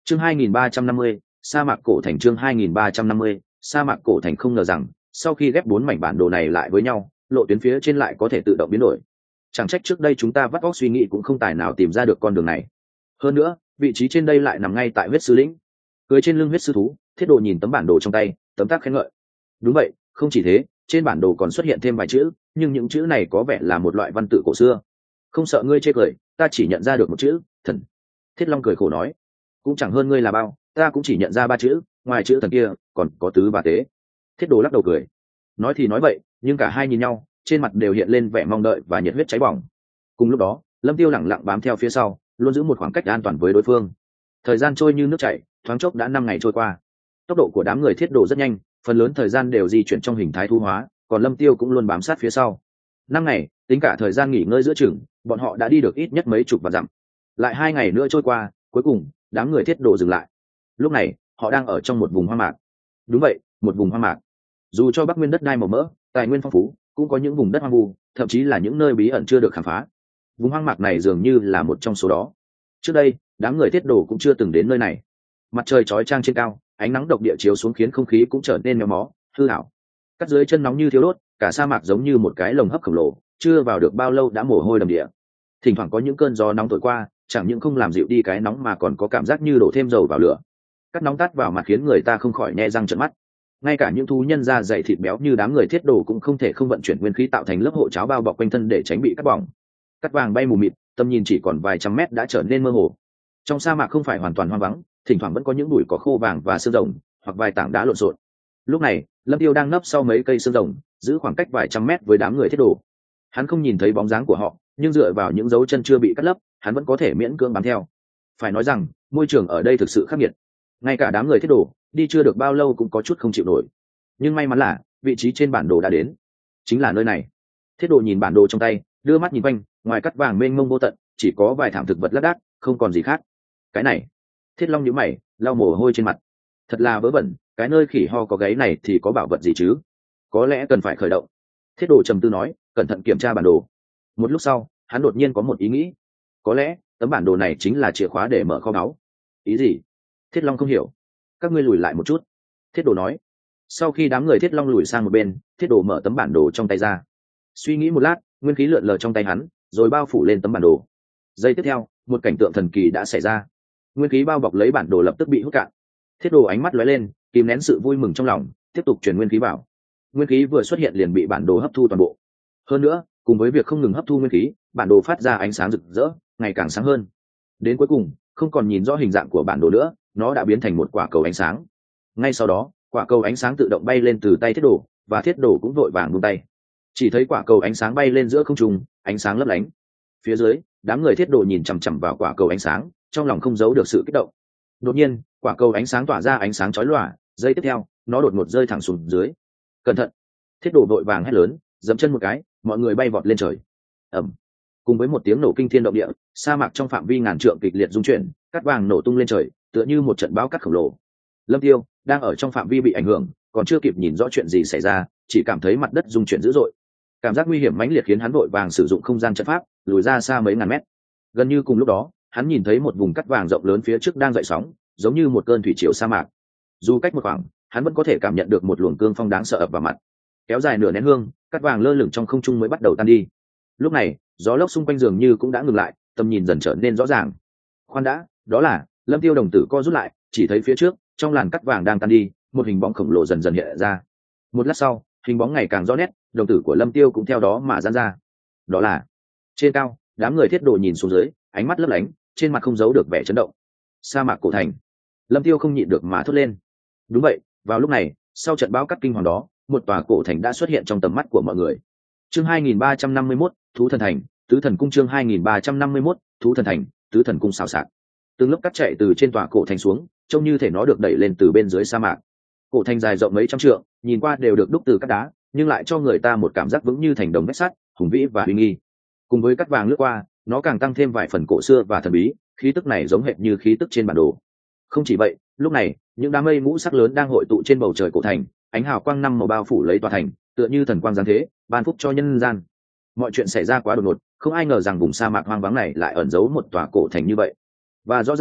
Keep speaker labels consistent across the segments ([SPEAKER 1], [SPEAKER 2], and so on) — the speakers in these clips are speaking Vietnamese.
[SPEAKER 1] Chương 2350, sa mạc cổ thành. Chương 2350, sa mạc cổ thành. Không ngờ rằng sau khi ghép 4 mảnh bản đồ này lại với nhau, lộ tuyến phía trên lại có thể tự động biến đổi. Chẳng trách trước đây chúng ta vắt óc suy nghĩ cũng không tài nào tìm ra được con đường này. Hơn nữa, vị trí trên đây lại nằm ngay tại huyết sư lĩnh. Cưỡi trên lưng huyết sư thú, Thiết Đồ nhìn tấm bản đồ trong tay, tấm tắc khen ngợi. Đúng vậy, không chỉ thế, trên bản đồ còn xuất hiện thêm vài chữ, nhưng những chữ này có vẻ là một loại văn tự cổ xưa. Không sợ ngươi chê cười, ta chỉ nhận ra được một chữ, thần. Thiết Long cười khổ nói, cũng chẳng hơn ngươi là bao, ta cũng chỉ nhận ra 3 chữ, ngoài chữ thần kia còn có tứ và tế. Thiết Đồ lắc đầu cười. Nói thì nói vậy, nhưng cả hai nhìn nhau, trên mặt đều hiện lên vẻ mong đợi và nhiệt huyết cháy bỏng. Cùng lúc đó, Lâm Tiêu lẳng lặng bám theo phía sau, luôn giữ một khoảng cách an toàn với đối phương. Thời gian trôi như nước chảy, thoáng chốc đã 5 ngày trôi qua. Tốc độ của đám người Thiết Đồ rất nhanh, phần lớn thời gian đều di chuyển trong hình thái thu hóa, còn Lâm Tiêu cũng luôn bám sát phía sau. 5 ngày, tính cả thời gian nghỉ ngơi giữa chừng, bọn họ đã đi được ít nhất mấy chục vạn dặm. Lại 2 ngày nữa trôi qua, cuối cùng đám người Thiết Đồ dừng lại. Lúc này, họ đang ở trong một vùng hoang mạc. Đúng vậy, một vùng hoang mạc. Dù cho Bắc Nguyên đất đai màu mỡ, tài nguyên phong phú, cũng có những vùng đất hoang vu, thậm chí là những nơi bí ẩn chưa được khám phá. Vùng hoang mạc này dường như là một trong số đó. Trước đây, đám người Thiết Đồ cũng chưa từng đến nơi này. Mặt trời chói chang trên cao, ánh nắng độc địa chiếu xuống khiến không khí cũng trở nên méo mó, hư ảo. Cắt dưới chân nóng như thiêu đốt, cả sa mạc giống như một cái lồng hấp khổng lồ, chưa vào được bao lâu đã mồ hôi đầm địa. Thỉnh thoảng có những cơn gió nóng thổi qua, chẳng những không làm dịu đi cái nóng mà còn có cảm giác như đổ thêm dầu vào lửa. Cắt nóng tát vào mặt khiến người ta không khỏi nhe răng trợn mắt. Ngay cả những thú nhân da dày thịt béo như đám người Thiết Đồ cũng không thể không vận chuyển nguyên khí tạo thành lớp hộ cháo bao bọc quanh thân để tránh bị cắt bỏng. Cắt vàng bay mù mịt, tầm nhìn chỉ còn vài trăm mét đã trở nên mơ hồ. Trong sa mạc không phải hoàn toàn hoang vắng, thỉnh thoảng vẫn có những bụi cỏ khô vàng và xương rồng hoặc vài tảng đá lộn xộn. Lúc này, Lâm Tiêu đang nấp sau mấy cây xương rồng, giữ khoảng cách vài trăm mét với đám người Thiết Đồ. Hắn không nhìn thấy bóng dáng của họ, nhưng dựa vào những dấu chân chưa bị cắt lấp, hắn vẫn có thể miễn cưỡng bám theo. Phải nói rằng, môi trường ở đây thực sự khắc nghiệt. Ngay cả đám người Thiết Đồ, đi chưa được bao lâu cũng có chút không chịu nổi. Nhưng may mắn là vị trí trên bản đồ đã đến, chính là nơi này. Thiết Đồ nhìn bản đồ trong tay, đưa mắt nhìn quanh, ngoài cắt vàng mênh mông vô tận, chỉ có vài thảm thực vật lác đác, không còn gì khác. Cái này, Thiết Long nhíu mày, lau mồ hôi trên mặt. Thật là vớ vẩn, cái nơi khỉ ho có gáy này thì có bảo vật gì chứ? Có lẽ cần phải khởi động. Thiết Đồ trầm tư nói, cẩn thận kiểm tra bản đồ. Một lúc sau, hắn đột nhiên có một ý nghĩ. Có lẽ tấm bản đồ này chính là chìa khóa để mở kho báu. Ý gì? Thiết Long không hiểu. Các ngươi lùi lại một chút. Thiết Đồ nói. Sau khi đám người Thiết Long lùi sang một bên, Thiết Đồ mở tấm bản đồ trong tay ra. Suy nghĩ một lát, nguyên khí lượn lờ trong tay hắn, rồi bao phủ lên tấm bản đồ. Giây tiếp theo, một cảnh tượng thần kỳ đã xảy ra. Nguyên khí bao bọc lấy bản đồ lập tức bị hút cạn. Thiết Đồ ánh mắt lóe lên, kìm nén sự vui mừng trong lòng, tiếp tục truyền nguyên khí vào. Nguyên khí vừa xuất hiện liền bị bản đồ hấp thu toàn bộ. Hơn nữa, cùng với việc không ngừng hấp thu nguyên khí, bản đồ phát ra ánh sáng rực rỡ, ngày càng sáng hơn. Đến cuối cùng, không còn nhìn rõ hình dạng của bản đồ nữa, nó đã biến thành một quả cầu ánh sáng. Ngay sau đó, quả cầu ánh sáng tự động bay lên từ tay Thiết Đồ, và Thiết Đồ cũng vội vàng buông tay. Chỉ thấy quả cầu ánh sáng bay lên giữa không trung, ánh sáng lấp lánh. Phía dưới, đám người Thiết Đồ nhìn chằm chằm vào quả cầu ánh sáng, trong lòng không giấu được sự kích động. Đột nhiên, quả cầu ánh sáng tỏa ra ánh sáng chói lòa, giây tiếp theo, nó đột ngột rơi thẳng xuống dưới. Cẩn thận! Thiết Đồ vội vàng hét lớn, giẫm chân một cái, mọi người bay vọt lên trời. Ầm! Cùng với một tiếng nổ kinh thiên động địa, sa mạc trong phạm vi ngàn trượng kịch liệt rung chuyển, cát vàng nổ tung lên trời, tựa như một trận bão cát khổng lồ. Lâm Tiêu đang ở trong phạm vi bị ảnh hưởng, còn chưa kịp nhìn rõ chuyện gì xảy ra, chỉ cảm thấy mặt đất rung chuyển dữ dội. Cảm giác nguy hiểm mãnh liệt khiến hắn vội vàng sử dụng không gian trận pháp, lùi ra xa mấy ngàn mét. Gần như cùng lúc đó, hắn nhìn thấy một vùng cát vàng rộng lớn phía trước đang dậy sóng, giống như một cơn thủy triều sa mạc. Dù cách một khoảng, hắn vẫn có thể cảm nhận được một luồng cương phong đáng sợ ập vào mặt. Kéo dài nửa nén hương, cát vàng lơ lửng trong không trung mới bắt đầu tan đi. Lúc này, gió lốc xung quanh dường như cũng đã ngừng lại, tầm nhìn dần trở nên rõ ràng. Khoan đã, đó là, Lâm Tiêu đồng tử co rút lại, chỉ thấy phía trước, trong làn cát vàng đang tan đi, một hình bóng khổng lồ dần dần hiện ra. Một lát sau, hình bóng ngày càng rõ nét, đồng tử của Lâm Tiêu cũng theo đó mà giãn ra. Đó là, trên cao, đám người Thiết Đồ nhìn xuống dưới, ánh mắt lấp lánh, trên mặt không giấu được vẻ chấn động. Sa mạc cổ thành. Lâm Tiêu không nhịn được mà thốt lên. Đúng vậy, vào lúc này, sau trận bão cát kinh hoàng đó, một tòa cổ thành đã xuất hiện trong tầm mắt của mọi người. Chương 2351, Thú thần thành, Tứ thần cung. Chương 2351, Thú thần thành, Tứ thần cung. Xào xạc. Từng lớp cát chạy từ trên tòa cổ thành xuống, trông như thể nó được đẩy lên từ bên dưới sa mạc. Cổ thành dài rộng mấy trăm trượng, nhìn qua đều được đúc từ cát đá, nhưng lại cho người ta một cảm giác vững như thành đồng vách sắt, hùng vĩ và uy nghi. Cùng với cát vàng lướt qua, nó càng tăng thêm vài phần cổ xưa và thần bí, khí tức này giống hệt như khí tức trên bản đồ. Không chỉ vậy, lúc này, những đám mây ngũ sắc lớn đang hội tụ trên bầu trời cổ thành, ánh hào quang năm màu bao phủ lấy tòa thành, tựa như thần quang giáng thế, ban phúc cho nhân gian. Mọi chuyện xảy ra quá đột ngột, không ai ngờ rằng vùng sa mạc hoang vắng này lại ẩn giấu một tòa cổ thành như vậy. Và rõ ràng,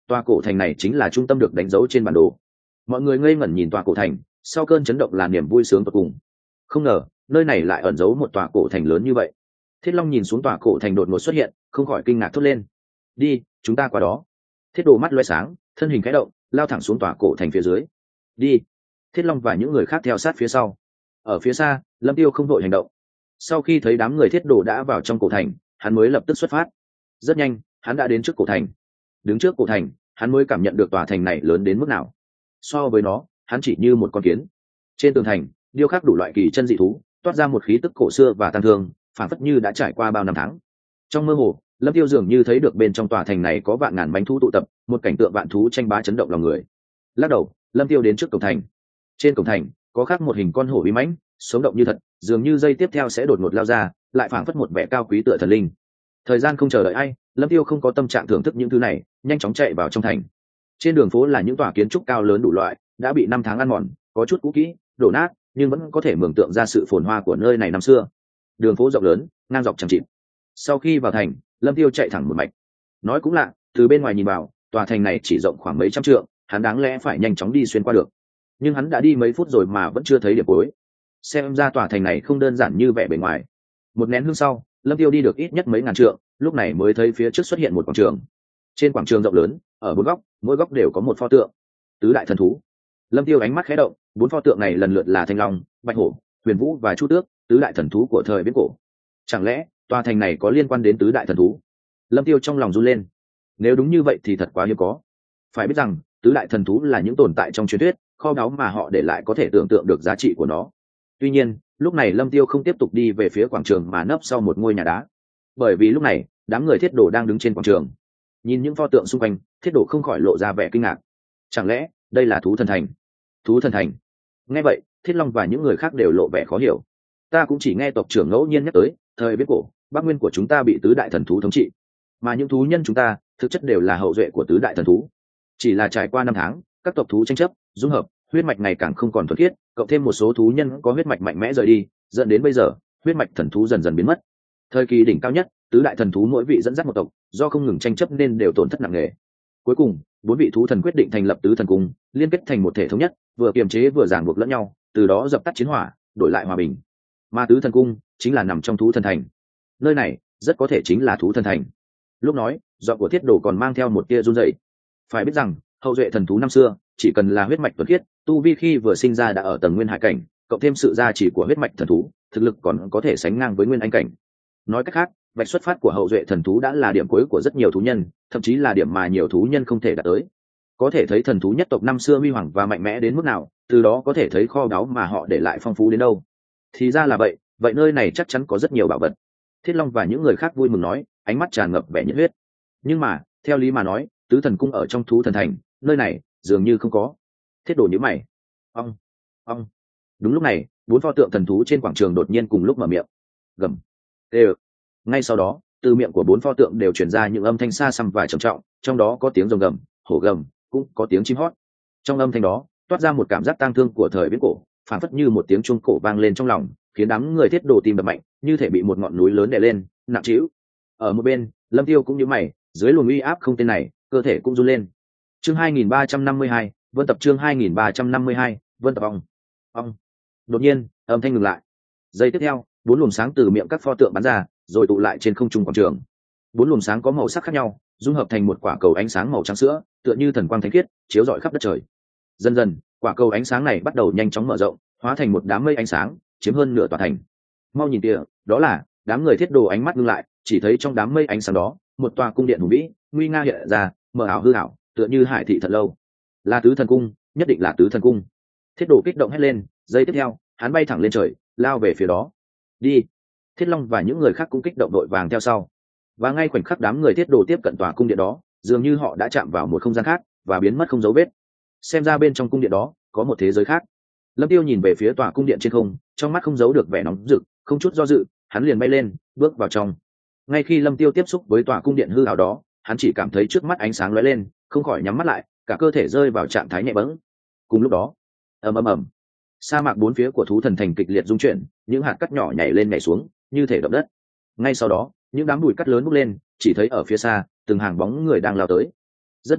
[SPEAKER 1] tòa cổ thành này chính là trung tâm được đánh dấu trên bản đồ. Mọi người ngây ngẩn nhìn tòa cổ thành, sau cơn chấn động là niềm vui sướng tột cùng. Không ngờ nơi này lại ẩn giấu một tòa cổ thành lớn như vậy. Thiết Long nhìn xuống tòa cổ thành đột ngột xuất hiện, không khỏi kinh ngạc thốt lên. Đi, chúng ta qua đó. Thiết Đồ mắt loé sáng, thân hình khẽ động, lao thẳng xuống tòa cổ thành phía dưới. Đi. Thiết Long và những người khác theo sát phía sau. Ở phía xa, Lâm Tiêu không vội hành động. Sau khi thấy đám người Thiết Đồ đã vào trong cổ thành, hắn mới lập tức xuất phát. Rất nhanh, hắn đã đến trước cổ thành. Đứng trước cổ thành, hắn mới cảm nhận được tòa thành này lớn đến mức nào. So với nó, hắn chỉ như một con kiến. Trên tường thành, điêu khắc đủ loại kỳ chân dị thú, toát ra một khí tức cổ xưa và tang thương, phảng phất như đã trải qua bao năm tháng. Trong mơ hồ, Lâm Tiêu dường như thấy được bên trong tòa thành này có vạn ngàn bánh thú tụ tập, một cảnh tượng vạn thú tranh bá chấn động lòng người. Lắc đầu, Lâm Tiêu đến trước cổng thành. Trên cổng thành có khắc một hình con hổ uy mãnh, sống động như thật, dường như giây tiếp theo sẽ đột ngột lao ra, lại phảng phất một vẻ cao quý tựa thần linh. Thời gian không chờ đợi ai, Lâm Tiêu không có tâm trạng thưởng thức những thứ này, nhanh chóng chạy vào trong thành. Trên đường phố là những tòa kiến trúc cao lớn đủ loại, đã bị năm tháng ăn mòn, có chút cũ kỹ, đổ nát, nhưng vẫn có thể mường tượng ra sự phồn hoa của nơi này năm xưa. Đường phố rộng lớn, ngang dọc chẳng chịt. Sau khi vào thành, Lâm Tiêu chạy thẳng một mạch. Nói cũng lạ, từ bên ngoài nhìn vào, tòa thành này chỉ rộng khoảng mấy trăm trượng, hắn đáng lẽ phải nhanh chóng đi xuyên qua được. Nhưng hắn đã đi mấy phút rồi mà vẫn chưa thấy điểm cuối. Xem ra tòa thành này không đơn giản như vẻ bề ngoài. Một nén hương sau, Lâm Tiêu đi được ít nhất mấy ngàn trượng, lúc này mới thấy phía trước xuất hiện một quảng trường. Trên quảng trường rộng lớn, ở bốn góc, mỗi góc đều có một pho tượng tứ đại thần thú. Lâm Tiêu ánh mắt khẽ động, bốn pho tượng này lần lượt là Thanh Long, Bạch Hổ, Huyền Vũ và Chu Tước, tứ đại thần thú của thời viễn cổ. Chẳng lẽ tòa thành này có liên quan đến tứ đại thần thú? Lâm Tiêu trong lòng run lên. Nếu đúng như vậy thì thật quá hiếm có. Phải biết rằng tứ đại thần thú là những tồn tại trong truyền thuyết, kho báu mà họ để lại có thể tưởng tượng được giá trị của nó. Tuy nhiên, lúc này Lâm Tiêu không tiếp tục đi về phía quảng trường mà nấp sau một ngôi nhà đá, bởi vì lúc này đám người Thiết Đồ đang đứng trên quảng trường. Nhìn những pho tượng xung quanh, Thiết Đồ không khỏi lộ ra vẻ kinh ngạc. Chẳng lẽ đây là thú thần thành? Thú thần thành? Nghe vậy, Thiết Long và những người khác đều lộ vẻ khó hiểu. Ta cũng chỉ nghe tộc trưởng ngẫu nhiên nhắc tới, thời viễn cổ, Bắc Nguyên của chúng ta bị tứ đại thần thú thống trị, mà những thú nhân chúng ta thực chất đều là hậu duệ của tứ đại thần thú. Chỉ là trải qua năm tháng, các tộc thú tranh chấp, dung hợp, huyết mạch ngày càng không còn thuần khiết, cộng thêm một số thú nhân có huyết mạch mạnh mẽ rời đi, dẫn đến bây giờ huyết mạch thần thú dần dần biến mất. Thời kỳ đỉnh cao nhất, tứ đại thần thú mỗi vị dẫn dắt một tộc, do không ngừng tranh chấp nên đều tổn thất nặng nề. Cuối cùng, bốn vị thú thần quyết định thành lập tứ thần cung, liên kết thành một thể thống nhất, vừa kiềm chế vừa ràng buộc lẫn nhau, từ đó dập tắt chiến hỏa, đổi lại hòa bình. Mà tứ thần cung chính là nằm trong thú thần thành. Nơi này rất có thể chính là thú thần thành. Lúc nói, giọng của Thiết Đồ còn mang theo một tia run rẩy. Phải biết rằng, hậu duệ thần thú năm xưa, chỉ cần là huyết mạch thuần khiết, tu vi khi vừa sinh ra đã ở tầng nguyên hải cảnh, cộng thêm sự gia trì của huyết mạch thần thú, thực lực còn có thể sánh ngang với nguyên anh cảnh. Nói cách khác, vạch xuất phát của hậu duệ thần thú đã là điểm cuối của rất nhiều thú nhân, thậm chí là điểm mà nhiều thú nhân không thể đạt tới. Có thể thấy thần thú nhất tộc năm xưa huy hoàng và mạnh mẽ đến mức nào, từ đó có thể thấy kho báu mà họ để lại phong phú đến đâu. Thì ra là vậy, vậy nơi này chắc chắn có rất nhiều bảo vật. Thiết Long và những người khác vui mừng nói, ánh mắt tràn ngập vẻ nhiệt huyết. Nhưng mà, theo lý mà nói, tứ thần cung ở trong thú thần thành, nơi này dường như không có. Thiết Đồ nhíu mày. Ông. Đúng lúc này, bốn pho tượng thần thú trên quảng trường đột nhiên cùng lúc mở miệng. Gầm. Ê. Ngay sau đó, từ miệng của bốn pho tượng đều truyền ra những âm thanh xa xăm và trầm trọng, trong đó có tiếng rồng gầm, hổ gầm, cũng có tiếng chim hót. Trong âm thanh đó, toát ra một cảm giác tang thương của thời viễn cổ, phảng phất như một tiếng chuông cổ vang lên trong lòng, khiến đám người Thiết Đồ tim đập mạnh, như thể bị một ngọn núi lớn đè lên, nặng trĩu. Ở một bên, Lâm Tiêu cũng nhíu mày, dưới luồng uy áp không tên này, cơ thể cũng run lên. Chương 2352, Vân tập chương 2352, Vân tập ong. Đột nhiên, âm thanh ngừng lại. Giây tiếp theo, bốn luồng sáng từ miệng các pho tượng bắn ra, rồi tụ lại trên không trung quảng trường. Bốn luồng sáng có màu sắc khác nhau, dung hợp thành một quả cầu ánh sáng màu trắng sữa, tựa như thần quang thánh khiết, chiếu rọi khắp đất trời. Dần dần, quả cầu ánh sáng này bắt đầu nhanh chóng mở rộng, hóa thành một đám mây ánh sáng, chiếm hơn nửa tòa thành. Mau nhìn kìa, đó là đám người Thiết Đồ ánh mắt ngưng lại, chỉ thấy trong đám mây ánh sáng đó, một tòa cung điện hùng vĩ, nguy nga hiện ra, mờ ảo hư ảo, tựa như hải thị thật lâu. Là tứ thần cung, nhất định là tứ thần cung. Thiết Đồ kích động hét lên, giây tiếp theo, hắn bay thẳng lên trời, lao về phía đó. Đi. Thiết Long và những người khác cũng kích động đội vàng theo sau. Và ngay khoảnh khắc đám người Thiết Đồ tiếp cận tòa cung điện đó, dường như họ đã chạm vào một không gian khác và biến mất không dấu vết. Xem ra bên trong cung điện đó có một thế giới khác. Lâm Tiêu nhìn về phía tòa cung điện trên không, trong mắt không giấu được vẻ nóng rực, không chút do dự, hắn liền bay lên, bước vào trong. Ngay khi Lâm Tiêu tiếp xúc với tòa cung điện hư ảo đó, hắn chỉ cảm thấy trước mắt ánh sáng lóe lên, không khỏi nhắm mắt lại, cả cơ thể rơi vào trạng thái nhẹ bẫng. Cùng lúc đó, ầm, sa mạc bốn phía của thú thần thành kịch liệt rung chuyển, những hạt cát nhỏ nhảy lên nhảy xuống, như thể động đất. Ngay sau đó, những đám bụi cát lớn bốc lên, chỉ thấy ở phía xa, từng hàng bóng người đang lao tới. Rất nhanh,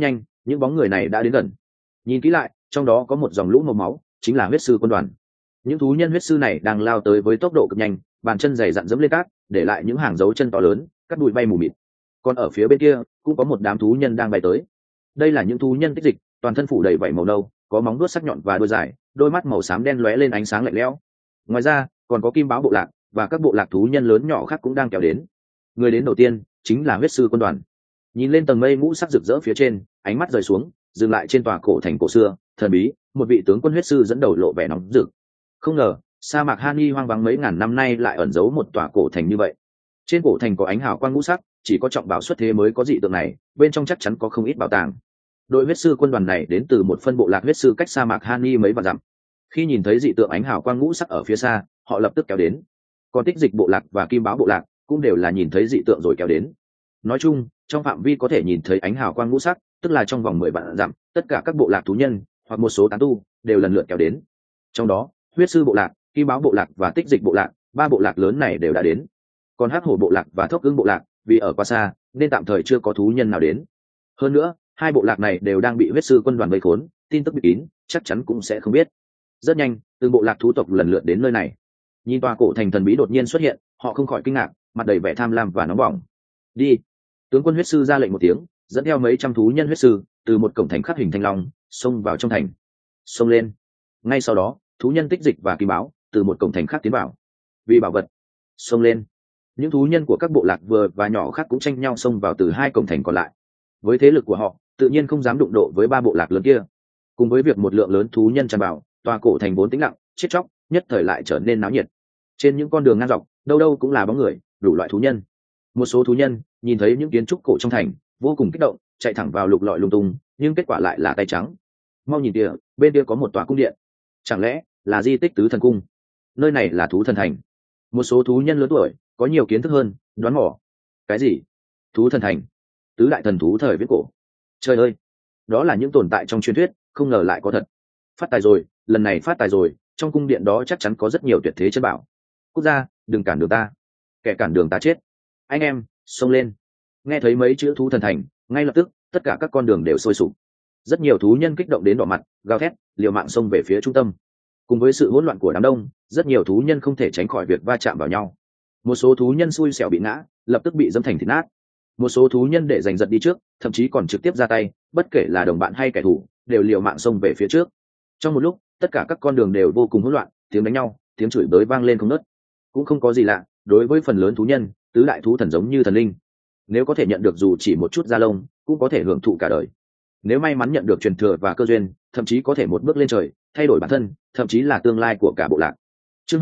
[SPEAKER 1] những bóng người này đã đến gần. Nhìn kỹ lại, trong đó có một dòng lũ màu máu, chính là huyết sư quân đoàn. Những thú nhân huyết sư này đang lao tới với tốc độ cực nhanh, bàn chân dày dặn dẫm lên cát, để lại những hàng dấu chân to lớn, cát bụi bay mù mịt. Còn ở phía bên kia cũng có một đám thú nhân đang bay tới. Đây là những thú nhân tích dịch, toàn thân phủ đầy vảy màu nâu, có móng vuốt sắc nhọn và đuôi dài, đôi mắt màu xám đen lóe lên ánh sáng lạnh lẽo. Ngoài ra còn có kim báo bộ lạc và các bộ lạc thú nhân lớn nhỏ khác cũng đang kéo đến. Người đến đầu tiên chính là huyết sư quân đoàn. Nhìn lên tầng mây mũ sắc rực rỡ phía trên, ánh mắt rời xuống, dừng lại trên tòa cổ thành cổ xưa thần bí. Một vị tướng quân huyết sư dẫn đầu lộ vẻ nóng rực. Không ngờ sa mạc Hani hoang vắng mấy ngàn năm nay lại ẩn giấu một tòa cổ thành như vậy. Trên cổ thành có ánh hào quang ngũ sắc, chỉ có trọng bảo xuất thế mới có dị tượng này, bên trong chắc chắn có không ít bảo tàng. Đội huyết sư quân đoàn này đến từ một phân bộ lạc huyết sư cách sa mạc Hani mấy vạn dặm. Khi nhìn thấy dị tượng ánh hào quang ngũ sắc ở phía xa, họ lập tức kéo đến. Còn tích dịch bộ lạc và kim báo bộ lạc cũng đều là nhìn thấy dị tượng rồi kéo đến. Nói chung, trong phạm vi có thể nhìn thấy ánh hào quang ngũ sắc, tức là trong vòng 10 vạn dặm, tất cả các bộ lạc thú nhân hoặc một số tán tu đều lần lượt kéo đến. Trong đó, huyết sư bộ lạc, kim báo bộ lạc và tích dịch bộ lạc, ba bộ lạc lớn này đều đã đến. Còn hắc hổ bộ lạc và thốc ưng bộ lạc vì ở quá xa nên tạm thời chưa có thú nhân nào đến. Hơn nữa, hai bộ lạc này đều đang bị huyết sư quân đoàn vây khốn, tin tức bị kín chắc chắn cũng sẽ không biết. Rất nhanh, từng bộ lạc thú tộc lần lượt đến nơi này. Nhìn tòa cổ thành thần bí đột nhiên xuất hiện, họ không khỏi kinh ngạc, mặt đầy vẻ tham lam và nóng bỏng. Đi! Tướng quân huyết sư ra lệnh một tiếng, dẫn theo mấy trăm thú nhân huyết sư từ một cổng thành khắc hình thanh long xông vào trong thành. Xông lên! Ngay sau đó, thú nhân tích dịch và kim báo từ một cổng thành khác tiến vào. Vì bảo vật, xông lên! Những thú nhân của các bộ lạc vừa và nhỏ khác cũng tranh nhau xông vào từ hai cổng thành còn lại. Với thế lực của họ, tự nhiên không dám đụng độ với ba bộ lạc lớn kia. Cùng với việc một lượng lớn thú nhân tràn vào, tòa cổ thành vốn tĩnh lặng, chết chóc, nhất thời lại trở nên náo nhiệt. Trên những con đường ngang dọc, đâu đâu cũng là bóng người, đủ loại thú nhân. Một số thú nhân nhìn thấy những kiến trúc cổ trong thành, vô cùng kích động, chạy thẳng vào lục lọi lung tung, nhưng kết quả lại là tay trắng. Mau nhìn kìa, bên kia có một tòa cung điện. Chẳng lẽ là di tích Tứ Thần Cung? Nơi này là thú thần thành. Một số thú nhân lớn tuổi, có nhiều kiến thức hơn, đoán mò. Cái gì? Thú thần thành? Tứ đại thần thú thời viễn cổ? Trời ơi, đó là những tồn tại trong truyền thuyết, không ngờ lại có thật. Phát tài rồi, lần này phát tài rồi, trong cung điện đó chắc chắn có rất nhiều tuyệt thế chân bảo. Cút ra, đừng cản đường ta. Kẻ cản đường ta chết. Anh em, xông lên. Nghe thấy mấy chữ thú thần thành, ngay lập tức tất cả các con đường đều sôi sục. Rất nhiều thú nhân kích động đến đỏ mặt, gào thét, liều mạng xông về phía trung tâm. Cùng với sự hỗn loạn của đám đông, rất nhiều thú nhân không thể tránh khỏi việc va chạm vào nhau. Một số thú nhân xui xẻo bị ngã, lập tức bị dẫm thành thịt nát. Một số thú nhân để giành giật đi trước, thậm chí còn trực tiếp ra tay, bất kể là đồng bạn hay kẻ thù, đều liều mạng xông về phía trước. Trong một lúc, tất cả các con đường đều vô cùng hỗn loạn, tiếng đánh nhau, tiếng chửi bới vang lên không ngớt. Cũng không có gì lạ, đối với phần lớn thú nhân, tứ đại thú thần giống như thần linh. Nếu có thể nhận được dù chỉ một chút da lông, cũng có thể hưởng thụ cả đời. Nếu may mắn nhận được truyền thừa và cơ duyên, thậm chí có thể một bước lên trời, thay đổi bản thân, thậm chí là tương lai của cả bộ lạc. Chương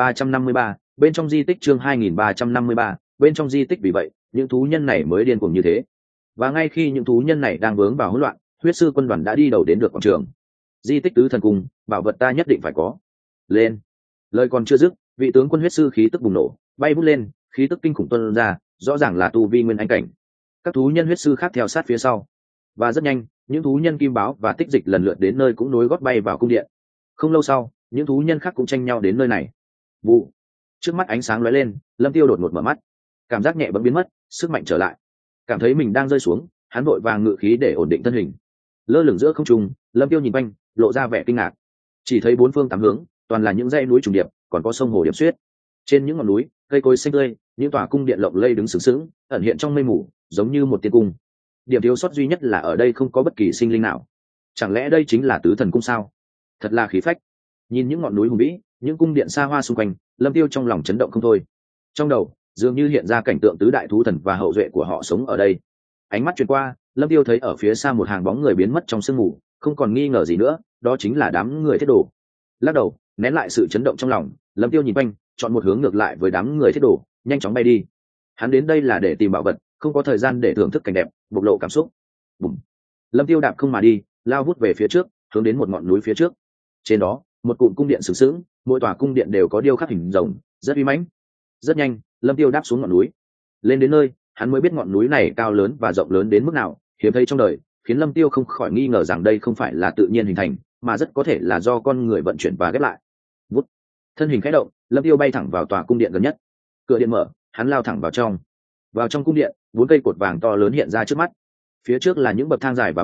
[SPEAKER 1] 2353, bên trong di tích. Chương 2353, bên trong di tích. Vì vậy, những thú nhân này mới điên cuồng như thế. Và ngay khi những thú nhân này đang vướng vào hỗn loạn, huyết sư quân đoàn đã đi đầu đến được quảng trường. Di tích Tứ Thần Cung, bảo vật ta nhất định phải có. Lên! Lời còn chưa dứt, vị tướng quân huyết sư khí tức bùng nổ, bay vút lên, khí tức kinh khủng tuôn ra, rõ ràng là tu vi nguyên anh cảnh. Các thú nhân huyết sư khác theo sát phía sau. Và rất nhanh, những thú nhân kim báo và tích dịch lần lượt đến nơi cũng nối gót bay vào cung điện. Không lâu sau, những thú nhân khác cũng tranh nhau đến nơi này. Vụ! Trước mắt ánh sáng lóe lên, Lâm Tiêu đột ngột mở mắt. Cảm giác nhẹ bẫng biến mất, sức mạnh trở lại. Cảm thấy mình đang rơi xuống, hắn vội vàng ngự khí để ổn định thân hình. Lơ lửng giữa không trung, Lâm Tiêu nhìn quanh, lộ ra vẻ kinh ngạc. Chỉ thấy bốn phương tám hướng toàn là những dãy núi trùng điệp, còn có sông hồ điểm xuyết. Trên những ngọn núi, cây cối xanh tươi, những tòa cung điện lộng lẫy đứng sừng sững, ẩn hiện trong mây mù, giống như một tiên cung. Điểm thiếu sót duy nhất là ở đây không có bất kỳ sinh linh nào. Chẳng lẽ đây chính là Tứ Thần Cung sao? Thật là khí phách. Nhìn những ngọn núi hùng vĩ, những cung điện xa hoa xung quanh, Lâm Tiêu trong lòng chấn động không thôi. Trong đầu dường như hiện ra cảnh tượng tứ đại thú thần và hậu duệ của họ sống ở đây. Ánh mắt truyền qua, Lâm Tiêu thấy ở phía xa một hàng bóng người biến mất trong sương mù, không còn nghi ngờ gì nữa, đó chính là đám người thiết đồ. Lắc đầu, nén lại sự chấn động trong lòng, Lâm Tiêu nhìn quanh, chọn một hướng ngược lại với đám người thiết đồ, nhanh chóng bay đi. Hắn đến đây là để tìm bảo vật, không có thời gian để thưởng thức cảnh đẹp, bộc lộ cảm xúc. Bùm. Lâm Tiêu đạp không mà đi, lao vút về phía trước, hướng đến một ngọn núi phía trước. Trên đó, một cụm cung điện sừng sững, mỗi tòa cung điện đều có điêu khắc hình rồng, rất uy mãnh. Rất nhanh, Lâm Tiêu đáp xuống ngọn núi. Lên đến nơi, hắn mới biết ngọn núi này cao lớn và rộng lớn đến mức nào, hiếm thấy trong đời, khiến Lâm Tiêu không khỏi nghi ngờ rằng đây không phải là tự nhiên hình thành, mà rất có thể là do con người vận chuyển và ghép lại. Vút. Thân hình khẽ động, Lâm Tiêu bay thẳng vào tòa cung điện gần nhất. Cửa điện mở, hắn lao thẳng vào trong. Vào trong cung điện, bốn cây cột vàng to lớn hiện ra trước mắt. Phía trước là những bậc thang dài và bạ,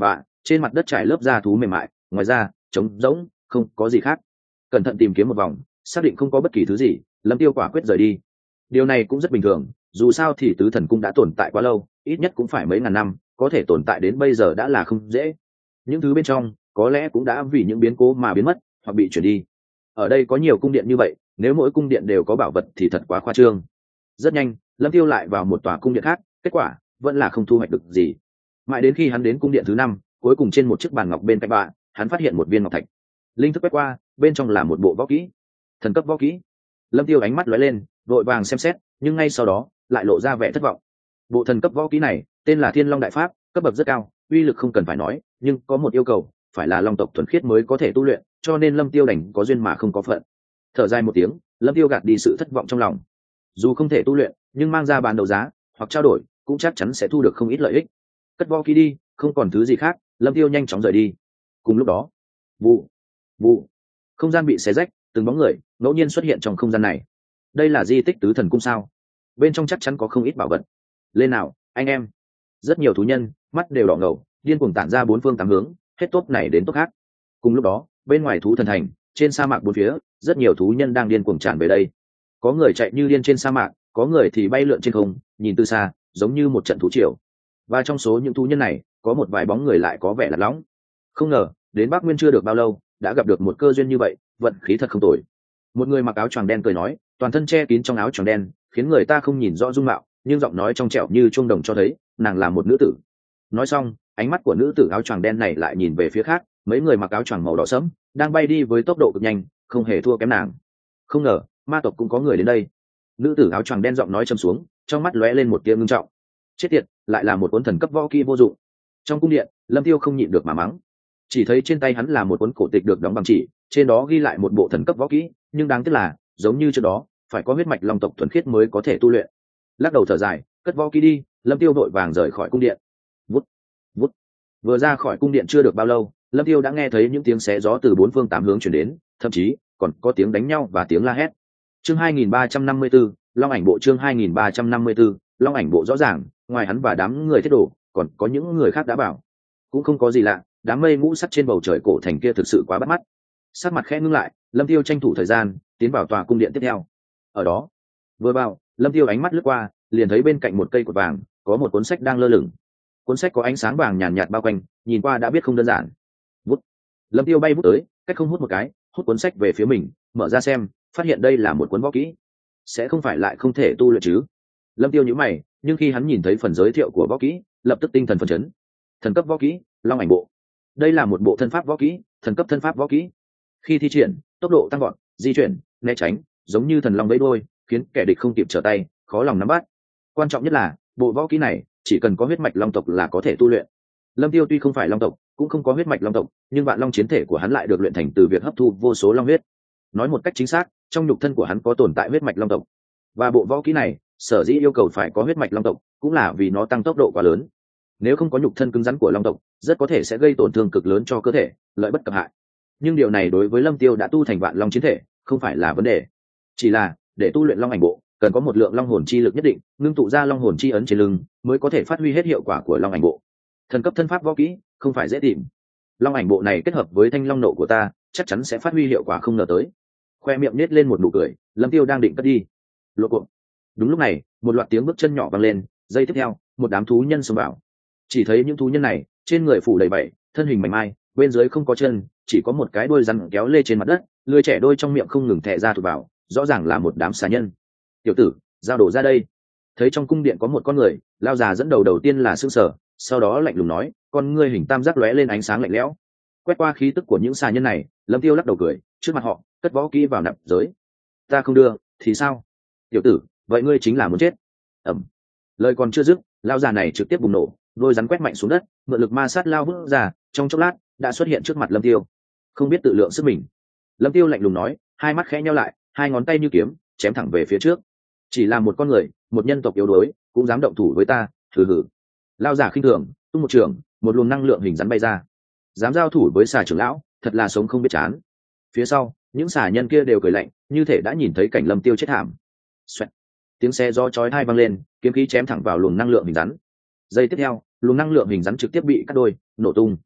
[SPEAKER 1] trên mặt đất trải lớp da thú mềm mại, ngoài ra trống rỗng, không có gì khác. Cẩn thận tìm kiếm một vòng, xác định không có bất kỳ thứ gì, Lâm Tiêu quả quyết rời đi. Điều này cũng rất bình thường, dù sao thì tứ thần cung đã tồn tại quá lâu, ít nhất cũng phải mấy ngàn năm, có thể tồn tại đến bây giờ đã là không dễ. Những thứ bên trong có lẽ cũng đã vì những biến cố mà biến mất hoặc bị chuyển đi. Ở đây có nhiều cung điện như vậy, nếu mỗi cung điện đều có bảo vật thì thật quá khoa trương. Rất nhanh, Lâm Tiêu lại vào một tòa cung điện khác, kết quả vẫn là không thu hoạch được gì. Mãi đến khi hắn đến cung điện thứ 5, cuối cùng trên một chiếc bàn ngọc bên cạnh bạn, hắn phát hiện một viên ngọc thạch. Linh thức quét qua, bên trong là một bộ võ kỹ, thần cấp võ kỹ. Lâm Tiêu ánh mắt lóe lên, vội vàng xem xét, nhưng ngay sau đó lại lộ ra vẻ thất vọng. Bộ thần cấp võ kỹ này tên là Thiên Long Đại Pháp, cấp bậc rất cao, uy lực không cần phải nói, nhưng có một yêu cầu, phải là long tộc thuần khiết mới có thể tu luyện, cho nên Lâm Tiêu đành có duyên mà không có phận. Thở dài một tiếng, Lâm Tiêu gạt đi sự thất vọng trong lòng. Dù không thể tu luyện, nhưng mang ra bán đấu giá hoặc trao đổi, cũng chắc chắn sẽ thu được không ít lợi ích. Cất võ kỹ đi, không còn thứ gì khác, Lâm Tiêu nhanh chóng rời đi. Cùng lúc đó, vụ vụ không gian bị xé rách, từng bóng người ngẫu nhiên xuất hiện trong không gian này. Đây là di tích tứ thần cung sao? Bên trong chắc chắn có không ít bảo vật. Lên nào, anh em! Rất nhiều thú nhân mắt đều đỏ ngầu, điên cuồng tản ra bốn phương tám hướng, hết tốp này đến tốp khác. Cùng lúc đó, bên ngoài thú thần thành, trên sa mạc bốn phía, rất nhiều thú nhân đang điên cuồng tràn về đây. Có người chạy như điên trên sa mạc, có người thì bay lượn trên không, nhìn từ xa giống như một trận thú triều. Và trong số những thú nhân này, có một vài bóng người lại có vẻ lạc lõng. Không ngờ đến Bắc Nguyên chưa được bao lâu, đã gặp được một cơ duyên như vậy, vận khí thật không tồi. Một người mặc áo choàng đen cười nói, toàn thân che kín trong áo choàng đen, khiến người ta không nhìn rõ dung mạo, nhưng giọng nói trong trẻo như chuông đồng cho thấy nàng là một nữ tử. Nói xong, ánh mắt của nữ tử áo choàng đen này lại nhìn về phía khác, mấy người mặc áo choàng màu đỏ sẫm đang bay đi với tốc độ cực nhanh, không hề thua kém nàng. Không ngờ ma tộc cũng có người đến đây. Nữ tử áo choàng đen giọng nói trầm xuống, trong mắt lóe lên một tia ngưng trọng. Chết tiệt, lại là một cuốn thần cấp võ kỹ vô dụng. Trong cung điện, Lâm Tiêu không nhịn được mà mắng. Chỉ thấy trên tay hắn là một cuốn cổ tịch được đóng bằng chỉ, trên đó ghi lại một bộ thần cấp võ kỹ, nhưng đáng tiếc là giống như trước đó, phải có huyết mạch long tộc thuần khiết mới có thể tu luyện. Lắc đầu thở dài, cất võ kỹ đi, Lâm Tiêu vội vàng rời khỏi cung điện. Vút vút. Vừa ra khỏi cung điện chưa được bao lâu, Lâm Tiêu đã nghe thấy những tiếng xé gió từ bốn phương tám hướng truyền đến, thậm chí còn có tiếng đánh nhau và tiếng la hét. Chương 2354, Long ảnh bộ. Chương 2354, Long ảnh bộ. Rõ ràng ngoài hắn và đám người thiết đồ, còn có những người khác đã bảo. Cũng không có gì lạ, đám mây ngũ sắc trên bầu trời cổ thành kia thực sự quá bắt mắt. Sắc mặt khẽ ngưng lại, Lâm Tiêu tranh thủ thời gian tiến vào tòa cung điện tiếp theo. Ở đó, vừa vào, Lâm Tiêu ánh mắt lướt qua, liền thấy bên cạnh một cây cột vàng có một cuốn sách đang lơ lửng. Cuốn sách có ánh sáng vàng nhàn nhạt bao quanh, nhìn qua đã biết không đơn giản. Vút. Lâm Tiêu bay vút tới, cách không hút một cái, hút cuốn sách về phía mình, mở ra xem, phát hiện đây là một cuốn võ kỹ. Sẽ không phải lại không thể tu luyện chứ? Lâm Tiêu nhíu mày, nhưng khi hắn nhìn thấy phần giới thiệu của võ kỹ, lập tức tinh thần phấn chấn. Thần cấp võ kỹ, Long ảnh bộ. Đây là một bộ thân pháp võ kỹ, thần cấp thân pháp võ kỹ. Khi thi triển, tốc độ tăng vọt, di chuyển, né tránh, giống như thần long vẫy đuôi, khiến kẻ địch không kịp trở tay, khó lòng nắm bắt. Quan trọng nhất là, bộ võ kỹ này chỉ cần có huyết mạch long tộc là có thể tu luyện. Lâm Tiêu tuy không phải long tộc, cũng không có huyết mạch long tộc, nhưng vạn long chiến thể của hắn lại được luyện thành từ việc hấp thu vô số long huyết. Nói một cách chính xác, trong nhục thân của hắn có tồn tại huyết mạch long tộc. Và bộ võ kỹ này, sở dĩ yêu cầu phải có huyết mạch long tộc, cũng là vì nó tăng tốc độ quá lớn. Nếu không có nhục thân cứng rắn của long tộc, rất có thể sẽ gây tổn thương cực lớn cho cơ thể, lợi bất cập hại. Nhưng điều này đối với Lâm Tiêu đã tu thành vạn long chiến thể, không phải là vấn đề. Chỉ là để tu luyện long ảnh bộ, cần có một lượng long hồn chi lực nhất định, ngưng tụ ra long hồn chi ấn trên lưng, mới có thể phát huy hết hiệu quả của long ảnh bộ. Thần cấp thân pháp võ kỹ không phải dễ tìm. Long ảnh bộ này kết hợp với thanh long nộ của ta, chắc chắn sẽ phát huy hiệu quả không ngờ tới. Khoe miệng nết lên một nụ cười, Lâm Tiêu đang định cất đi. Lộ cộp. Đúng lúc này, một loạt tiếng bước chân nhỏ vang lên, giây tiếp theo, một đám thú nhân xông vào. Chỉ thấy những thú nhân này, trên người phủ đầy vảy, thân hình mảnh mai, bên dưới không có chân, chỉ có một cái đuôi rắn kéo lê trên mặt đất, lưỡi trẻ đôi trong miệng không ngừng thè ra thụt vào, rõ ràng là một đám xà nhân. Tiểu tử, giao đồ ra đây. Thấy trong cung điện có một con người, lao già dẫn đầu tiên là sững sờ, sau đó lạnh lùng nói, con ngươi hình tam giác lóe lên ánh sáng lạnh lẽo. Quét qua khí tức của những xà nhân này, Lâm Tiêu lắc đầu cười, trước mặt họ, cất võ kỹ vào nạp giới. Ta không đưa, thì sao? Tiểu tử, vậy ngươi chính là muốn chết. Ẩm. Lời còn chưa dứt, lao già này trực tiếp bùng nổ, đôi rắn quét mạnh xuống đất, mượn lực ma sát lao vút ra, trong chốc lát đã xuất hiện trước mặt Lâm Tiêu. Không biết tự lượng sức mình. Lâm Tiêu lạnh lùng nói, hai mắt khẽ nheo lại, hai ngón tay như kiếm, chém thẳng về phía trước. Chỉ là một con người, một nhân tộc yếu đuối, cũng dám động thủ với ta, thử hử. Lao giả khinh thường, tung một trường, một luồng năng lượng hình rắn bay ra. Dám giao thủ với xà trưởng lão, thật là sống không biết chán. Phía sau, những xà nhân kia đều cười lạnh, như thể đã nhìn thấy cảnh Lâm Tiêu chết thảm. Xoẹt. Tiếng xe gió chói tai vang lên, kiếm khí chém thẳng vào luồng năng lượng hình rắn. Giây tiếp theo, luồng năng lượng hình rắn trực tiếp bị cắt đôi, nổ tung.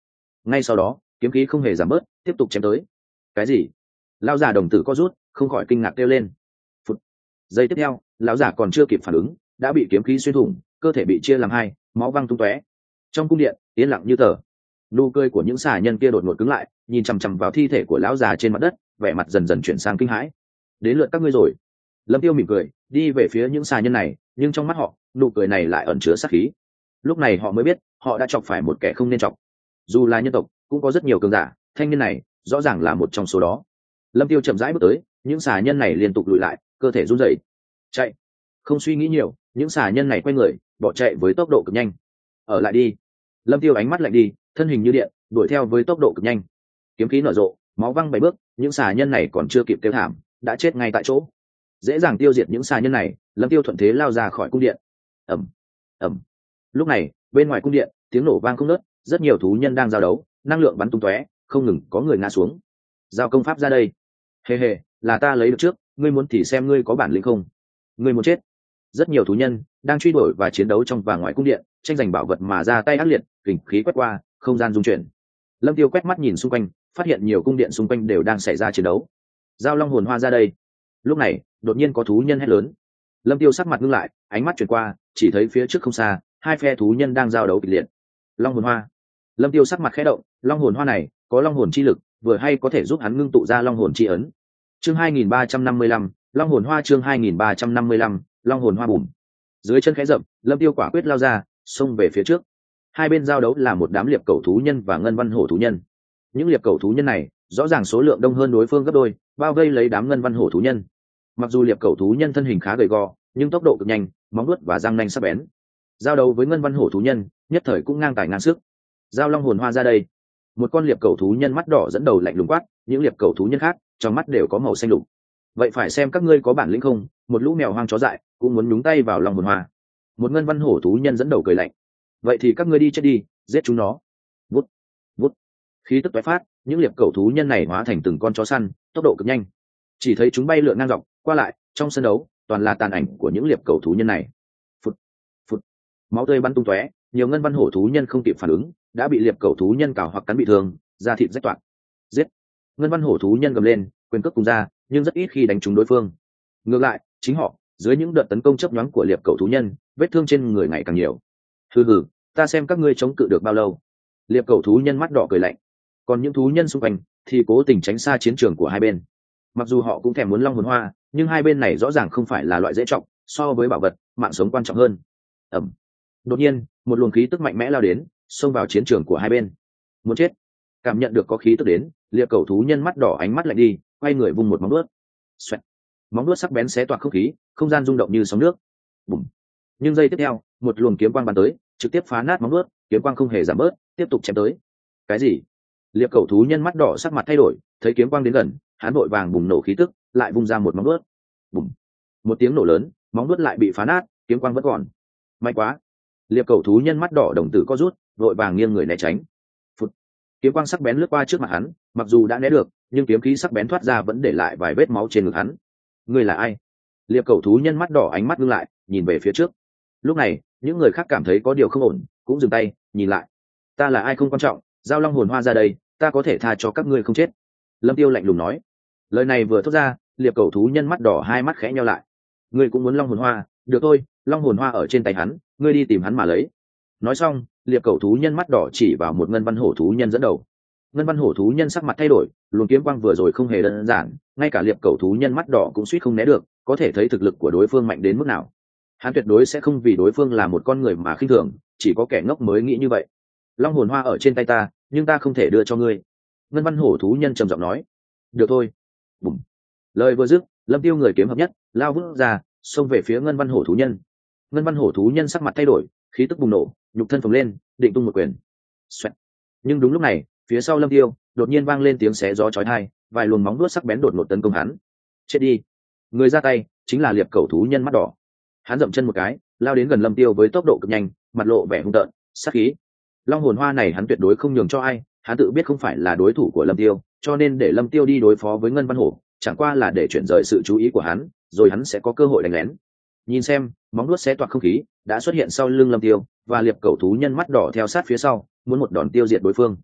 [SPEAKER 1] ngay sau đó kiếm khí không hề giảm bớt, tiếp tục chém tới. Cái gì? Lão giả đồng tử co rút, không khỏi kinh ngạc kêu lên. Phút. Giây tiếp theo, lão giả còn chưa kịp phản ứng, đã bị kiếm khí xuyên thủng, cơ thể bị chia làm hai, máu văng tung tóe. Trong cung điện yên lặng như tờ. Nụ cười của những xà nhân kia đột ngột cứng lại, nhìn chằm chằm vào thi thể của lão già trên mặt đất, vẻ mặt dần dần chuyển sang kinh hãi. Đến lượt các ngươi rồi. Lâm Tiêu mỉm cười, đi về phía những xà nhân này, nhưng trong mắt họ, nụ cười này lại ẩn chứa sát khí. Lúc này họ mới biết, họ đã chọc phải một kẻ không nên chọc. Dù là nhân tộc, cũng có rất nhiều cường giả, thanh niên này rõ ràng là một trong số đó. Lâm Tiêu chậm rãi bước tới, những xà nhân này liên tục lùi lại, cơ thể run rẩy. Chạy! Không suy nghĩ nhiều, những xà nhân này quay người, bỏ chạy với tốc độ cực nhanh. Ở lại đi. Lâm Tiêu ánh mắt lạnh đi, thân hình như điện, đuổi theo với tốc độ cực nhanh. Kiếm khí nở rộ, máu văng bảy bước, những xà nhân này còn chưa kịp kêu thảm, đã chết ngay tại chỗ. Dễ dàng tiêu diệt những xà nhân này, Lâm Tiêu thuận thế lao ra khỏi cung điện. Ầm, ầm. Lúc này, bên ngoài cung điện, tiếng nổ vang không ngớt, rất nhiều thú nhân đang giao đấu, năng lượng bắn tung tóe, không ngừng có người ngã xuống. Giao công pháp ra đây. Hề hề, là ta lấy được trước, ngươi muốn thì xem ngươi có bản lĩnh không. Ngươi muốn chết. Rất nhiều thú nhân đang truy đuổi và chiến đấu trong và ngoài cung điện, tranh giành bảo vật mà ra tay ác liệt, kình khí quét qua, không gian rung chuyển. Lâm Tiêu quét mắt nhìn xung quanh, phát hiện nhiều cung điện xung quanh đều đang xảy ra chiến đấu. Giao long hồn hoa ra đây. Lúc này, đột nhiên có thú nhân hét lớn. Lâm Tiêu sắc mặt ngưng lại, ánh mắt chuyển qua, chỉ thấy phía trước không xa, hai phe thú nhân đang giao đấu kịch liệt. Long hồn hoa. Lâm Tiêu sắc mặt khẽ động, long hồn hoa này có long hồn chi lực, vừa hay có thể giúp hắn ngưng tụ ra long hồn chi ấn. Chương 2355, long hồn hoa. Chương 2355, long hồn hoa bùm. Dưới chân khẽ rậm, Lâm Tiêu quả quyết lao ra, xông về phía trước. Hai bên giao đấu là một đám liệp cầu thú nhân và ngân văn hổ thú nhân. Những liệp cầu thú nhân này rõ ràng số lượng đông hơn đối phương gấp đôi, bao vây lấy đám ngân văn hổ thú nhân. Mặc dù liệp cầu thú nhân thân hình khá gầy gò, nhưng tốc độ cực nhanh, móng vuốt và răng nanh sắc bén. Giao đấu với ngân văn hổ thú nhân, nhất thời cũng ngang tài ngang sức. Giao long hồn hoa ra đây. Một con liệp cầu thú nhân mắt đỏ dẫn đầu lạnh lùng quát, những liệp cầu thú nhân khác trong mắt đều có màu xanh lục. Vậy phải xem các ngươi có bản lĩnh không, một lũ mèo hoang chó dại cũng muốn nhúng tay vào long hồn hoa. Một ngân văn hổ thú nhân dẫn đầu cười lạnh. Vậy thì các ngươi đi chết đi, giết chúng nó. Vút, vút. Khí tức tóe phát, những liệp cầu thú nhân này hóa thành từng con chó săn, tốc độ cực nhanh. Chỉ thấy chúng bay lượn ngang dọc qua lại trong sân đấu, toàn là tàn ảnh của những liệp cầu thú nhân này. Phụt, phụt. Máu tươi bắn tung tóe, nhiều ngân văn hổ thú nhân không kịp phản ứng, đã bị liệp cầu thú nhân cào hoặc cắn bị thương, da thịt rách toạc. Giết! Ngân văn hổ thú nhân gầm lên, quyền cước cùng ra, nhưng rất ít khi đánh trúng đối phương. Ngược lại, chính họ, dưới những đợt tấn công chớp nhoáng của liệp cầu thú nhân, vết thương trên người ngày càng nhiều. Hừ hừ, ta xem các ngươi chống cự được bao lâu. Liệp cầu thú nhân mắt đỏ cười lạnh. Còn những thú nhân xung quanh thì cố tình tránh xa chiến trường của hai bên. Mặc dù họ cũng thèm muốn long hồn hoa, nhưng hai bên này rõ ràng không phải là loại dễ trọng, so với bảo vật, mạng sống quan trọng hơn. Ẩm. Đột nhiên, một luồng khí tức mạnh mẽ lao đến, xông vào chiến trường của hai bên. Muốn chết. Cảm nhận được có khí tức đến, liệp cầu thú nhân mắt đỏ ánh mắt lạnh đi, quay người vung một móng vuốt. Xoẹt. Móng vuốt sắc bén xé toạc không khí, không gian rung động như sóng nước. Bùm. Nhưng giây tiếp theo, một luồng kiếm quang bắn tới, trực tiếp phá nát móng vuốt, kiếm quang không hề giảm bớt, tiếp tục chém tới. Cái gì? Liệp cầu thú nhân mắt đỏ sắc mặt thay đổi, thấy kiếm quang đến gần, hắn vội vàng bùng nổ khí tức, lại vung ra một móng vuốt. Bùm. Một tiếng nổ lớn, móng vuốt lại bị phá nát, kiếm quang vẫn còn. May quá. Liệp cầu thú nhân mắt đỏ đồng tử co rút, vội vàng nghiêng người né tránh. Phụt. Kiếm quang sắc bén lướt qua trước mặt hắn, mặc dù đã né được, nhưng kiếm khí sắc bén thoát ra vẫn để lại vài vết máu trên ngực hắn. Ngươi là ai? Liệp cầu thú nhân mắt đỏ ánh mắt ngưng lại, nhìn về phía trước. Lúc này, những người khác cảm thấy có điều không ổn, cũng dừng tay, nhìn lại. Ta là ai không quan trọng, giao long hồn hoa ra đây, ta có thể tha cho các ngươi không chết. Lâm Tiêu lạnh lùng nói. Lời này vừa thốt ra, liệp cầu thú nhân mắt đỏ hai mắt khẽ nheo lại. Ngươi cũng muốn long hồn hoa? Được thôi, long hồn hoa ở trên tay hắn, ngươi đi tìm hắn mà lấy. Nói xong, liệp cầu thú nhân mắt đỏ chỉ vào một ngân văn hổ thú nhân dẫn đầu. Ngân văn hổ thú nhân sắc mặt thay đổi, luồng kiếm quang vừa rồi không hề đơn giản, ngay cả liệp cầu thú nhân mắt đỏ cũng suýt không né được, có thể thấy thực lực của đối phương mạnh đến mức nào. Hắn tuyệt đối sẽ không vì đối phương là một con người mà khinh thường, chỉ có kẻ ngốc mới nghĩ như vậy. Long hồn hoa ở trên tay ta, nhưng ta không thể đưa cho ngươi. Ngân văn hổ thú nhân trầm giọng nói. Được thôi. Bùm. Lời vừa dứt, Lâm Tiêu người kiếm hợp nhất, lao vút ra, xông về phía ngân văn hổ thú nhân. Ngân văn hổ thú nhân sắc mặt thay đổi, khí tức bùng nổ, nhục thân phồng lên, định tung một quyền. Xoẹt. Nhưng đúng lúc này, phía sau Lâm Tiêu đột nhiên vang lên tiếng xé gió chói tai, vài luồng móng vuốt sắc bén đột ngột tấn công hắn. Chết đi. Người ra tay chính là liệp cầu thú nhân mắt đỏ. Hắn dậm chân một cái, lao đến gần Lâm Tiêu với tốc độ cực nhanh, mặt lộ vẻ hung tợn, sát khí. Long hồn hoa này hắn tuyệt đối không nhường cho ai, hắn tự biết không phải là đối thủ của Lâm Tiêu, cho nên để Lâm Tiêu đi đối phó với Ngân Văn Hổ, chẳng qua là để chuyển rời sự chú ý của hắn, rồi hắn sẽ có cơ hội đánh lén. Nhìn xem, móng vuốt xé toạc không khí đã xuất hiện sau lưng Lâm Tiêu, và liệp cầu thú nhân mắt đỏ theo sát phía sau, muốn một đòn tiêu diệt đối phương.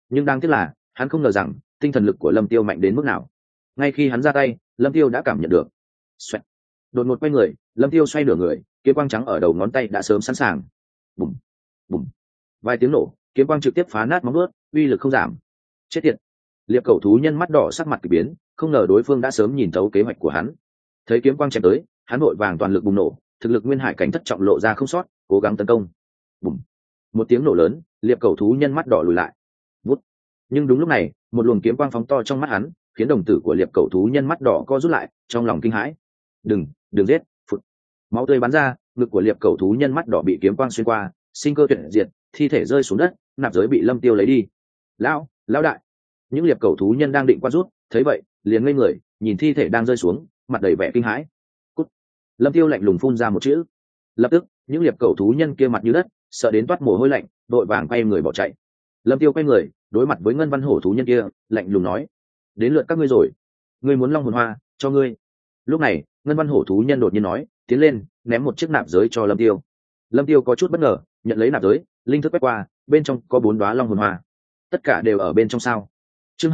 [SPEAKER 1] nhưng đáng tiếc là hắn không ngờ rằng tinh thần lực của lâm tiêu mạnh đến mức nào. Ngay khi hắn ra tay, lâm tiêu đã cảm nhận được. Xoẹt. Đột ngột quay người, lâm tiêu xoay nửa người, kiếm quang trắng ở đầu ngón tay đã sớm sẵn sàng. Bùm bùm, vài tiếng nổ, kiếm quang trực tiếp phá nát móng vuốt, uy lực không giảm. Chết tiệt! Liệp cầu thú nhân mắt đỏ sắc mặt kỳ biến, không ngờ đối phương đã sớm nhìn thấu kế hoạch của hắn. Thấy kiếm quang chém tới, hắn vội vàng toàn lực bùng nổ, thực lực nguyên hải cảnh thất trọng lộ ra không sót, cố gắng tấn công. Bùm! Một tiếng nổ lớn, liệp cầu thú nhân mắt đỏ lùi lại. Vút! Nhưng đúng lúc này, một luồng kiếm quang phóng to trong mắt hắn, khiến đồng tử của liệp cầu thú nhân mắt đỏ co rút lại, trong lòng kinh hãi. Đừng giết! Phụt! Máu tươi bắn ra, ngực của liệp cầu thú nhân mắt đỏ bị kiếm quang xuyên qua, sinh cơ tuyệt diệt, thi thể rơi xuống đất, nạp giới bị lâm tiêu lấy đi. Lão đại! Những liệp cầu thú nhân đang định qua rút, thấy vậy liền ngây người, nhìn thi thể đang rơi xuống, mặt đầy vẻ kinh hãi. Cút! Lâm tiêu lạnh lùng phun ra một chữ. Lập tức những liệp cầu thú nhân kia mặt như đất, sợ đến toát mồ hôi lạnh, đội vàng quay người bỏ chạy. Lâm tiêu quay người, đối mặt với ngân văn hổ thú nhân kia, lạnh lùng nói: đến lượt các ngươi rồi. Ngươi muốn long hồn hoa, cho ngươi. Lúc này ngân văn hổ thú nhân đột nhiên nói, tiến lên ném một chiếc nạp giới cho lâm tiêu. Lâm tiêu có chút bất ngờ, nhận lấy nạp giới, linh thức quét qua, bên trong có 4 đóa long hồn hoa. Tất cả đều ở bên trong sao? Chương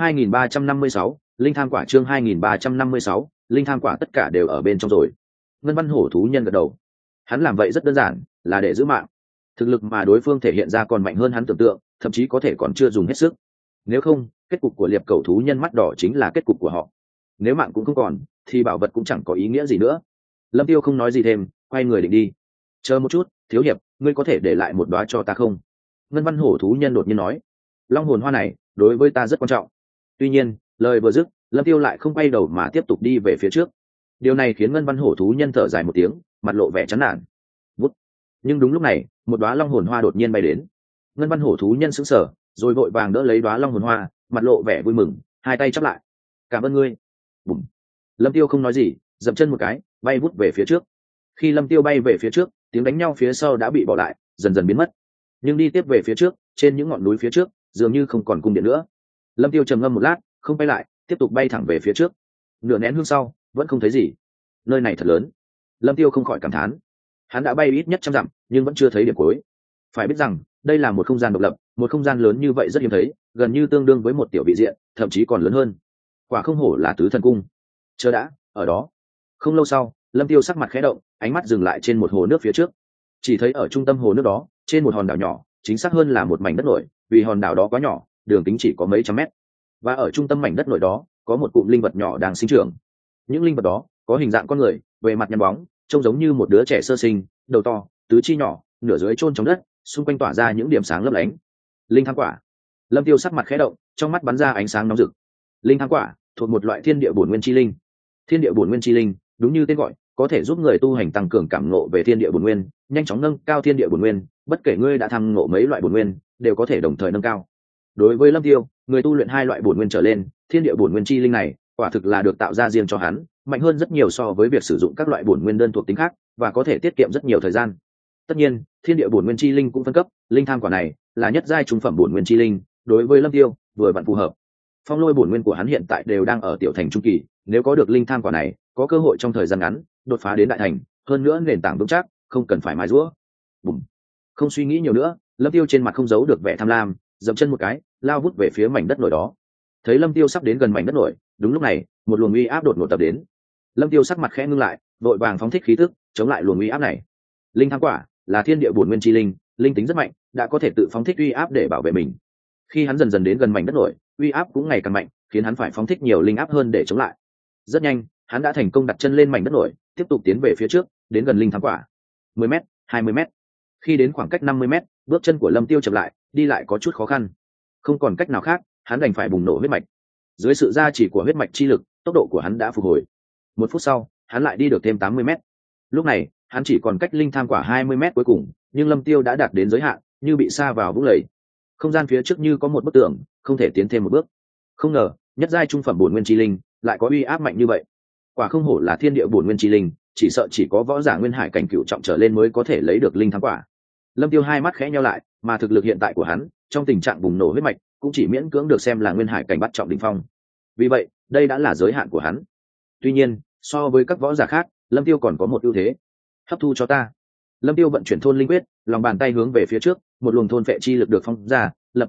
[SPEAKER 1] 2356, linh tham quả. Chương 2356, linh tham quả. Tất cả đều ở bên trong rồi. Ngân văn hổ thú nhân gật đầu. Hắn làm vậy rất đơn giản, là để giữ mạng. Thực lực mà đối phương thể hiện ra còn mạnh hơn hắn tưởng tượng, thậm chí có thể còn chưa dùng hết sức. Nếu không, kết cục của liệp cầu thú nhân mắt đỏ chính là kết cục của họ. Nếu mạng cũng không còn, thì bảo vật cũng chẳng có ý nghĩa gì nữa. Lâm tiêu không nói gì thêm, quay người định đi. Chờ một chút, thiếu hiệp, ngươi có thể để lại một đóa cho ta không? Ngân văn hổ thú nhân đột nhiên nói. Long hồn hoa này đối với ta rất quan trọng. Tuy nhiên lời vừa dứt, lâm tiêu lại không quay đầu mà tiếp tục đi về phía trước. Điều này khiến ngân văn hổ thú nhân thở dài một tiếng, mặt lộ vẻ chán nản. Vút. Nhưng đúng lúc này một đóa long hồn hoa đột nhiên bay đến. Ngân văn hổ thú nhân sững sờ, rồi vội vàng đỡ lấy đóa long hồn hoa, mặt lộ vẻ vui mừng, hai tay chắp lại. Cảm ơn ngươi. Bùm. Lâm tiêu không nói gì, dậm chân một cái, bay vút về phía trước. Khi lâm tiêu bay về phía trước, tiếng đánh nhau phía sau đã bị bỏ lại, dần dần biến mất. Nhưng đi tiếp về phía trước, trên những ngọn núi phía trước dường như không còn cung điện nữa. Lâm tiêu trầm ngâm một lát, không bay lại, tiếp tục bay thẳng về phía trước. Nửa nén hương sau vẫn không thấy gì. Nơi này thật lớn. Lâm tiêu không khỏi cảm thán. Hắn đã bay ít nhất 100 dặm nhưng vẫn chưa thấy điểm cuối. Phải biết rằng đây là một không gian độc lập, một không gian lớn như vậy rất hiếm thấy, gần như tương đương với một tiểu vị diện, thậm chí còn lớn hơn. Quả không hổ là tứ thần cung. Chờ đã, ở đó. Không lâu sau, lâm tiêu sắc mặt khẽ động, ánh mắt dừng lại trên một hồ nước phía trước. Chỉ thấy ở trung tâm hồ nước đó, trên một hòn đảo nhỏ, chính xác hơn là một mảnh đất nổi, vì hòn đảo đó quá nhỏ, đường kính chỉ có mấy trăm mét. Và ở trung tâm mảnh đất nổi đó có một cụm linh vật nhỏ đang sinh trưởng. Những linh vật đó có hình dạng con người, về mặt nhăn bóng, trông giống như một đứa trẻ sơ sinh, đầu to, tứ chi nhỏ, nửa dưới chôn trong đất, xung quanh tỏa ra những điểm sáng lấp lánh. Linh tham quả. Lâm tiêu sắc mặt khẽ động, trong mắt bắn ra ánh sáng nóng rực. Linh tham quả thuộc một loại thiên địa bổn nguyên chi linh. Thiên địa bổn nguyên chi linh, đúng như tên gọi, có thể giúp người tu hành tăng cường cảm ngộ về thiên địa bổn nguyên, nhanh chóng nâng cao thiên địa bổn nguyên, bất kể ngươi đã tham ngộ mấy loại bổn nguyên, đều có thể đồng thời nâng cao. Đối với lâm tiêu, người tu luyện 2 loại bổn nguyên trở lên, thiên địa bổn nguyên chi linh này quả thực là được tạo ra riêng cho hắn, mạnh hơn rất nhiều so với việc sử dụng các loại bổn nguyên đơn thuộc tính khác, và có thể tiết kiệm rất nhiều thời gian. Tất nhiên thiên địa bổn nguyên chi linh cũng phân cấp, linh tham quả này là nhất giai trung phẩm bổn nguyên chi linh, đối với lâm tiêu vừa vặn phù hợp. Phong lôi bổn nguyên của hắn hiện tại đều đang ở tiểu thành trung kỳ, nếu có được linh tham quả này, có cơ hội trong thời gian ngắn đột phá đến đại thành, hơn nữa nền tảng vững chắc, không cần phải mài giũa. Bùm. Không suy nghĩ nhiều nữa, lâm tiêu trên mặt không giấu được vẻ tham lam, dậm chân một cái, lao vút về phía mảnh đất nổi đó. Thấy lâm tiêu sắp đến gần mảnh đất nổi, đúng lúc này một luồng uy áp đột ngột tập đến. Lâm tiêu sắc mặt khẽ ngưng lại, vội vàng phóng thích khí tức chống lại luồng uy áp này. Linh tham quả là thiên địa bổn nguyên chi linh, linh tính rất mạnh, đã có thể tự phóng thích uy áp để bảo vệ mình. Khi hắn dần dần đến gần mảnh đất nổi, uy áp cũng ngày càng mạnh, khiến hắn phải phóng thích nhiều linh áp hơn để chống lại. Rất nhanh, hắn đã thành công đặt chân lên mảnh đất nổi, tiếp tục tiến về phía trước, đến gần linh tham quả. 10m, 20m. Khi đến khoảng cách 50m, bước chân của lâm tiêu chậm lại, đi lại có chút khó khăn. Không còn cách nào khác, hắn đành phải bùng nổ huyết mạch. Dưới sự gia trì của huyết mạch chi lực, tốc độ của hắn đã phục hồi. 1 phút sau, hắn lại đi được thêm 80m. Lúc này hắn chỉ còn cách linh tham quả 20m cuối cùng, nhưng lâm tiêu đã đạt đến giới hạn, như bị sa vào vũng lầy. Không gian phía trước như có một bức tường, không thể tiến thêm một bước. Không ngờ nhất giai trung phẩm bổn nguyên chi linh lại có uy áp mạnh như vậy. Quả không hổ là thiên địa bổn nguyên chi linh, chỉ sợ chỉ có võ giả nguyên hải cảnh cửu trọng trở lên mới có thể lấy được linh tham quả. Lâm tiêu hai mắt khẽ nheo lại, mà thực lực hiện tại của hắn trong tình trạng bùng nổ huyết mạch cũng chỉ miễn cưỡng được xem là nguyên hải cảnh bắt trọng đỉnh phong. Vì vậy đây đã là giới hạn của hắn. Tuy nhiên so với các võ giả khác, lâm tiêu còn có một ưu thế. Hấp thu cho ta. Lâm tiêu vận chuyển thôn linh quyết, lòng bàn tay hướng về phía trước, một luồng thôn phệ chi lực được phong ra, lập tức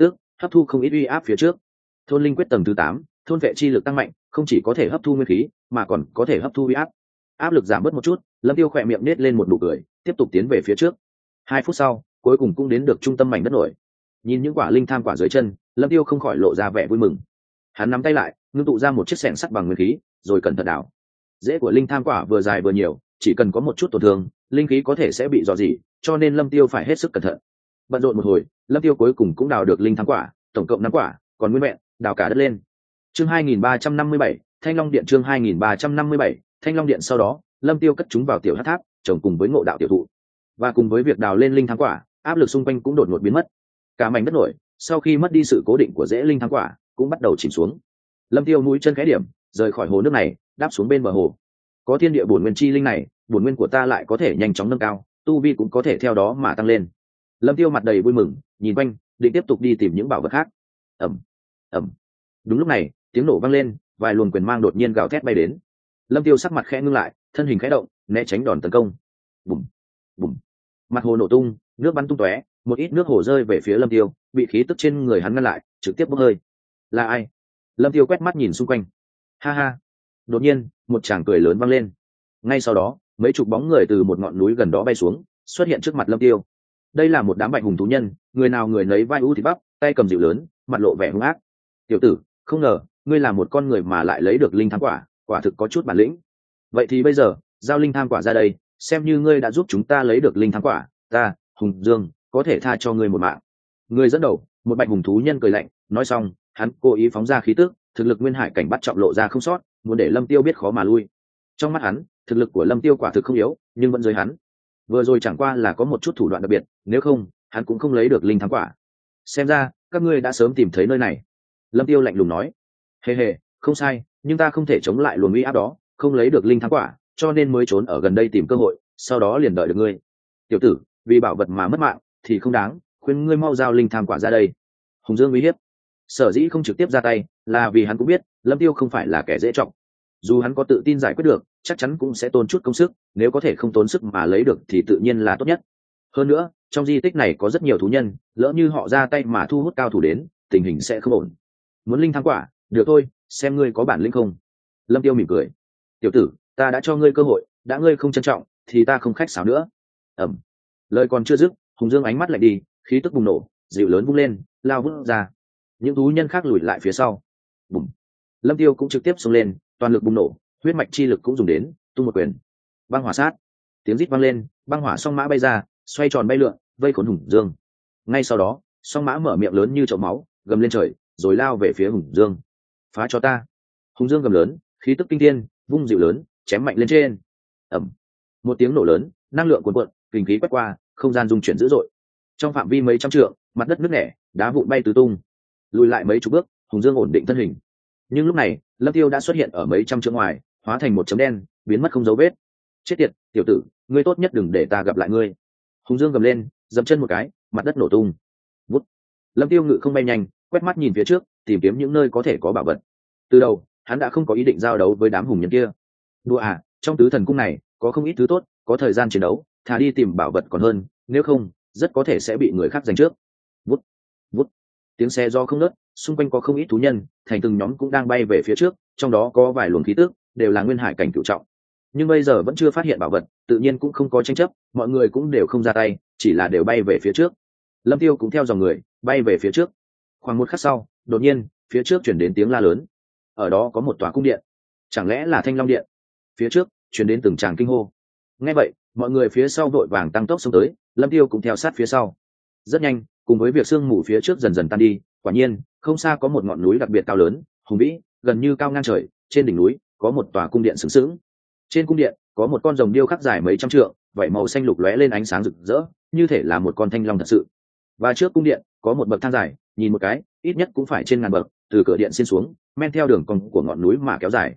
[SPEAKER 1] hấp thu không ít uy áp phía trước. Thôn linh quyết tầng thứ 8, thôn vệ chi lực tăng mạnh, không chỉ có thể hấp thu nguyên khí mà còn có thể hấp thu uy áp. Áp lực giảm bớt một chút, Lâm Tiêu khỏe miệng nết lên một nụ cười, tiếp tục tiến về phía trước. 2 phút sau, cuối cùng cũng đến được trung tâm mảnh đất nổi. Nhìn những quả linh tham quả dưới chân, Lâm Tiêu không khỏi lộ ra vẻ vui mừng. Hắn nắm tay lại, ngưng tụ ra một chiếc xẻng sắt bằng nguyên khí, rồi cẩn thận đào. Rễ của linh tham quả vừa dài vừa nhiều, chỉ cần có một chút tổn thương, linh khí có thể sẽ bị rò rỉ, cho nên Lâm Tiêu phải hết sức cẩn thận. Bận rộn một hồi, Lâm Tiêu cuối cùng cũng đào được linh tham quả, tổng cộng 5 quả, còn nguyên vẹn, đào cả đất lên. Chương 2357, Thanh Long Điện. Chương 2357, Thanh Long Điện. Sau đó, Lâm Tiêu cất chúng vào tiểu hắc tháp, trồng cùng với ngộ đạo tiểu thụ, và cùng với việc đào lên linh tham quả, áp lực xung quanh cũng đột ngột biến mất. Cả mảnh đất nổi, sau khi mất đi sự cố định của rễ linh tham quả, cũng bắt đầu chìm xuống. Lâm Tiêu mũi chân khẽ điểm, rời khỏi hồ nước này, đáp xuống bên bờ hồ. Có thiên địa bổn nguyên chi linh này, bổn nguyên của ta lại có thể nhanh chóng nâng cao, tu vi cũng có thể theo đó mà tăng lên. Lâm Tiêu mặt đầy vui mừng, nhìn quanh, định tiếp tục đi tìm những bảo vật khác. Ầm, ầm. Đúng lúc này, tiếng nổ vang lên, vài luồng quyền mang đột nhiên gào thét bay đến. Lâm Tiêu sắc mặt khẽ ngưng lại, thân hình khẽ động, né tránh đòn tấn công. Bùm, bùm. Mặt hồ nổ tung, nước bắn tung tóe, một ít nước hồ rơi về phía Lâm Tiêu, bị khí tức trên người hắn ngăn lại, trực tiếp bốc hơi. Là ai? Lâm Tiêu quét mắt nhìn xung quanh. Ha ha. Đột nhiên, một tràng cười lớn vang lên. Ngay sau đó, mấy chục bóng người từ một ngọn núi gần đó bay xuống, xuất hiện trước mặt Lâm Tiêu. Đây là một đám bạch hùng thú nhân, người nào người nấy vai u thịt bắp, tay cầm dịu lớn, mặt lộ vẻ hung ác. Tiểu tử, không ngờ ngươi là một con người mà lại lấy được linh tham quả, quả thực có chút bản lĩnh. Vậy thì bây giờ, giao linh tham quả ra đây, xem như ngươi đã giúp chúng ta lấy được linh tham quả, ta, Hùng Dương, có thể tha cho ngươi một mạng. Người dẫn đầu, một bạch hùng thú nhân cười lạnh, nói xong, hắn cố ý phóng ra khí tức, thực lực nguyên hải cảnh bắt trọng lộ ra không sót, muốn để Lâm Tiêu biết khó mà lui. Trong mắt hắn, thực lực của Lâm Tiêu quả thực không yếu, nhưng vẫn dưới hắn. Vừa rồi chẳng qua là có một chút thủ đoạn đặc biệt, nếu không, hắn cũng không lấy được linh thắng quả. Xem ra, các ngươi đã sớm tìm thấy nơi này. Lâm Tiêu lạnh lùng nói. Hề hề, không sai, nhưng ta không thể chống lại luồng uy áp đó, không lấy được linh thắng quả, cho nên mới trốn ở gần đây tìm cơ hội, sau đó liền đợi được ngươi. Tiểu tử, vì bảo vật mà mất mạng, thì không đáng, khuyên ngươi mau giao linh tham quả ra đây. Hùng Dương uy hiếp. Sở dĩ không trực tiếp ra tay, là vì hắn cũng biết, Lâm Tiêu không phải là kẻ dễ trọng. Dù hắn có tự tin giải quyết được, chắc chắn cũng sẽ tốn chút công sức, nếu có thể không tốn sức mà lấy được thì tự nhiên là tốt nhất. Hơn nữa, trong di tích này có rất nhiều thú nhân, lỡ như họ ra tay mà thu hút cao thủ đến, tình hình sẽ không ổn. Muốn linh thắng quả, được thôi, xem ngươi có bản lĩnh không. Lâm Tiêu mỉm cười. Tiểu tử, ta đã cho ngươi cơ hội, đã ngươi không trân trọng, thì ta không khách sáo nữa. Ẩm. Lời còn chưa dứt, Hùng Dương ánh mắt lạnh đi, khí tức bùng nổ, dịu lớn vung lên, lao vút ra. Những thú nhân khác lùi lại phía sau. Bùm. Lâm Tiêu cũng trực tiếp xông lên, toàn lực bùng nổ, huyết mạch chi lực cũng dùng đến, tung một quyền. Băng hỏa sát. Tiếng rít vang lên, băng hỏa song mã bay ra, xoay tròn bay lượn, vây khốn Hùng Dương. Ngay sau đó, song mã mở miệng lớn như chậu máu, gầm lên trời, rồi lao về phía Hùng Dương. Phá cho ta. Hùng Dương gầm lớn, khí tức kinh thiên, vung dịu lớn, chém mạnh lên trên. Ầm. Một tiếng nổ lớn, năng lượng cuồn cuộn, kinh khí quét qua, không gian rung chuyển dữ dội. Trong phạm vi mấy trăm trượng, mặt đất nứt nẻ, đá vụn bay tứ tung. Lùi lại mấy chục bước, Hùng Dương ổn định thân hình. Nhưng lúc này, Lâm Tiêu đã xuất hiện ở mấy trăm trượng ngoài, hóa thành một chấm đen, biến mất không dấu vết. Chết tiệt, tiểu tử, ngươi tốt nhất đừng để ta gặp lại ngươi. Hùng Dương gầm lên, dậm chân một cái, mặt đất nổ tung. Vút. Lâm Tiêu ngự không bay nhanh, quét mắt nhìn phía trước, tìm kiếm những nơi có thể có bảo vật. Từ đầu, hắn đã không có ý định giao đấu với đám hùng nhân kia. Đùa à, trong tứ thần cung này có không ít thứ tốt, có thời gian chiến đấu, thà đi tìm bảo vật còn hơn, nếu không, rất có thể sẽ bị người khác giành trước. Vút. Vút. Tiếng xe do không ngớt, xung quanh có không ít thú nhân, thành từng nhóm cũng đang bay về phía trước, trong đó có vài luồng khí tức đều là nguyên hải cảnh cửu trọng. Nhưng bây giờ vẫn chưa phát hiện bảo vật, tự nhiên cũng không có tranh chấp, mọi người cũng đều không ra tay, chỉ là đều bay về phía trước. Lâm Tiêu cũng theo dòng người bay về phía trước. Khoảng một khắc sau, đột nhiên, phía trước chuyển đến tiếng la lớn. Ở đó có một tòa cung điện, chẳng lẽ là Thanh Long Điện? Phía trước chuyển đến từng tràng kinh hô. Nghe vậy, mọi người phía sau vội vàng tăng tốc xông tới, Lâm Tiêu cũng theo sát phía sau. Rất nhanh, cùng với việc sương mù phía trước dần dần tan đi, quả nhiên không xa có một ngọn núi đặc biệt cao lớn, hùng vĩ, gần như cao ngang trời. Trên đỉnh núi có một tòa cung điện sừng sững. Trên cung điện có một con rồng điêu khắc dài mấy trăm trượng, vảy màu xanh lục lóe lên ánh sáng rực rỡ, như thể là một con thanh long thật sự. Và trước cung điện có một bậc thang dài, nhìn một cái ít nhất cũng phải trên ngàn bậc, từ cửa điện xin xuống, men theo đường cong của ngọn núi mà kéo dài.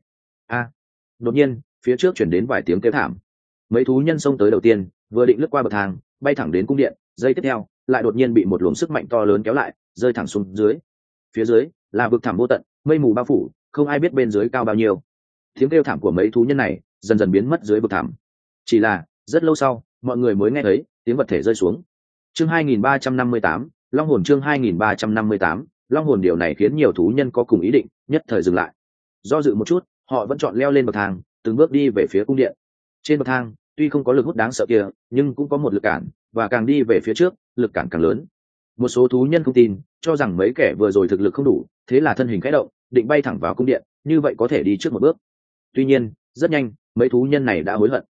[SPEAKER 1] Đột nhiên phía trước chuyển đến vài tiếng kêu thảm. Mấy thú nhân xông tới đầu tiên, vừa định lướt qua bậc thang bay thẳng đến cung điện, giây tiếp theo lại đột nhiên bị một luồng sức mạnh to lớn kéo lại, rơi thẳng xuống dưới. Phía dưới là vực thẳm vô tận, mây mù bao phủ, không ai biết bên dưới cao bao nhiêu. Tiếng kêu thảm của mấy thú nhân này dần dần biến mất dưới vực thẳm. Chỉ là rất lâu sau, mọi người mới nghe thấy tiếng vật thể rơi xuống. Chương 2358, Long hồn. Chương 2358, long hồn điều này khiến nhiều thú nhân có cùng ý định nhất thời dừng lại. Do dự một chút, họ vẫn chọn leo lên bậc thang, từng bước đi về phía cung điện. Trên bậc thang tuy không có lực hút đáng sợ kia, nhưng cũng có một lực cản, và càng đi về phía trước lực cản càng lớn. Một số thú nhân không tin, cho rằng mấy kẻ vừa rồi thực lực không đủ, thế là thân hình khẽ động, định bay thẳng vào cung điện, như vậy có thể đi trước một bước. Tuy nhiên rất nhanh mấy thú nhân này đã hối hận.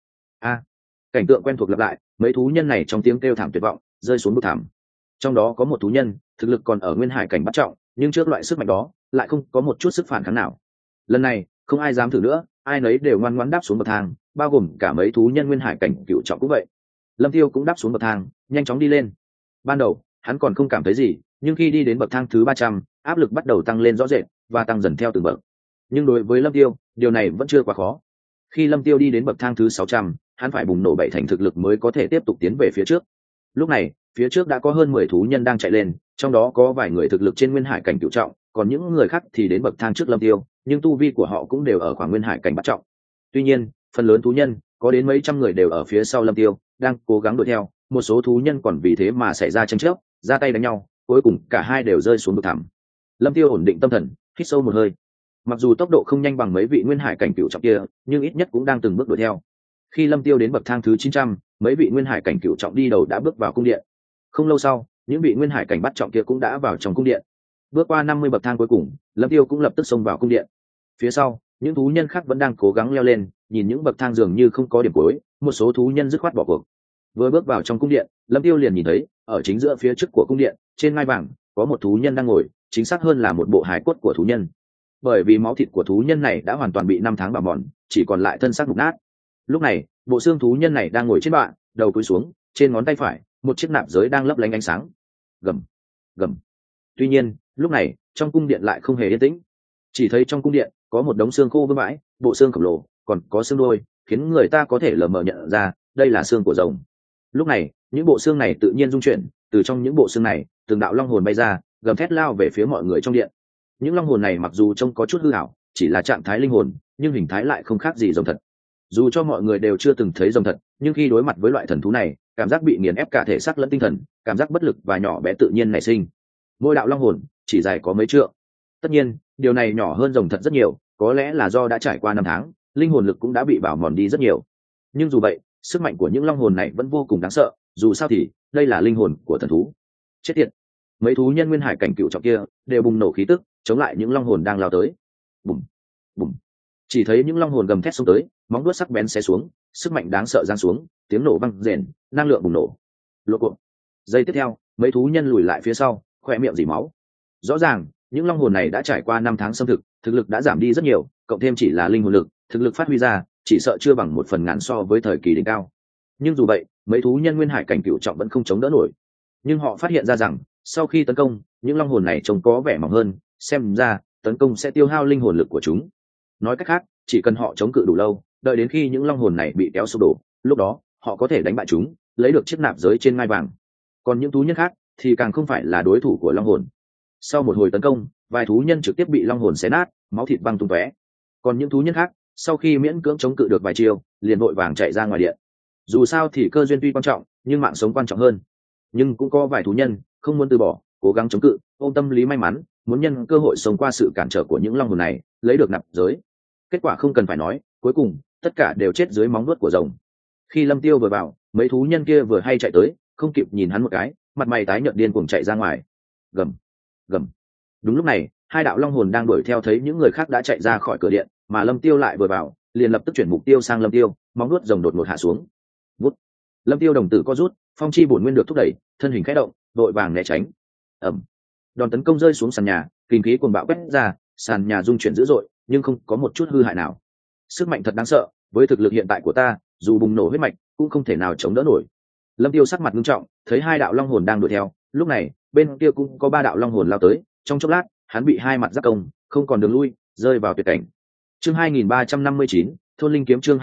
[SPEAKER 1] Cảnh tượng quen thuộc lặp lại, mấy thú nhân này trong tiếng kêu thảm tuyệt vọng rơi xuống vực thẳm. Trong đó có một thú nhân thực lực còn ở nguyên hải cảnh bắt trọng, nhưng trước loại sức mạnh đó lại không có một chút sức phản kháng nào. Lần này không ai dám thử nữa, ai nấy đều ngoan ngoãn đáp xuống bậc thang, bao gồm cả mấy thú nhân nguyên hải cảnh cựu trọng cũng vậy. Lâm Tiêu cũng đáp xuống bậc thang, nhanh chóng đi lên. Ban đầu hắn còn không cảm thấy gì, nhưng khi đi đến bậc thang thứ 300, áp lực bắt đầu tăng lên rõ rệt và tăng dần theo từng bậc. Nhưng đối với Lâm Tiêu, điều này vẫn chưa quá khó. Khi Lâm Tiêu đi đến bậc thang thứ 600, hắn phải bùng nổ 7 thành thực lực mới có thể tiếp tục tiến về phía trước. Lúc này phía trước đã có hơn 10 thú nhân đang chạy lên, trong đó có vài người thực lực trên nguyên hải cảnh cửu trọng, còn những người khác thì đến bậc thang trước Lâm Tiêu, nhưng tu vi của họ cũng đều ở khoảng nguyên hải cảnh bắt trọng. Tuy nhiên phần lớn thú nhân, có đến mấy trăm người đều ở phía sau Lâm Tiêu, đang cố gắng đuổi theo. Một số thú nhân còn vì thế mà xảy ra tranh chấp, ra tay đánh nhau, cuối cùng cả hai đều rơi xuống vực thẳm. Lâm Tiêu ổn định tâm thần, hít sâu một hơi. Mặc dù tốc độ không nhanh bằng mấy vị nguyên hải cảnh cửu trọng kia, nhưng ít nhất cũng đang từng bước đuổi theo. Khi Lâm Tiêu đến bậc thang thứ 900, mấy vị nguyên hải cảnh cửu trọng đi đầu đã bước vào cung điện. Không lâu sau, những vị nguyên hải cảnh bắt trọng kia cũng đã vào trong cung điện. Bước qua 50 bậc thang cuối cùng, Lâm Tiêu cũng lập tức xông vào cung điện. Phía sau, những thú nhân khác vẫn đang cố gắng leo lên, nhìn những bậc thang dường như không có điểm cuối, một số thú nhân dứt khoát bỏ cuộc. Vừa bước vào trong cung điện, Lâm Tiêu liền nhìn thấy, ở chính giữa phía trước của cung điện, trên ngai vàng, có một thú nhân đang ngồi, chính xác hơn là một bộ hài cốt của thú nhân. Bởi vì máu thịt của thú nhân này đã hoàn toàn bị năm tháng bào mòn, chỉ còn lại thân xác mục nát. Lúc này bộ xương thú nhân này đang ngồi trên bạ, đầu cúi xuống, trên ngón tay phải một chiếc nạp giới đang lấp lánh ánh sáng. Gầm gầm. Tuy nhiên lúc này trong cung điện lại không hề yên tĩnh, chỉ thấy trong cung điện có một đống xương khô vương vãi, bộ xương khổng lồ, còn có xương đôi, khiến người ta có thể lờ mờ nhận ra đây là xương của rồng. Lúc này những bộ xương này tự nhiên rung chuyển, từ trong những bộ xương này từng đạo long hồn bay ra, gầm thét lao về phía mọi người trong điện. Những long hồn này mặc dù trông có chút hư ảo, chỉ là trạng thái linh hồn, nhưng hình thái lại không khác gì rồng thật. Dù cho mọi người đều chưa từng thấy rồng thật, nhưng khi đối mặt với loại thần thú này, cảm giác bị nghiền ép cả thể xác lẫn tinh thần, cảm giác bất lực và nhỏ bé tự nhiên nảy sinh. Mỗi đạo long hồn chỉ dài có mấy trượng. Tất nhiên điều này nhỏ hơn rồng thật rất nhiều, có lẽ là do đã trải qua 5 tháng, linh hồn lực cũng đã bị bào mòn đi rất nhiều. Nhưng dù vậy sức mạnh của những long hồn này vẫn vô cùng đáng sợ, dù sao thì đây là linh hồn của thần thú. Chết tiệt, mấy thú nhân nguyên hải cảnh cựu trọng kia đều bùng nổ khí tức chống lại những long hồn đang lao tới. Bùm bùm. Chỉ thấy những long hồn gầm thét xông tới, móng vuốt sắc bén xé xuống, sức mạnh đáng sợ giáng xuống, tiếng nổ vang rền, năng lượng bùng nổ. Lộ cộp. Giây tiếp theo mấy thú nhân lùi lại phía sau, khoe miệng rỉ máu. Rõ ràng những long hồn này đã trải qua 5 tháng xâm thực, thực lực đã giảm đi rất nhiều, cộng thêm chỉ là linh hồn lực, thực lực phát huy ra chỉ sợ chưa bằng 1/1000 so với thời kỳ đỉnh cao. Nhưng dù vậy mấy thú nhân nguyên hải cảnh cựu trọng vẫn không chống đỡ nổi. Nhưng họ phát hiện ra rằng sau khi tấn công, những long hồn này trông có vẻ mỏng hơn, xem ra tấn công sẽ tiêu hao linh hồn lực của chúng. Nói cách khác, chỉ cần họ chống cự đủ lâu, đợi đến khi những long hồn này bị kéo sụp đổ, lúc đó họ có thể đánh bại chúng, lấy được chiếc nạp giới trên ngai vàng. Còn những thú nhân khác thì càng không phải là đối thủ của long hồn. Sau một hồi tấn công, vài thú nhân trực tiếp bị long hồn xé nát, máu thịt văng tung tóe. Còn những thú nhân khác sau khi miễn cưỡng chống cự được vài chiêu, liền vội vàng chạy ra ngoài điện. Dù sao thì cơ duyên tuy quan trọng, nhưng mạng sống quan trọng hơn. Nhưng cũng có vài thú nhân không muốn từ bỏ, cố gắng chống cự, ôm tâm lý may mắn, muốn nhân cơ hội sống qua sự cản trở của những long hồn này, lấy được nạp giới. Kết quả không cần phải nói, cuối cùng tất cả đều chết dưới móng vuốt của rồng. Khi Lâm Tiêu vừa vào, mấy thú nhân kia vừa hay chạy tới, không kịp nhìn hắn một cái, mặt mày tái nhợt điên cuồng chạy ra ngoài. Gầm gầm. Đúng lúc này 2 đạo long hồn đang đuổi theo thấy những người khác đã chạy ra khỏi cửa điện, mà Lâm Tiêu lại vừa vào, liền lập tức chuyển mục tiêu sang Lâm Tiêu, móng vuốt rồng đột ngột hạ xuống. Vút. Lâm Tiêu đồng tử co rút, phong chi bổn nguyên được thúc đẩy, thân hình khẽ động, vội vàng né tránh. Ầm. Đòn tấn công rơi xuống sàn nhà, kinh khí cuồng bạo quét ra, sàn nhà rung chuyển dữ dội, nhưng không có một chút hư hại nào. Sức mạnh thật đáng sợ, với thực lực hiện tại của ta, dù bùng nổ huyết mạch cũng không thể nào chống đỡ nổi. Lâm Tiêu sắc mặt nghiêm trọng, thấy 2 đạo long hồn đang đuổi theo, lúc này bên kia cũng có 3 đạo long hồn lao tới, trong chốc lát hắn bị 2 mặt giáp công, không còn đường lui, rơi vào tuyệt cảnh. Chương 2359, thôn linh kiếm. Chương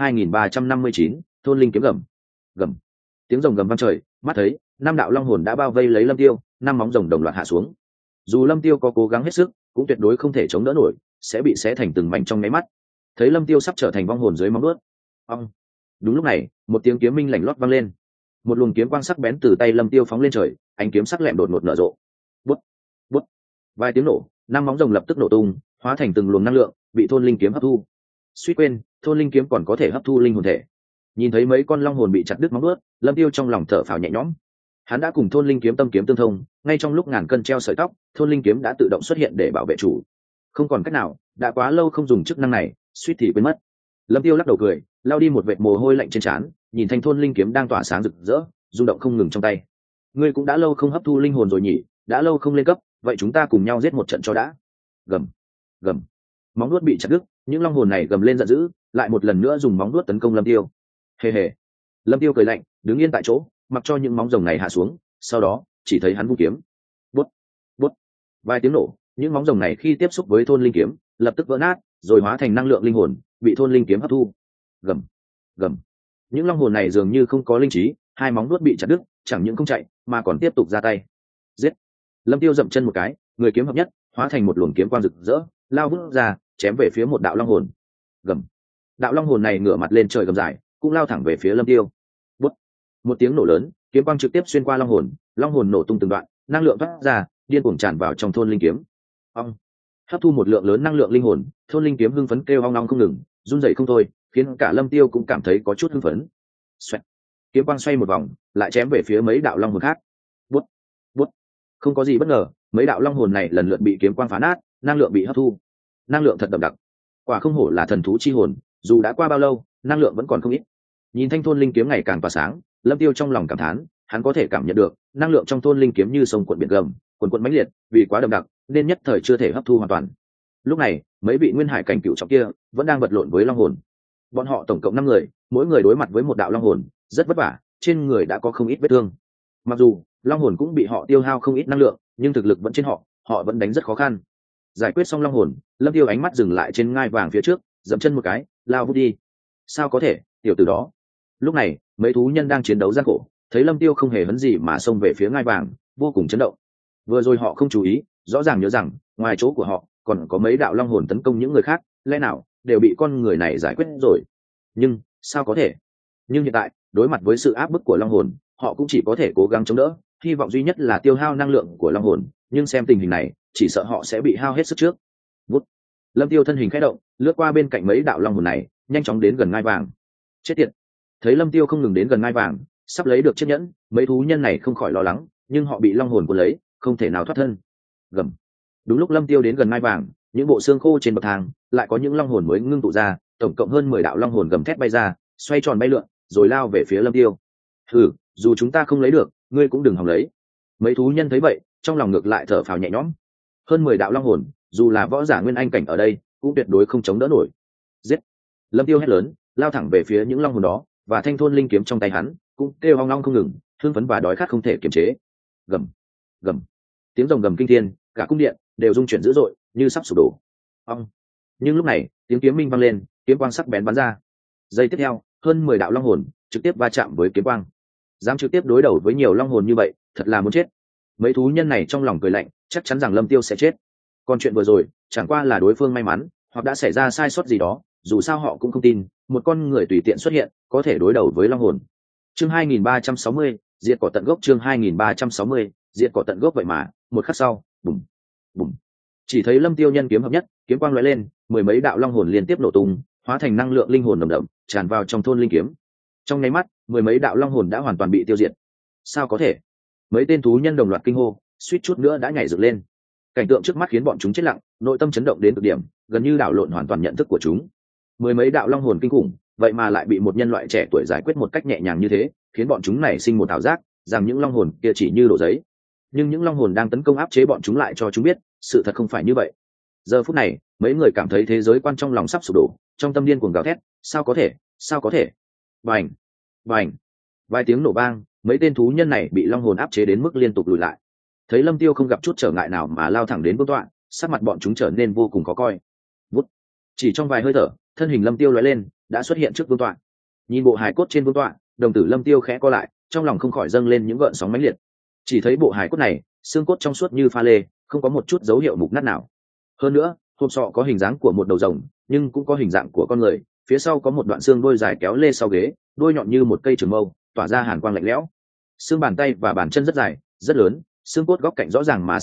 [SPEAKER 1] 2359, thôn linh kiếm. Gầm gầm. Tiếng rồng gầm vang trời, mắt thấy 5 đạo long hồn đã bao vây lấy Lâm Tiêu, 5 móng rồng đồng loạt hạ xuống. Dù Lâm Tiêu có cố gắng hết sức, cũng tuyệt đối không thể chống đỡ nổi, sẽ bị xé thành từng mảnh trong nháy mắt. Thấy Lâm Tiêu sắp trở thành vong hồn dưới móng vuốt. Ong. Đúng lúc này một tiếng kiếm minh lạnh lót vang lên, một luồng kiếm quang sắc bén từ tay Lâm Tiêu phóng lên trời, ánh kiếm sắc lẹm đột ngột nở rộ. Bút bút. Vài tiếng nổ, năm móng rồng lập tức nổ tung, hóa thành từng luồng năng lượng bị thôn linh kiếm hấp thu. Suýt quên, thôn linh kiếm còn có thể hấp thu linh hồn thể. Nhìn thấy mấy con long hồn bị chặt đứt móng ướt, Lâm Tiêu trong lòng thở phào nhẹ nhõm. Hắn đã cùng thôn linh kiếm tâm kiếm tương thông, ngay trong lúc ngàn cân treo sợi tóc, thôn linh kiếm đã tự động xuất hiện để bảo vệ chủ. Không còn cách nào, đã quá lâu không dùng chức năng này, suýt thì quên mất. Lâm Tiêu lắc đầu cười, lao đi một vệt mồ hôi lạnh trên trán, nhìn thanh thôn linh kiếm đang tỏa sáng rực rỡ, rung động không ngừng trong tay. Ngươi cũng đã lâu không hấp thu linh hồn rồi nhỉ, đã lâu không lên cấp, vậy chúng ta cùng nhau giết một trận cho đã. Gầm, gầm. Móng vuốt bị chặt đứt, những long hồn này gầm lên giận dữ, lại một lần nữa dùng móng vuốt tấn công Lâm Tiêu. Hề hề. Lâm Tiêu cười lạnh, đứng yên tại chỗ, mặc cho những móng rồng này hạ xuống, sau đó chỉ thấy hắn vung kiếm. Bút, bút. Vài tiếng nổ, những móng rồng này khi tiếp xúc với thôn linh kiếm, lập tức vỡ nát, rồi hóa thành năng lượng linh hồn, bị thôn linh kiếm hấp thu. Gầm, gầm. Những long hồn này dường như không có linh trí, hai móng vuốt bị chặt đứt, chẳng những không chạy, mà còn tiếp tục ra tay. Giết. Lâm Tiêu dậm chân một cái, người kiếm hợp nhất, hóa thành một luồng kiếm quang rực rỡ, lao vút ra, chém về phía một đạo long hồn. Gầm. Đạo long hồn này ngửa mặt lên trời gầm dài, cũng lao thẳng về phía Lâm Tiêu. Bút. Một tiếng nổ lớn, kiếm quang trực tiếp xuyên qua long hồn nổ tung từng đoạn, năng lượng thoát ra, điên cuồng tràn vào trong thôn linh kiếm. Ong. Hấp thu một lượng lớn năng lượng linh hồn, thôn linh kiếm hưng phấn kêu ong ong không ngừng, run rẩy không thôi, khiến cả Lâm Tiêu cũng cảm thấy có chút hưng phấn. Xoẹt. Kiếm quang xoay một vòng, lại chém về phía mấy đạo long hồn khác. Bút. Bút. Không có gì bất ngờ, mấy đạo long hồn này lần lượt bị kiếm quang phá nát, năng lượng bị hấp thu. Năng lượng thật đậm đặc. Quả không hổ là thần thú chi hồn, dù đã qua bao lâu, năng lượng vẫn còn không ít. Nhìn thanh thôn linh kiếm ngày càng tỏa sáng, Lâm Tiêu trong lòng cảm thán, hắn có thể cảm nhận được năng lượng trong thôn linh kiếm như sông cuộn biển gầm, cuồn mãnh liệt, vì quá đậm đặc nên nhất thời chưa thể hấp thu hoàn toàn. Lúc này, mấy vị nguyên hải cảnh cựu trọng kia vẫn đang vật lộn với long hồn. Bọn họ tổng cộng 5 người, mỗi người đối mặt với một đạo long hồn, rất vất vả, trên người đã có không ít vết thương. Mặc dù long hồn cũng bị họ tiêu hao không ít năng lượng, nhưng thực lực vẫn trên họ vẫn đánh rất khó khăn. Giải quyết xong long hồn, Lâm Tiêu ánh mắt dừng lại trên ngai vàng phía trước, dậm chân một cái, lao vút đi. Sao có thể, tiểu tử đó. Lúc này, mấy thú nhân đang chiến đấu gian khổ, thấy Lâm Tiêu không hề hấn gì mà xông về phía ngai vàng, vô cùng chấn động. Vừa rồi họ không chú ý, rõ ràng nhớ rằng ngoài chỗ của họ còn có mấy đạo long hồn tấn công những người khác, lẽ nào đều bị con người này giải quyết rồi. Nhưng sao có thể? Nhưng hiện tại, đối mặt với sự áp bức của long hồn, họ cũng chỉ có thể cố gắng chống đỡ, hy vọng duy nhất là tiêu hao năng lượng của long hồn, nhưng xem tình hình này, chỉ sợ họ sẽ bị hao hết sức trước. Vút. Lâm Tiêu thân hình khẽ động, lướt qua bên cạnh mấy đạo long hồn này, nhanh chóng đến gần ngai vàng. Chết tiệt. Thấy Lâm Tiêu không ngừng đến gần ngai vàng, sắp lấy được chiếc nhẫn, mấy thú nhân này không khỏi lo lắng, nhưng họ bị long hồn cuốn lấy, không thể nào thoát thân. Gầm. Đúng lúc Lâm Tiêu đến gần ngai vàng, những bộ xương khô trên bậc thang lại có những long hồn mới ngưng tụ ra, tổng cộng hơn 10 đạo long hồn gầm thét bay ra, xoay tròn bay lượn, rồi lao về phía Lâm Tiêu. Hừ, dù chúng ta không lấy được, ngươi cũng đừng hòng lấy. Mấy thú nhân thấy vậy, trong lòng ngược lại thở phào nhẹ nhõm. Hơn 10 đạo long hồn, dù là võ giả nguyên anh cảnh ở đây, cũng tuyệt đối không chống đỡ nổi. Giết! Lâm Tiêu hét lớn, lao thẳng về phía những long hồn đó, và thanh thôn linh kiếm trong tay hắn cũng kêu ong ong không ngừng, hưng phấn và đói khát không thể kiềm chế. Gầm, gầm, tiếng rồng gầm kinh thiên, cả cung điện đều rung chuyển dữ dội, như sắp sụp đổ. Ong! Nhưng lúc này, tiếng kiếm minh vang lên, kiếm quang sắc bén bắn ra. Giây tiếp theo, hơn 10 đạo long hồn trực tiếp va chạm với kiếm quang. Dám trực tiếp đối đầu với nhiều long hồn như vậy, thật là muốn chết. Mấy thú nhân này trong lòng cười lạnh, chắc chắn rằng Lâm Tiêu sẽ chết. Còn chuyện vừa rồi, chẳng qua là đối phương may mắn, hoặc đã xảy ra sai sót gì đó, dù sao họ cũng không tin, một con người tùy tiện xuất hiện, có thể đối đầu với long hồn. Chương 2360, diệt cỏ tận gốc. Chương 2360, diệt cỏ tận gốc. Vậy mà, một khắc sau, bùm, bùm. Chỉ thấy Lâm Tiêu nhân kiếm hợp nhất, kiếm quang lóe lên, 10 mấy đạo long hồn liên tiếp nổ tung, hóa thành năng lượng linh hồn nồng đậm, tràn vào trong thôn linh kiếm. Trong nháy mắt, 10 mấy đạo long hồn đã hoàn toàn bị tiêu diệt. Sao có thể? Mấy tên thú nhân đồng loạt kinh hô, suýt chút nữa đã nhảy dựng lên. Cảnh tượng trước mắt khiến bọn chúng chết lặng, nội tâm chấn động đến cực điểm, gần như đảo lộn hoàn toàn nhận thức của chúng. 10 mấy đạo long hồn kinh khủng, vậy mà lại bị một nhân loại trẻ tuổi giải quyết một cách nhẹ nhàng như thế, khiến bọn chúng nảy sinh một ảo giác rằng những long hồn kia chỉ như đổ giấy. Nhưng những long hồn đang tấn công áp chế bọn chúng lại cho chúng biết, sự thật không phải như vậy. Giờ phút này, mấy người cảm thấy thế giới quan trong lòng sắp sụp đổ, trong tâm điên cuồng gào thét, sao có thể, sao có thể? Bành, bành. Vài tiếng nổ vang, mấy tên thú nhân này bị long hồn áp chế đến mức liên tục lùi lại. Thấy Lâm Tiêu không gặp chút trở ngại nào mà lao thẳng đến vương tọa, sắc mặt bọn chúng trở nên vô cùng khó coi. Vút. Chỉ trong vài hơi thở, thân hình Lâm Tiêu lóe lên, đã xuất hiện trước vương tọa. Nhìn bộ hài cốt trên vương tọa, đồng tử Lâm Tiêu khẽ co lại, trong lòng không khỏi dâng lên những gợn sóng mãnh liệt. Chỉ thấy bộ hài cốt này, xương cốt trong suốt như pha lê, không có một chút dấu hiệu mục nát nào. Hơn nữa, hộp sọ có hình dáng của một đầu rồng, nhưng cũng có hình dạng của con người, phía sau có một đoạn xương đôi dài kéo lê sau ghế, đuôi nhọn như một cây trường mâu, tỏa ra hàn quang lạnh lẽo. Xương bàn tay và bàn chân rất dài, rất lớn, xương cốt góc cạnh rõ ràng mà sắc nhọn,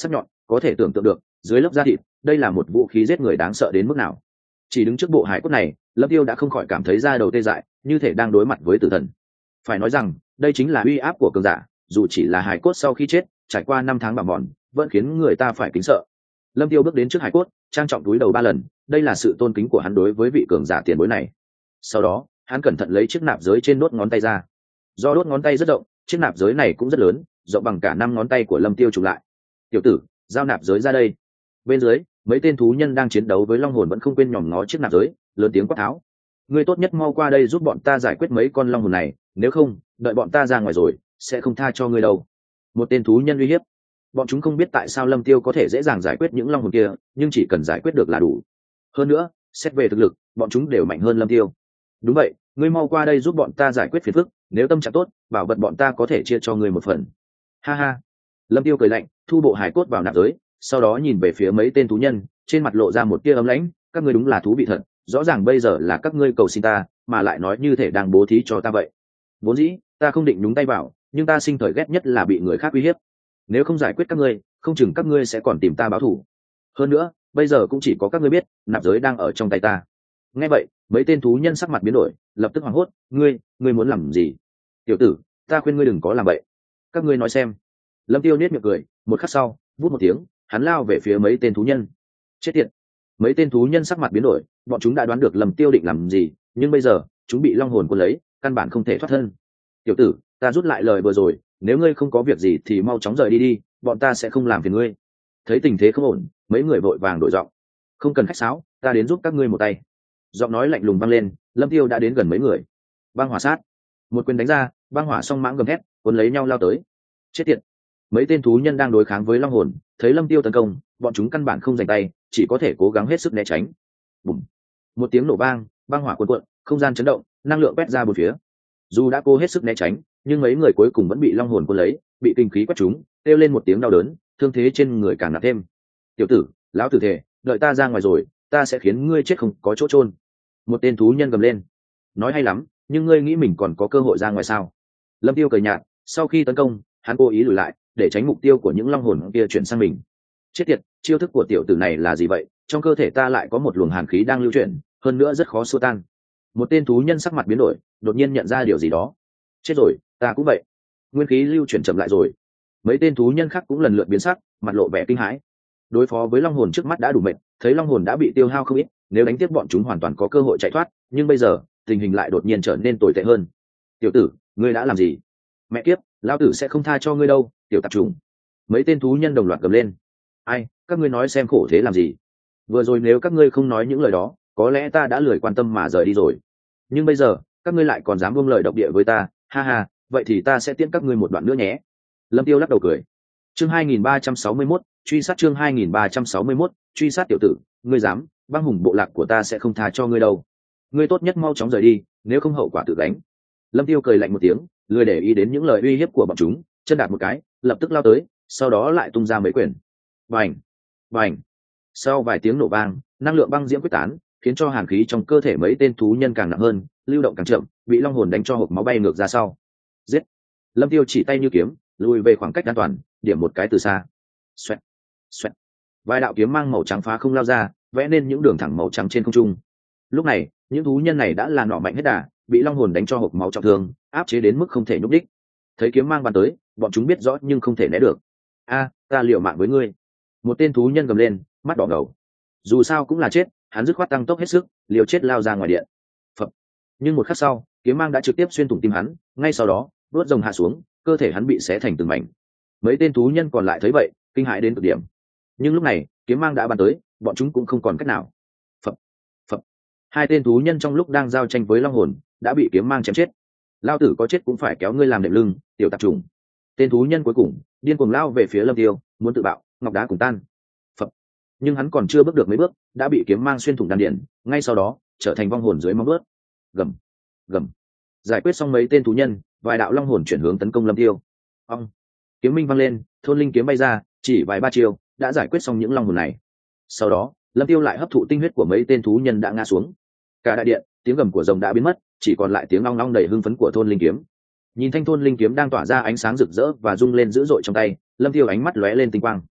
[SPEAKER 1] có thể tưởng tượng được dưới lớp da thịt đây là một vũ khí giết người đáng sợ đến mức nào. Chỉ đứng trước bộ hải cốt này, Lâm Tiêu đã không khỏi cảm thấy da đầu tê dại, như thể đang đối mặt với tử thần. Phải nói rằng đây chính là uy áp của cường giả, dù chỉ là hải cốt sau khi chết trải qua 5 tháng bàng mòn vẫn khiến người ta phải kính sợ. Lâm Tiêu bước đến trước hải cốt, trang trọng cúi đầu 3 lần, đây là sự tôn kính của hắn đối với vị cường giả tiền bối này. Sau đó hắn cẩn thận lấy chiếc nạp giới trên đốt ngón tay ra. Do đốt ngón tay rất rộng, chiếc nạp giới này cũng rất lớn, rộng bằng cả 5 ngón tay của Lâm Tiêu chụp lại. Tiểu tử, giao nạp giới ra đây. Bên dưới mấy tên thú nhân đang chiến đấu với long hồn vẫn không quên nhòm ngó chiếc nạp giới, lớn tiếng quát tháo: ngươi tốt nhất mau qua đây giúp bọn ta giải quyết mấy con long hồn này, nếu không đợi bọn ta ra ngoài rồi sẽ không tha cho ngươi đâu. Một tên thú nhân uy hiếp. Bọn chúng không biết tại sao Lâm Tiêu có thể dễ dàng giải quyết những long hồn kia, nhưng chỉ cần giải quyết được là đủ. Hơn nữa xét về thực lực bọn chúng đều mạnh hơn Lâm Tiêu. Đúng vậy, ngươi mau qua đây giúp bọn ta giải quyết phiền phức, nếu tâm trạng tốt bảo vật bọn ta có thể chia cho ngươi một phần. Ha ha. Lâm Tiêu cười lạnh, thu bộ hải cốt vào nạp giới, sau đó nhìn về phía mấy tên thú nhân, trên mặt lộ ra một tia ấm lãnh: các ngươi đúng là thú vị thật, rõ ràng bây giờ là các ngươi cầu xin ta mà lại nói như thể đang bố thí cho ta vậy. Vốn dĩ ta không định nhúng tay vào, nhưng ta sinh thời ghét nhất là bị người khác uy hiếp. Nếu không giải quyết các ngươi, không chừng các ngươi sẽ còn tìm ta báo thù. Hơn nữa bây giờ cũng chỉ có các ngươi biết nạp giới đang ở trong tay ta. Nghe vậy mấy tên thú nhân sắc mặt biến đổi, lập tức hoảng hốt: ngươi muốn làm gì? Tiểu tử, ta khuyên ngươi đừng có làm vậy. Các ngươi nói xem. Lâm Tiêu nết miệng cười, một khắc sau vút một tiếng hắn lao về phía mấy tên thú nhân. Chết tiệt. Mấy tên thú nhân sắc mặt biến đổi, bọn chúng đã đoán được Lâm Tiêu định làm gì, nhưng bây giờ chúng bị long hồn cuốn lấy, căn bản không thể thoát thân. Tiểu tử, ta rút lại lời vừa rồi, nếu ngươi không có việc gì thì mau chóng rời đi đi, bọn ta sẽ không làm phiền ngươi. Thấy tình thế không ổn, mấy người vội vàng đổi giọng: không cần khách sáo, ta đến giúp các ngươi một tay. Giọng nói lạnh lùng vang lên, Lâm Tiêu đã đến gần mấy người. Băng hỏa sát. Một quyền đánh ra, băng hỏa song mãng gầm thét, cuốn lấy nhau lao tới. Chết tiệt. Mấy tên thú nhân đang đối kháng với long hồn, thấy Lâm Tiêu tấn công, bọn chúng căn bản không dành tay, chỉ có thể cố gắng hết sức né tránh. Bùm. Một tiếng nổ vang, băng hỏa cuộn cuộn, không gian chấn động, năng lượng quét ra bốn phía. Dù đã cố hết sức né tránh, nhưng mấy người cuối cùng vẫn bị long hồn cuốn lấy, bị kinh khí quét trúng, kêu lên một tiếng đau đớn, thương thế trên người càng nặng thêm. Tiểu tử, lão tử thể, đợi ta ra ngoài rồi, ta sẽ khiến ngươi chết không có chỗ chôn. Một tên thú nhân gầm lên. Nói hay lắm, nhưng ngươi nghĩ mình còn có cơ hội ra ngoài sao? Lâm Tiêu cười nhạt, sau khi tấn công hắn cố ý lùi lại để tránh mục tiêu của những long hồn kia chuyển sang mình. Chết tiệt, chiêu thức của tiểu tử này là gì vậy? Trong cơ thể ta lại có một luồng hàn khí đang lưu chuyển, hơn nữa rất khó xua tan. Một tên thú nhân sắc mặt biến đổi, đột nhiên nhận ra điều gì đó. Chết rồi, ta cũng vậy. Nguyên khí lưu chuyển chậm lại rồi. Mấy tên thú nhân khác cũng lần lượt biến sắc, mặt lộ vẻ kinh hãi. Đối phó với long hồn trước mắt đã đủ mệt, thấy long hồn đã bị tiêu hao không ít, nếu đánh tiếp bọn chúng hoàn toàn có cơ hội chạy thoát, nhưng bây giờ tình hình lại đột nhiên trở nên tồi tệ hơn. Tiểu tử, ngươi đã làm gì? Mẹ kiếp, lão tử sẽ không tha cho ngươi đâu, tiểu tạp trùng. Mấy tên thú nhân đồng loạt gầm lên. Ai, các ngươi nói xem khổ thế làm gì? Vừa rồi nếu các ngươi không nói những lời đó, có lẽ ta đã lười quan tâm mà rời đi rồi. Nhưng bây giờ các ngươi lại còn dám buông lời độc địa với ta, ha ha, vậy thì ta sẽ tiễn các ngươi một đoạn nữa nhé. Lâm Tiêu lắc đầu cười. Chương 2361, truy sát. Chương 2361, truy sát. Tiểu tử, ngươi dám, băng hùng bộ lạc của ta sẽ không tha cho ngươi đâu. Ngươi tốt nhất mau chóng rời đi, nếu không hậu quả tự gánh. Lâm Tiêu cười lạnh một tiếng, lười để ý đến những lời uy hiếp của bọn chúng, chân đạp một cái, lập tức lao tới, sau đó lại tung ra mấy quyền. Bành, bành. Sau vài tiếng nổ vang, năng lượng băng diễm quyết tán, khiến cho hàn khí trong cơ thể mấy tên thú nhân càng nặng hơn, lưu động càng chậm, bị long hồn đánh cho hộc máu bay ngược ra sau. Giết. Lâm Tiêu chỉ tay như kiếm, lùi về khoảng cách an toàn, điểm một cái từ xa. Xoẹt, xoẹt. Vài đạo kiếm mang màu trắng phá không lao ra, vẽ nên những đường thẳng màu trắng trên không trung. Lúc này những thú nhân này đã là nọ mạnh hết đà, bị long hồn đánh cho hộc máu trọng thương, áp chế đến mức không thể nhúc đích. Thấy kiếm mang bắn tới, bọn chúng biết rõ nhưng không thể né được. A, ta liều mạng với ngươi. Một tên thú nhân gầm lên, mắt đỏ ngầu. Dù sao cũng là chết, hắn dứt khoát tăng tốc hết sức, liều chết lao ra ngoài điện. Phập. Nhưng một khắc sau, kiếm mang đã trực tiếp xuyên thủng tim hắn, ngay sau đó đuốt rồng hạ xuống, cơ thể hắn bị xé thành từng mảnh. Mấy tên thú nhân còn lại thấy vậy, kinh hãi đến cực điểm. Nhưng lúc này kiếm mang đã bắn tới, bọn chúng cũng không còn cách nào. Phập. Phập. Hai tên thú nhân trong lúc đang giao tranh với long hồn đã bị kiếm mang chém chết. Lao tử có chết cũng phải kéo ngươi làm đệm lưng, tiểu tạp trùng. Tên thú nhân cuối cùng điên cuồng lao về phía Lâm Tiêu, muốn tự bạo, ngọc đá cùng tan. Phập. Nhưng hắn còn chưa bước được mấy bước, đã bị kiếm mang xuyên thủng đan điền, ngay sau đó trở thành vong hồn dưới móng vuốt. Gầm, gầm. Giải quyết xong mấy tên thú nhân, vài đạo long hồn chuyển hướng tấn công Lâm Tiêu. Ông. Kiếm minh vang lên, thôn linh kiếm bay ra, chỉ vài ba chiêu đã giải quyết xong những long hồn này. Sau đó Lâm Tiêu lại hấp thụ tinh huyết của mấy tên thú nhân đã ngã xuống. Cả đại điện tiếng gầm của rồng đã biến mất, chỉ còn lại tiếng long long đầy hưng phấn của thôn linh kiếm. Nhìn thanh thôn linh kiếm đang tỏa ra ánh sáng rực rỡ và rung lên dữ dội trong tay, Lâm Tiêu ánh mắt lóe lên tinh quang.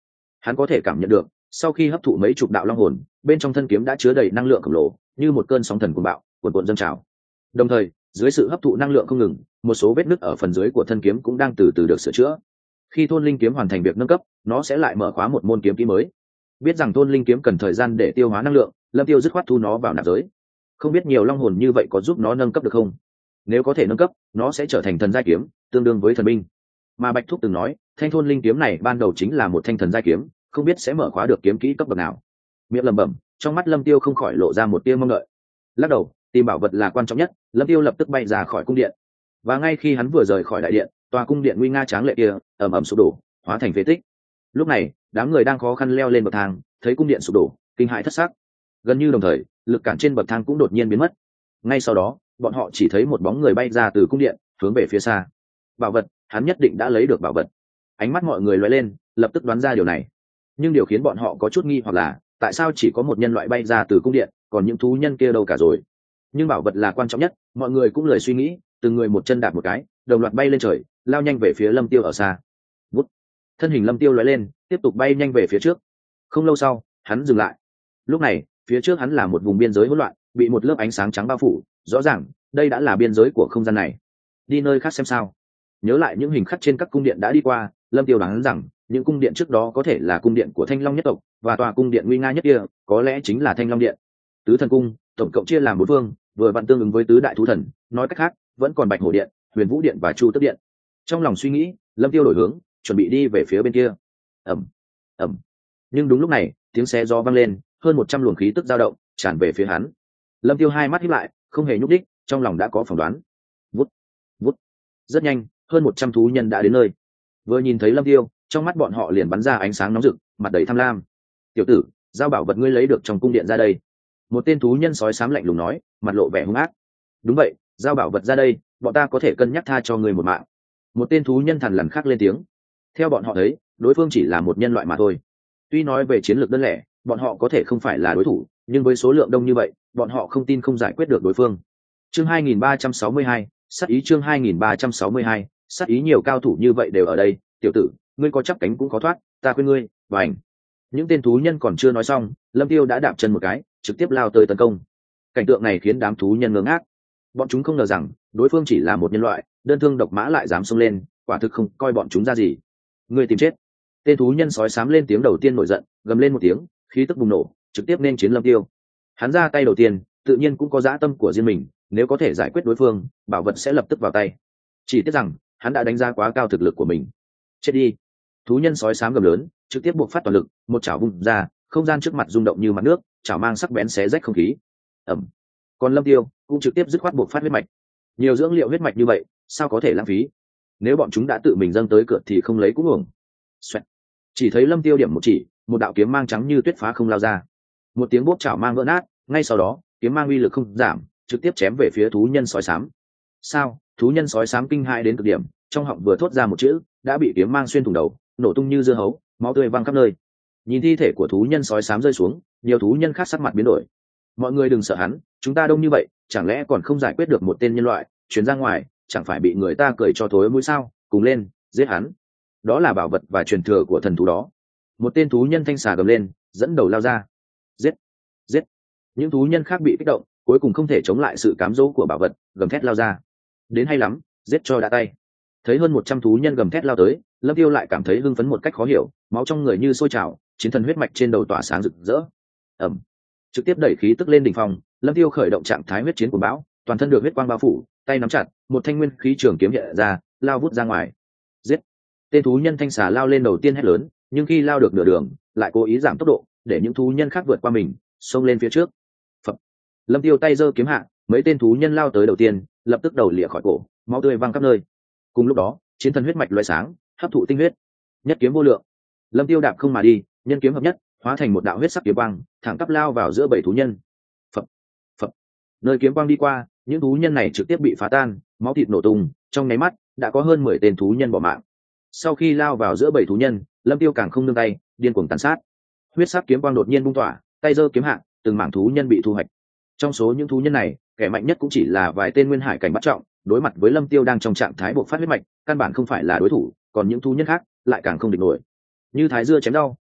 [SPEAKER 1] Hắn có thể cảm nhận được sau khi hấp thụ mấy chục đạo long hồn, bên trong thân kiếm đã chứa đầy năng lượng khổng lồ, như một cơn sóng thần cuồng bạo cuồn cuộn dâng trào. Đồng thời dưới sự hấp thụ năng lượng không ngừng, một số vết nứt ở phần dưới của thân kiếm cũng đang từ từ được sửa chữa. Khi thôn linh kiếm hoàn thành việc nâng cấp, nó sẽ lại mở khóa một môn kiếm kỹ mới. Biết rằng thôn linh kiếm cần thời gian để tiêu hóa năng lượng, Lâm Tiêu dứt khoát thu nó vào nạp giới. Không biết nhiều long hồn như vậy có giúp nó nâng cấp được không? Nếu có thể nâng cấp, nó sẽ trở thành thần giai kiếm, tương đương với thần binh. Mà Bạch Thúc từng nói, thanh thôn linh kiếm này ban đầu chính là một thanh thần giai kiếm, không biết sẽ mở khóa được kiếm kỹ cấp bậc nào. Miệng lẩm bẩm, trong mắt Lâm Tiêu không khỏi lộ ra một tia mong đợi. Lắc đầu, tìm bảo vật là quan trọng nhất, Lâm Tiêu lập tức bay ra khỏi cung điện. Và ngay khi hắn vừa rời khỏi đại điện, tòa cung điện nguy nga tráng lệ kia ầm ầm sụp đổ, hóa thành phế tích. Lúc này, đám người đang khó khăn leo lên bậc thang, thấy cung điện sụp đổ, kinh hãi thất sắc. Gần như đồng thời, lực cản trên bậc thang cũng đột nhiên biến mất. Ngay sau đó, bọn họ chỉ thấy một bóng người bay ra từ cung điện, hướng về phía xa. Bảo vật, hắn nhất định đã lấy được bảo vật. Ánh mắt mọi người lóe lên, lập tức đoán ra điều này. Nhưng điều khiến bọn họ có chút nghi hoặc là, tại sao chỉ có một nhân loại bay ra từ cung điện, còn những thú nhân kia đâu cả rồi? Nhưng bảo vật là quan trọng nhất, mọi người cũng lười suy nghĩ, từng người một chân đạp một cái, đồng loạt bay lên trời, lao nhanh về phía Lâm Tiêu ở xa. Vút. Thân hình Lâm Tiêu lóe lên, tiếp tục bay nhanh về phía trước. Không lâu sau, hắn dừng lại. Lúc này, phía trước hắn là một vùng biên giới hỗn loạn, bị một lớp ánh sáng trắng bao phủ, rõ ràng, đây đã là biên giới của không gian này. Đi nơi khác xem sao. Nhớ lại những hình khắc trên các cung điện đã đi qua, Lâm Tiêu đoán rằng, những cung điện trước đó có thể là cung điện của Thanh Long nhất tộc, và tòa cung điện nguy nga nhất kia, có lẽ chính là Thanh Long điện. Tứ thần cung, tổng cộng chia làm 4 phương, vừa vặn tương ứng với tứ đại thú thần, nói cách khác, vẫn còn Bạch Hổ điện, Huyền Vũ điện và Chu Tước điện. Trong lòng suy nghĩ, Lâm Tiêu đổi hướng, chuẩn bị đi về phía bên kia. Ầm, ầm. Nhưng đúng lúc này, tiếng xé gió vang lên, hơn 100 luồng khí tức dao động tràn về phía hắn. Lâm Tiêu hai mắt híp lại, không hề nhúc đích, trong lòng đã có phỏng đoán. Vút, vút. Rất nhanh, hơn 100 thú nhân đã đến nơi. Vừa nhìn thấy Lâm Tiêu, trong mắt bọn họ liền bắn ra ánh sáng nóng rực, mặt đầy tham lam. "Tiểu tử, giao bảo vật ngươi lấy được trong cung điện ra đây." Một tên thú nhân sói xám lạnh lùng nói, mặt lộ vẻ hung ác. "Đúng vậy, giao bảo vật ra đây, bọn ta có thể cân nhắc tha cho ngươi một mạng." Một tên thú nhân thằn lằn khác lên tiếng. Theo bọn họ thấy, đối phương chỉ là một nhân loại mà thôi. Tuy nói về chiến lược đơn lẻ, bọn họ có thể không phải là đối thủ, nhưng với số lượng đông như vậy, bọn họ không tin không giải quyết được đối phương. Chương 2362, sát ý chương 2362, sát ý nhiều cao thủ như vậy đều ở đây, tiểu tử, ngươi có chắp cánh cũng có thoát, ta khuyên ngươi, bành. Những tên thú nhân còn chưa nói xong, Lâm Tiêu đã đạp chân một cái, trực tiếp lao tới tấn công. Cảnh tượng này khiến đám thú nhân ngơ ngác. Bọn chúng không ngờ rằng, đối phương chỉ là một nhân loại, đơn thương độc mã lại dám xông lên, quả thực không coi bọn chúng ra gì. Ngươi tìm chết. Tên thú nhân sói xám lên tiếng đầu tiên nổi giận, gầm lên một tiếng, khí tức bùng nổ, trực tiếp nên chiến Lâm Tiêu. Hắn ra tay đầu tiên, tự nhiên cũng có dã tâm của riêng mình, nếu có thể giải quyết đối phương, bảo vật sẽ lập tức vào tay. Chỉ tiếc rằng, hắn đã đánh giá quá cao thực lực của mình. Chết đi. Thú nhân sói xám gầm lớn, trực tiếp buộc phát toàn lực, một chảo vung ra, không gian trước mặt rung động như mặt nước, chảo mang sắc bén xé rách không khí. Ầm. Còn Lâm Tiêu cũng trực tiếp dứt khoát buộc phát huyết mạch. Nhiều dưỡng liệu huyết mạch như vậy, sao có thể lãng phí? Nếu bọn chúng đã tự mình dâng tới cửa thì không lấy cũng uổng. Xoẹt. Chỉ thấy Lâm Tiêu điểm một chỉ, một đạo kiếm mang trắng như tuyết phá không lao ra. Một tiếng bốp chảo mang vỡ nát, ngay sau đó, kiếm mang uy lực không giảm, trực tiếp chém về phía thú nhân sói xám. Sao? Thú nhân sói xám kinh hãi đến cực điểm, trong họng vừa thốt ra một chữ, đã bị kiếm mang xuyên thủng đầu, nổ tung như dưa hấu, máu tươi văng khắp nơi. Nhìn thi thể của thú nhân sói xám rơi xuống, nhiều thú nhân khác sắc mặt biến đổi. Mọi người đừng sợ hắn, chúng ta đông như vậy, chẳng lẽ còn không giải quyết được một tên nhân loại, chuyển ra ngoài, chẳng phải bị người ta cười cho thối mũi sao? Cùng lên, giết hắn. Đó là bảo vật và truyền thừa của thần thú đó. Một tên thú nhân thanh xà gầm lên, dẫn đầu lao ra. Giết, giết. Những thú nhân khác bị kích động, cuối cùng không thể chống lại sự cám dỗ của bảo vật, gầm thét lao ra. Đến hay lắm, giết cho đã tay. Thấy hơn 100 thú nhân gầm thét lao tới, Lâm Tiêu lại cảm thấy hưng phấn một cách khó hiểu, máu trong người như sôi trào, chiến thần huyết mạch trên đầu tỏa sáng rực rỡ. Ầm. Trực tiếp đẩy khí tức lên đỉnh phong, Lâm Tiêu khởi động trạng thái huyết chiến của bão, toàn thân được huyết quang bao phủ, tay nắm chặt, một thanh nguyên khí trường kiếm hiện ra, lao vút ra ngoài. Giết. Tên thú nhân thanh xà lao lên đầu tiên hét lớn, nhưng khi lao được nửa đường, lại cố ý giảm tốc độ, để những thú nhân khác vượt qua mình, xông lên phía trước. Phập. Lâm Tiêu tay giơ kiếm hạ, mấy tên thú nhân lao tới đầu tiên, lập tức đầu lìa khỏi cổ, máu tươi văng khắp nơi. Cùng lúc đó, chiến thần huyết mạch loé sáng, hấp thụ tinh huyết, nhất kiếm vô lượng. Lâm Tiêu đạp không mà đi, nhân kiếm hợp nhất, hóa thành một đạo huyết sắc kiếm quang, thẳng tắp lao vào giữa bảy thú nhân. Phập, phập. Nơi kiếm quang đi qua, những thú nhân này trực tiếp bị phá tan, máu thịt nổ tung, trong nháy mắt đã có hơn 10 tên thú nhân bỏ mạng. Sau khi lao vào giữa bảy thú nhân, Lâm Tiêu càng không nương tay, điên cuồng tàn sát. Huyết sắc kiếm quang đột nhiên bung tỏa, tay giơ kiếm hạ, từng mảng thú nhân bị thu hoạch. Trong số những thú nhân này, kẻ mạnh nhất cũng chỉ là vài tên nguyên hải cảnh bắt trọng, đối mặt với Lâm Tiêu đang trong trạng thái bộc phát huyết mạch, căn bản không phải là đối thủ, còn những thú nhân khác lại càng không địch nổi. Như thái dưa chém rau,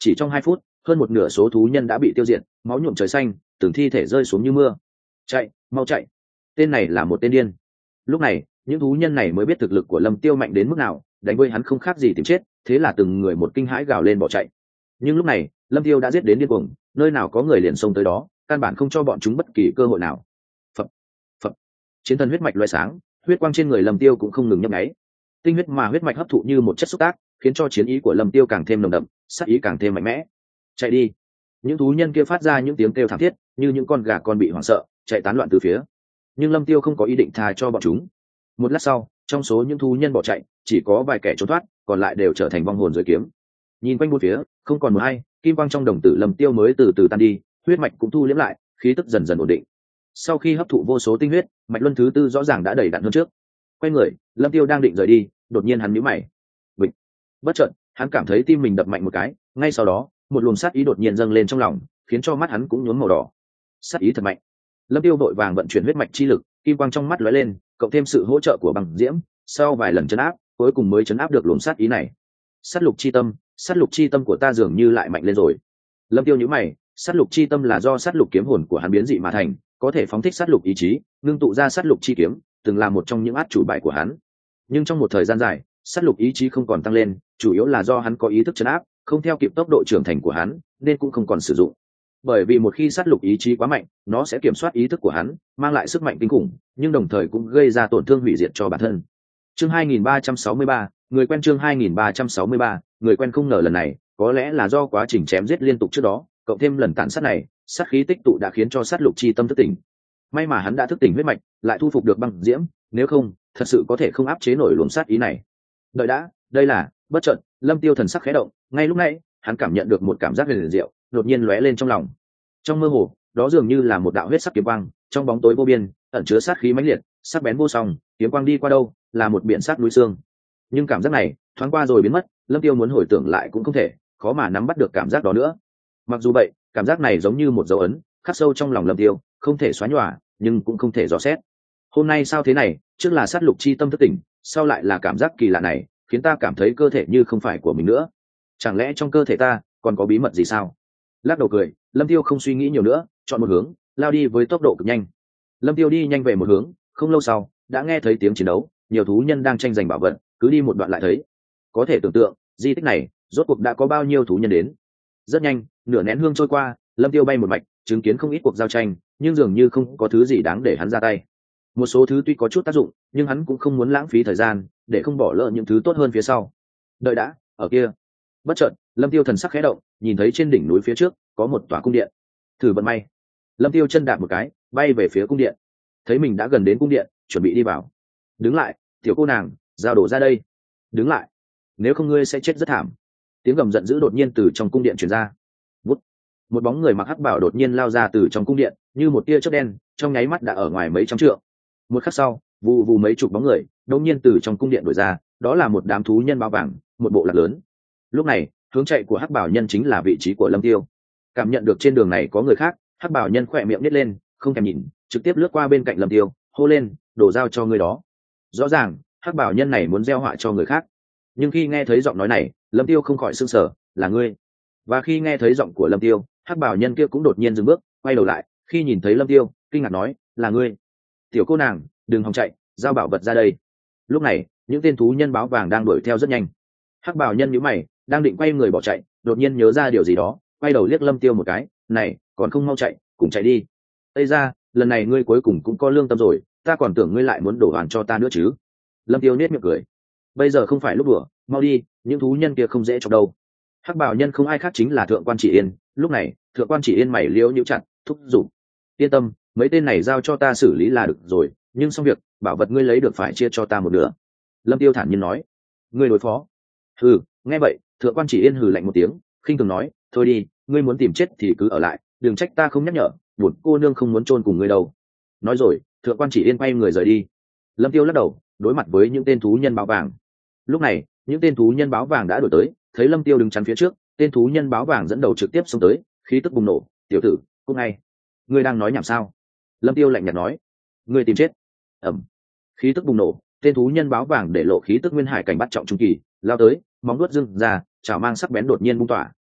[SPEAKER 1] chỉ trong 2 phút, hơn một nửa số thú nhân đã bị tiêu diệt, máu nhuộm trời xanh, từng thi thể rơi xuống như mưa. Chạy, mau chạy! Tên này là một tên điên. Lúc này, những thú nhân này mới biết thực lực của Lâm Tiêu mạnh đến mức nào, đánh với hắn không khác gì tìm chết, thế là từng người một kinh hãi gào lên bỏ chạy. Nhưng lúc này, Lâm Tiêu đã giết đến điên cuồng, nơi nào có người liền xông tới đó, căn bản không cho bọn chúng bất kỳ cơ hội nào. Phập, phập. Chiến thần huyết mạch loé sáng, huyết quang trên người Lâm Tiêu cũng không ngừng nhấp nháy. Tinh huyết mà huyết mạch hấp thụ như một chất xúc tác, khiến cho chiến ý của Lâm Tiêu càng thêm nồng đậm, sát ý càng thêm mạnh mẽ. Chạy đi! Những thú nhân kia phát ra những tiếng kêu thảm thiết, như những con gà con bị hoảng sợ, chạy tán loạn từ phía. Nhưng Lâm Tiêu không có ý định tha cho bọn chúng. Một lát sau, trong số những thú nhân bỏ chạy, chỉ có vài kẻ trốn thoát, còn lại đều trở thành vong hồn dưới kiếm. Nhìn quanh bốn phía, không còn một ai, kim quang trong đồng tử Lâm Tiêu mới từ từ tan đi, huyết mạch cũng thu liễm lại, khí tức dần dần ổn định. Sau khi hấp thụ vô số tinh huyết, mạch luân thứ tư rõ ràng đã đầy đặn hơn trước. Quay người, Lâm Tiêu đang định rời đi, đột nhiên hắn nhíu mày. Bịch. Bất chợt, hắn cảm thấy tim mình đập mạnh một cái, ngay sau đó, một luồng sát ý đột nhiên dâng lên trong lòng, khiến cho mắt hắn cũng nhuốm màu đỏ. Sát ý thật mạnh. Lâm Tiêu vội vàng vận chuyển huyết mạch chi lực, kim quang trong mắt lóe lên, cộng thêm sự hỗ trợ của băng diễm, sau vài lần trấn áp, cuối cùng mới trấn áp được luồng sát ý này. Sát lục chi tâm của ta dường như lại mạnh lên rồi. Lâm Tiêu nhíu mày, sát lục chi tâm là do sát lục kiếm hồn của hắn biến dị mà thành, có thể phóng thích sát lục ý chí, ngưng tụ ra sát lục chi kiếm, từng là một trong những át chủ bài của hắn. Nhưng trong một thời gian dài, sát lục ý chí không còn tăng lên, chủ yếu là do hắn có ý thức trấn áp, không theo kịp tốc độ trưởng thành của hắn, nên cũng không còn sử dụng. Bởi vì một khi sát lục ý chí quá mạnh, nó sẽ kiểm soát ý thức của hắn, mang lại sức mạnh kinh khủng, nhưng đồng thời cũng gây ra tổn thương hủy diệt cho bản thân. Chương 2363, người quen. Chương 2363, người quen. Không ngờ lần này, có lẽ là do quá trình chém giết liên tục trước đó, cộng thêm lần tàn sát này, sát khí tích tụ đã khiến cho sát lục chi tâm thức tỉnh. May mà hắn đã thức tỉnh huyết mạch, lại thu phục được băng diễm, nếu không, thật sự có thể không áp chế nổi luồng sát ý này. Đợi đã, đây là, bất chợt, Lâm Tiêu thần sắc khẽ động, ngay lúc này, hắn cảm nhận được một cảm giác huyền diệu, đột nhiên lóe lên trong lòng. Trong mơ hồ, đó dường như là một đạo huyết sắc kiếm quang, trong bóng tối vô biên, ẩn chứa sát khí mãnh liệt, sắc bén vô song, kiếm quang đi qua đâu, là một biển sát núi xương. Nhưng cảm giác này, thoáng qua rồi biến mất, Lâm Tiêu muốn hồi tưởng lại cũng không thể, khó mà nắm bắt được cảm giác đó nữa. Mặc dù vậy, cảm giác này giống như một dấu ấn, khắc sâu trong lòng Lâm Tiêu, không thể xóa nhòa, nhưng cũng không thể dò xét. Hôm nay sao thế này, trước là sát lục chi tâm thức tỉnh, sau lại là cảm giác kỳ lạ này, khiến ta cảm thấy cơ thể như không phải của mình nữa. Chẳng lẽ trong cơ thể ta còn có bí mật gì sao? Lắc đầu cười, Lâm Tiêu không suy nghĩ nhiều nữa, chọn một hướng, lao đi với tốc độ cực nhanh. Lâm Tiêu đi nhanh về một hướng, không lâu sau, đã nghe thấy tiếng chiến đấu, nhiều thú nhân đang tranh giành bảo vật, cứ đi một đoạn lại thấy. Có thể tưởng tượng, di tích này, rốt cuộc đã có bao nhiêu thú nhân đến. Rất nhanh, nửa nén hương trôi qua, Lâm Tiêu bay một mạch, chứng kiến không ít cuộc giao tranh, nhưng dường như không có thứ gì đáng để hắn ra tay. Một số thứ tuy có chút tác dụng, nhưng hắn cũng không muốn lãng phí thời gian, để không bỏ lỡ những thứ tốt hơn phía sau. Đợi đã, ở kia. Bất chợt, Lâm Tiêu thần sắc khẽ động, nhìn thấy trên đỉnh núi phía trước có một tòa cung điện. Thử vận may. Lâm Tiêu chân đạp một cái, bay về phía cung điện. Thấy mình đã gần đến cung điện, chuẩn bị đi vào. Đứng lại, tiểu cô nàng, giao đồ ra đây. Đứng lại, nếu không ngươi sẽ chết rất thảm. Tiếng gầm giận dữ đột nhiên từ trong cung điện truyền ra. Vút. Một bóng người mặc hắc bào đột nhiên lao ra từ trong cung điện, như một tia chớp đen, trong nháy mắt đã ở ngoài mấy trăm trượng. Một khắc sau, vù vù mấy chục bóng người đột nhiên từ trong cung điện đuổi ra, đó là một đám thú nhân bao vàng, một bộ lạc lớn. Lúc này, hướng chạy của hắc bảo nhân chính là vị trí của Lâm Tiêu. Cảm nhận được trên đường này có người khác, hắc bảo nhân khỏe miệng nít lên, không thèm nhìn, trực tiếp lướt qua bên cạnh Lâm Tiêu, hô lên, đổ dao cho người đó. Rõ ràng, hắc bảo nhân này muốn gieo họa cho người khác. Nhưng khi nghe thấy giọng nói này, Lâm Tiêu không khỏi sửng sở, là ngươi. Và khi nghe thấy giọng của Lâm Tiêu, hắc bảo nhân kia cũng đột nhiên dừng bước, quay đầu lại, khi nhìn thấy Lâm Tiêu, kinh ngạc nói, là ngươi. Tiểu cô nàng, đừng hòng chạy, giao bảo vật ra đây. Lúc này, những tên thú nhân báo vàng đang đuổi theo rất nhanh. Hắc bảo nhân nhíu mày, đang định quay người bỏ chạy, đột nhiên nhớ ra điều gì đó, quay đầu liếc Lâm Tiêu một cái, này, còn không mau chạy, cùng chạy đi. Ây ra, lần này ngươi cuối cùng cũng có lương tâm rồi, ta còn tưởng ngươi lại muốn đổ oan cho ta nữa chứ. Lâm Tiêu nét miệng cười. Bây giờ không phải lúc đùa, mau đi, những thú nhân kia không dễ chọc đâu. Hắc bảo nhân không ai khác chính là thượng quan chỉ yên. Lúc này, thượng quan chỉ yên mày liễu nhíu chặt, thúc giục. Yên tâm, mấy tên này giao cho ta xử lý là được rồi, nhưng xong việc, bảo vật ngươi lấy được phải chia cho ta một nửa. Lâm Tiêu thản nhiên nói. Ngươi đối phó. Hừ, nghe vậy, thượng quan chỉ yên hừ lạnh một tiếng, khinh thường nói, thôi đi, ngươi muốn tìm chết thì cứ ở lại, đừng trách ta không nhắc nhở, buồn cô nương không muốn chôn cùng ngươi đâu. Nói rồi, thượng quan chỉ yên quay người rời đi. Lâm Tiêu lắc đầu, đối mặt với những tên thú nhân báo vàng. Lúc này, những tên thú nhân báo vàng đã đuổi tới, thấy Lâm Tiêu đứng chắn phía trước, tên thú nhân báo vàng dẫn đầu trực tiếp xông tới, khí tức bùng nổ, tiểu tử, cút ngay. Ngươi đang nói nhảm sao? Lâm Tiêu lạnh nhạt nói. Ngươi tìm chết. Ầm. Khí tức bùng nổ, tên thú nhân báo vàng để lộ khí tức nguyên hải cảnh bắt trọng trung kỳ, lao tới, móng vuốt dưng ra, chảo mang sắc bén đột nhiên bung tỏa.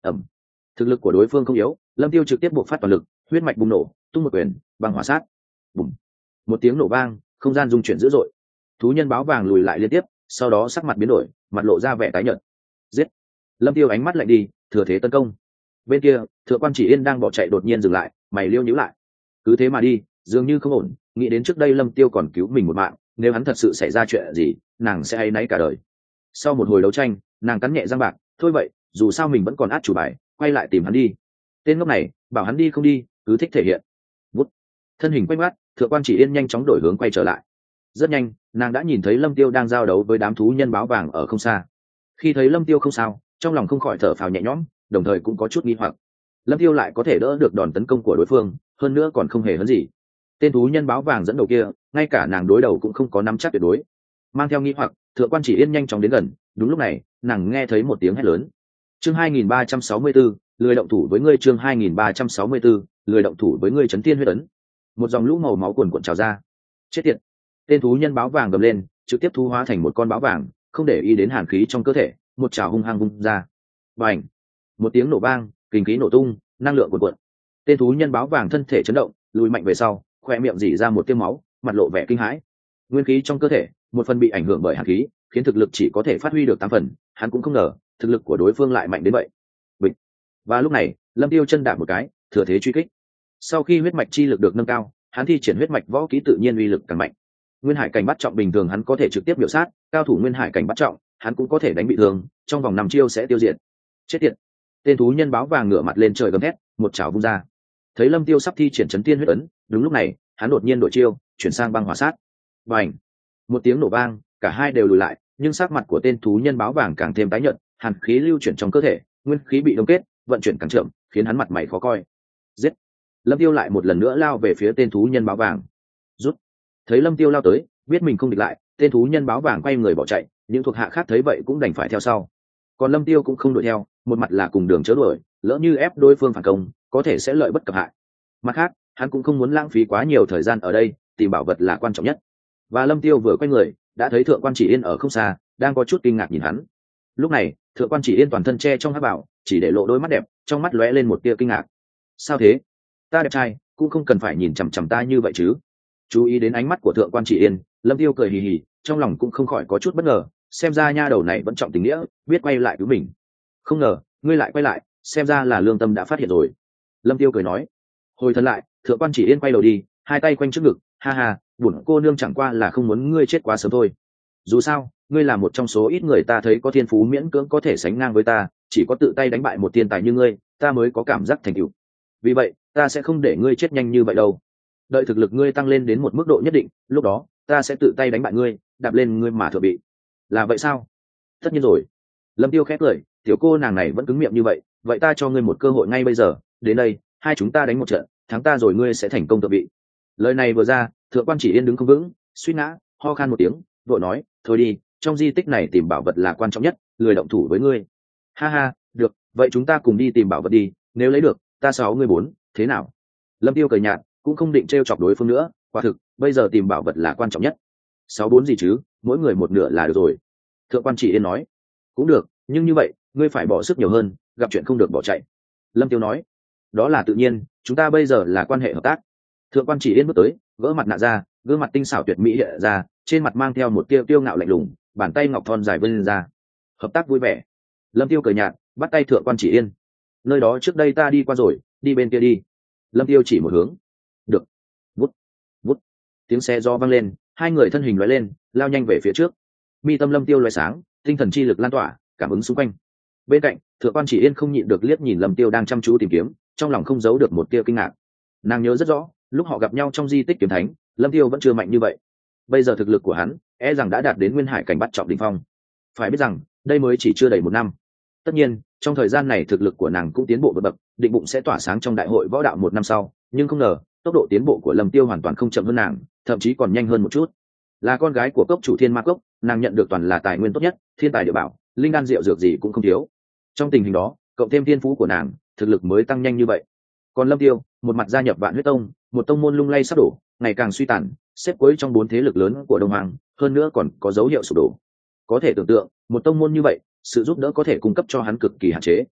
[SPEAKER 1] ẩm, thực lực của đối phương không yếu, Lâm Tiêu trực tiếp buộc phát toàn lực, huyết mạch bùng nổ, tung một quyền, băng hỏa sát. Bùng. Một tiếng nổ vang, không gian rung chuyển dữ dội. Thú nhân báo vàng lùi lại liên tiếp, sau đó sắc mặt biến đổi, mặt lộ ra vẻ tái nhợt. Giết. Lâm Tiêu ánh mắt lạnh đi, thừa thế tấn công. Bên kia, Thượng quan Chỉ Yên đang bỏ chạy đột nhiên dừng lại, mày liêu nhíu lại. Cứ thế mà đi, dường như không ổn, nghĩ đến trước đây Lâm Tiêu còn cứu mình một mạng, nếu hắn thật sự xảy ra chuyện gì, nàng sẽ áy náy cả đời. Sau một hồi đấu tranh, nàng cắn nhẹ răng bạc, thôi vậy, dù sao mình vẫn còn át chủ bài, quay lại tìm hắn đi. Tên ngốc này, bảo hắn đi không đi, cứ thích thể hiện. Vút. Thân hình quay mắt, Thượng quan Chỉ Yên nhanh chóng đổi hướng quay trở lại. Rất nhanh, nàng đã nhìn thấy Lâm Tiêu đang giao đấu với đám thú nhân báo vàng ở không xa. Khi thấy Lâm Tiêu không sao, trong lòng không khỏi thở phào nhẹ nhõm, đồng thời cũng có chút nghi hoặc. Lâm Tiêu lại có thể đỡ được đòn tấn công của đối phương, hơn nữa còn không hề hấn gì. Tên thú nhân báo vàng dẫn đầu kia, ngay cả nàng đối đầu cũng không có nắm chắc tuyệt đối. Mang theo nghi hoặc, Thượng quan Chỉ Yên nhanh chóng đến gần, đúng lúc này, nàng nghe thấy một tiếng hét lớn. Chương 2364, lười động thủ với ngươi. Chương 2364, lười động thủ với ngươi. Chấn thiên huyết ấn. Một dòng lũ màu máu cuồn cuộn trào ra. Chết tiệt! Tên thú nhân báo vàng gầm lên, trực tiếp thu hóa thành một con báo vàng, không để ý đến hàn khí trong cơ thể, một chảo hung hăng vung ra. Bành! Một tiếng nổ vang, kinh khí nổ tung, năng lượng cuồn cuộn. Tên thú nhân báo vàng thân thể chấn động, lùi mạnh về sau, khoe miệng rỉ ra một tia máu, mặt lộ vẻ kinh hãi. Nguyên khí trong cơ thể, một phần bị ảnh hưởng bởi hàn khí, khiến thực lực chỉ có thể phát huy được 8 phần, hắn cũng không ngờ, thực lực của đối phương lại mạnh đến vậy. Bịch. Và lúc này, Lâm Tiêu chân đạp một cái, thừa thế truy kích. Sau khi huyết mạch chi lực được nâng cao, hắn thi triển huyết mạch võ kỹ tự nhiên uy lực càng mạnh. Nguyên hải cảnh bắt trọng bình thường hắn có thể trực tiếp biểu sát, cao thủ nguyên hải cảnh bắt trọng, hắn cũng có thể đánh bị thương, trong vòng 5 chiêu sẽ tiêu diệt. Chết tiệt! Tên thú nhân báo vàng ngửa mặt lên trời gầm thét, một chảo vung ra. Thấy Lâm Tiêu sắp thi triển chấn tiên huyết ấn, đúng lúc này, hắn đột nhiên đổi chiêu, chuyển sang băng hỏa sát. Bành! Một tiếng nổ vang, cả hai đều lùi lại, nhưng sắc mặt của tên thú nhân báo vàng càng thêm tái nhợt, hàn khí lưu chuyển trong cơ thể, nguyên khí bị đông kết, vận chuyển càng chậm, khiến hắn mặt mày khó coi. Giết! Lâm Tiêu lại một lần nữa lao về phía tên thú nhân báo vàng. Rút! Thấy Lâm Tiêu lao tới, biết mình không địch lại, tên thú nhân báo vàng quay người bỏ chạy, những thuộc hạ khác thấy vậy cũng đành phải theo sau. Còn Lâm Tiêu cũng không đuổi theo, một mặt là cùng đường chớ đuổi, lỡ như ép đối phương phản công, có thể sẽ lợi bất cập hại. Mặt khác, hắn cũng không muốn lãng phí quá nhiều thời gian ở đây, tìm bảo vật là quan trọng nhất. Và Lâm Tiêu vừa quay người, đã thấy Thượng quan Chỉ Yên ở không xa, đang có chút kinh ngạc nhìn hắn. Lúc này, Thượng quan Chỉ Yên toàn thân che trong hắc bào, chỉ để lộ đôi mắt đẹp, trong mắt lóe lên một tia kinh ngạc. Sao thế? Ta đẹp trai, cũng không cần phải nhìn chằm chằm ta như vậy chứ? Chú ý đến ánh mắt của Thượng quan Chỉ Yên, Lâm Tiêu cười hì hì, trong lòng cũng không khỏi có chút bất ngờ, xem ra nha đầu này vẫn trọng tình nghĩa, biết quay lại cứu mình. Không ngờ, ngươi lại quay lại, xem ra là lương tâm đã phát hiện rồi. Lâm Tiêu cười nói. Hồi thân lại, Thượng quan Chỉ Yên quay đầu đi, hai tay quanh trước ngực, ha ha, bổn cô nương chẳng qua là không muốn ngươi chết quá sớm thôi. Dù sao, ngươi là một trong số ít người ta thấy có thiên phú miễn cưỡng có thể sánh ngang với ta, chỉ có tự tay đánh bại một thiên tài như ngươi, ta mới có cảm giác thành tựu. Vì vậy, ta sẽ không để ngươi chết nhanh như vậy đâu. Đợi thực lực ngươi tăng lên đến một mức độ nhất định, lúc đó, ta sẽ tự tay đánh bại ngươi, đạp lên ngươi mà thừa bị. Là vậy sao? Tất nhiên rồi. Lâm Tiêu khét lời, tiểu cô nàng này vẫn cứng miệng như vậy ta cho ngươi một cơ hội ngay bây giờ, đến đây, hai chúng ta đánh một trận, thắng ta rồi ngươi sẽ thành công thừa bị. Lời này vừa ra, Thượng quan Chỉ Yên đứng không vững, suýt ngã, ho khan một tiếng, vội nói, thôi đi, trong di tích này tìm bảo vật là quan trọng nhất, lười động thủ với ngươi. Ha ha, được, vậy chúng ta cùng đi tìm bảo vật đi, nếu lấy được, ta 6 ngươi 4, thế nào? Lâm Tiêu cười nhạt, cũng không định trêu chọc đối phương nữa, quả thực, bây giờ tìm bảo vật là quan trọng nhất. 6-4 gì chứ, mỗi người một nửa là được rồi. Thượng quan Chỉ Yên nói, cũng được, nhưng như vậy, ngươi phải bỏ sức nhiều hơn, gặp chuyện không được bỏ chạy. Lâm Tiêu nói, đó là tự nhiên, chúng ta bây giờ là quan hệ hợp tác. Thượng quan Chỉ Yên bước tới, gỡ mặt nạ ra, gương mặt tinh xảo tuyệt mỹ hiện ra, trên mặt mang theo một tia tiêu ngạo lạnh lùng, bàn tay ngọc thon dài vươn ra. Hợp tác vui vẻ. Lâm Tiêu cười nhạt, bắt tay Thượng quan Chỉ Yên. Nơi đó trước đây ta đi qua rồi, đi bên kia đi. Lâm Tiêu chỉ một hướng. Được. Vút, vút. Tiếng xe gió vang lên, hai người thân hình lóe lên, lao nhanh về phía trước. Mi tâm Lâm Tiêu lóe sáng, tinh thần chi lực lan tỏa, cảm ứng xung quanh. Bên cạnh, Thượng quan Chỉ Yên không nhịn được liếc nhìn Lâm Tiêu đang chăm chú tìm kiếm, trong lòng không giấu được một tia kinh ngạc. Nàng nhớ rất rõ, lúc họ gặp nhau trong di tích kiếm thánh, Lâm Tiêu vẫn chưa mạnh như vậy. Bây giờ thực lực của hắn, e rằng đã đạt đến nguyên hải cảnh bắt trọng đỉnh phong. Phải biết rằng, đây mới chỉ chưa đầy 1 năm. Tất nhiên, trong thời gian này thực lực của nàng cũng tiến bộ vượt bậc, định bụng sẽ tỏa sáng trong đại hội võ đạo 1 năm sau, nhưng không ngờ, tốc độ tiến bộ của Lâm Tiêu hoàn toàn không chậm hơn nàng, thậm chí còn nhanh hơn một chút. Là con gái của cốc chủ Thiên Ma Cốc, nàng nhận được toàn là tài nguyên tốt nhất, thiên tài địa bảo, linh đan rượu dược gì cũng không thiếu. Trong tình hình đó, cộng thêm thiên phú của nàng, thực lực mới tăng nhanh như vậy. Còn Lâm Tiêu, một mặt gia nhập Vạn Huyết Tông, một tông môn lung lay sắp đổ, ngày càng suy tàn, xếp cuối trong 4 thế lực lớn của Đông Hoàng, hơn nữa còn có dấu hiệu sụp đổ. Có thể tưởng tượng, một tông môn như vậy, sự giúp đỡ có thể cung cấp cho hắn cực kỳ hạn chế.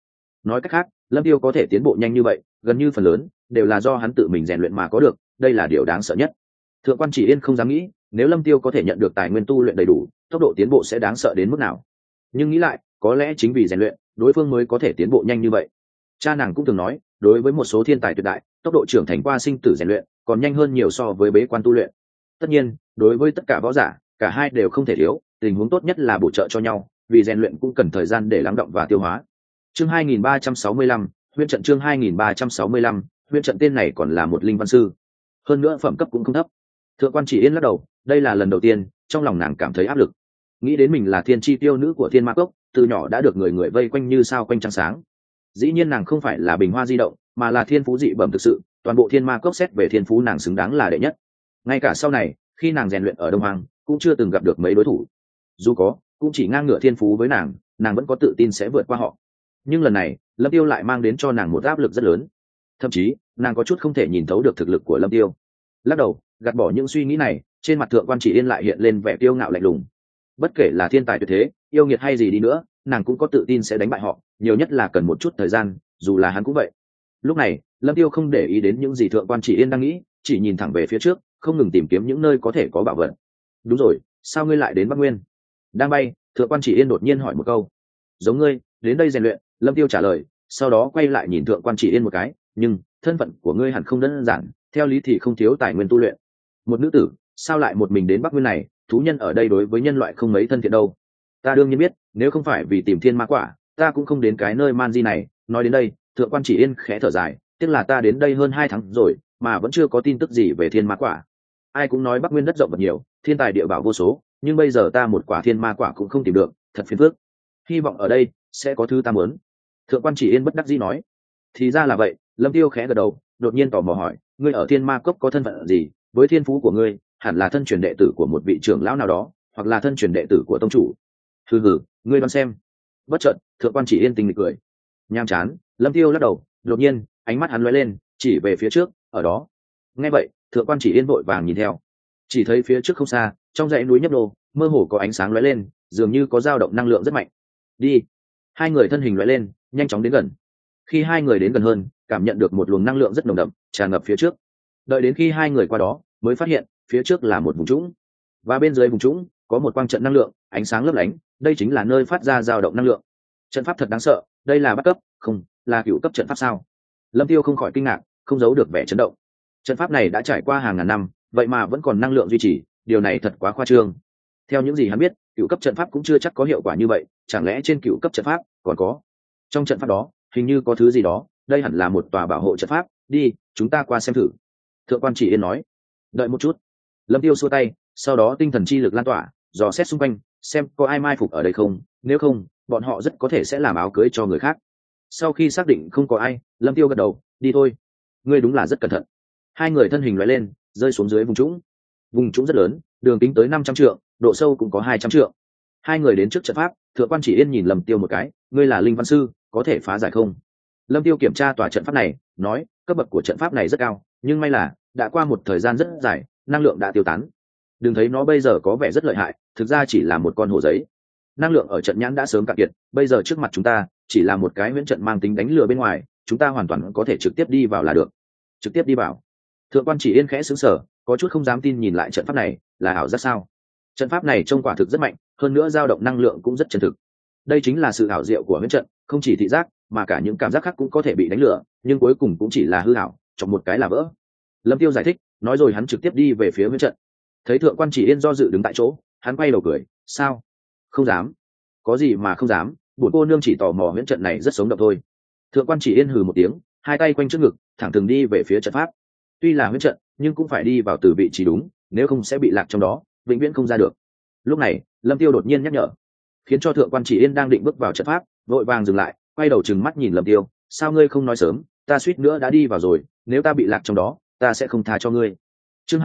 [SPEAKER 1] nói cách khác lâm tiêu có thể tiến bộ nhanh như vậy gần như phần lớn đều là do hắn tự mình rèn luyện mà có được, đây là điều đáng sợ nhất. Thượng quan chỉ yên không dám nghĩ nếu lâm tiêu có thể nhận được tài nguyên tu luyện đầy đủ, tốc độ tiến bộ sẽ đáng sợ đến mức nào. Nhưng nghĩ lại có lẽ chính vì rèn luyện đối phương mới có thể tiến bộ nhanh như vậy. Cha nàng cũng từng nói đối với một số thiên tài tuyệt đại, tốc độ trưởng thành qua sinh tử rèn luyện còn nhanh hơn nhiều so với bế quan tu luyện. Tất nhiên đối với tất cả võ giả cả hai đều không thể thiếu, tình huống tốt nhất là bổ trợ cho nhau, vì rèn luyện cũng cần thời gian để lắng động và tiêu hóa. Chương 2365, huyễn trận. Chương 2365, huyễn trận tên này còn là một linh văn sư, hơn nữa phẩm cấp cũng không thấp. Thượng quan chỉ yên lắc đầu, đây là lần đầu tiên trong lòng nàng cảm thấy áp lực, nghĩ đến mình là thiên chi tiêu nữ của thiên ma cốc, từ nhỏ đã được người người vây quanh như sao quanh trăng sáng. Dĩ nhiên nàng không phải là bình hoa di động, mà là thiên phú dị bẩm thực sự, toàn bộ thiên ma cốc xét về thiên phú nàng xứng đáng là đệ nhất. Ngay cả sau này khi nàng rèn luyện ở đông hoàng cũng chưa từng gặp được mấy đối thủ, dù có cũng chỉ ngang ngửa thiên phú với nàng vẫn có tự tin sẽ vượt qua họ. Nhưng lần này lâm tiêu lại mang đến cho nàng một áp lực rất lớn, thậm chí nàng có chút không thể nhìn thấu được thực lực của lâm tiêu. Lắc đầu gạt bỏ những suy nghĩ này, trên mặt thượng quan chỉ yên lại hiện lên vẻ kiêu ngạo lạnh lùng. Bất kể là thiên tài tuyệt thế yêu nghiệt hay gì đi nữa, nàng cũng có tự tin sẽ đánh bại họ, nhiều nhất là cần một chút thời gian, dù là hắn cũng vậy. Lúc này lâm tiêu không để ý đến những gì thượng quan chỉ yên đang nghĩ, chỉ nhìn thẳng về phía trước, không ngừng tìm kiếm những nơi có thể có bảo vật. Đúng rồi, sao ngươi lại đến Bắc Nguyên? Đang bay, thượng quan chỉ yên đột nhiên hỏi một câu. Giống ngươi đến đây rèn luyện, lâm tiêu trả lời, sau đó quay lại nhìn thượng quan chỉ yên một cái, nhưng thân phận của ngươi hẳn không đơn giản, theo lý thì không thiếu tài nguyên tu luyện. Một nữ tử sao lại một mình đến Bắc Nguyên này? Thú nhân ở đây đối với nhân loại không mấy thân thiện đâu. Ta đương nhiên biết, nếu không phải vì tìm thiên ma quả ta cũng không đến cái nơi man di này. Nói đến đây thượng quan chỉ yên khẽ thở dài, tiếc là ta đến đây hơn 2 tháng rồi mà vẫn chưa có tin tức gì về thiên ma quả. Ai cũng nói Bắc Nguyên đất rộng vật nhiều, thiên tài địa bảo vô số, nhưng bây giờ ta một quả thiên ma quả cũng không tìm được, thật phiền phức. Hy vọng ở đây sẽ có thứ ta muốn. Thượng quan chỉ yên bất đắc dĩ nói. Thì ra là vậy. Lâm tiêu khẽ gật đầu, đột nhiên tò mò hỏi, ngươi ở thiên ma cốc có thân phận gì? Với thiên phú của ngươi hẳn là thân truyền đệ tử của một vị trưởng lão nào đó, hoặc là thân truyền đệ tử của tông chủ. Hừ, ngươi đoán xem. Bất chợt thượng quan chỉ yên tình cười nham chán. Lâm tiêu lắc đầu, đột nhiên ánh mắt hắn lóe lên, chỉ về phía trước, ở đó. Nghe vậy thượng quan chỉ yên vội vàng nhìn theo, chỉ thấy phía trước không xa trong dãy núi nhấp đô mơ hồ có ánh sáng lóe lên, dường như có dao động năng lượng rất mạnh. Đi. Hai người thân hình lóe lên nhanh chóng đến gần. Khi hai người đến gần hơn, cảm nhận được một luồng năng lượng rất nồng đậm tràn ngập phía trước. Đợi đến khi hai người qua đó mới phát hiện phía trước là một vùng trũng, và bên dưới vùng trũng có một quang trận năng lượng ánh sáng lấp lánh, đây chính là nơi phát ra dao động năng lượng. Trận pháp thật đáng sợ, đây là bắt cấp, không là cựu cấp trận pháp sao? Lâm tiêu không khỏi kinh ngạc, không giấu được vẻ chấn động. Trận pháp này đã trải qua hàng ngàn năm, vậy mà vẫn còn năng lượng duy trì, điều này thật quá khoa trương. Theo những gì hắn biết, cựu cấp trận pháp cũng chưa chắc có hiệu quả như vậy, chẳng lẽ trên cựu cấp trận pháp còn có? Trong trận pháp đó hình như có thứ gì đó, đây hẳn là một tòa bảo hộ trận pháp, đi chúng ta qua xem thử. Thượng quan chỉ yên nói. Đợi một chút. Lâm tiêu xua tay, sau đó tinh thần chi lực lan tỏa, dò xét xung quanh xem có ai mai phục ở đây không, nếu không bọn họ rất có thể sẽ làm áo cưới cho người khác. Sau khi xác định không có ai, Lâm tiêu gật đầu, đi thôi. Ngươi đúng là rất cẩn thận. Hai người thân hình lóe lên rơi xuống dưới vùng trũng. Vùng trũng rất lớn, đường kính tới 500 trượng, độ sâu cũng có 200 trượng. Hai người đến trước trận pháp, thượng quan chỉ yên nhìn Lâm tiêu một cái, ngươi là linh văn sư, có thể phá giải không? Lâm tiêu kiểm tra tòa trận pháp này, nói, cấp bậc của trận pháp này rất cao, nhưng may là đã qua một thời gian rất dài, năng lượng đã tiêu tán. Đừng thấy nó bây giờ có vẻ rất lợi hại, thực ra chỉ là một con hồ giấy. Năng lượng ở trận nhãn đã sớm cạn kiệt, bây giờ trước mặt chúng ta chỉ là một cái huyễn trận mang tính đánh lừa bên ngoài, chúng ta hoàn toàn có thể trực tiếp đi vào là được. Trực tiếp đi vào? Thượng quan chỉ yên khẽ sững sờ, có chút không dám tin nhìn lại trận pháp này, là ảo giác sao? Trận pháp này trông quả thực rất mạnh, hơn nữa dao động năng lượng cũng rất chân thực. Đây chính là sự ảo diệu của huyễn trận, không chỉ thị giác mà cả những cảm giác khác cũng có thể bị đánh lừa, nhưng cuối cùng cũng chỉ là hư ảo, chọc một cái là vỡ. Lâm tiêu giải thích, nói rồi hắn trực tiếp đi về phía huyễn trận. Thấy thượng quan chỉ yên do dự đứng tại chỗ, hắn quay đầu cười, sao? Không dám? Có gì mà không dám, bổn cô nương chỉ tò mò huyễn trận này rất sống động thôi. Thượng quan chỉ yên hừ một tiếng, hai tay quanh trước ngực, thẳng thừng đi về phía trận pháp. Tuy là huyễn trận nhưng cũng phải đi vào từ vị trí đúng, nếu không sẽ bị lạc trong đó, vĩnh viễn không ra được. Lúc này Lâm tiêu đột nhiên nhắc nhở, khiến cho thượng quan chỉ yên đang định bước vào trận pháp vội vàng dừng lại, quay đầu trừng mắt nhìn Lâm tiêu, sao ngươi không nói sớm, ta suýt nữa đã đi vào rồi, nếu ta bị lạc trong đó ta sẽ không tha cho ngươi. Chương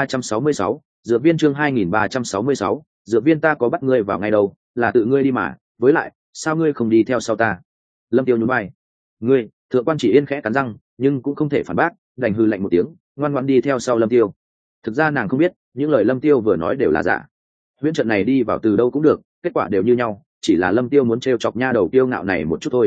[SPEAKER 1] 2366, dược viên. Chương 2366, dược viên. Ta có bắt ngươi vào ngay đâu, là tự ngươi đi mà, với lại sao ngươi không đi theo sau ta? Lâm tiêu nhún vai. Ngươi? Thượng quan chỉ yên khẽ cắn răng nhưng cũng không thể phản bác, đành hừ lạnh một tiếng, ngoan ngoãn đi theo sau Lâm tiêu. Thực ra nàng không biết những lời Lâm tiêu vừa nói đều là giả. Huyễn trận này đi vào từ đâu cũng được, kết quả đều như nhau, chỉ là Lâm tiêu muốn trêu chọc nha đầu kiêu ngạo này một chút thôi.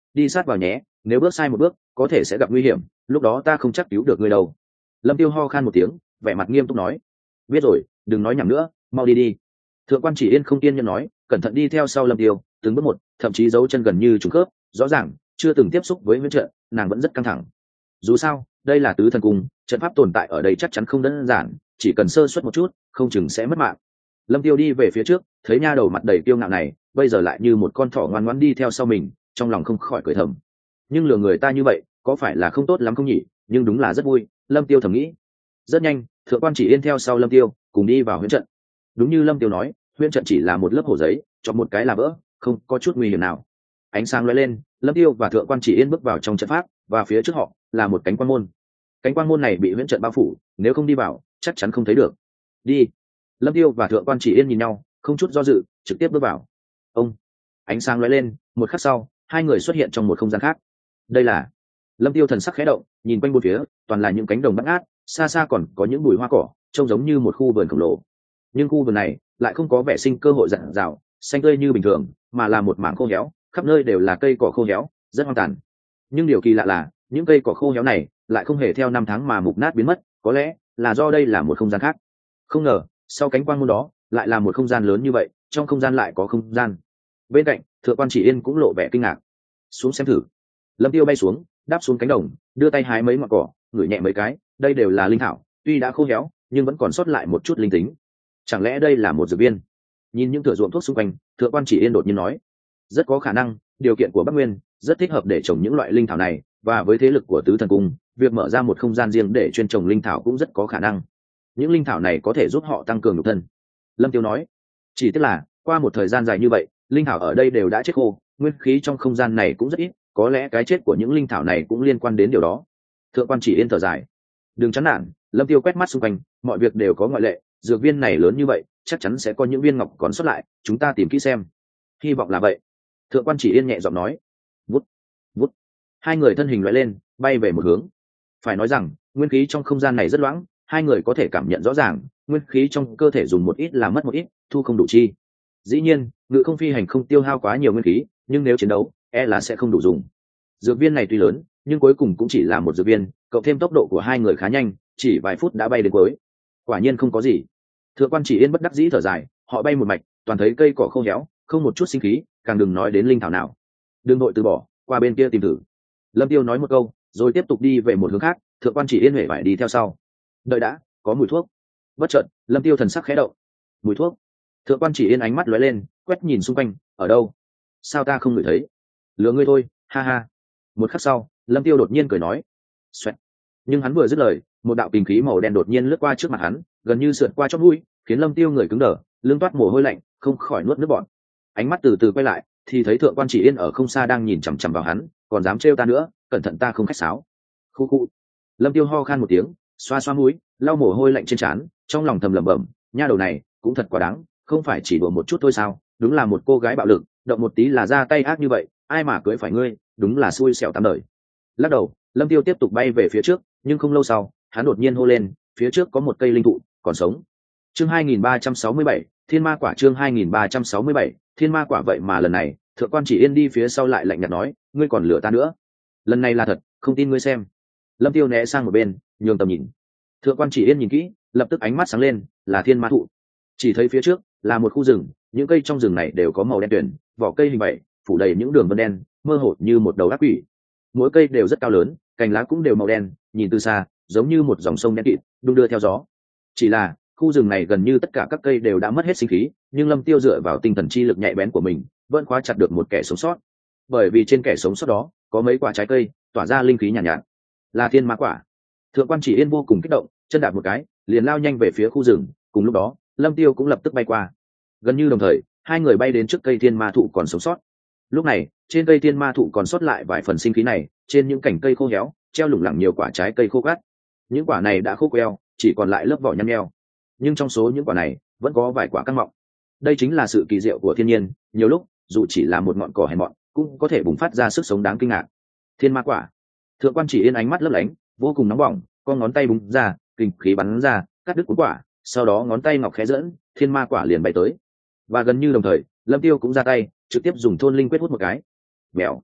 [SPEAKER 1] đi sát vào nhé, nếu bước sai một bước có thể sẽ gặp nguy hiểm, lúc đó ta không chắc cứu được ngươi đâu. Lâm Tiêu ho khan một tiếng, vẻ mặt nghiêm túc nói. Biết rồi, đừng nói nhảm nữa, mau đi đi. Thượng quan Chỉ Yên không kiên nhẫn nói, cẩn thận đi theo sau Lâm Tiêu, từng bước một, thậm chí dấu chân gần như trùng khớp, rõ ràng chưa từng tiếp xúc với huyễn trận, nàng vẫn rất căng thẳng. Dù sao đây là tứ thần cung, trận pháp tồn tại ở đây chắc chắn không đơn giản, chỉ cần sơ suất một chút không chừng sẽ mất mạng. Lâm Tiêu đi về phía trước, thấy nha đầu mặt đầy kiêu ngạo này bây giờ lại như một con thỏ ngoan ngoãn đi theo sau mình, trong lòng không khỏi cười thầm. Nhưng lừa người ta như vậy có phải là không tốt lắm không nhỉ? Nhưng đúng là rất vui, Lâm Tiêu thầm nghĩ. Rất nhanh Thượng quan Chỉ Yên theo sau Lâm Tiêu cùng đi vào huyễn trận. Đúng như Lâm Tiêu nói, huyễn trận chỉ là một lớp hồ giấy, chọn một cái là vỡ, không có chút nguy hiểm nào. Ánh sáng lóe lên, Lâm Tiêu và Thượng quan Chỉ Yên bước vào trong trận pháp, và phía trước họ là một cánh quang môn. Cánh quang môn này bị huyễn trận bao phủ, nếu không đi vào chắc chắn không thấy được. Đi. Lâm Tiêu và Thượng quan Chỉ Yên nhìn nhau, không chút do dự trực tiếp bước vào. Ông. Ánh sáng lóe lên, một khắc sau hai người xuất hiện trong một không gian khác. Đây là. Lâm Tiêu thần sắc khẽ động, nhìn quanh bốn phía toàn là những cánh đồng bát ngát, xa xa còn có những bụi hoa cỏ, trông giống như một khu vườn khổng lồ. Nhưng khu vườn này lại không có vẻ sinh cơ hội rạng rào xanh tươi như bình thường, mà là một mảng khô héo, khắp nơi đều là cây cỏ khô héo, rất hoang tàn. Nhưng điều kỳ lạ là những cây cỏ khô héo này lại không hề theo năm tháng mà mục nát biến mất, có lẽ là do đây là một không gian khác. Không ngờ sau cánh quang môn đó lại là một không gian lớn như vậy, trong không gian lại có không gian. Bên cạnh Thượng quan Chỉ Yên cũng lộ vẻ kinh ngạc. Xuống xem thử. Lâm Tiêu bay xuống, đáp xuống cánh đồng, đưa tay hái mấy ngọn cỏ, ngửi nhẹ mấy cái, đây đều là linh thảo, tuy đã khô héo nhưng vẫn còn sót lại một chút linh tính. Chẳng lẽ đây là một dược viên? Nhìn những thửa ruộng thuốc xung quanh, Thượng quan Chỉ Yên đột nhiên nói, rất có khả năng điều kiện của Bắc Nguyên rất thích hợp để trồng những loại linh thảo này, và với thế lực của tứ thần cung, việc mở ra một không gian riêng để chuyên trồng linh thảo cũng rất có khả năng. Những linh thảo này có thể giúp họ tăng cường nhục thân. Lâm Tiêu nói, chỉ tiếc là qua một thời gian dài như vậy linh thảo ở đây đều đã chết khô, nguyên khí trong không gian này cũng rất ít, có lẽ cái chết của những linh thảo này cũng liên quan đến điều đó. Thượng quan Chỉ Yên thở dài. Đừng chán nản, Lâm Tiêu quét mắt xung quanh, mọi việc đều có ngoại lệ, dược viên này lớn như vậy chắc chắn sẽ có những viên ngọc còn sót lại, chúng ta tìm kỹ xem. Hy vọng là vậy. Thượng quan Chỉ Yên nhẹ giọng nói. Vút vút, hai người thân hình loại lên bay về một hướng. Phải nói rằng nguyên khí trong không gian này rất loãng, hai người có thể cảm nhận rõ ràng nguyên khí trong cơ thể dùng một ít là mất một ít, thu không đủ chi. Dĩ nhiên ngự không phi hành không tiêu hao quá nhiều nguyên khí, nhưng nếu chiến đấu là sẽ không đủ dùng. Dược viên này tuy lớn nhưng cuối cùng cũng chỉ là một dược viên, cộng thêm tốc độ của hai người khá nhanh, chỉ vài phút đã bay đến cuối. Quả nhiên không có gì. Thượng quan Chỉ Yên bất đắc dĩ thở dài, họ bay một mạch toàn thấy cây cỏ khô héo, không một chút sinh khí, càng đừng nói đến linh thảo nào. Đừng vội từ bỏ, qua bên kia tìm thử. Lâm Tiêu nói một câu rồi tiếp tục đi về một hướng khác. Thượng quan Chỉ Yên huệ phải đi theo sau. Đợi đã, có mùi thuốc. Bất chợt Lâm Tiêu thần sắc khẽ động. Mùi thuốc. Thượng quan Chỉ Yên ánh mắt lóe lên, quét nhìn xung quanh, ở đâu? Sao ta không ngửi thấy? Lừa ngươi thôi, ha ha. Một khắc sau Lâm Tiêu đột nhiên cười nói. Xoẹt. Nhưng hắn vừa dứt lời, một đạo kình khí màu đen đột nhiên lướt qua trước mặt hắn, gần như sượt qua chóp mũi, khiến Lâm Tiêu người cứng đờ, lưng toát mồ hôi lạnh, không khỏi nuốt nước bọt. Ánh mắt từ từ quay lại thì thấy Thượng quan Chỉ Yên ở không xa đang nhìn chằm chằm vào hắn, còn dám trêu ta nữa, cẩn thận ta không khách sáo. Khu khu. Lâm Tiêu ho khan một tiếng, xoa xoa mũi, lau mồ hôi lạnh trên trán, trong lòng thầm lẩm bẩm, nha đầu này cũng thật quá đáng, không phải chỉ đùa một chút thôi sao? Đúng là một cô gái bạo lực, động một tí là ra tay ác như vậy, ai mà cưới phải ngươi, đúng là xui xẻo tám đời. Lắc đầu, Lâm Tiêu tiếp tục bay về phía trước, nhưng không lâu sau hắn đột nhiên hô lên, phía trước có một cây linh thụ còn sống. Chương 2367, Thiên Ma Quả. Chương 2367, Thiên Ma Quả. Vậy mà lần này Thượng quan Chỉ Yên đi phía sau lại lạnh nhạt nói, ngươi còn lừa ta nữa. Lần này là thật, không tin ngươi xem. Lâm Tiêu né sang một bên, nhường tầm nhìn. Thượng quan Chỉ Yên nhìn kỹ, lập tức ánh mắt sáng lên, là thiên ma thụ. Chỉ thấy phía trước là một khu rừng, những cây trong rừng này đều có màu đen tuyền, vỏ cây hình bảy, phủ đầy những đường vân đen, mơ hồ như một đầu ác quỷ. Mỗi cây đều rất cao lớn, cành lá cũng đều màu đen, nhìn từ xa giống như một dòng sông đen kịt đung đưa theo gió. Chỉ là khu rừng này gần như tất cả các cây đều đã mất hết sinh khí, nhưng Lâm Tiêu dựa vào tinh thần chi lực nhạy bén của mình vẫn khóa chặt được một kẻ sống sót. Bởi vì trên kẻ sống sót đó có mấy quả trái cây tỏa ra linh khí nhàn nhạt, là thiên ma quả. Thượng quan Chỉ Yên vô cùng kích động, chân đạp một cái liền lao nhanh về phía khu rừng. Cùng lúc đó Lâm Tiêu cũng lập tức bay qua. Gần như đồng thời hai người bay đến trước cây thiên ma thụ còn sống sót. Lúc này trên cây thiên ma thụ còn sót lại vài phần sinh khí này, trên những cành cây khô héo treo lủng lẳng nhiều quả trái cây khô gắt. Những quả này đã khô queo, chỉ còn lại lớp vỏ nhăn nheo, nhưng trong số những quả này vẫn có vài quả căng mọng. Đây chính là sự kỳ diệu của thiên nhiên, nhiều lúc dù chỉ là một ngọn cỏ hèn mọn cũng có thể bùng phát ra sức sống đáng kinh ngạc. Thiên ma quả. Thượng quan Chỉ Yên ánh mắt lấp lánh, vô cùng nóng bỏng, con ngón tay búng ra, kinh khí bắn ra, cắt đứt cuốn quả, sau đó ngón tay ngọc khẽ dẫn, thiên ma quả liền bay tới. Và gần như đồng thời Lâm Tiêu cũng ra tay, trực tiếp dùng thôn linh quyết hút một cái. Mèo.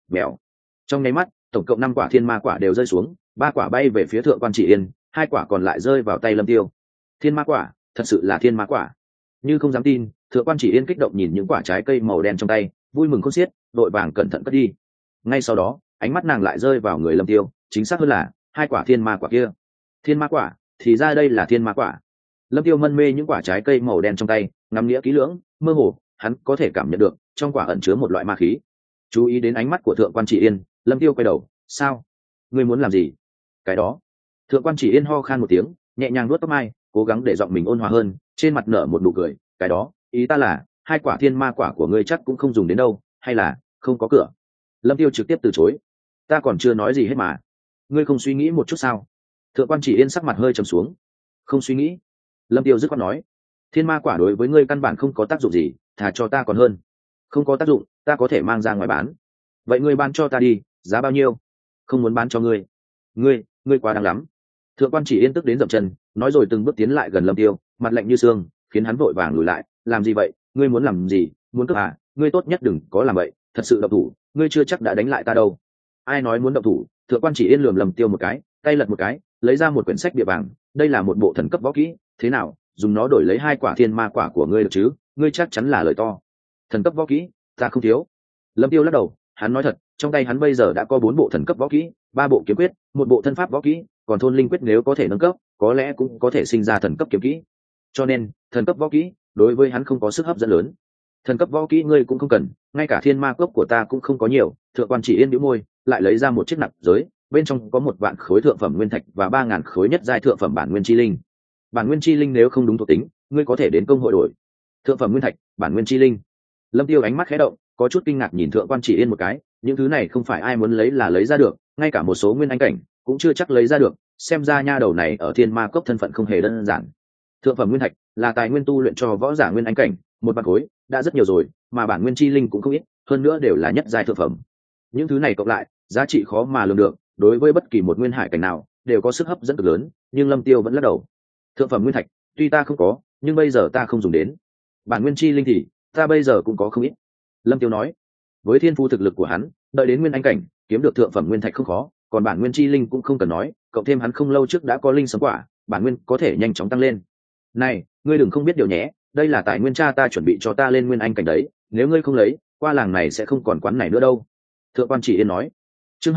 [SPEAKER 1] Vèo. Trong nháy mắt tổng cộng 5 quả thiên ma quả đều rơi xuống, 3 quả bay về phía thượng quan chỉ yên, 2 quả còn lại rơi vào tay lâm tiêu. Thiên ma quả, thật sự là thiên ma quả. Như không dám tin, thượng quan chỉ yên kích động nhìn những quả trái cây màu đen trong tay, vui mừng khôn xiết, đội vàng cẩn thận cất đi. Ngay sau đó ánh mắt nàng lại rơi vào người lâm tiêu, chính xác hơn là 2 quả thiên ma quả kia. Thiên ma quả, thì ra đây là thiên ma quả. Lâm tiêu mân mê những quả trái cây màu đen trong tay, ngắm nghĩa kỹ lưỡng, mơ hồ hắn có thể cảm nhận được trong quả ẩn chứa một loại ma khí. Chú ý đến ánh mắt của thượng quan chỉ yên, lâm tiêu quay đầu, sao, ngươi muốn làm gì? Cái đó. Thượng quan chỉ yên ho khan một tiếng, nhẹ nhàng nuốt tóc mai, cố gắng để giọng mình ôn hòa hơn, trên mặt nở một nụ cười. Cái đó, ý ta là 2 quả thiên ma quả của ngươi chắc cũng không dùng đến đâu, hay là không có cửa? Lâm tiêu trực tiếp từ chối. Ta còn chưa nói gì hết mà. Ngươi không suy nghĩ một chút sao? Thượng quan chỉ yên sắc mặt hơi trầm xuống. Không suy nghĩ. Lâm tiêu dứt khoát nói, thiên ma quả đối với ngươi căn bản không có tác dụng gì, thà cho ta còn hơn. Không có tác dụng, ta có thể mang ra ngoài bán. Vậy ngươi bán cho ta đi, giá bao nhiêu? Không muốn bán cho ngươi. Ngươi quá đáng lắm. Thượng quan chỉ yên tức đến dậm chân, nói rồi từng bước tiến lại gần lâm tiêu, mặt lạnh như xương, khiến hắn vội vàng lùi lại. Làm gì vậy? Ngươi muốn làm gì? Muốn cướp à? Ngươi tốt nhất đừng có làm vậy, thật sự động thủ, ngươi chưa chắc đã đánh lại ta đâu. Ai nói muốn động thủ? Thượng quan chỉ yên lườm lâm tiêu một cái, tay lật một cái, lấy ra một quyển sách địa bảng. Đây là một bộ thần cấp võ kỹ, thế nào, dùng nó đổi lấy 2 quả thiên ma quả của ngươi được chứ? Ngươi chắc chắn là lời to. Thần cấp võ kỹ, ta không thiếu. Lâm tiêu lắc đầu, hắn nói thật, trong tay hắn bây giờ đã có 4 bộ thần cấp võ kỹ, 3 bộ kiếm quyết, 1 bộ thân pháp võ kỹ, còn thôn linh quyết nếu có thể nâng cấp, có lẽ cũng có thể sinh ra thần cấp kiếm kỹ. Cho nên, thần cấp võ kỹ đối với hắn không có sức hấp dẫn lớn. Thần cấp võ kỹ ngươi cũng không cần, ngay cả thiên ma cốc của ta cũng không có nhiều. Thượng quan chỉ yên bĩu môi, lại lấy ra một chiếc nạp giới, bên trong có 1 vạn khối thượng phẩm nguyên thạch và 3.000 khối nhất giai thượng phẩm bản nguyên chi linh. Bản nguyên chi linh nếu không đúng thuộc tính, ngươi có thể đến công hội đổi. Thượng phẩm nguyên thạch, bản nguyên chi linh. Lâm tiêu ánh mắt khẽ động, có chút kinh ngạc nhìn thượng quan chỉ yên một cái, những thứ này không phải ai muốn lấy là lấy ra được, ngay cả một số nguyên anh cảnh cũng chưa chắc lấy ra được, xem ra nha đầu này ở thiên ma cốc thân phận không hề đơn giản. Thượng phẩm nguyên thạch là tài nguyên tu luyện cho võ giả nguyên anh cảnh, 1 vạn khối đã rất nhiều rồi, mà bản nguyên chi linh cũng không ít, hơn nữa đều là nhất giai thượng phẩm. Những thứ này cộng lại, giá trị khó mà lường được, đối với bất kỳ một nguyên hải cảnh nào đều có sức hấp dẫn cực lớn, nhưng Lâm Tiêu vẫn lắc đầu. Thượng phẩm nguyên thạch, tuy ta không có, nhưng bây giờ ta không dùng đến. Bản nguyên chi linh thì ta bây giờ cũng có không ít. Lâm Tiêu nói, với thiên phú thực lực của hắn, đợi đến nguyên anh cảnh kiếm được thượng phẩm nguyên thạch không khó, còn bản nguyên chi linh cũng không cần nói, cộng thêm hắn không lâu trước đã có linh sấm quả, bản nguyên có thể nhanh chóng tăng lên. Này, ngươi đừng không biết điều nhé, đây là tài nguyên cha ta chuẩn bị cho ta lên nguyên anh cảnh đấy, nếu ngươi không lấy, qua làng này sẽ không còn quán này nữa đâu. Thượng quan chỉ yên nói. Chương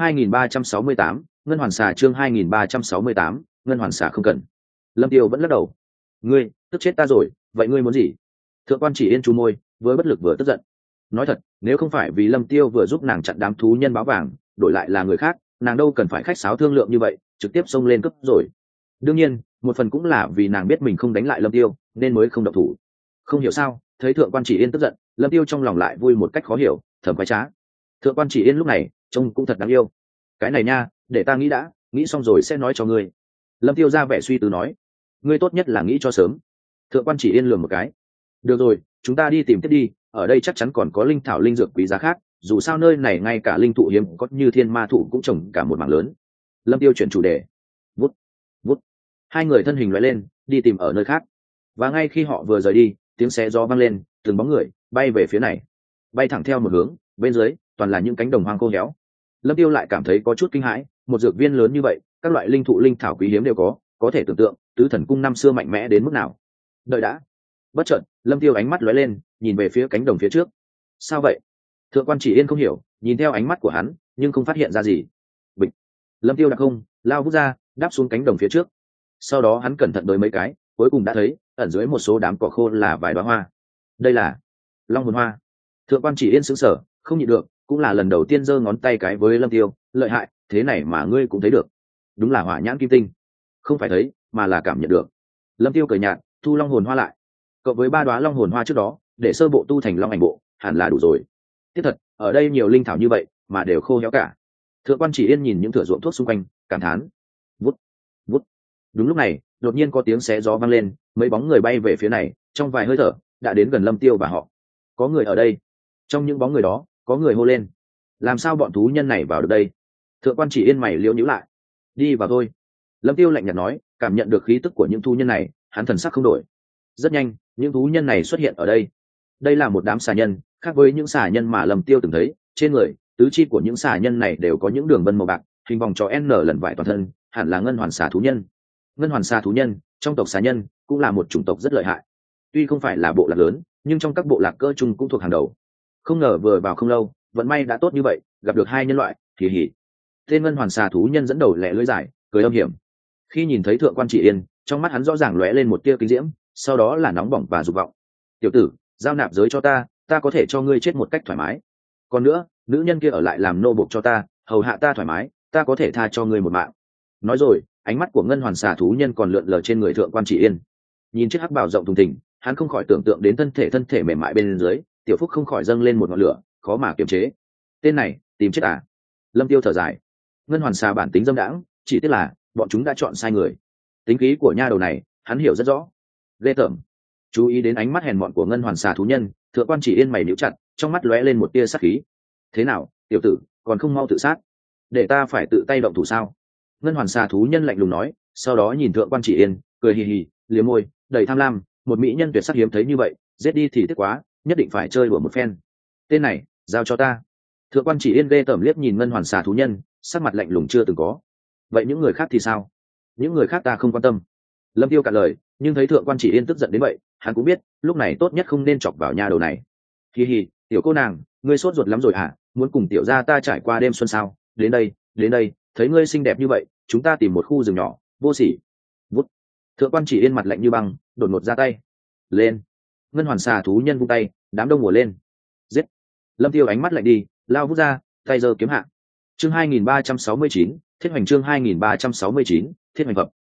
[SPEAKER 1] 2368, ngân hoàn xà. Chương 2368, ngân hoàn xà không cần. Lâm Tiêu vẫn lắc đầu. Ngươi tức chết ta rồi, vậy ngươi muốn gì? Thượng quan chỉ yên chu môi, vừa bất lực vừa tức giận. Nói thật, nếu không phải vì Lâm Tiêu vừa giúp nàng chặn đám thú nhân báo vàng, đổi lại là người khác, nàng đâu cần phải khách sáo thương lượng như vậy, trực tiếp xông lên cướp rồi. Đương nhiên, một phần cũng là vì nàng biết mình không đánh lại Lâm Tiêu, nên mới không động thủ. Không hiểu sao, thấy thượng quan chỉ yên tức giận, Lâm Tiêu trong lòng lại vui một cách khó hiểu, thầm quái trá. Thượng quan chỉ yên lúc này trông cũng thật đáng yêu. Cái này nha, để ta nghĩ đã, nghĩ xong rồi sẽ nói cho ngươi. Lâm Tiêu ra vẻ suy tư nói, ngươi tốt nhất là nghĩ cho sớm. Thượng quan chỉ yên lườm một cái. Được rồi, chúng ta đi tìm tiếp đi, ở đây chắc chắn còn có linh thảo linh dược quý giá khác, dù sao nơi này ngay cả linh thụ hiếm có như thiên ma thụ cũng trồng cả một mảng lớn. Lâm Tiêu chuyển chủ đề. Vút vút, hai người thân hình lóe lên, đi tìm ở nơi khác. Và ngay khi họ vừa rời đi, tiếng xé gió vang lên, từng bóng người bay về phía này, bay thẳng theo một hướng, bên dưới toàn là những cánh đồng hoang khô héo. Lâm Tiêu lại cảm thấy có chút kinh hãi, một dược viên lớn như vậy, các loại linh thụ linh thảo quý hiếm đều có thể tưởng tượng tứ thần cung năm xưa mạnh mẽ đến mức nào. Đợi đã. Bất chợt, Lâm Tiêu ánh mắt lóe lên, nhìn về phía cánh đồng phía trước. Sao vậy? Thượng quan chỉ yên không hiểu, nhìn theo ánh mắt của hắn, nhưng không phát hiện ra gì. Bịch. Lâm Tiêu đạp không, lao vút ra, đáp xuống cánh đồng phía trước. Sau đó hắn cẩn thận đới mấy cái, cuối cùng đã thấy ẩn dưới một số đám cỏ khô là vài đóa hoa. Đây là long hồn hoa. Thượng quan chỉ yên sững sờ, không nhịn được, cũng là lần đầu tiên giơ ngón tay cái với Lâm Tiêu, lợi hại, thế này mà ngươi cũng thấy được. Đúng là hỏa nhãn kim tinh. Không phải thấy, mà là cảm nhận được. Lâm Tiêu cười nhạt, thu long hồn hoa lại. Cộng với 3 đóa long hồn hoa trước đó, để sơ bộ tu thành long ảnh bộ, hẳn là đủ rồi. Tiếp thật, ở đây nhiều linh thảo như vậy, mà đều khô héo cả. Thượng quan chỉ yên nhìn những thửa ruộng thuốc xung quanh, cảm thán. Vút, vút. Đúng lúc này, đột nhiên có tiếng xé gió vang lên, mấy bóng người bay về phía này, trong vài hơi thở, đã đến gần Lâm Tiêu và họ. Có người ở đây. Trong những bóng người đó, có người hô lên. Làm sao bọn thú nhân này vào được đây? Thượng quan chỉ yên mày liễu nhíu lại. Đi vào thôi. Lâm Tiêu lạnh nhạt nói, cảm nhận được khí tức của những thú nhân này, hắn thần sắc không đổi. Rất nhanh, những thú nhân này xuất hiện ở đây. Đây là một đám xà nhân, khác với những xà nhân mà Lâm Tiêu từng thấy, trên người tứ chi của những xà nhân này đều có những đường vân màu bạc, hình vòng tròn n lần vải toàn thân, hẳn là ngân hoàn xà thú nhân. Ngân hoàn xà thú nhân trong tộc xà nhân cũng là một chủng tộc rất lợi hại, tuy không phải là bộ lạc lớn nhưng trong các bộ lạc cơ chung cũng thuộc hàng đầu. Không ngờ vừa vào không lâu vận may đã tốt như vậy, gặp được hai nhân loại. Kỳ hỉ, tên ngân hoàn xà thú nhân dẫn đầu lẹ lưỡi dài cười âm hiểm. Khi nhìn thấy thượng quan chỉ yên, trong mắt hắn rõ ràng lóe lên một tia kinh diễm, sau đó là nóng bỏng và dục vọng. Tiểu tử, giao nạp giới cho ta, ta có thể cho ngươi chết một cách thoải mái. Còn nữa, nữ nhân kia ở lại làm nô bộc cho ta, hầu hạ ta thoải mái, ta có thể tha cho ngươi một mạng. Nói rồi, ánh mắt của ngân hoàn xà thú nhân còn lượn lờ trên người thượng quan chỉ yên. Nhìn chiếc hắc bào rộng thùng thình, hắn không khỏi tưởng tượng đến thân thể mềm mại bên dưới, tiểu phúc không khỏi dâng lên một ngọn lửa, khó mà kiềm chế. Tên này, tìm chết à? Lâm Tiêu thở dài. Ngân hoàn xà bản tính dâm đãng, chỉ tiếc là bọn chúng đã chọn sai người. Tính khí của nha đầu này, hắn hiểu rất rõ. Ghê tởm. Chú ý đến ánh mắt hèn mọn của ngân hoàn xà thú nhân, thượng quan chỉ yên mày nhíu chặt, trong mắt lóe lên một tia sát khí. Thế nào, tiểu tử, còn không mau tự sát? Để ta phải tự tay động thủ sao? Ngân hoàn xà thú nhân lạnh lùng nói, sau đó nhìn thượng quan chỉ yên, cười hì hì, liếm môi, đầy tham lam. Một mỹ nhân tuyệt sắc hiếm thấy như vậy, giết đi thì tiếc quá, nhất định phải chơi đùa một phen. Tên này, giao cho ta. Thượng quan chỉ yên ghê tởm liếc nhìn ngân hoàn xà thú nhân, sắc mặt lạnh lùng chưa từng có. Vậy những người khác thì sao? Những người khác ta không quan tâm. Lâm Tiêu cạn lời, nhưng thấy thượng quan chỉ yên tức giận đến vậy, hắn cũng biết lúc này tốt nhất không nên chọc vào nha đầu này. Hi hi, tiểu cô nàng, ngươi sốt ruột lắm rồi hả? Muốn cùng tiểu gia ta trải qua đêm xuân sao? Đến đây, thấy ngươi xinh đẹp như vậy, chúng ta tìm một khu rừng nhỏ, vô sỉ. Vút. Thượng quan chỉ yên mặt lạnh như băng, đột ngột ra tay. Lên. Ngân hoàn xà thú nhân vung tay, đám đông mùa lên. Giết. Lâm Tiêu ánh mắt lạnh đi, lao vút ra, tay giơ kiếm hạ. Chương 2369, Thiết Hoành chương 2369, Thiết Hoành Phập.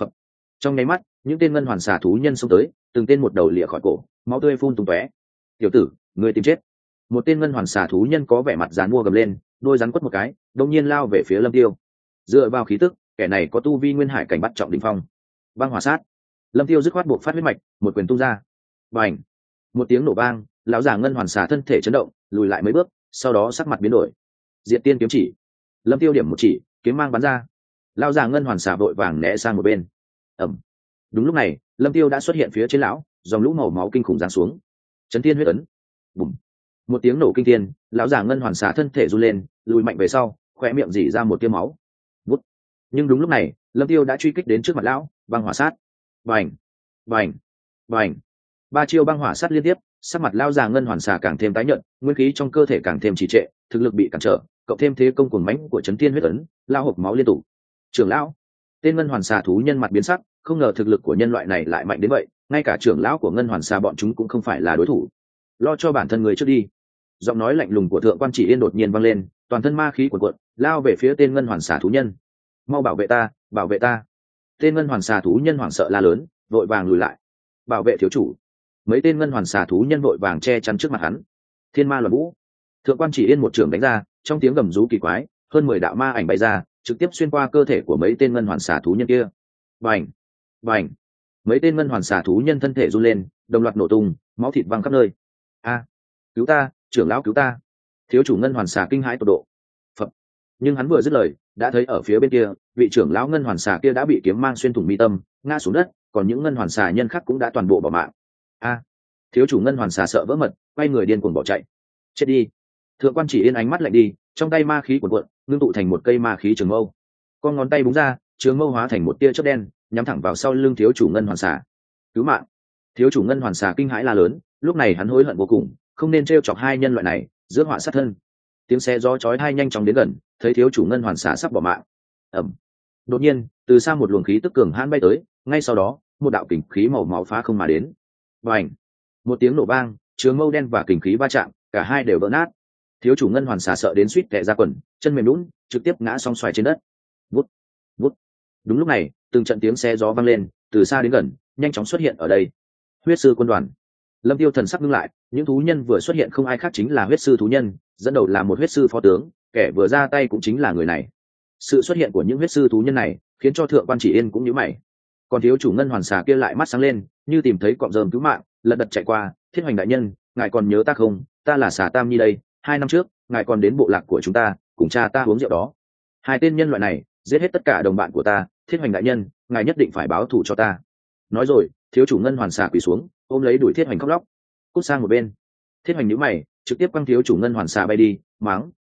[SPEAKER 1] Trong nháy mắt, những tên ngân hoàn xà thú nhân xông tới, từng tên một đầu lìa khỏi cổ, máu tươi phun tung tóe. Tiểu tử, ngươi tìm chết. Một tên ngân hoàn xà thú nhân có vẻ mặt giàn mua gầm lên, đôi rắn quất một cái, đột nhiên lao về phía Lâm Tiêu. Dựa vào khí tức, kẻ này có tu vi nguyên hải cảnh bắt trọng đỉnh phong. Băng hỏa sát. Lâm Tiêu dứt khoát buộc phát huyết mạch, một quyền tung ra. Bành! Một tiếng nổ vang, lão già ngân hoàn xà thân thể chấn động, lùi lại mấy bước, sau đó sắc mặt biến đổi. Diện tiên kiếm chỉ. Lâm Tiêu điểm một chỉ, kiếm mang bắn ra. Lão già ngân hoàn xà vội vàng né sang một bên. Ầm. Đúng lúc này, Lâm Tiêu đã xuất hiện phía trên lão, dòng lũ màu máu kinh khủng giáng xuống. Chấn thiên huyết ấn. Bùm. Một tiếng nổ kinh thiên, lão già ngân hoàn xà thân thể run lên, lùi mạnh về sau, khóe miệng rỉ ra một tia máu. Vút. Nhưng đúng lúc này, Lâm Tiêu đã truy kích đến trước mặt lão, băng hỏa sát. Bành, bành, bành. Ba chiêu băng hỏa sát liên tiếp, sắc mặt lão già ngân hoàn xà càng thêm tái nhợt, nguyên khí trong cơ thể càng thêm trì trệ, thực lực bị cản trở, cộng thêm thế công cuồng mãnh của chấn thiên huyết ấn, lao hộc máu liên tục. Trưởng lão, tên ngân hoàn xà thú nhân mặt biến sắc, không ngờ thực lực của nhân loại này lại mạnh đến vậy, ngay cả trưởng lão của ngân hoàn xà bọn chúng cũng không phải là đối thủ. Lo cho bản thân người trước đi. Giọng nói lạnh lùng của thượng quan chỉ yên đột nhiên vang lên, toàn thân ma khí cuồn cuộn, lao về phía tên ngân hoàn xà thú nhân. Mau bảo vệ ta, bảo vệ ta. Tên ngân hoàn xà thú nhân hoảng sợ la lớn, vội vàng lùi lại. Bảo vệ thiếu chủ. Mấy tên ngân hoàn xà thú nhân vội vàng che chắn trước mặt hắn. Thiên ma loạn vũ. Thượng quan chỉ yên một trường đánh ra, trong tiếng gầm rú kỳ quái, hơn 10 đạo ma ảnh bay ra, trực tiếp xuyên qua cơ thể của mấy tên ngân hoàn xà thú nhân kia. Bành, bành. Mấy tên ngân hoàn xà thú nhân thân thể run lên, đồng loạt nổ tung, máu thịt văng khắp nơi. A, cứu ta, trưởng lão cứu ta. Thiếu chủ ngân hoàn xà kinh hãi tột độ. Phập. Nhưng hắn vừa dứt lời, đã thấy ở phía bên kia, vị trưởng lão ngân hoàn xà kia đã bị kiếm mang xuyên thủng mi tâm, ngã xuống đất, còn những ngân hoàn xà nhân khác cũng đã toàn bộ bỏ mạng. A. Thiếu chủ ngân hoàn xà sợ vỡ mật, quay người điên cuồng bỏ chạy. Chết đi. Thượng quan chỉ yên ánh mắt lạnh đi, trong tay ma khí cuồn cuộn, ngưng tụ thành một cây ma khí trường mâu. Con ngón tay búng ra, trường mâu hóa thành một tia chớp đen, nhắm thẳng vào sau lưng thiếu chủ ngân hoàn xà. Cứu mạng. Thiếu chủ ngân hoàn xà kinh hãi la lớn, lúc này hắn hối hận vô cùng, không nên trêu chọc hai nhân loại này, rước họa sát thân. Tiếng xe gió chói tai nhanh chóng đến gần, thấy thiếu chủ ngân hoàn xà sắp bỏ mạng. Ầm. Đột nhiên, từ xa một luồng khí tức cường hãn bay tới, ngay sau đó, một đạo kình khí màu máu phá không mà đến. Bành. Một tiếng nổ vang, trường mâu đen và kình khí va chạm, cả hai đều vỡ nát. Thiếu chủ ngân hoàn xà sợ đến suýt tè ra quần, chân mềm lún, trực tiếp ngã song xoài trên đất. Vút, vút. Đúng lúc này, từng trận tiếng xe gió vang lên, từ xa đến gần, nhanh chóng xuất hiện ở đây. Huyết sư quân đoàn. Lâm Tiêu thần sắc ngưng lại, những thú nhân vừa xuất hiện không ai khác chính là huyết sư thú nhân, dẫn đầu là một huyết sư phó tướng, kẻ vừa ra tay cũng chính là người này. Sự xuất hiện của những huyết sư thú nhân này khiến cho thượng quan chỉ yên cũng nhíu mày. Còn thiếu chủ ngân hoàn xà kia lại mắt sáng lên, như tìm thấy cọng rơm cứu mạng, lật đật chạy qua. Thiết Hoành đại nhân, ngài còn nhớ ta không? Ta là xà Tam Nhi đây, 2 năm trước ngài còn đến bộ lạc của chúng ta cùng cha ta uống rượu đó. Hai tên nhân loại này giết hết tất cả đồng bạn của ta, Thiết Hoành đại nhân, ngài nhất định phải báo thù cho ta. Nói rồi, thiếu chủ ngân hoàn xà quỳ xuống, ôm lấy đuổi Thiết Hoành khóc lóc. Cút sang một bên. Thiết Hoành nhíu mày, trực tiếp quăng thiếu chủ ngân hoàn xà bay đi, mắng,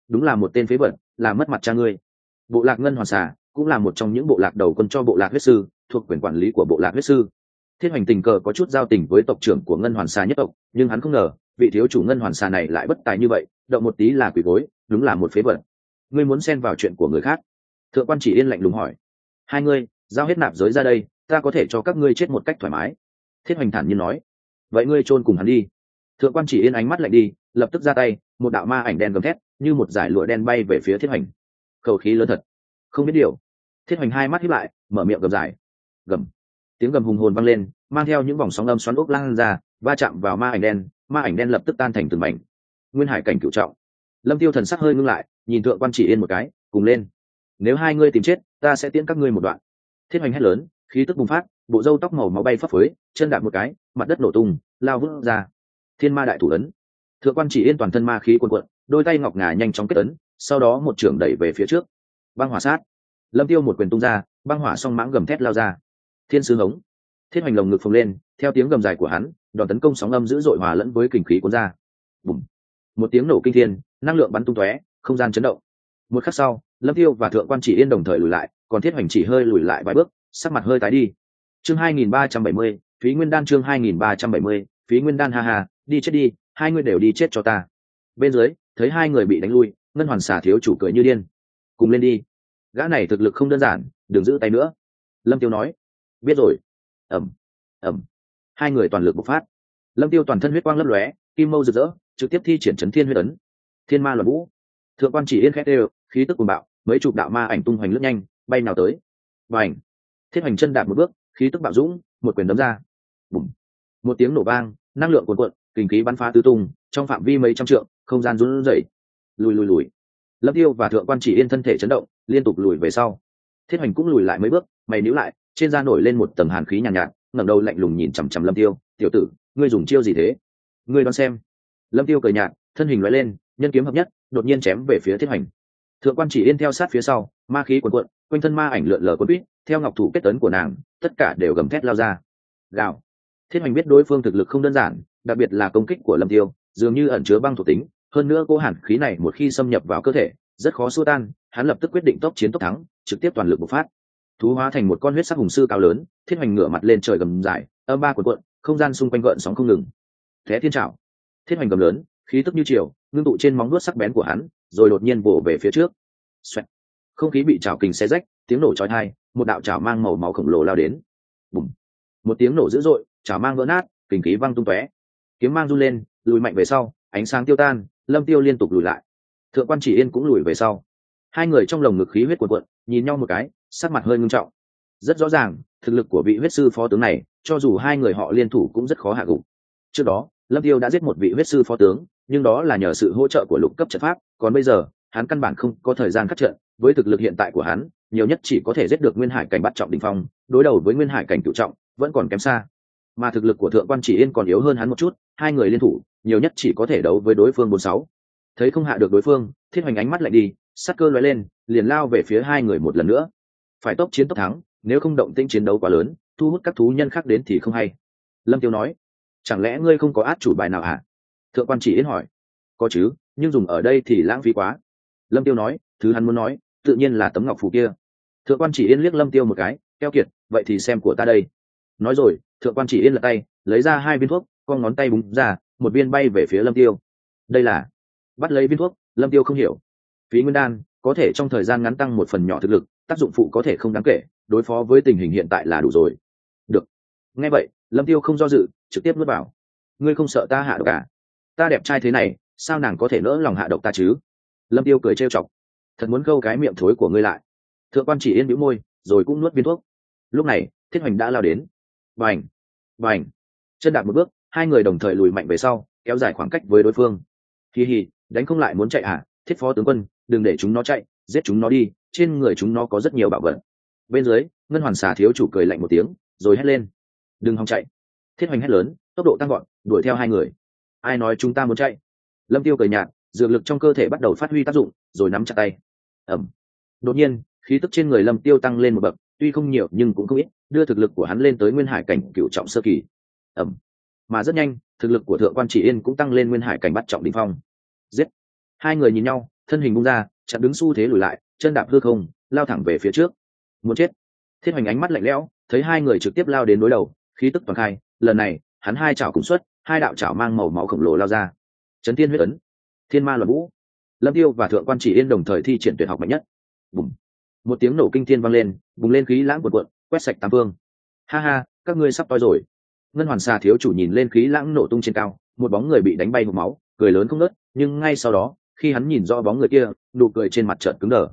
[SPEAKER 1] đúng là một tên phế vật, là mất mặt cha ngươi. Bộ lạc ngân hoàn xà cũng là một trong những bộ lạc đầu quân cho bộ lạc huyết sư, thuộc quyền quản lý của bộ lạc huyết sư. Thiết Hoành tình cờ có chút giao tình với tộc trưởng của ngân hoàn xà nhất tộc, nhưng hắn không ngờ vị thiếu chủ ngân hoàn xà này lại bất tài như vậy, động một tí là quỷ gối, đúng là một phế vật. Ngươi muốn xen vào chuyện của người khác? Thượng quan Chỉ Yên lạnh lùng hỏi. Hai ngươi giao hết nạp giới ra đây, ta có thể cho các ngươi chết một cách thoải mái. Thiết Hoành thản nhiên nói. Vậy ngươi chôn cùng hắn đi. Thượng quan Chỉ Yên ánh mắt lạnh đi, lập tức ra tay, một đạo ma ảnh đen gầm thét như một dải lụa đen bay về phía Thiết Hoành. Khẩu khí lớn thật, không biết điều. Thiết Hoành hai mắt híp lại, mở miệng gầm dài. Gầm. Tiếng gầm hùng hồn vang lên, mang theo những vòng sóng âm xoắn ốc lan ra, va chạm vào ma ảnh đen lập tức tan thành từng mảnh. Nguyên hải cảnh cửu trọng. Lâm Tiêu thần sắc hơi ngưng lại, nhìn Thượng quan Chỉ Yên một cái, cùng lên. Nếu hai ngươi tìm chết, ta sẽ tiễn các ngươi một đoạn. Thiết Hoành hét lớn, khí tức bùng phát, bộ râu tóc màu máu bay phấp phới, chân đạp một cái, mặt đất nổ tung, lao vút ra. Thiên ma đại thủ ấn. Thượng quan Chỉ Yên toàn thân ma khí cuồn cuộn, đôi tay ngọc ngà nhanh chóng kết ấn, sau đó một chưởng đẩy về phía trước. Băng hỏa sát. Lâm Tiêu một quyền tung ra, băng hỏa song mãng gầm thét lao ra. Thiên sứ hống. Thiết Hoành lồng ngực phồng lên, theo tiếng gầm dài của hắn, đòn tấn công sóng âm dữ dội hòa lẫn với kình khí cuốn ra. Bùm. Một tiếng nổ kinh thiên, năng lượng bắn tung tóe, không gian chấn động. Một khắc sau, Lâm Tiêu và Thượng quan Chỉ Yên đồng thời lùi lại, còn Thiết Hoành chỉ hơi lùi lại vài bước, sắc mặt hơi tái đi. Chương 2370, Phí Nguyên Đan chương 2370, Phí Nguyên Đan ha ha, đi chết đi, hai người đều đi chết cho ta. Bên dưới, thấy hai người bị đánh lui, ngân hoàn xà thiếu chủ cười như điên. Cùng lên đi. Gã này thực lực không đơn giản, đừng giữ tay nữa. Lâm Tiêu nói. Biết rồi. Ầm, ầm. Hai người toàn lực bộc phát. Lâm Tiêu toàn thân huyết quang lấp lóe, kim mâu rực rỡ, trực tiếp thi triển chấn thiên huyết ấn. Thiên ma loạn vũ. Thượng quan Chỉ Yên khét đều, khí tức cuồng bạo, mấy chục đạo ma ảnh tung hoành lướt nhanh, bay nào tới. Bành. Thiết Hoành chân đạp một bước, khí tức bạo dũng, một quyền đấm ra. Bùm. Một tiếng nổ vang, năng lượng cuồn cuộn, kình khí bắn phá tứ tung, trong phạm vi mấy trăm trượng, không gian run rẩy. Lùi. Lâm Tiêu và Thượng quan Chỉ Yên thân thể chấn động, liên tục lùi về sau. Thiết Hoành cũng lùi lại mấy bước, mày nhíu lại, trên da nổi lên một tầng hàn khí nhàn nhạt, ngẩng đầu lạnh lùng nhìn chằm chằm Lâm Tiêu. Tiểu tử, ngươi dùng chiêu gì thế? Ngươi đoán xem. Lâm Tiêu cười nhạt, thân hình lóe lên, nhân kiếm hợp nhất, đột nhiên chém về phía Thiết Hoành. Thượng quan Chỉ Yên theo sát phía sau, ma khí cuồn cuộn, quanh thân ma ảnh lượn lờ cuốn quýt, theo ngọc thủ kết tấn của nàng, tất cả đều gầm thét lao ra. Gào. Thiết Hoành biết đối phương thực lực không đơn giản, đặc biệt là công kích của Lâm Tiêu, dường như ẩn chứa băng thuộc tính, hơn nữa cô hàn khí này một khi xâm nhập vào cơ thể, rất khó xua tan, hắn lập tức quyết định tốc chiến tốc thắng, trực tiếp toàn lực bộc phát. Thú hóa thành một con huyết sắc hùng sư cao lớn, Thiết Hoành ngửa mặt lên trời gầm dài, âm ba cuộn cuộn, không gian xung quanh gợn sóng không ngừng. Thế thiên trảo. Thiết Hoành gầm lớn, khí tức như triều, ngưng tụ trên móng vuốt sắc bén của hắn, rồi đột nhiên vồ về phía trước. Xoẹt. Không khí bị chảo kình xé rách, tiếng nổ chói tai, một đạo chảo mang màu máu khổng lồ lao đến. Bùm. Một tiếng nổ dữ dội, chảo mang vỡ nát, kình khí văng tung tóe. Kiếm mang run lên, lùi mạnh về sau, ánh sáng tiêu tan, Lâm Tiêu liên tục lùi lại. Thượng quan Chỉ Yên cũng lùi về sau. Hai người trong lồng ngực khí huyết cuồn cuộn, nhìn nhau một cái, sắc mặt hơi ngưng trọng. Rất rõ ràng, thực lực của vị huyết sư phó tướng này, cho dù hai người họ liên thủ cũng rất khó hạ gục. Trước đó, Lâm Tiêu đã giết một vị huyết sư phó tướng, nhưng đó là nhờ sự hỗ trợ của lục cấp trận pháp, còn bây giờ, hắn căn bản không có thời gian khắc trận, với thực lực hiện tại của hắn, nhiều nhất chỉ có thể giết được Nguyên Hải cảnh bắt trọng đỉnh phong, đối đầu với Nguyên Hải cảnh cửu trọng, vẫn còn kém xa. Mà thực lực của Thượng quan Chỉ Yên còn yếu hơn hắn một chút, hai người liên thủ, nhiều nhất chỉ có thể đấu với đối phương 46. Thấy không hạ được đối phương, Thiết Hoành ánh mắt lạnh đi, sát cơ lóe lên, liền lao về phía hai người một lần nữa. Phải tốc chiến tốc thắng, nếu không động tĩnh chiến đấu quá lớn, thu hút các thú nhân khác đến thì không hay. Lâm Tiêu nói, chẳng lẽ ngươi không có át chủ bài nào hả? Thượng quan Chỉ Yên hỏi. Có chứ, nhưng dùng ở đây thì lãng phí quá. Lâm Tiêu nói, thứ hắn muốn nói, tự nhiên là tấm ngọc phù kia. Thượng quan Chỉ Yên liếc Lâm Tiêu một cái, keo kiệt, vậy thì xem của ta đây. Nói rồi, Thượng quan Chỉ Yên lật tay, lấy ra hai viên thuốc, con ngón tay búng ra, một viên bay về phía Lâm Tiêu. Đây là. Bắt lấy viên thuốc, Lâm Tiêu không hiểu. Phí Nguyên Đan có thể trong thời gian ngắn tăng một phần nhỏ thực lực, tác dụng phụ có thể không đáng kể, đối phó với tình hình hiện tại là đủ rồi. Được. Nghe vậy, Lâm Tiêu không do dự, trực tiếp nuốt vào. Ngươi không sợ ta hạ độc à? Ta đẹp trai thế này, sao nàng có thể nỡ lòng hạ độc ta chứ? Lâm Tiêu cười trêu chọc. Thật muốn câu cái miệng thối của ngươi lại. Thượng quan Chỉ Yên bĩu môi, rồi cũng nuốt viên thuốc. Lúc này, Thiết Hoành đã lao đến. Bành, bành. Chân đạp một bước, hai người đồng thời lùi mạnh về sau, kéo dài khoảng cách với đối phương. Hi hi, đánh không lại muốn chạy à? Thiết phó tướng quân, đừng để chúng nó chạy, giết chúng nó đi, trên người chúng nó có rất nhiều bảo vật. Bên dưới, ngân hoàn xà thiếu chủ cười lạnh một tiếng, rồi hét lên. Đừng hòng chạy. Thiết Hoành hét lớn, tốc độ tăng gọn, đuổi theo hai người. Ai nói chúng ta muốn chạy? Lâm Tiêu cười nhạt, dược lực trong cơ thể bắt đầu phát huy tác dụng, rồi nắm chặt tay. Ầm. Đột nhiên, khí tức trên người Lâm Tiêu tăng lên một bậc, tuy không nhiều nhưng cũng không ít, đưa thực lực của hắn lên tới Nguyên Hải cảnh cửu trọng sơ kỳ. Ầm. Mà rất nhanh, thực lực của Thượng quan Chỉ Yên cũng tăng lên Nguyên Hải cảnh bắt trọng đỉnh phong. Giết. Hai người nhìn nhau, thân hình bung ra chặn đứng xu thế lùi lại, chân đạp hư không lao thẳng về phía trước. Muốn chết. Thiết Hoành ánh mắt lạnh lẽo, thấy hai người trực tiếp lao đến đối đầu, khí tức toàn khai, lần này hắn hai chảo cùng xuất, hai đạo chảo mang màu máu khổng lồ lao ra. Chấn Thiên Huyết Ấn, Thiên Ma Luận Vũ. Lâm Tiêu và Thượng Quan Chỉ Yên đồng thời thi triển tuyệt học mạnh nhất. Bùng. Một tiếng nổ kinh thiên vang lên, bùng lên khí lãng cuộn cuộn, quét sạch tám phương. Ha ha, các ngươi sắp toi rồi. Ngân Hoàn Xà thiếu chủ nhìn lên khí lãng nổ tung trên cao, một bóng người bị đánh bay hộc máu, cười lớn không ngớt, nhưng ngay sau đó, khi hắn nhìn rõ bóng người kia, nụ cười trên mặt chợt cứng đờ.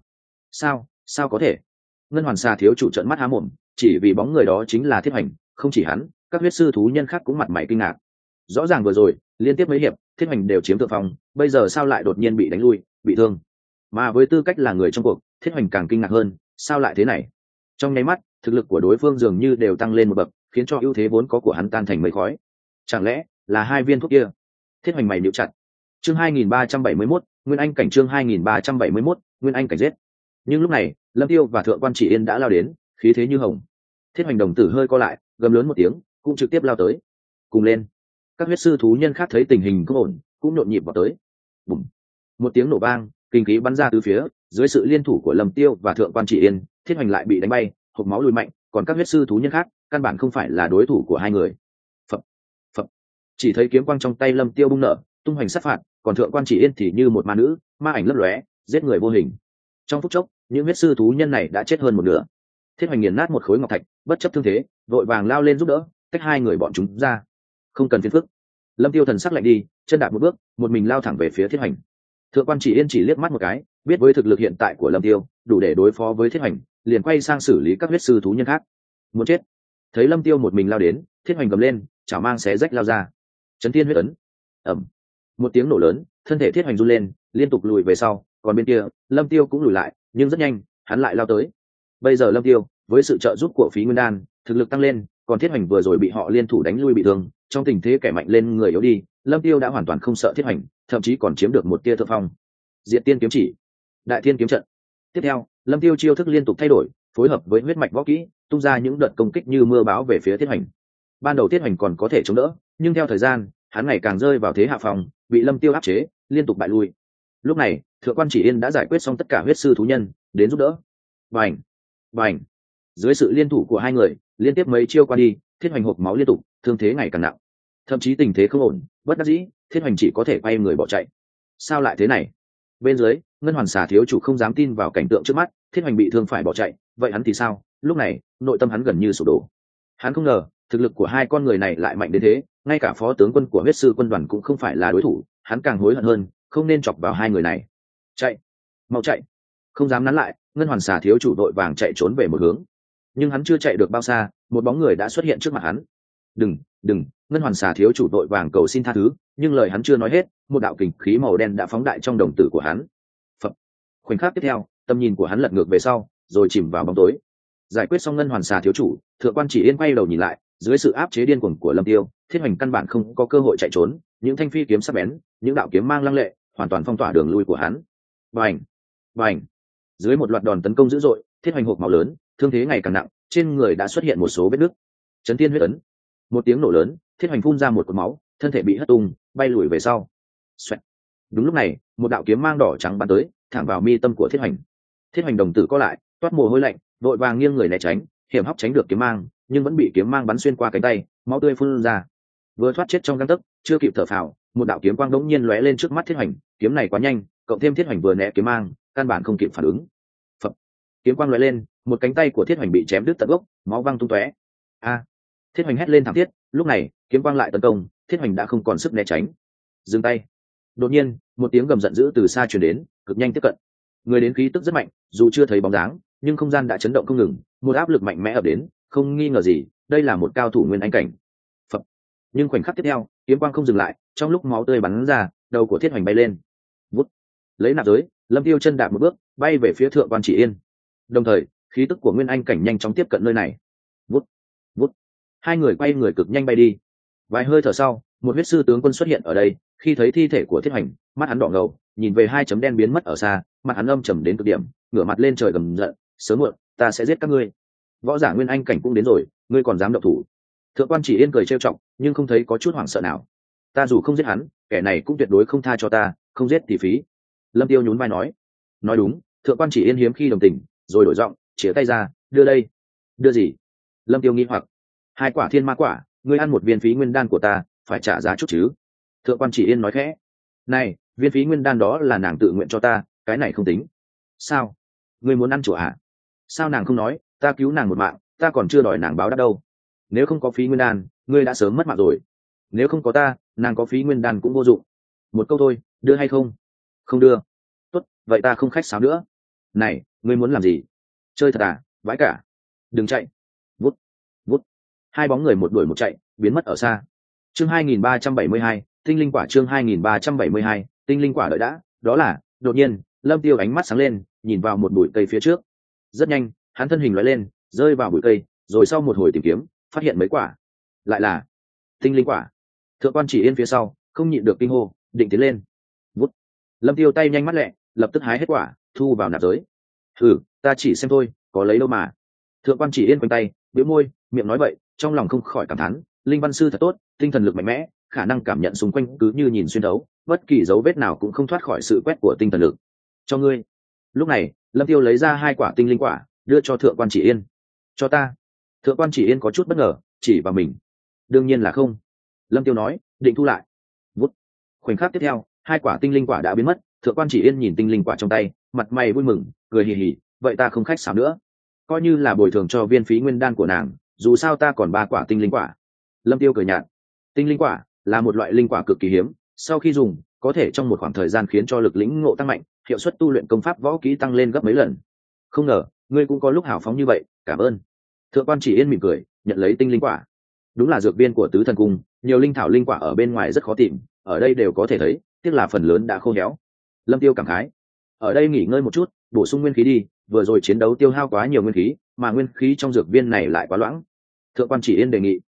[SPEAKER 1] Sao có thể? Ngân Hoàn Xà thiếu chủ trợn mắt há mồm, chỉ vì bóng người đó chính là Thiết Hoành, không chỉ hắn, các huyết sư thú nhân khác cũng mặt mày kinh ngạc. Rõ ràng vừa rồi, liên tiếp mấy hiệp, Thiết Hoành đều chiếm thượng phong, bây giờ sao lại đột nhiên bị đánh lui, bị thương? Mà với tư cách là người trong cuộc, Thiết Hoành càng kinh ngạc hơn, sao lại thế này? Trong nháy mắt, thực lực của đối phương dường như đều tăng lên một bậc, khiến cho ưu thế vốn có của hắn tan thành mây khói. Chẳng lẽ là hai viên thuốc kia? Thiết Hoành mày nhíu chặt. Chương 2371, Nguyên Anh cảnh, chương 2371, Nguyên Anh cảnh giết. Nhưng lúc này, Lâm Tiêu và Thượng Quan Chỉ Yên đã lao đến, khí thế như hồng. Thiết Hoành đồng tử hơi co lại, gầm lớn một tiếng, cũng trực tiếp lao tới. Cùng lên. Các huyết sư thú nhân khác thấy tình hình không ổn, cũng nhộn nhịp vào tới. Bùm. Một tiếng nổ vang, kinh khí bắn ra từ phía, dưới sự liên thủ của Lâm Tiêu và Thượng Quan Chỉ Yên, Thiết Hoành lại bị đánh bay, hộc máu lùi mạnh, còn các huyết sư thú nhân khác, căn bản không phải là đối thủ của hai người. Phập, phập. Chỉ thấy kiếm quang trong tay Lâm Tiêu bung nở, tung hoành sát phạt, còn Thượng Quan Chỉ Yên thì như một ma nữ, ma ảnh lấp lóe, giết người vô hình. Trong phút chốc, những huyết sư thú nhân này đã chết hơn một nửa. Thiết Hoành nghiền nát một khối ngọc thạch, bất chấp thương thế, vội vàng lao lên giúp đỡ, cách hai người bọn chúng ra. Không cần phiền phức. Lâm Tiêu thần sắc lạnh đi, chân đạp một bước, một mình lao thẳng về phía Thiết Hoành. Thượng Quan Chỉ Yên chỉ liếc mắt một cái, biết với thực lực hiện tại của Lâm Tiêu, đủ để đối phó với Thiết Hoành, liền quay sang xử lý các huyết sư thú nhân khác. Muốn chết. Thấy Lâm Tiêu một mình lao đến, Thiết Hoành gầm lên, chảo mang xé rách lao ra. Chấn Thiên Huyết Ấn. Ầm. Một tiếng nổ lớn, thân thể Thiết Hoành run lên, liên tục lùi về sau, còn bên kia, Lâm Tiêu cũng lùi lại, nhưng rất nhanh, hắn lại lao tới. Bây giờ Lâm Tiêu, với sự trợ giúp của Phí Nguyên Đan, thực lực tăng lên, còn Thiết Hoành vừa rồi bị họ liên thủ đánh lui bị thương, trong tình thế kẻ mạnh lên người yếu đi, Lâm Tiêu đã hoàn toàn không sợ Thiết Hoành, thậm chí còn chiếm được một tia thượng phong. Diệt Tiên kiếm chỉ, Đại Thiên kiếm trận. Tiếp theo, Lâm Tiêu chiêu thức liên tục thay đổi, phối hợp với huyết mạch võ kỹ, tung ra những đợt công kích như mưa bão về phía Thiết Hoành. Ban đầu Thiết Hoành còn có thể chống đỡ, nhưng theo thời gian, hắn ngày càng rơi vào thế hạ phòng, bị Lâm Tiêu áp chế, liên tục bại lui. Lúc này, Thượng Quan Chỉ Yên đã giải quyết xong tất cả huyết sư thú nhân, đến giúp đỡ. Bành, bành. Dưới sự liên thủ của hai người, liên tiếp mấy chiêu qua đi, Thiết Hoành hộc máu liên tục, thương thế ngày càng nặng. Thậm chí tình thế không ổn, bất đắc dĩ, Thiết Hoành chỉ có thể quay người bỏ chạy. Sao lại thế này? Bên dưới, Ngân Hoàn Xà thiếu chủ không dám tin vào cảnh tượng trước mắt, Thiết Hoành bị thương phải bỏ chạy, vậy hắn thì sao? Lúc này, nội tâm hắn gần như sụp đổ. Hắn không ngờ, thực lực của hai con người này lại mạnh đến thế, ngay cả phó tướng quân của huyết sư quân đoàn cũng không phải là đối thủ, hắn càng hối hận hơn, không nên chọc vào hai người này. Chạy, mau chạy. Không dám nắn lại, Ngân Hoàn Xà thiếu chủ đội vàng chạy trốn về một hướng. Nhưng hắn chưa chạy được bao xa, một bóng người đã xuất hiện trước mặt hắn. Đừng, Ngân Hoàn Xà thiếu chủ đội vàng cầu xin tha thứ, nhưng lời hắn chưa nói hết, một đạo kình khí màu đen đã phóng đại trong đồng tử của hắn. Phập. Khoảnh khắc tiếp theo, tầm nhìn của hắn lật ngược về sau, rồi chìm vào bóng tối. Giải quyết xong Ngân Hoàn Xà thiếu chủ, Thượng Quan Chỉ Yên quay đầu nhìn lại, dưới sự áp chế điên cuồng của Lâm Tiêu, Thiết Hoành căn bản không có cơ hội chạy trốn, những thanh phi kiếm sắc bén, những đạo kiếm mang lăng lệ, hoàn toàn phong tỏa đường lui của hắn. Bành, bành. Dưới một loạt đòn tấn công dữ dội, Thiết Hoành hộc máu lớn, thương thế ngày càng nặng, trên người đã xuất hiện một số vết nứt. Chấn Thiên Huyết Ấn. Một tiếng nổ lớn, Thiết Hoành phun ra một cột máu, thân thể bị hất tung, bay lùi về sau. Xoẹt. Đúng lúc này, một đạo kiếm mang đỏ trắng bắn tới, thẳng vào mi tâm của Thiết Hoành. Thiết Hoành đồng tử co lại, toát mồ hôi lạnh, vội vàng nghiêng người né tránh, hiểm hóc tránh được kiếm mang, nhưng vẫn bị kiếm mang bắn xuyên qua cánh tay, máu tươi phun ra. Vừa thoát chết trong gang tấc, chưa kịp thở phào, một đạo kiếm quang đống nhiên lóe lên trước mắt Thiết Hoành, kiếm này quá nhanh, cộng thêm Thiết Hoành vừa né kiếm mang, căn bản không kịp phản ứng. Phập. Kiếm quang lóe lên, một cánh tay của Thiết Hoành bị chém đứt tận gốc, máu văng tung tóe. A! Thiết Hoành hét lên thảm thiết, lúc này, kiếm quang lại tấn công, Thiết Hoành đã không còn sức né tránh. Dừng tay. Đột nhiên, một tiếng gầm giận dữ từ xa truyền đến, cực nhanh tiếp cận. Người đến khí tức rất mạnh, dù chưa thấy bóng dáng, nhưng không gian đã chấn động không ngừng, một áp lực mạnh mẽ ập đến, không nghi ngờ gì, đây là một cao thủ nguyên anh cảnh. Phập. Nhưng khoảnh khắc tiếp theo, kiếm quang không dừng lại, trong lúc máu tươi bắn ra, đầu của Thiết Hoành bay lên. Vút. Lấy nạp giới, Lâm Tiêu chân đạp một bước, bay về phía Thượng Quan Chỉ Yên. Đồng thời, khí tức của nguyên anh cảnh nhanh chóng tiếp cận nơi này. Vút. Vút. Hai người quay người cực nhanh bay đi. Vài hơi thở sau, một huyết sư tướng quân xuất hiện ở đây, khi thấy thi thể của Thiết Hoành, mắt hắn đỏ ngầu, nhìn về hai chấm đen biến mất ở xa, mặt hắn âm trầm đến cực điểm, ngửa mặt lên trời gầm giận, sớm muộn ta sẽ giết các ngươi. Võ giả nguyên anh cảnh cũng đến rồi, ngươi còn dám động thủ? Thượng Quan Chỉ Yên cười trêu chọc, nhưng không thấy có chút hoảng sợ nào. Ta dù không giết hắn, kẻ này cũng tuyệt đối không tha cho ta, không giết thì phí. Lâm Tiêu nhún vai nói đúng, thượng quan chỉ yên hiếm khi đồng tình, rồi đổi giọng chĩa tay ra, đưa đây. Đưa gì? Lâm Tiêu nghi hoặc. 2 quả thiên ma quả, ngươi ăn một viên phí nguyên đan của ta, phải trả giá chút chứ? Thượng quan chỉ yên nói khẽ. Này, viên phí nguyên đan đó là nàng tự nguyện cho ta, cái này không tính. Sao? Ngươi muốn ăn chùa hả? Sao nàng không nói, ta cứu nàng một mạng, ta còn chưa đòi nàng báo đáp đâu. Nếu không có phí nguyên đan, ngươi đã sớm mất mạng rồi. Nếu không có ta, nàng có phí nguyên đan cũng vô dụng. Một câu thôi, đưa hay không? Không đưa. Tốt, vậy ta không khách sáo nữa. Này, ngươi muốn làm gì? Chơi thật à? Vãi cả. Đừng chạy. Vút vút. 2 bóng người một đuổi một chạy, biến mất ở xa. Chương 2372, tinh linh quả. Chương 2372, tinh linh quả. Đợi đã, đó là, đột nhiên Lâm Tiêu ánh mắt sáng lên, nhìn vào một bụi cây phía trước. Rất nhanh, hắn thân hình lóe lên, rơi vào bụi cây, rồi sau một hồi tìm kiếm, phát hiện mấy quả, lại là tinh linh quả. Thượng quan chỉ yên phía sau không nhịn được kinh hô, định tiến lên. Vút. Lâm Tiêu tay nhanh mắt lẹ, lập tức hái hết quả, thu vào nạp giới. Ta chỉ xem thôi, có lấy đâu mà. Thượng quan chỉ yên quanh tay, bĩu môi, miệng nói vậy, trong lòng không khỏi cảm thán, linh văn sư thật tốt, tinh thần lực mạnh mẽ, khả năng cảm nhận xung quanh cứ như nhìn xuyên thấu, bất kỳ dấu vết nào cũng không thoát khỏi sự quét của tinh thần lực. Cho ngươi. Lúc này, Lâm Tiêu lấy ra 2 quả tinh linh quả, đưa cho thượng quan chỉ yên. Cho ta. Thượng quan chỉ yên có chút bất ngờ, chỉ vào mình. Đương nhiên là không. Lâm Tiêu nói, định thu lại. Vút. Khoảnh khắc tiếp theo, 2 quả tinh linh quả đã biến mất. Thượng quan chỉ yên nhìn tinh linh quả trong tay, mặt mày vui mừng, cười hì hì. Vậy ta không khách sáo nữa, coi như là bồi thường cho viên phí nguyên đan của nàng, dù sao ta còn 3 quả tinh linh quả. Lâm Tiêu cười nhạt. Tinh linh quả là một loại linh quả cực kỳ hiếm, sau khi dùng có thể trong một khoảng thời gian khiến cho lực lĩnh ngộ tăng mạnh, hiệu suất tu luyện công pháp võ kỹ tăng lên gấp mấy lần. Không ngờ ngươi cũng có lúc hào phóng như vậy, cảm ơn. Thượng quan chỉ yên mỉm cười, nhận lấy tinh linh quả. Đúng là dược viên của tứ thần cung, nhiều linh thảo linh quả ở bên ngoài rất khó tìm, ở đây đều có thể thấy, tiếc là phần lớn đã khô héo. Lâm Tiêu cảm khái. Ở đây nghỉ ngơi một chút, bổ sung nguyên khí đi, vừa rồi chiến đấu tiêu hao quá nhiều nguyên khí, mà nguyên khí trong dược viên này lại quá loãng. Thượng quan chỉ yên đề nghị.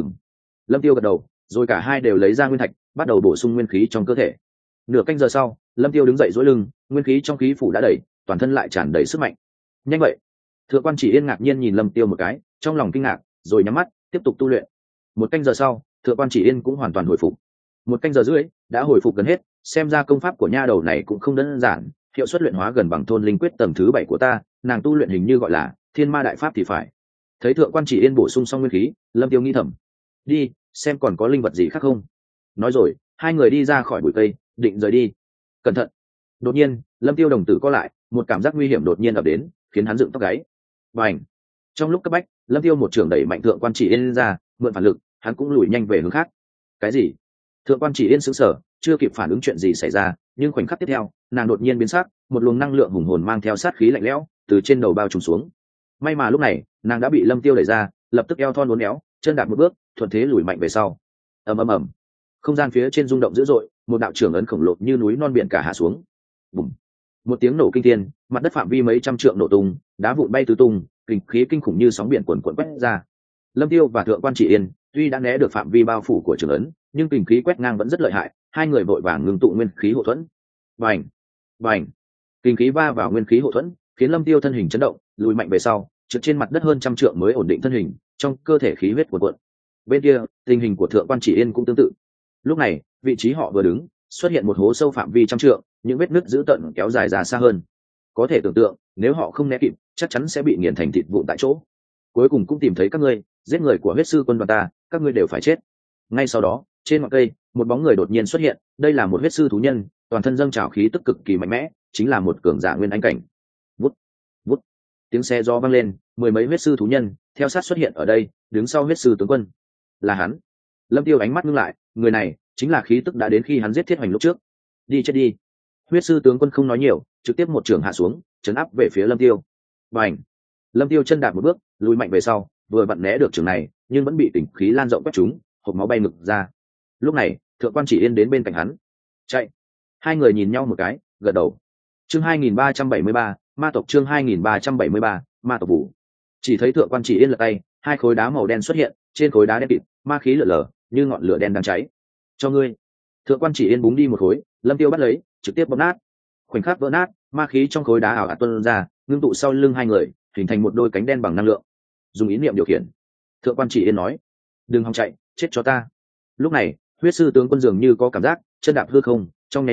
[SPEAKER 1] Lâm Tiêu gật đầu, rồi cả hai đều lấy ra nguyên thạch, bắt đầu bổ sung nguyên khí trong cơ thể. Nửa canh giờ sau, Lâm Tiêu đứng dậy duỗi lưng, nguyên khí trong khí phủ đã đầy, toàn thân lại tràn đầy sức mạnh. Nhanh vậy. Thượng quan chỉ yên ngạc nhiên nhìn Lâm Tiêu một cái, trong lòng kinh ngạc, rồi nhắm mắt tiếp tục tu luyện. 1 canh giờ sau, thượng quan chỉ yên cũng hoàn toàn hồi phục. 1 canh giờ rưỡi đã hồi phục gần hết, xem ra công pháp của nha đầu này cũng không đơn giản, hiệu suất luyện hóa gần bằng thôn linh quyết tầng thứ 7 của ta, nàng tu luyện hình như gọi là thiên ma đại pháp thì phải. Thấy thượng quan chỉ yên bổ sung xong nguyên khí, Lâm Tiêu nghĩ thầm, đi xem còn có linh vật gì khác không. Nói rồi 2 người đi ra khỏi bụi cây, định rời đi. Cẩn thận. Đột nhiên Lâm Tiêu đồng tử co lại, một cảm giác nguy hiểm đột nhiên ập đến, khiến hắn dựng tóc gáy. Bành. Trong lúc cấp bách, Lâm Tiêu một trường đẩy mạnh thượng quan chỉ yên ra, mượn phản lực, hắn cũng lùi nhanh về hướng khác. Cái gì? Thượng quan chỉ yên sững sờ, chưa kịp phản ứng chuyện gì xảy ra, nhưng khoảnh khắc tiếp theo, nàng đột nhiên biến sắc, một luồng năng lượng hùng hồn mang theo sát khí lạnh lẽo từ trên đầu bao trùm xuống. May mà lúc này nàng đã bị Lâm Tiêu đẩy ra, lập tức eo thon uốn éo, chân đạp một bước, thuận thế lùi mạnh về sau. Ầm ầm ầm. Không gian phía trên rung động dữ dội, một đạo trưởng ấn khổng lồ như núi non biển cả hạ xuống. Bùm. Một tiếng nổ kinh thiên, mặt đất phạm vi mấy trăm trượng nổ tung, đá vụn bay tứ tung, kinh khí kinh khủng như sóng biển cuồn cuộn quét ra. Lâm Tiêu và thượng quan chỉ yên tuy đã né được phạm vi bao phủ của trưởng ấn, nhưng kinh khí quét ngang vẫn rất lợi hại, 2 người vội vàng ngưng tụ nguyên khí hộ thuẫn. Bành. Bành. Kinh khí va vào nguyên khí hộ thuẫn, khiến Lâm Tiêu thân hình chấn động, lùi mạnh về sau, trượt trên mặt đất hơn trăm trượng mới ổn định thân hình, trong cơ thể khí huyết cuồn cuộn. Bên kia, tình hình của thượng quan chỉ yên cũng tương tự. Lúc này, vị trí họ vừa đứng, xuất hiện một hố sâu phạm vi trăm trượng, những vết nứt dữ tợn kéo dài ra xa hơn. Có thể tưởng tượng, nếu họ không né kịp, chắc chắn sẽ bị nghiền thành thịt vụn tại chỗ. Cuối cùng cũng tìm thấy các ngươi, giết người của huyết sư quân đoàn ta, các ngươi đều phải chết. Ngay sau đó, trên ngọn cây, một bóng người đột nhiên xuất hiện, đây là một huyết sư thú nhân, toàn thân dâng trào khí tức cực kỳ mạnh mẽ, chính là một cường giả nguyên anh cảnh. Vút, vút. Tiếng xe gió vang lên, 10 mấy huyết sư thú nhân theo sát xuất hiện ở đây, đứng sau huyết sư tướng quân. Là hắn. Lâm Tiêu ánh mắt ngưng lại, người này chính là khí tức đã đến khi hắn giết Thiết Hoành lúc trước. Đi chết đi. Huyết sư tướng quân không nói nhiều, trực tiếp một trường hạ xuống, chấn áp về phía Lâm Tiêu. Bành. Lâm Tiêu chân đạp một bước, lùi mạnh về sau, vừa vặn né được trường này, nhưng vẫn bị kình khí lan rộng quét trúng, hộc máu bay ngực ra. Lúc này, thượng quan chỉ yên đến bên cạnh hắn. Chạy. 2 người nhìn nhau một cái, gật đầu. Chương 2373, ma tộc. Chương 2373, ma tộc vũ. Chỉ thấy thượng quan chỉ yên lật tay, 2 khối đá màu đen xuất hiện, trên khối đá đen kịt, ma khí lở lở, như ngọn lửa đen đang cháy. Cho ngươi. Thượng quan chỉ yên búng đi một khối, Lâm Tiêu bắt lấy, trực tiếp bóp nát. Khoảnh khắc vỡ nát, ma khí trong khối đá ảo ạt tuôn ra, ngưng tụ sau lưng 2 người, hình thành một đôi cánh đen bằng năng lượng. Dùng ý niệm điều khiển. Thượng quan chỉ yên nói, đừng hòng chạy, chết cho ta. Lúc này, huyết sư tướng quân dường như có cảm giác, chân đạp hư không, trong nháy mắt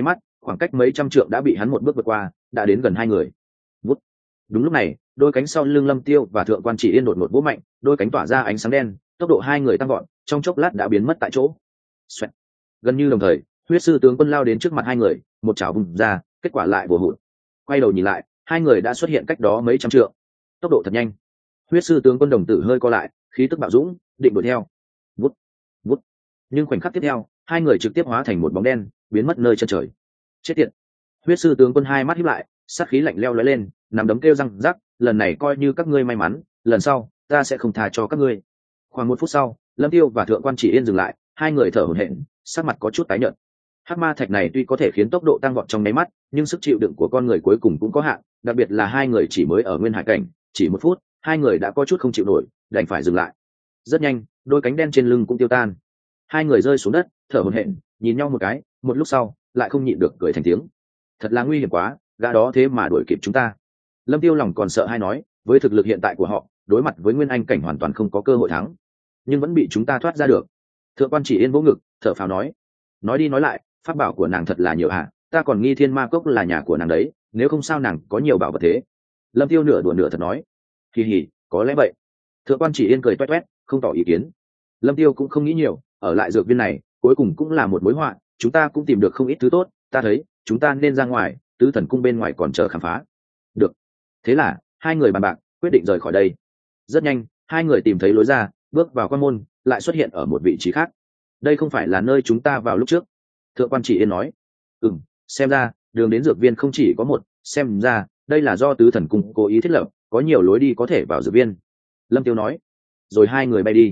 [SPEAKER 1] khoảng cách mấy trăm trượng đã bị hắn một bước vượt qua, đã đến gần hai người. Vút. Đúng lúc này, đôi cánh sau lưng Lâm Tiêu và Thượng Quan Chỉ Yên đột ngột vỗ mạnh, đôi cánh tỏa ra ánh sáng đen, tốc độ hai người tăng vọt, trong chốc lát đã biến mất tại chỗ. Xoẹt. Gần như đồng thời, huyết sư tướng quân lao đến trước mặt hai người, một chảo vùng ra, kết quả lại bùa hụt. Quay đầu nhìn lại, hai người đã xuất hiện cách đó mấy trăm trượng, tốc độ thật nhanh. Huyết sư tướng quân đồng tử hơi co lại, khí tức bạo dũng, định đuổi theo. Vút. Vút. Nhưng khoảnh khắc tiếp theo, hai người trực tiếp hóa thành một bóng đen, biến mất nơi chân trời. Chết tiệt! Huyết sư tướng quân hai mắt híp lại, sát khí lạnh lẽo lóe lên, nắm đấm kêu răng rắc, lần này coi như các ngươi may mắn, lần sau ta sẽ không tha cho các ngươi. Khoảng một phút sau, Lâm Tiêu và Thượng Quan Chỉ Yên dừng lại, hai người thở hổn hển, sắc mặt có chút tái nhợt. Hắc ma thạch này tuy có thể khiến tốc độ tăng vọt trong nháy mắt, nhưng sức chịu đựng của con người cuối cùng cũng có hạn, đặc biệt là hai người chỉ mới ở nguyên hải cảnh, chỉ một phút, hai người đã có chút không chịu nổi, đành phải dừng lại. Rất nhanh, đôi cánh đen trên lưng cũng tiêu tan. Hai người rơi xuống đất, thở hổn hển, nhìn nhau một cái, một lúc sau, lại không nhịn được cười thành tiếng. Thật là nguy hiểm quá, gã đó thế mà đuổi kịp chúng ta. Lâm Tiêu lòng còn sợ hay nói, với thực lực hiện tại của họ, đối mặt với nguyên anh cảnh hoàn toàn không có cơ hội thắng, nhưng vẫn bị chúng ta thoát ra được. Thượng Quan Chỉ Yên vỗ ngực, thở phào nói đi nói lại, pháp bảo của nàng thật là nhiều hả? Ta còn nghi Thiên Ma Cốc là nhà của nàng đấy, nếu không sao nàng có nhiều bảo vật thế. Lâm Tiêu nửa đùa nửa thật nói, kỳ hỉ, có lẽ vậy. Thượng Quan Chỉ Yên cười toét toét, không tỏ ý kiến. Lâm Tiêu cũng không nghĩ nhiều, ở lại dược viên này, cuối cùng cũng là một mối họa, chúng ta cũng tìm được không ít thứ tốt, ta thấy chúng ta nên ra ngoài, Tứ Thần Cung bên ngoài còn chờ khám phá. Được. Thế là hai người bàn bạc, quyết định rời khỏi đây. Rất nhanh, hai người tìm thấy lối ra, bước vào quan môn, lại xuất hiện ở một vị trí khác. Đây không phải là nơi chúng ta vào lúc trước. Thượng Quan Chỉ Yên nói. Xem ra đường đến dược viên không chỉ có một, xem ra đây là do Tứ Thần Cung cố ý thiết lập, có nhiều lối đi có thể vào dược viên. Lâm Tiêu nói. Rồi hai người bay đi.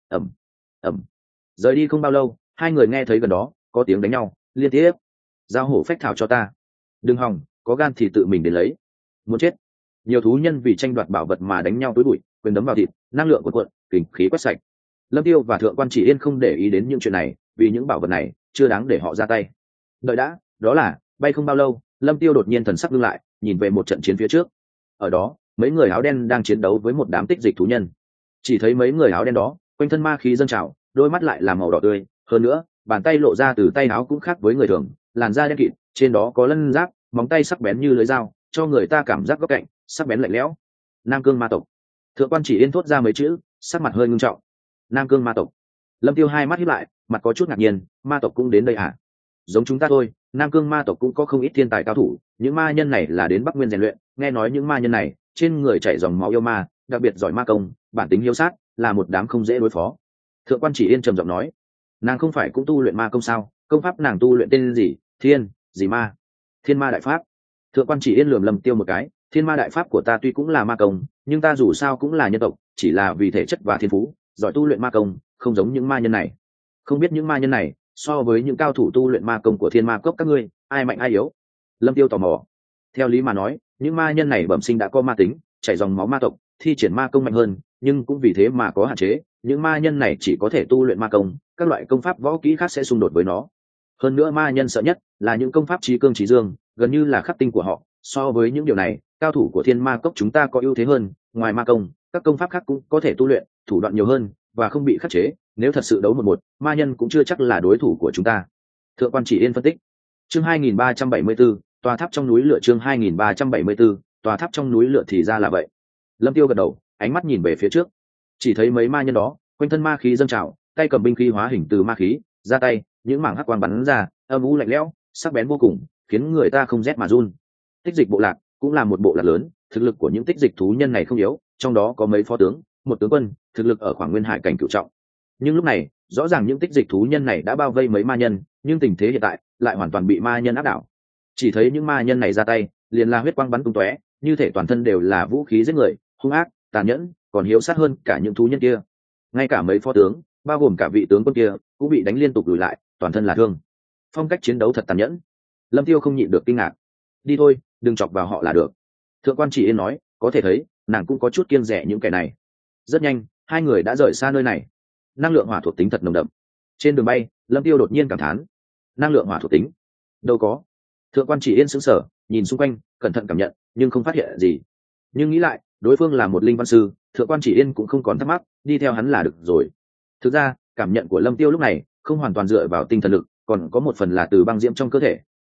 [SPEAKER 1] ầm Rời đi không bao lâu, hai người nghe thấy gần đó có tiếng đánh nhau liên tiếp. Giao hổ phách thảo cho ta. Đừng hòng, có gan thì tự mình đến lấy. Muốn chết. Nhiều thú nhân vì tranh đoạt bảo vật mà đánh nhau tối bụi, quyền đấm vào thịt, năng lượng cuộn cuộn, kình khí quét sạch. Lâm Tiêu và Thượng Quan Chỉ Yên không để ý đến những chuyện này, vì những bảo vật này chưa đáng để họ ra tay. Đợi đã, đó là bay không bao lâu, Lâm Tiêu đột nhiên thần sắc ngưng lại, nhìn về một trận chiến phía trước. Ở đó, mấy người áo đen đang chiến đấu với một đám tích dịch thú nhân. Chỉ thấy mấy người áo đen đó, quanh thân ma khí dâng trào, đôi mắt lại là màu đỏ tươi, hơn nữa, bàn tay lộ ra từ tay áo cũng khác với người thường, làn da đen kịt, trên đó có lân giáp, móng tay sắc bén như lưỡi dao, cho người ta cảm giác góc cạnh, sắc bén lạnh lẽo. Nam Cương ma tộc. Thượng Quan Chỉ Yên thốt ra mấy chữ, sắc mặt hơi ngưng trọng. Nam Cương ma tộc. Lâm Tiêu hai mắt híp lại, mặt có chút ngạc nhiên, ma tộc cũng đến đây à? Giống chúng ta thôi, Nam Cương ma tộc cũng có không ít thiên tài cao thủ, những ma nhân này là đến Bắc Nguyên rèn luyện, nghe nói những ma nhân này trên người chảy dòng máu yêu ma, đặc biệt giỏi ma công, bản tính hiếu sát, là một đám không dễ đối phó. Thượng Quan Chỉ Yên trầm giọng nói, nàng không phải cũng tu luyện ma công sao? Công pháp nàng tu luyện tên gì? Gì ma? Thiên Ma Đại Pháp. Thượng Quan Chỉ Yên lườm Lâm Tiêu một cái, Thiên Ma Đại Pháp của ta tuy cũng là ma công, nhưng ta dù sao cũng là nhân tộc, chỉ là vì thể chất và thiên phú, giỏi tu luyện ma công, không giống những ma nhân này. Không biết những ma nhân này so với những cao thủ tu luyện ma công của Thiên Ma Cốc các ngươi, ai mạnh ai yếu? Lâm Tiêu tò mò. Theo lý mà nói, những ma nhân này bẩm sinh đã có ma tính, chảy dòng máu ma tộc, thi triển ma công mạnh hơn, nhưng cũng vì thế mà có hạn chế, những ma nhân này chỉ có thể tu luyện ma công, các loại công pháp võ kỹ khác sẽ xung đột với nó. Hơn nữa ma nhân sợ nhất là những công pháp trí cương trí dương, gần như là khắc tinh của họ. So với những điều này, cao thủ của Thiên Ma Cốc chúng ta có ưu thế hơn, ngoài ma công, các công pháp khác cũng có thể tu luyện, thủ đoạn nhiều hơn và không bị khắc chế, nếu thật sự đấu một, ma nhân cũng chưa chắc là đối thủ của chúng ta. Thượng Quan Chỉ Yên phân tích. Chương 2374, tòa tháp trong núi lửa. Chương 2374, tòa tháp trong núi lửa. Thì ra là vậy. Lâm Tiêu gật đầu, ánh mắt nhìn về phía trước. Chỉ thấy mấy ma nhân đó, quanh thân ma khí dâng trào, tay cầm binh khí hóa hình từ ma khí, ra tay, những mảng hắc quang bắn ra, âm u lạnh lẽo, sắc bén vô cùng, khiến người ta không rét mà run. Tích dịch bộ lạc cũng là một bộ lạc lớn, thực lực của những tích dịch thú nhân này không yếu, trong đó có mấy phó tướng, một tướng quân, thực lực ở khoảng nguyên hải cảnh cửu trọng. Nhưng lúc này, rõ ràng những tích dịch thú nhân này đã bao vây mấy ma nhân, nhưng tình thế hiện tại lại hoàn toàn bị ma nhân áp đảo. Chỉ thấy những ma nhân này ra tay, liền là huyết quang bắn tung tóe, như thể toàn thân đều là vũ khí giết người, hung ác, tàn nhẫn, còn hiếu sát hơn cả những thú nhân kia. Ngay cả mấy phó tướng, bao gồm cả vị tướng quân kia, cũng bị đánh liên tục lùi lại, toàn thân là thương. Phong cách chiến đấu thật tàn nhẫn. Lâm Tiêu không nhịn được kinh ngạc. Đi thôi, đừng chọc vào họ là được. Thượng Quan Chỉ Yên nói, có thể thấy nàng cũng có chút kiêng dè những kẻ này. Rất nhanh, hai người đã rời xa nơi này. Năng lượng hỏa thuộc tính thật nồng đậm. Trên đường bay, Lâm Tiêu đột nhiên cảm thán, năng lượng hỏa thuộc tính đâu có. Thượng Quan Chỉ Yên sững sờ, nhìn xung quanh, cẩn thận cảm nhận, nhưng không phát hiện gì. Nhưng nghĩ lại, đối phương là một linh văn sư, Thượng Quan Chỉ Yên cũng không còn thắc mắc, đi theo hắn là được rồi. Thực ra, cảm nhận của Lâm Tiêu lúc này không hoàn toàn dựa vào tinh thần lực, còn có một phần là từ băng diễm trong cơ thể,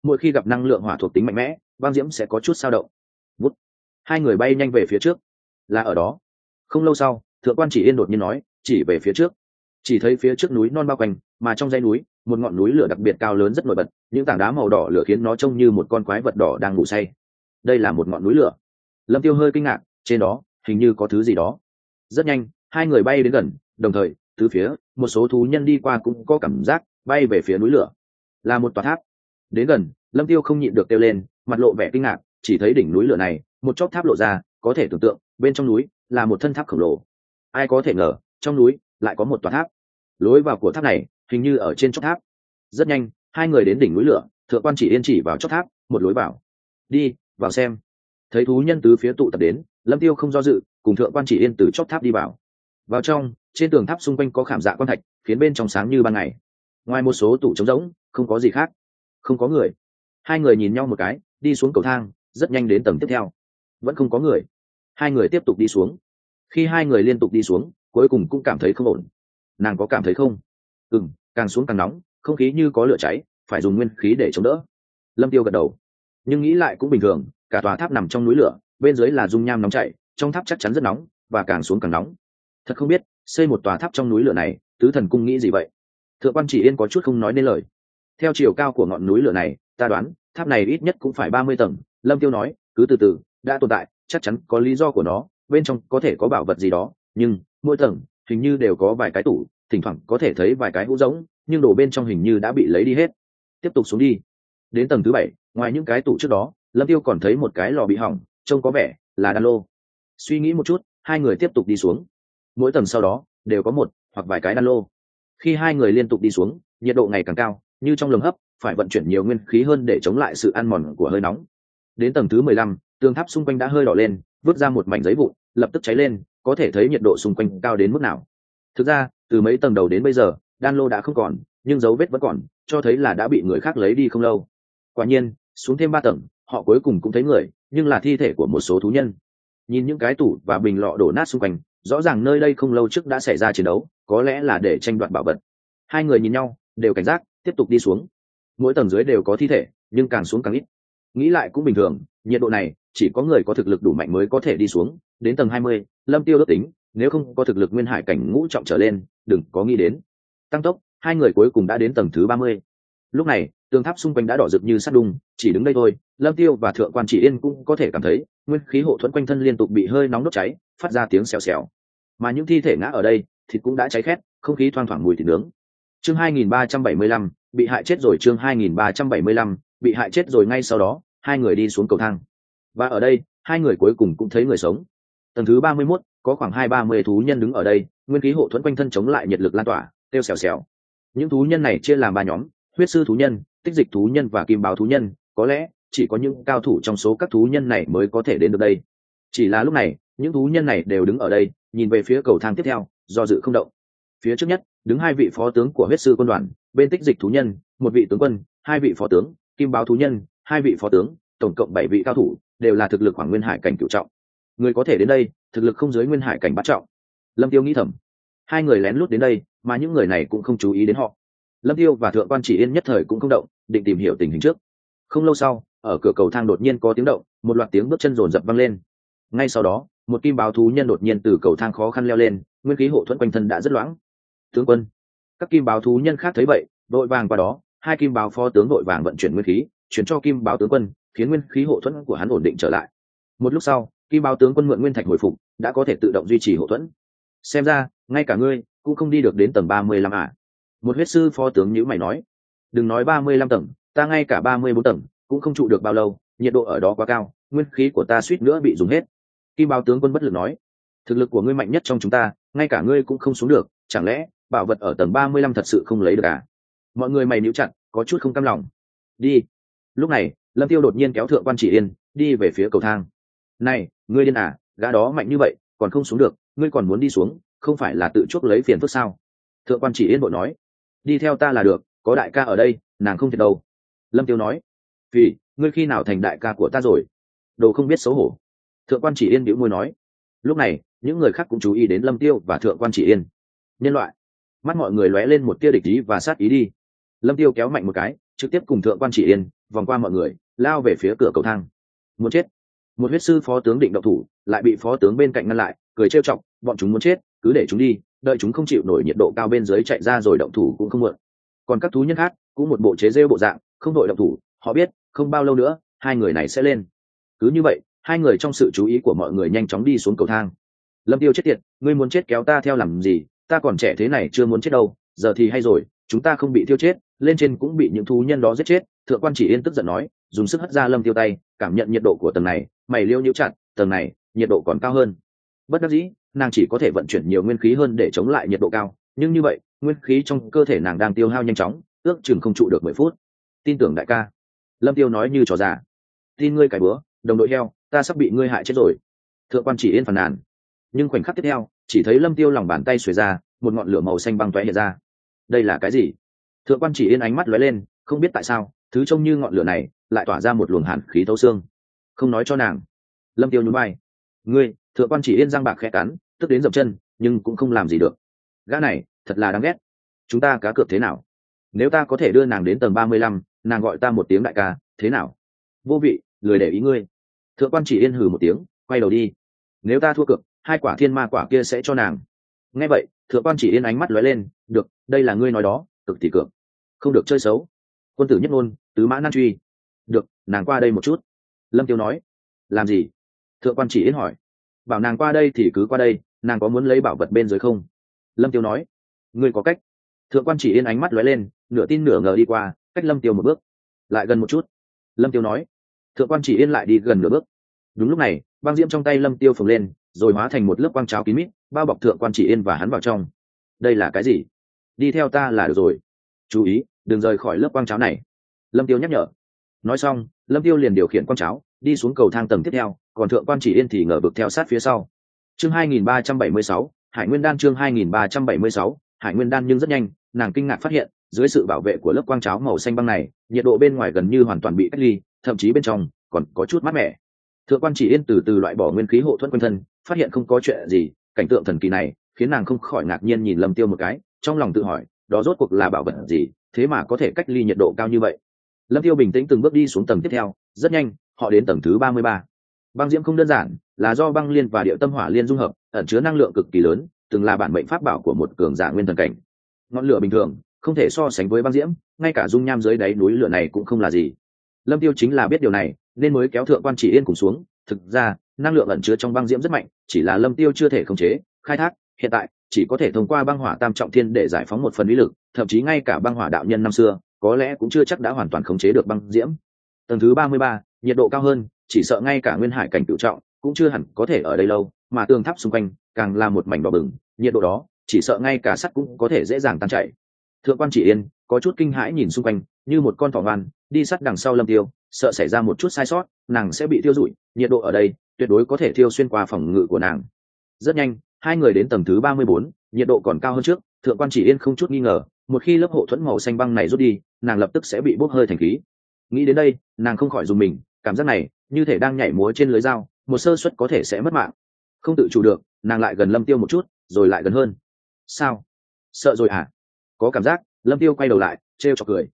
[SPEAKER 1] mỗi khi gặp năng lượng hỏa thuộc tính mạnh mẽ băng diễm sẽ có chút dao động. Vút. Hai người bay nhanh về phía trước. Là ở đó. Không lâu sau Thượng quan Chỉ Yên đột nhiên nói, chỉ về phía trước. Chỉ thấy phía trước núi non bao quanh, mà trong dãy núi một ngọn núi lửa đặc biệt cao lớn rất nổi bật, những tảng đá màu đỏ lửa khiến nó trông như một con quái vật đỏ đang ngủ say. Đây là một ngọn núi lửa. Lâm Tiêu hơi kinh ngạc, trên đó hình như có thứ gì đó. Rất nhanh hai người bay đến gần, đồng thời từ phía một số thú nhân đi qua cũng có cảm giác bay về phía núi lửa. Là một tòa tháp. Đến gần Lâm Tiêu không nhịn được kêu lên, mặt lộ vẻ kinh ngạc. Chỉ thấy đỉnh núi lửa này một chóp tháp lộ ra, có thể tưởng tượng bên trong núi là một thân tháp khổng lồ. Ai có thể ngờ trong núi lại có một tòa tháp. Lối vào của tháp này hình như ở trên chóp tháp. Rất nhanh hai người đến đỉnh núi lửa. Thượng quan Chỉ Yên chỉ vào chóp tháp một lối vào. Đi vào xem. Thấy thú nhân từ phía tụ tập đến, Lâm Tiêu không do dự, cùng Thượng quan Chỉ Yên từ chóp tháp đi vào trong. Trên tường tháp xung quanh có khảm dạ quan thạch, khiến bên trong sáng như ban ngày. Ngoài một số tủ trống rỗng không có gì khác. Không có người. Hai người nhìn nhau một cái, đi xuống cầu thang, rất nhanh đến tầng tiếp theo. Vẫn không có người. Hai người tiếp tục đi xuống. Khi hai người liên tục đi xuống, cuối cùng cũng cảm thấy không ổn. Nàng có cảm thấy không? Càng xuống càng nóng, không khí như có lửa cháy, phải dùng nguyên khí để chống đỡ. Lâm Tiêu gật đầu. Nhưng nghĩ lại cũng bình thường, cả tòa tháp nằm trong núi lửa, bên dưới là dung nham nóng chảy, trong tháp chắc chắn rất nóng, và càng xuống càng nóng. Thật không biết xây một tòa tháp trong núi lửa này tứ thần cung nghĩ gì vậy. Thượng quan Chỉ Yên có chút không nói nên lời. Theo chiều cao của ngọn núi lửa này, ta đoán tháp này ít nhất cũng phải 30 tầng. Lâm Tiêu nói, cứ từ từ, đã tồn tại chắc chắn có lý do của nó, bên trong có thể có bảo vật gì đó, nhưng mỗi tầng hình như đều có vài cái tủ, thỉnh thoảng có thể thấy vài cái hũ rỗng, nhưng đồ bên trong hình như đã bị lấy đi hết. Tiếp tục xuống đi. Đến tầng thứ 7, ngoài những cái tủ trước đó, Lâm Tiêu còn thấy một cái lò bị hỏng, trông có vẻ là đan lô. Suy nghĩ một chút, hai người tiếp tục đi xuống. Mỗi tầng sau đó đều có một hoặc vài cái đan lô. Khi hai người liên tục đi xuống, nhiệt độ ngày càng cao, như trong lồng hấp, phải vận chuyển nhiều nguyên khí hơn để chống lại sự ăn mòn của hơi nóng. Đến tầng thứ 15, tường tháp xung quanh đã hơi đỏ lên, vứt ra một mảnh giấy vụn, lập tức cháy lên, có thể thấy nhiệt độ xung quanh cao đến mức nào. Thực ra, từ mấy tầng đầu đến bây giờ, đan lô đã không còn, nhưng dấu vết vẫn còn, cho thấy là đã bị người khác lấy đi không lâu. Quả nhiên, xuống thêm 3 tầng, họ cuối cùng cũng thấy người, nhưng là thi thể của một số thú nhân. Nhìn những cái tủ và bình lọ đổ nát xung quanh, rõ ràng nơi đây không lâu trước đã xảy ra chiến đấu, có lẽ là để tranh đoạt bảo vật. Hai người nhìn nhau, đều cảnh giác, tiếp tục đi xuống. Mỗi tầng dưới đều có thi thể, nhưng càng xuống càng ít. Nghĩ lại cũng bình thường, nhiệt độ này chỉ có người có thực lực đủ mạnh mới có thể đi xuống. Đến tầng 20, Lâm Tiêu ước tính, nếu không có thực lực nguyên hải cảnh ngũ trọng trở lên, đừng có nghĩ đến. Tăng tốc, hai người cuối cùng đã đến tầng thứ 30. Lúc này tường tháp xung quanh đã đỏ rực như sắt đung, chỉ đứng đây thôi Lâm Tiêu và Thượng quan Chỉ Yên cũng có thể cảm thấy nguyên khí hộ thuẫn quanh thân liên tục bị hơi nóng đốt cháy, phát ra tiếng xèo xèo. Mà những thi thể ngã ở đây thịt cũng đã cháy khét, không khí thoang thoảng mùi thịt nướng. Chương 2375, bị hại chết rồi. Chương 2375, bị hại chết rồi. Ngay sau đó hai người đi xuống cầu thang, và ở đây hai người cuối cùng cũng thấy người sống. Tầng thứ 31, có khoảng 20-30 thú nhân đứng ở đây, nguyên khí hộ thuẫn quanh thân chống lại nhiệt lực lan tỏa, kêu xèo xèo. Những thú nhân này chia làm 3 nhóm: huyết sư thú nhân, tích dịch thú nhân và kim báo thú nhân. Có lẽ chỉ có những cao thủ trong số các thú nhân này mới có thể đến được đây. Chỉ là lúc này những thú nhân này đều đứng ở đây, nhìn về phía cầu thang tiếp theo, do dự không động. Phía trước nhất đứng 2 vị phó tướng của huyết sư quân đoàn, bên tích dịch thú nhân 1 vị tướng quân, 2 vị phó tướng, kim báo thú nhân 2 vị phó tướng, tổng cộng 7 vị cao thủ, đều là thực lực khoảng nguyên hải cảnh cửu trọng. Người có thể đến đây thực lực không dưới nguyên hải cảnh bát trọng. Lâm Tiêu nghĩ thầm. Hai người lén lút đến đây, mà những người này cũng không chú ý đến họ. Lâm Tiêu và Thượng quan Chỉ Yên nhất thời cũng không động, định tìm hiểu tình hình trước. Không lâu sau, ở cửa cầu thang đột nhiên có tiếng động, một loạt tiếng bước chân rồn rập vang lên. Ngay sau đó, một kim báo thú nhân đột nhiên từ cầu thang khó khăn leo lên, nguyên khí hộ thuẫn quanh thân đã rất loãng. Tướng quân. Các kim báo thú nhân khác thấy vậy, vội vàng qua đó, 2 kim báo phó tướng vội vàng vận chuyển nguyên khí, chuyển cho kim báo tướng quân, khiến nguyên khí hộ thuẫn của hắn ổn định trở lại. Một lúc sau, kim báo tướng quân mượn nguyên thạch hồi phục, đã có thể tự động duy trì hộ thuẫn. Xem ra, ngay cả ngươi cũng không đi được đến tầng 35 à? Một huyết sư phó tướng nhíu mày nói. Đừng nói 35 tầng, ta ngay cả 34 tầng cũng không trụ được bao lâu, nhiệt độ ở đó quá cao, nguyên khí của ta suýt nữa bị dùng hết. Kim báo tướng quân bất lực nói. Thực lực của ngươi mạnh nhất trong chúng ta, ngay cả ngươi cũng không xuống được, chẳng lẽ bảo vật ở tầng 35 thật sự không lấy được à? Mọi người mày níu chặt, có chút không cam lòng. Đi. Lúc này Lâm Tiêu đột nhiên kéo Thượng quan Chỉ Yên đi về phía cầu thang. Này, ngươi điên à? Gã đó mạnh như vậy còn không xuống được, ngươi còn muốn đi xuống, không phải là tự chuốc lấy phiền phức sao? Thượng quan Chỉ Yên vội nói. Đi theo ta là được, có đại ca ở đây, nàng không thiệt đâu. Lâm Tiêu nói. Vì ngươi khi nào thành đại ca của ta rồi? Đồ không biết xấu hổ. Thượng quan Chỉ Yên bĩu môi nói. Lúc này những người khác cũng chú ý đến Lâm Tiêu và Thượng quan Chỉ Yên. Nhân loại. Mắt mọi người lóe lên một tia địch ý và sát ý. Đi. Lâm Tiêu kéo mạnh một cái, trực tiếp cùng Thượng quan Chỉ Yên vòng qua mọi người lao về phía cửa cầu thang. Muốn chết. Một huyết sư phó tướng định động thủ, lại bị phó tướng bên cạnh ngăn lại, cười trêu chọc, bọn chúng muốn chết cứ để chúng đi, đợi chúng không chịu nổi nhiệt độ cao bên dưới chạy ra rồi động thủ cũng không muộn. Còn các thú nhân khác cũng một bộ chế rêu bộ dạng, không đội động thủ, họ biết không bao lâu nữa hai người này sẽ lên. Cứ như vậy hai người trong sự chú ý của mọi người nhanh chóng đi xuống cầu thang. Lâm Tiêu chết tiệt, ngươi muốn chết kéo ta theo làm gì, ta còn trẻ thế này chưa muốn chết đâu, giờ thì hay rồi, chúng ta không bị thiêu chết, lên trên cũng bị những thú nhân đó giết chết. Thượng quan Chỉ Yên tức giận nói, dùng sức hất ra Lâm Tiêu tay, cảm nhận nhiệt độ của tầng này, mày liêu nhíu chặt, tầng này nhiệt độ còn cao hơn. Bất đắc dĩ, nàng chỉ có thể vận chuyển nhiều nguyên khí hơn để chống lại nhiệt độ cao, nhưng như vậy nguyên khí trong cơ thể nàng đang tiêu hao nhanh chóng, ước chừng không trụ được 10 phút. Tin tưởng đại ca. Lâm Tiêu nói như trò già. Tin ngươi cái bữa, đồng đội heo, ta sắp bị ngươi hại chết rồi. Thượng quan Chỉ Yên phàn nàn. Nhưng khoảnh khắc tiếp theo chỉ thấy Lâm Tiêu lòng bàn tay xuề ra, một ngọn lửa màu xanh băng tóe hiện ra. Đây là cái gì? Thượng quan Chỉ Yên ánh mắt lóe lên, không biết tại sao thứ trông như ngọn lửa này lại tỏa ra một luồng hàn khí thấu xương. Không nói cho nàng. Lâm Tiêu nhún vai. Ngươi. Thượng quan Chỉ Yên răng bạc khẽ cắn, tức đến dậm chân, nhưng cũng không làm gì được. Gã này thật là đáng ghét. Chúng ta cá cược thế nào? Nếu ta có thể đưa nàng đến tầng 35, nàng gọi ta một tiếng đại ca, thế nào? Vô vị, lười để ý ngươi. Thượng quan Chỉ Yên hừ một tiếng, quay đầu đi. Nếu ta thua cược, 2 quả thiên ma quả kia sẽ cho nàng. Nghe vậy Thượng quan Chỉ Yên ánh mắt lóe lên, được, đây là ngươi nói đó, cực thì cược, không được chơi xấu. Quân tử nhất ngôn, tứ mã nan truy. Được, nàng qua đây một chút. Lâm Tiêu nói. Làm gì? Thượng quan Chỉ Yên hỏi. Bảo nàng qua đây thì cứ qua đây, nàng có muốn lấy bảo vật bên dưới không? Lâm Tiêu nói. Ngươi có cách. Thượng quan Chỉ Yên ánh mắt lóe lên, nửa tin nửa ngờ đi qua, cách Lâm Tiêu một bước. Lại gần một chút. Lâm Tiêu nói. Thượng quan Chỉ Yên lại đi gần nửa bước. Đúng lúc này băng diễm trong tay Lâm Tiêu phồng lên, rồi hóa thành một lớp quang cháo kín mít, bao bọc Thượng quan Chỉ Yên và hắn vào trong. Đây là cái gì? Đi theo ta là được rồi. Chú ý đừng rời khỏi lớp quang cháo này. Lâm Tiêu nhắc nhở. Nói xong Lâm Tiêu liền điều khiển quang cháo đi xuống cầu thang tầng tiếp theo, còn Thượng quan Chỉ Yên thì ngờ vực theo sát phía sau. Chương 2376, Hải Nguyên Đan. Chương 2376, Hải Nguyên Đan. Nhưng rất nhanh nàng kinh ngạc phát hiện, dưới sự bảo vệ của lớp quang cháo màu xanh băng này, nhiệt độ bên ngoài gần như hoàn toàn bị cách ly, thậm chí bên trong còn có chút mát mẻ. Thượng quan Chỉ Yên từ từ loại bỏ nguyên khí hộ thuẫn quanh thân, phát hiện không có chuyện gì, cảnh tượng thần kỳ này khiến nàng không khỏi ngạc nhiên nhìn Lâm Tiêu một cái, trong lòng tự hỏi, đó rốt cuộc là bảo vật gì, thế mà có thể cách ly nhiệt độ cao như vậy. Lâm Tiêu bình tĩnh từng bước đi xuống tầng tiếp theo, rất nhanh họ đến tầng thứ 33. Băng diễm không đơn giản, là do băng liên và điệu tâm hỏa liên dung hợp, ẩn chứa năng lượng cực kỳ lớn, từng là bản mệnh pháp bảo của một cường giả nguyên thần cảnh. Ngọn lửa bình thường không thể so sánh với băng diễm, ngay cả dung nham dưới đáy núi lửa này cũng không là gì. Lâm Tiêu chính là biết điều này nên mới kéo Thượng quan Chỉ Yên cùng xuống. Thực ra năng lượng ẩn chứa trong băng diễm rất mạnh, chỉ là Lâm Tiêu chưa thể khống chế khai thác, hiện tại chỉ có thể thông qua băng hỏa tam trọng thiên để giải phóng một phần uy lực, thậm chí ngay cả băng hỏa đạo nhân năm xưa có lẽ cũng chưa chắc đã hoàn toàn khống chế được băng diễm. Tầng thứ 33, nhiệt độ cao hơn, chỉ sợ ngay cả nguyên hải cảnh cửu trọng cũng chưa hẳn có thể ở đây lâu, mà tường tháp xung quanh càng là một mảnh đỏ bừng, nhiệt độ đó chỉ sợ ngay cả sắt cũng có thể dễ dàng tan chảy. Thượng quan Chỉ Yên có chút kinh hãi nhìn xung quanh, như một con thỏ ngoan đi sát đằng sau Lâm Tiêu, sợ xảy ra một chút sai sót nàng sẽ bị thiêu rụi, nhiệt độ ở đây tuyệt đối có thể thiêu xuyên qua phòng ngự của nàng. Rất nhanh hai người đến tầng thứ 34, nhiệt độ còn cao hơn trước. Thượng quan Chỉ Yên không chút nghi ngờ, một khi lớp hộ thuẫn màu xanh băng này rút đi, nàng lập tức sẽ bị bốc hơi thành khí. Nghĩ đến đây nàng không khỏi dùng mình, cảm giác này như thể đang nhảy múa trên lưới dao, một sơ suất có thể sẽ mất mạng. Không tự chủ được nàng lại gần Lâm Tiêu một chút, rồi lại gần hơn. Sao? Sợ rồi hả? Có cảm giác. Lâm Tiêu quay đầu lại trêu chọc cười.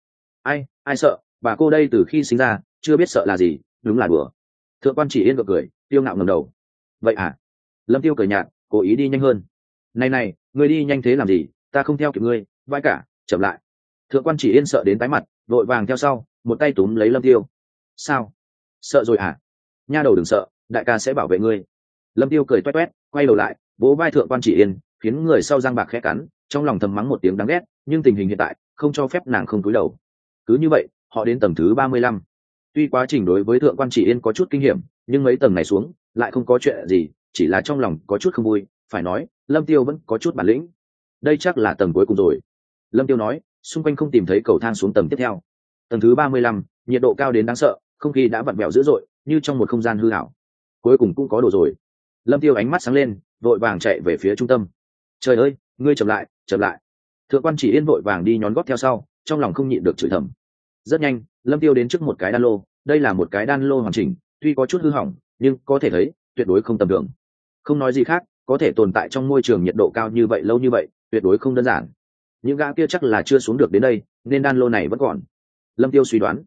[SPEAKER 1] Ai sợ, bà cô đây từ khi sinh ra chưa biết sợ là gì, đúng là đùa. Thượng quan Chỉ Yên gượng cười, tiêu ngạo ngẩng đầu. Vậy à? Lâm Tiêu cười nhạt, cố ý đi nhanh hơn. Này, ngươi đi nhanh thế làm gì, ta không theo kịp ngươi, vai cả, chậm lại. Thượng quan Chỉ Yên sợ đến tái mặt, vội vàng theo sau, một tay túm lấy Lâm Tiêu. Sao? Sợ rồi à? Nha đầu đừng sợ, đại ca sẽ bảo vệ ngươi. Lâm Tiêu cười toét toét, quay đầu lại vỗ vai Thượng quan Chỉ Yên, khiến người sau răng bạc khẽ cắn, trong lòng thầm mắng một tiếng đáng ghét, nhưng tình hình hiện tại không cho phép nàng không cúi đầu. Cứ như vậy họ đến tầng thứ 35. Tuy quá trình đối với Thượng quan Chỉ Yên có chút kinh hiểm, nhưng mấy tầng này xuống lại không có chuyện gì, chỉ là trong lòng có chút không vui. Phải nói Lâm Tiêu vẫn có chút bản lĩnh. Đây chắc là tầng cuối cùng rồi. Lâm Tiêu nói, xung quanh không tìm thấy cầu thang xuống tầng tiếp theo. Tầng thứ 35, nhiệt độ cao đến đáng sợ, không khí đã vặn vẹo dữ dội, như trong một không gian hư ảo. Cuối cùng cũng có đồ rồi. Lâm Tiêu ánh mắt sáng lên, vội vàng chạy về phía trung tâm. Trời ơi, ngươi chậm lại. Thượng quan Chỉ Yên vội vàng đi nhón gót theo sau, trong lòng không nhịn được chửi thầm. Rất nhanh Lâm Tiêu đến trước một cái đan lô. Đây là một cái đan lô hoàn chỉnh, tuy có chút hư hỏng nhưng có thể thấy tuyệt đối không tầm thường. Không nói gì khác, có thể tồn tại trong môi trường nhiệt độ cao như vậy lâu như vậy tuyệt đối không đơn giản. Những gã kia chắc là chưa xuống được đến đây nên đan lô này vẫn còn. Lâm Tiêu suy đoán.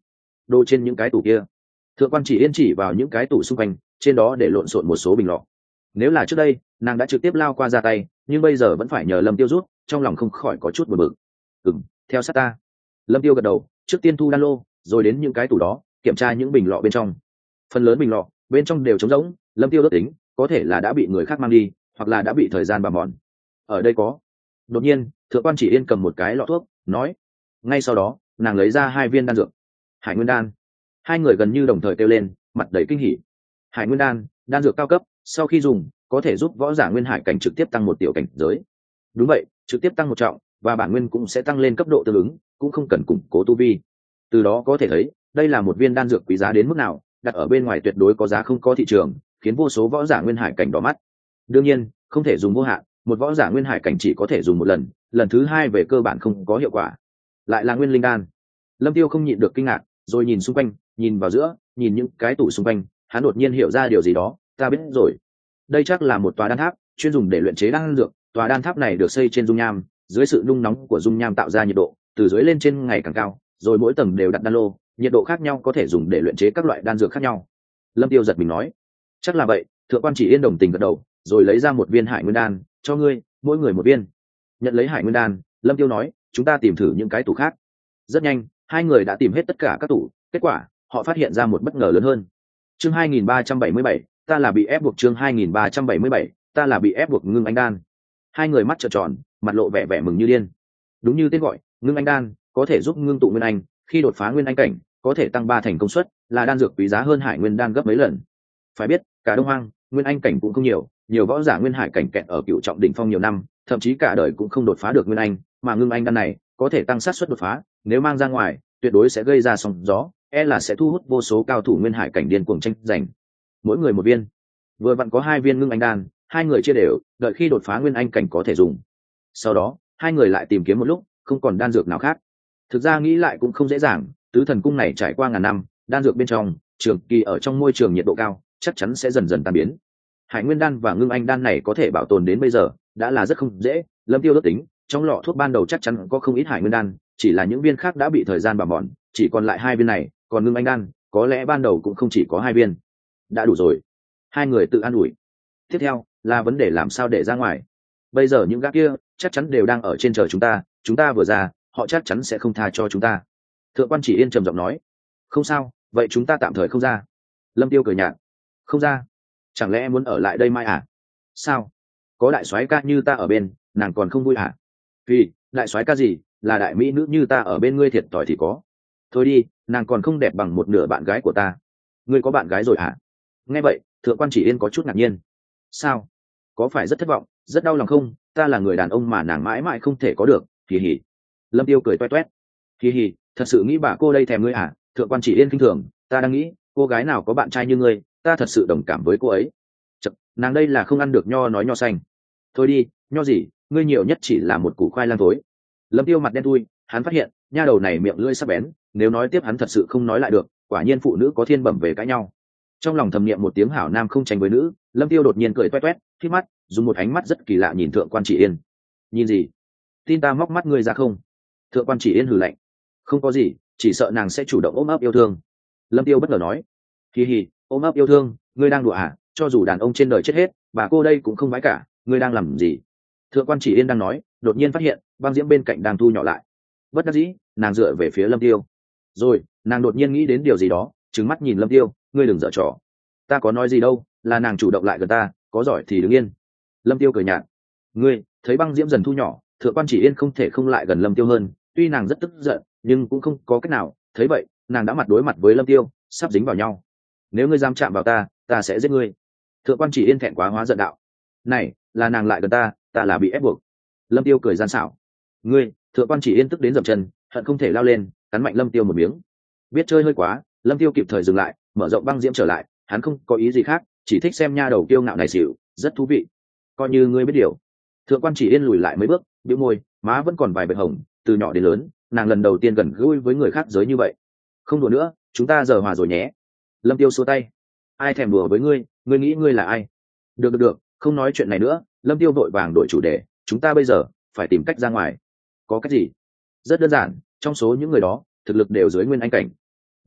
[SPEAKER 1] đồ trên những cái tủ kia. Thượng quan chỉ yên chỉ vào những cái tủ xung quanh, trên đó để lộn xộn một số bình lọ. Nếu là trước đây nàng đã trực tiếp lao qua ra tay, nhưng bây giờ vẫn phải nhờ Lâm Tiêu rút, trong lòng không khỏi có chút buồn bực. Theo sát ta. Lâm Tiêu gật đầu, trước tiên thu đan lô, rồi đến những cái tủ đó kiểm tra những bình lọ bên trong. Phần lớn bình lọ bên trong đều trống rỗng. Lâm Tiêu ước tính có thể là đã bị người khác mang đi, hoặc là đã bị thời gian bào mòn. Ở đây có. Đột nhiên thượng quan chỉ yên cầm một cái lọ thuốc, nói. Ngay sau đó nàng lấy ra 2 viên đan dược. Hải Nguyên đan. Hai người gần như đồng thời kêu lên, mặt đầy kinh hỉ. Hải Nguyên đan, đan dược cao cấp, sau khi dùng có thể giúp võ giả nguyên hải cảnh trực tiếp tăng một tiểu cảnh giới. Đúng vậy, trực tiếp tăng một trọng, và bản nguyên cũng sẽ tăng lên cấp độ tương ứng, cũng không cần củng cố tu vi. Từ đó có thể thấy đây là một viên đan dược quý giá đến mức nào, đặt ở bên ngoài tuyệt đối có giá không có thị trường, khiến vô số võ giả nguyên hải cảnh đỏ mắt. Đương nhiên không thể dùng vô hạn, một võ giả nguyên hải cảnh chỉ có thể dùng một lần, lần thứ 2 về cơ bản không có hiệu quả. Lại là nguyên linh đan. Lâm Tiêu không nhịn được kinh ngạc, rồi nhìn xung quanh, nhìn vào giữa, nhìn những cái tủ xung quanh, hắn đột nhiên hiểu ra điều gì đó. Ta biết rồi, đây chắc là một tòa đan tháp chuyên dùng để luyện chế đan dược. Tòa đan tháp này được xây trên dung nham, dưới sự nung nóng của dung nham tạo ra nhiệt độ từ dưới lên trên ngày càng cao, rồi mỗi tầng đều đặt đan lô, nhiệt độ khác nhau có thể dùng để luyện chế các loại đan dược khác nhau. Lâm Tiêu giật mình nói, chắc là vậy. Thượng quan chỉ yên đồng tình gật đầu, rồi lấy ra một viên hải nguyên đan, cho ngươi, mỗi người một viên. Nhận lấy hải nguyên đan, Lâm Tiêu nói, chúng ta tìm thử những cái tủ khác. Rất nhanh 2 người đã tìm hết tất cả các tủ, kết quả họ phát hiện ra một bất ngờ lớn hơn. Chương 2377, ta là bị ép buộc. Chương 2377, ta là bị ép buộc. Ngưng anh đan. 2 người mắt trợn tròn, mặt lộ vẻ vẻ mừng như điên. Đúng như tên gọi, ngưng anh đan có thể giúp ngưng tụ nguyên anh, khi đột phá nguyên anh cảnh có thể tăng 3 thành công suất, là đan dược quý giá hơn hải nguyên đan gấp mấy lần. Phải biết cả Đông Hoang nguyên anh cảnh cũng không nhiều, nhiều võ giả nguyên hải cảnh kẹt ở cựu trọng đỉnh phong nhiều năm, thậm chí cả đời cũng không đột phá được nguyên anh, mà ngưng anh đan này có thể tăng sát suất đột phá, nếu mang ra ngoài tuyệt đối sẽ gây ra sóng gió, là sẽ thu hút vô số cao thủ nguyên hải cảnh điên cuồng tranh giành. Mỗi người một viên. Vừa vặn có 2 viên ngưng anh đan, 2 người chia đều, đợi khi đột phá nguyên anh cảnh có thể dùng. Sau đó 2 người lại tìm kiếm một lúc, không còn đan dược nào khác. Thực ra nghĩ lại cũng không dễ dàng, tứ thần cung này trải qua ngàn năm, đan dược bên trong trường kỳ ở trong môi trường nhiệt độ cao, chắc chắn sẽ dần dần tan biến. Hải nguyên đan và ngưng anh đan này có thể bảo tồn đến bây giờ đã là rất không dễ. Lâm Tiêu ước tính trong lọ thuốc ban đầu chắc chắn có không ít hải nguyên đan, chỉ là những viên khác đã bị thời gian bào mòn, chỉ còn lại 2 viên này, còn ngưng anh đan có lẽ ban đầu cũng không chỉ có 2 viên. Đã đủ rồi. 2 người tự an ủi. Tiếp theo là vấn đề làm sao để ra ngoài. Bây giờ những gã kia chắc chắn đều đang ở trên chờ chúng ta vừa ra họ chắc chắn sẽ không tha cho chúng ta. Thượng quan chỉ yên trầm giọng nói. Không sao, vậy chúng ta tạm thời không ra. Lâm Tiêu cười nhạt. Không ra? Chẳng lẽ em muốn ở lại đây mai à? Sao? Có đại soái ca như ta ở bên, nàng còn không vui à? Vì đại soái ca gì, là đại mỹ nữ như ta ở bên ngươi thiệt thòi thì có. Thôi đi, nàng còn không đẹp bằng một nửa bạn gái của ta. Ngươi có bạn gái rồi à? Nghe vậy thượng quan chỉ yên có chút ngạc nhiên. Sao? Có phải rất thất vọng, rất đau lòng không? Ta là người đàn ông mà nàng mãi mãi không thể có được. Hì hì. Lâm Tiêu cười toe toét. Hì hì, thật sự nghĩ bà cô đây thèm ngươi à? Thượng quan chỉ yên kinh thường, ta đang nghĩ cô gái nào có bạn trai như ngươi, ta thật sự đồng cảm với cô ấy. Chật, nàng đây là không ăn được nho nói nho xanh. Thôi đi, nho gì, ngươi nhiều nhất chỉ là một củ khoai lang thối. Lâm Tiêu mặt đen thui, hắn phát hiện nha đầu này miệng lưỡi sắc bén, nếu nói tiếp hắn thật sự không nói lại được. Quả nhiên phụ nữ có thiên bẩm về cãi nhau. Trong lòng thầm niệm một tiếng hảo nam không tranh với nữ, Lâm Tiêu đột nhiên cười toe toét, khít mắt, dùng một ánh mắt rất kỳ lạ nhìn thượng quan chỉ yên. Nhìn gì? Tin ta móc mắt ngươi ra không? Thượng quan chỉ yên hừ lạnh. Không có gì, chỉ sợ nàng sẽ chủ động ôm ấp yêu thương. Lâm Tiêu bất ngờ nói. Hì hì, ôm ấp yêu thương, ngươi đang đùa à? Cho dù đàn ông trên đời chết hết, bà cô đây cũng không vãi cả, ngươi đang làm gì? Thượng quan chỉ yên đang nói, đột nhiên phát hiện băng diễm bên cạnh đang thu nhỏ lại. Bất đắc dĩ, nàng dựa về phía Lâm Tiêu. Rồi nàng đột nhiên nghĩ đến điều gì đó, trừng mắt nhìn Lâm Tiêu, ngươi đừng giở trò. Ta có nói gì đâu, là nàng chủ động lại gần ta, có giỏi thì đứng yên. Lâm Tiêu cười nhạt. Ngươi thấy băng diễm dần thu nhỏ, thượng quan chỉ yên không thể không lại gần Lâm Tiêu hơn, tuy nàng rất tức giận nhưng cũng không có cách nào. Thấy vậy nàng đã mặt đối mặt với Lâm Tiêu, sắp dính vào nhau. Nếu ngươi dám chạm vào ta, ta sẽ giết ngươi. Thượng quan chỉ yên thẹn quá hóa giận đạo. Này là nàng lại gần ta, ta là bị ép buộc. Lâm Tiêu cười gian xảo. Ngươi, thượng quan chỉ yên tức đến dậm chân, hận không thể lao lên cắn mạnh Lâm Tiêu một miếng. Biết chơi hơi quá, Lâm Tiêu kịp thời dừng lại, mở rộng băng diễm trở lại. Hắn không có ý gì khác, chỉ thích xem nha đầu kiêu ngạo này xỉu, rất thú vị. Coi như ngươi biết điều. Thượng quan chỉ yên lùi lại mấy bước, bĩu môi, má vẫn còn vài vệt hồng. Từ nhỏ đến lớn nàng lần đầu tiên gần gũi với người khác giới như vậy. Không đùa nữa, chúng ta giờ hòa rồi nhé. Lâm Tiêu xua tay. Ai thèm đùa với ngươi, ngươi nghĩ ngươi là ai? Được, không nói chuyện này nữa. Lâm Tiêu vội vàng đổi chủ đề. Chúng ta bây giờ phải tìm cách ra ngoài. Có cách gì? Rất đơn giản, trong số những người đó thực lực đều dưới nguyên anh cảnh,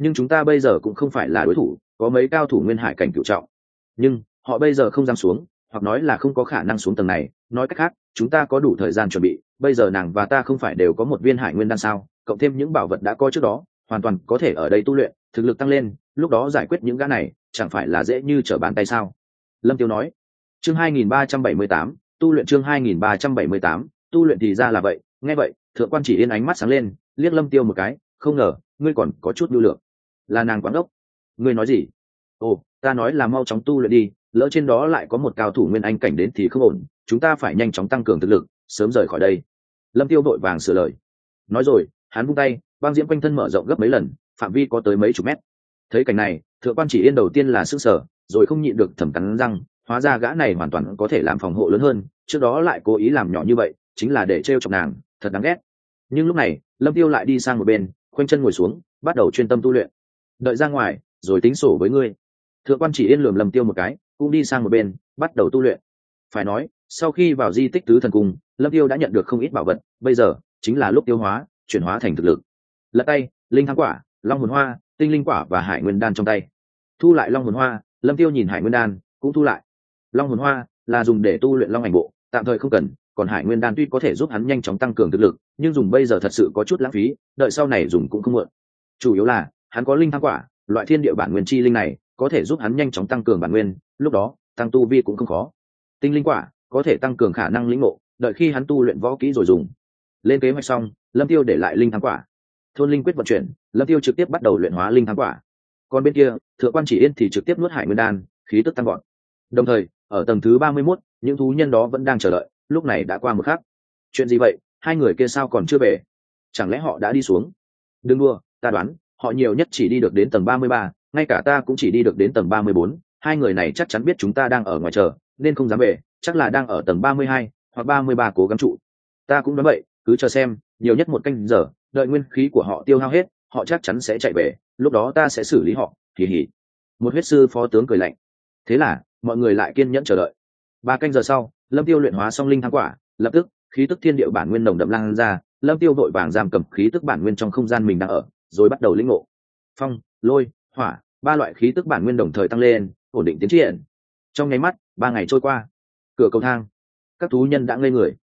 [SPEAKER 1] nhưng chúng ta bây giờ cũng không phải là đối thủ, có mấy cao thủ nguyên hải cảnh cửu trọng, nhưng họ bây giờ không dám xuống, hoặc nói là không có khả năng xuống tầng này. Nói cách khác, chúng ta có đủ thời gian chuẩn bị. Bây giờ nàng và ta không phải đều có một viên hải nguyên đan sao, cộng thêm những bảo vật đã có trước đó, hoàn toàn có thể ở đây tu luyện, thực lực tăng lên, lúc đó giải quyết những gã này chẳng phải là dễ như trở bàn tay sao? Lâm Tiêu nói. Chương 2378, tu luyện. Chương 2378, tu luyện. Thì ra là vậy. Nghe vậy, Thượng quan Chỉ Yên ánh mắt sáng lên, liếc Lâm Tiêu một cái, không ngờ ngươi còn có chút nhu lượng. Là nàng quáng ốc. Ngươi nói gì? Ồ, ta nói là mau chóng tu luyện đi, lỡ trên đó lại có một cao thủ nguyên anh cảnh đến thì không ổn, chúng ta phải nhanh chóng tăng cường thực lực, sớm rời khỏi đây. Lâm Tiêu vội vàng sửa lời. Nói rồi, hắn vung tay, băng diễm quanh thân mở rộng gấp mấy lần, phạm vi có tới mấy chục mét. Thấy cảnh này, Thượng quan Chỉ Yên đầu tiên là sững sờ, rồi không nhịn được thầm cắn răng, hóa ra gã này hoàn toàn có thể làm phòng hộ lớn hơn, trước đó lại cố ý làm nhỏ như vậy, chính là để trêu chọc nàng, thật đáng ghét. Nhưng lúc này, Lâm Tiêu lại đi sang một bên, khoanh chân ngồi xuống, bắt đầu chuyên tâm tu luyện. Đợi ra ngoài, rồi tính sổ với ngươi. Thượng quan Chỉ Yên lườm Lâm Tiêu một cái, cũng đi sang một bên, bắt đầu tu luyện. Phải nói, sau khi vào di tích tứ thần cung, Lâm Tiêu đã nhận được không ít bảo vật, bây giờ chính là lúc tiêu hóa, chuyển hóa thành thực lực. Lật tay, linh thắng quả, long hồn hoa, tinh linh quả và hải nguyên đan trong tay. Thu lại long hồn hoa, Lâm Tiêu nhìn hải nguyên đan, cũng thu lại. Long hồn hoa là dùng để tu luyện long ảnh bộ, tạm thời không cần, còn hải nguyên đan tuy có thể giúp hắn nhanh chóng tăng cường thực lực, nhưng dùng bây giờ thật sự có chút lãng phí, đợi sau này dùng cũng không muộn. Chủ yếu là hắn có linh thắng quả, loại thiên địa bản nguyên chi linh này có thể giúp hắn nhanh chóng tăng cường bản nguyên, lúc đó tăng tu vi cũng không khó. Tinh linh quả có thể tăng cường khả năng lĩnh ngộ, đợi khi hắn tu luyện võ kỹ rồi dùng. Lên kế hoạch xong, Lâm Tiêu để lại linh thắng quả. Thôn linh quyết vận chuyển, Lâm Tiêu trực tiếp bắt đầu luyện hóa linh thắng quả. Còn bên kia, Thượng quan Chỉ Yên thì trực tiếp nuốt hải nguyên đan, khí tức tăng vọt. Đồng thời, ở tầng thứ 31, những thú nhân đó vẫn đang chờ đợi, lúc này đã qua một khắc. Chuyện gì vậy? Hai người kia sao còn chưa về? Chẳng lẽ họ đã đi xuống? Đừng đùa, ta đoán, họ nhiều nhất chỉ đi được đến tầng 33, ngay cả ta cũng chỉ đi được đến tầng 34. Hai người này chắc chắn biết chúng ta đang ở ngoài chờ, nên không dám về, chắc là đang ở tầng 32 hoặc 33 cố gắng trụ. Ta cũng đoán vậy, cứ chờ xem, nhiều nhất một canh giờ, đợi nguyên khí của họ tiêu hao hết, họ chắc chắn sẽ chạy về, lúc đó ta sẽ xử lý họ. Hỉ hỉ. Một huyết sư phó tướng cười lạnh. Thế là mọi người lại kiên nhẫn chờ đợi. 3 canh giờ sau, Lâm Tiêu luyện hóa xong linh thắng quả, lập tức khí tức thiên địa bản nguyên nồng đậm lan ra. Lâm Tiêu vội vàng giam cầm khí tức bản nguyên trong không gian mình đang ở, rồi bắt đầu lĩnh ngộ. Phong, lôi, hỏa, 3 loại khí tức bản nguyên đồng thời tăng lên, ổn định tiến triển. Trong nháy mắt, 3 ngày trôi qua. Cửa cầu thang, các thú nhân đã ngây người.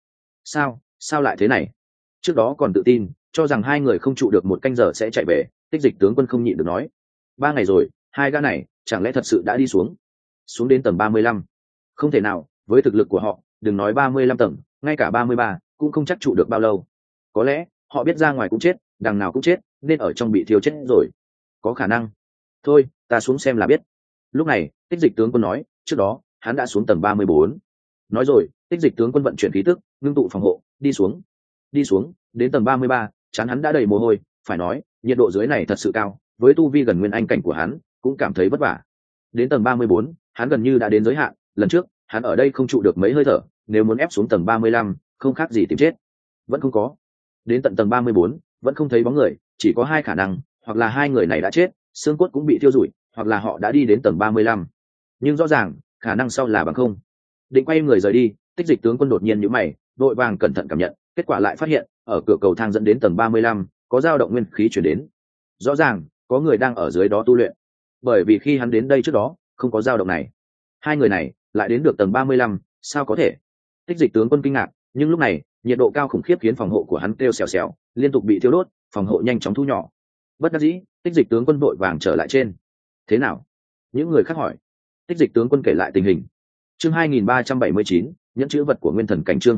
[SPEAKER 1] Sao lại thế này? Trước đó còn tự tin, cho rằng hai người không trụ được 1 canh giờ sẽ chạy về. Tích Dịch tướng quân không nhịn được nói. 3 ngày rồi, hai gã này chẳng lẽ thật sự đã đi xuống đến tầng 35? Không thể nào, với thực lực của họ, đừng nói 35 tầng, ngay cả 33 cũng không chắc trụ được bao lâu. Có lẽ họ biết ra ngoài cũng chết, đằng nào cũng chết, nên ở trong bị thiêu chết rồi. Có khả năng. Thôi, ta xuống xem là biết. Lúc này, Tích Dịch tướng quân nói, trước đó hắn đã xuống tầng 34. Nói rồi, Tích Dịch tướng quân vận chuyển khí tức, ngưng tụ phòng hộ, đi xuống, đến tầng 33, chán hắn đã đầy mồ hôi, phải nói, nhiệt độ dưới này thật sự cao, với tu vi gần nguyên anh cảnh của hắn, cũng cảm thấy vất vả. Đến tầng 34, hắn gần như đã đến giới hạn, lần trước, hắn ở đây không trụ được mấy hơi thở, nếu muốn ép xuống tầng 35, không khác gì tìm chết. Vẫn không có. Đến tận tầng 34, vẫn không thấy bóng người, chỉ có 2 khả năng, hoặc là hai người này đã chết, xương cốt cũng bị thiêu rụi, hoặc là họ đã đi đến tầng 35. Nhưng rõ ràng, khả năng sau là bằng không. Định quay người rời đi, Tích Dịch tướng quân đột nhiên nhíu mày, đội vàng cẩn thận cảm nhận, kết quả lại phát hiện, ở cửa cầu thang dẫn đến tầng 35, có dao động nguyên khí truyền đến. Rõ ràng, có người đang ở dưới đó tu luyện. Bởi vì khi hắn đến đây trước đó, không có dao động này. Hai người này lại đến được tầng 35, sao có thể? Tích Dịch tướng quân kinh ngạc, nhưng lúc này, nhiệt độ cao khủng khiếp khiến phòng hộ của hắn kêu xèo xèo, liên tục bị thiêu đốt, phòng hộ nhanh chóng thu nhỏ. Bất đắc dĩ, Tích Dịch tướng quân vội vàng trở lại trên. Thế nào? Những người khác hỏi. Tích Dịch tướng quân kể lại tình hình. Chương 2379, nhẫn chữ vật của nguyên thần cảnh. Chương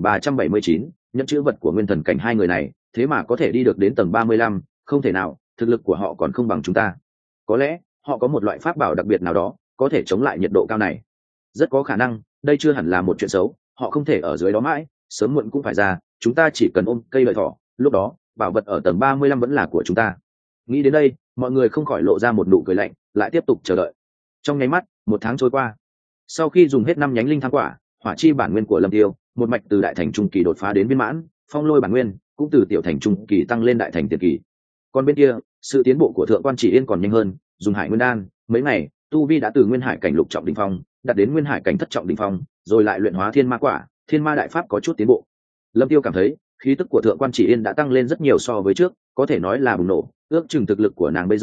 [SPEAKER 1] 2379, nhẫn chữ vật của nguyên thần cảnh. Hai người này thế mà có thể đi được đến tầng 35, không thể nào, thực lực của họ còn không bằng chúng ta. Có lẽ họ có một loại pháp bảo đặc biệt nào đó có thể chống lại nhiệt độ cao này. Rất có khả năng đây chưa hẳn là một chuyện xấu, họ không thể ở dưới đó mãi, sớm muộn cũng phải ra, chúng ta chỉ cần ôm cây lợi thỏ, lúc đó bảo vật ở tầng 35 vẫn là của chúng ta. Nghĩ đến đây, mọi người không khỏi lộ ra một nụ cười lạnh, lại tiếp tục chờ đợi. Trong nháy mắt, 1 tháng trôi qua. Sau khi dùng hết 5 nhánh linh thắng quả, hỏa chi bản nguyên của Lâm Tiêu, một mạch từ đại thành trung kỳ đột phá đến viên mãn, phong lôi bản nguyên cũng từ tiểu thành trung kỳ tăng lên đại thành tiền kỳ. Còn bên kia, sự tiến bộ của Thượng quan Chỉ Yên còn nhanh hơn, dùng hải nguyên đan, mấy ngày, tu vi đã từ nguyên hải cảnh lục trọng đỉnh phong, đạt đến nguyên hải cảnh thất trọng đỉnh phong, rồi lại luyện hóa thiên ma quả, thiên ma đại pháp có chút tiến bộ. Lâm Tiêu cảm thấy, khí tức của Thượng quan Chỉ Yên đã tăng lên rất nhiều so với trước, có thể nói là bùng nổ, ước chừng thực lực của nàng bây giờ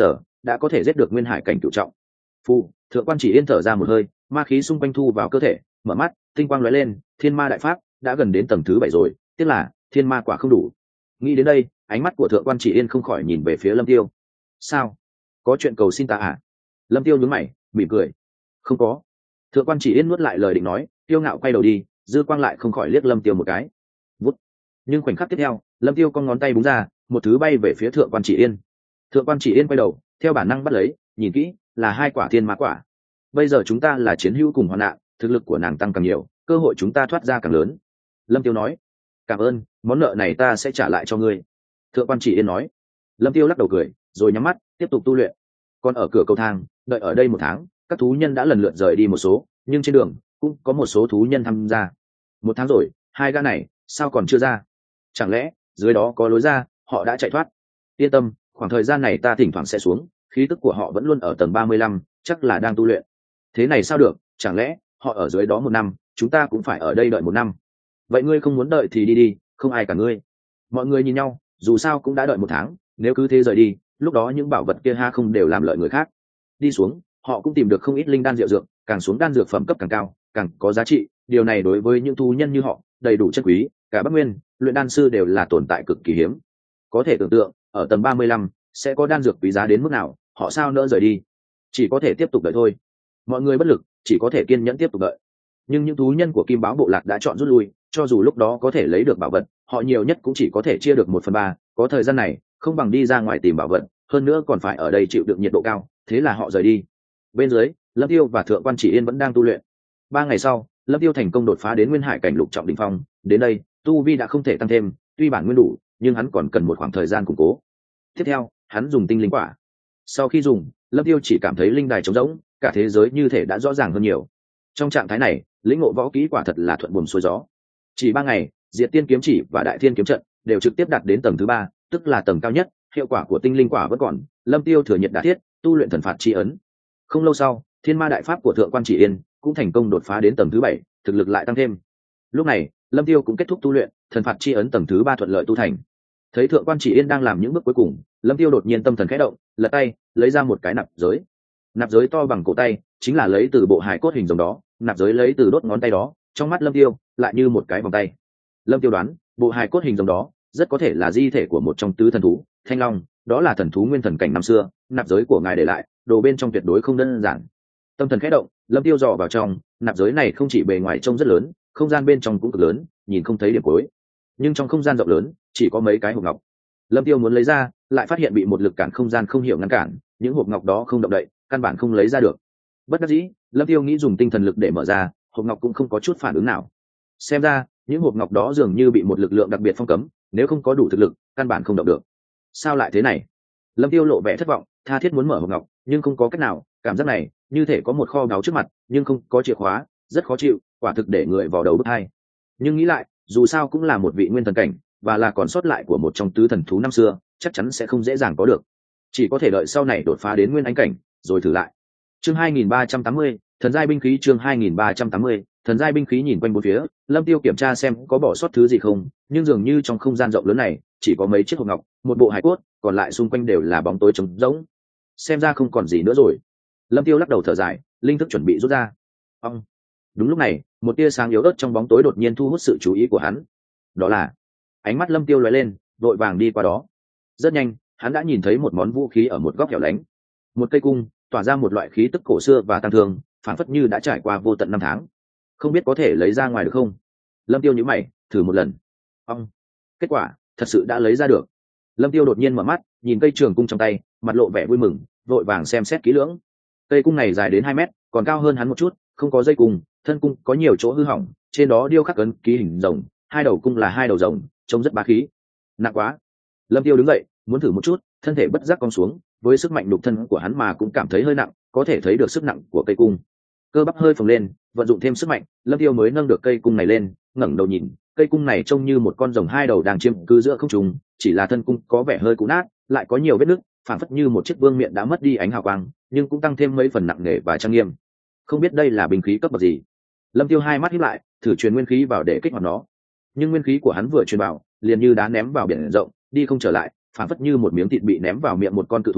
[SPEAKER 1] đã có thể giết được nguyên hải cảnh cửu trọng. Phù, thượng quan chỉ yên thở ra một hơi, ma khí xung quanh thu vào cơ thể, mở mắt, tinh quang lóe lên, thiên ma đại pháp đã gần đến tầng thứ 7 rồi, tiếc là thiên ma quả không đủ. Nghĩ đến đây, ánh mắt của thượng quan chỉ yên không khỏi nhìn về phía Lâm Tiêu. Sao? Có chuyện cầu xin ta à? Lâm Tiêu nhướng mày, mỉm cười. Không có. Thượng quan chỉ yên nuốt lại lời định nói, tiêu ngạo quay đầu đi, dư quang lại không khỏi liếc Lâm Tiêu một cái. Vút. Nhưng khoảnh khắc tiếp theo, Lâm Tiêu con ngón tay búng ra, một thứ bay về phía thượng quan chỉ yên. Thượng quan chỉ yên quay đầu, theo bản năng bắt lấy, nhìn kỹ, là 2 quả thiên ma quả. Bây giờ chúng ta là chiến hữu cùng hoạn nạn, thực lực của nàng tăng càng nhiều, cơ hội chúng ta thoát ra càng lớn. Lâm Tiêu nói. Cảm ơn, món nợ này ta sẽ trả lại cho ngươi. Thượng quan chỉ yên nói. Lâm Tiêu lắc đầu cười, rồi nhắm mắt tiếp tục tu luyện. Còn ở cửa cầu thang, đợi ở đây 1 tháng, các thú nhân đã lần lượt rời đi một số, nhưng trên đường cũng có một số thú nhân tham gia. 1 tháng rồi, 2 gã này sao còn chưa ra? Chẳng lẽ dưới đó có lối ra, họ đã chạy thoát? Yên tâm, khoảng thời gian này ta thỉnh thoảng sẽ xuống, khí tức của họ vẫn luôn ở tầng 35, chắc là đang tu luyện. Thế này sao được, chẳng lẽ họ ở dưới đó 1 năm, chúng ta cũng phải ở đây đợi 1 năm? Vậy ngươi không muốn đợi thì đi đi, không ai cả ngươi. Mọi người nhìn nhau, dù sao cũng đã đợi 1 tháng, nếu cứ thế rời đi, lúc đó những bảo vật kia ha không đều làm lợi người khác. Đi xuống, họ cũng tìm được không ít linh đan diệu dược, càng xuống đan dược phẩm cấp càng cao, càng có giá trị. Điều này đối với những thú nhân như họ đầy đủ chân quý, cả Bắc Nguyên, luyện đan sư đều là tồn tại cực kỳ hiếm. Có thể tưởng tượng, ở tầng 35 sẽ có đan dược quý giá đến mức nào, họ sao nỡ rời đi? Chỉ có thể tiếp tục đợi thôi. Mọi người bất lực, chỉ có thể kiên nhẫn tiếp tục đợi. Nhưng những thú nhân của Kim Báo bộ lạc đã chọn rút lui, cho dù lúc đó có thể lấy được bảo vật, họ nhiều nhất cũng chỉ có thể chia được 1/3. Có thời gian này, không bằng đi ra ngoài tìm bảo vật, hơn nữa còn phải ở đây chịu đựng nhiệt độ cao, thế là họ rời đi. Bên dưới, Lâm Tiêu và thượng quan chỉ yên vẫn đang tu luyện. 3 ngày sau, Lâm Tiêu thành công đột phá đến nguyên hải cảnh lục trọng đỉnh phong. Đến đây, tu vi đã không thể tăng thêm, tuy bản nguyên đủ, nhưng hắn còn cần một khoảng thời gian củng cố. Tiếp theo, hắn dùng tinh linh quả. Sau khi dùng, Lâm Tiêu chỉ cảm thấy linh đài trống rỗng, cả thế giới như thể đã rõ ràng hơn nhiều. Trong trạng thái này, lĩnh ngộ võ kỹ quả thật là thuận buồm xuôi gió. Chỉ 3 ngày, Diệt Tiên kiếm chỉ và Đại Thiên kiếm trận đều trực tiếp đạt đến tầng thứ 3, tức là tầng cao nhất. Hiệu quả của tinh linh quả vẫn còn. Lâm Tiêu thừa nhiệt đả thiết, tu luyện thần phạt chi ấn. Không lâu sau, thiên ma đại pháp của thượng quan chỉ yên cũng thành công đột phá đến tầng thứ 7, thực lực lại tăng thêm. Lúc này, Lâm Tiêu cũng kết thúc tu luyện, thần phạt chi ấn tầng thứ 3 thuận lợi tu thành. Thấy thượng quan chỉ yên đang làm những bước cuối cùng, Lâm Tiêu đột nhiên tâm thần khẽ động, lật tay lấy ra một cái nạp giới. Nạp giới to bằng cổ tay, chính là lấy từ bộ hài cốt hình rồng đó. Nạp giới lấy từ đốt ngón tay đó, trong mắt Lâm Tiêu lại như một cái vòng tay. Lâm Tiêu đoán, bộ hài cốt hình rồng đó rất có thể là di thể của một trong tứ thần thú, Thanh Long, đó là thần thú nguyên thần cảnh năm xưa. Nạp giới của ngài để lại, đồ bên trong tuyệt đối không đơn giản. Tâm thần khẽ động, Lâm Tiêu dò vào trong. Nạp giới này không chỉ bề ngoài trông rất lớn, không gian bên trong cũng cực lớn, nhìn không thấy điểm cuối. Nhưng trong không gian rộng lớn, chỉ có mấy cái hộp ngọc. Lâm Tiêu muốn lấy ra, lại phát hiện bị một lực cản không gian không hiểu ngăn cản, những hộp ngọc đó không động đậy, căn bản không lấy ra được. Bất đắc dĩ, Lâm Tiêu nghĩ dùng tinh thần lực để mở ra, hộp ngọc cũng không có chút phản ứng nào. Xem ra, những hộp ngọc đó dường như bị một lực lượng đặc biệt phong cấm, nếu không có đủ thực lực, căn bản không động được. Sao lại thế này? Lâm Tiêu lộ vẻ thất vọng, tha thiết muốn mở hộp ngọc, nhưng không có cách nào. Cảm giác này, như thể có một kho báu trước mặt, nhưng không có chìa khóa, rất khó chịu, quả thực để người vào đầu bứt tai. Nhưng nghĩ lại, dù sao cũng là một vị nguyên thần cảnh, và là còn sót lại của một trong tứ thần thú năm xưa, chắc chắn sẽ không dễ dàng có được. Chỉ có thể đợi sau này đột phá đến nguyên anh cảnh, rồi thử lại. Chương 2380, thần giai binh khí. Chương 2380, thần giai binh khí. Nhìn quanh bốn phía, Lâm Tiêu kiểm tra xem có bỏ sót thứ gì không, nhưng dường như trong không gian rộng lớn này chỉ có mấy chiếc hộp ngọc, một bộ hài cốt, còn lại xung quanh đều là bóng tối trống rỗng. Xem ra không còn gì nữa rồi. Lâm Tiêu lắc đầu thở dài, linh thức chuẩn bị rút ra. Ông. Đúng lúc này, một tia sáng yếu ớt trong bóng tối đột nhiên thu hút sự chú ý của hắn. Đó là, ánh mắt Lâm Tiêu lóe lên, vội vàng đi qua đó. Rất nhanh, hắn đã nhìn thấy một món vũ khí ở một góc hẻo lánh. Một cây cung, tỏa ra một loại khí tức cổ xưa và tăng thương, phảng phất như đã trải qua vô tận năm tháng. Không biết có thể lấy ra ngoài được không? Lâm Tiêu nhíu mày, thử một lần. Ông. Kết quả, thật sự đã lấy ra được. Lâm Tiêu đột nhiên mở mắt, nhìn cây trường cung trong tay, mặt lộ vẻ vui mừng, vội vàng xem xét kỹ lưỡng. Cây cung này dài đến 2 mét, còn cao hơn hắn một chút, không có dây cung, thân cung có nhiều chỗ hư hỏng, trên đó điêu khắc ấn ký hình rồng, 2 đầu cung là 2 đầu rồng, trông rất bá khí. Nặng quá. Lâm Tiêu đứng dậy, muốn thử một chút, thân thể bất giác cong xuống, với sức mạnh đục thân của hắn mà cũng cảm thấy hơi nặng, có thể thấy được sức nặng của cây cung. Cơ bắp hơi phồng lên, vận dụng thêm sức mạnh, Lâm Tiêu mới nâng được cây cung này lên, ngẩng đầu nhìn, cây cung này trông như một con rồng 2 đầu đang chiếm cứ giữa không trung, chỉ là thân cung có vẻ hơi cũ nát, lại có nhiều vết nứt, phảng phất như một chiếc vương miện đã mất đi ánh hào quang, nhưng cũng tăng thêm mấy phần nặng nề và trang nghiêm. Không biết đây là binh khí cấp bậc gì. Lâm Tiêu hai mắt híp lại, thử truyền nguyên khí vào để kích hoạt nó. Nhưng nguyên khí của hắn vừa truyền vào, liền như đá ném vào biển rộng, đi không trở lại, phảng phất như một miếng thịt bị ném vào miệng một con cự thú,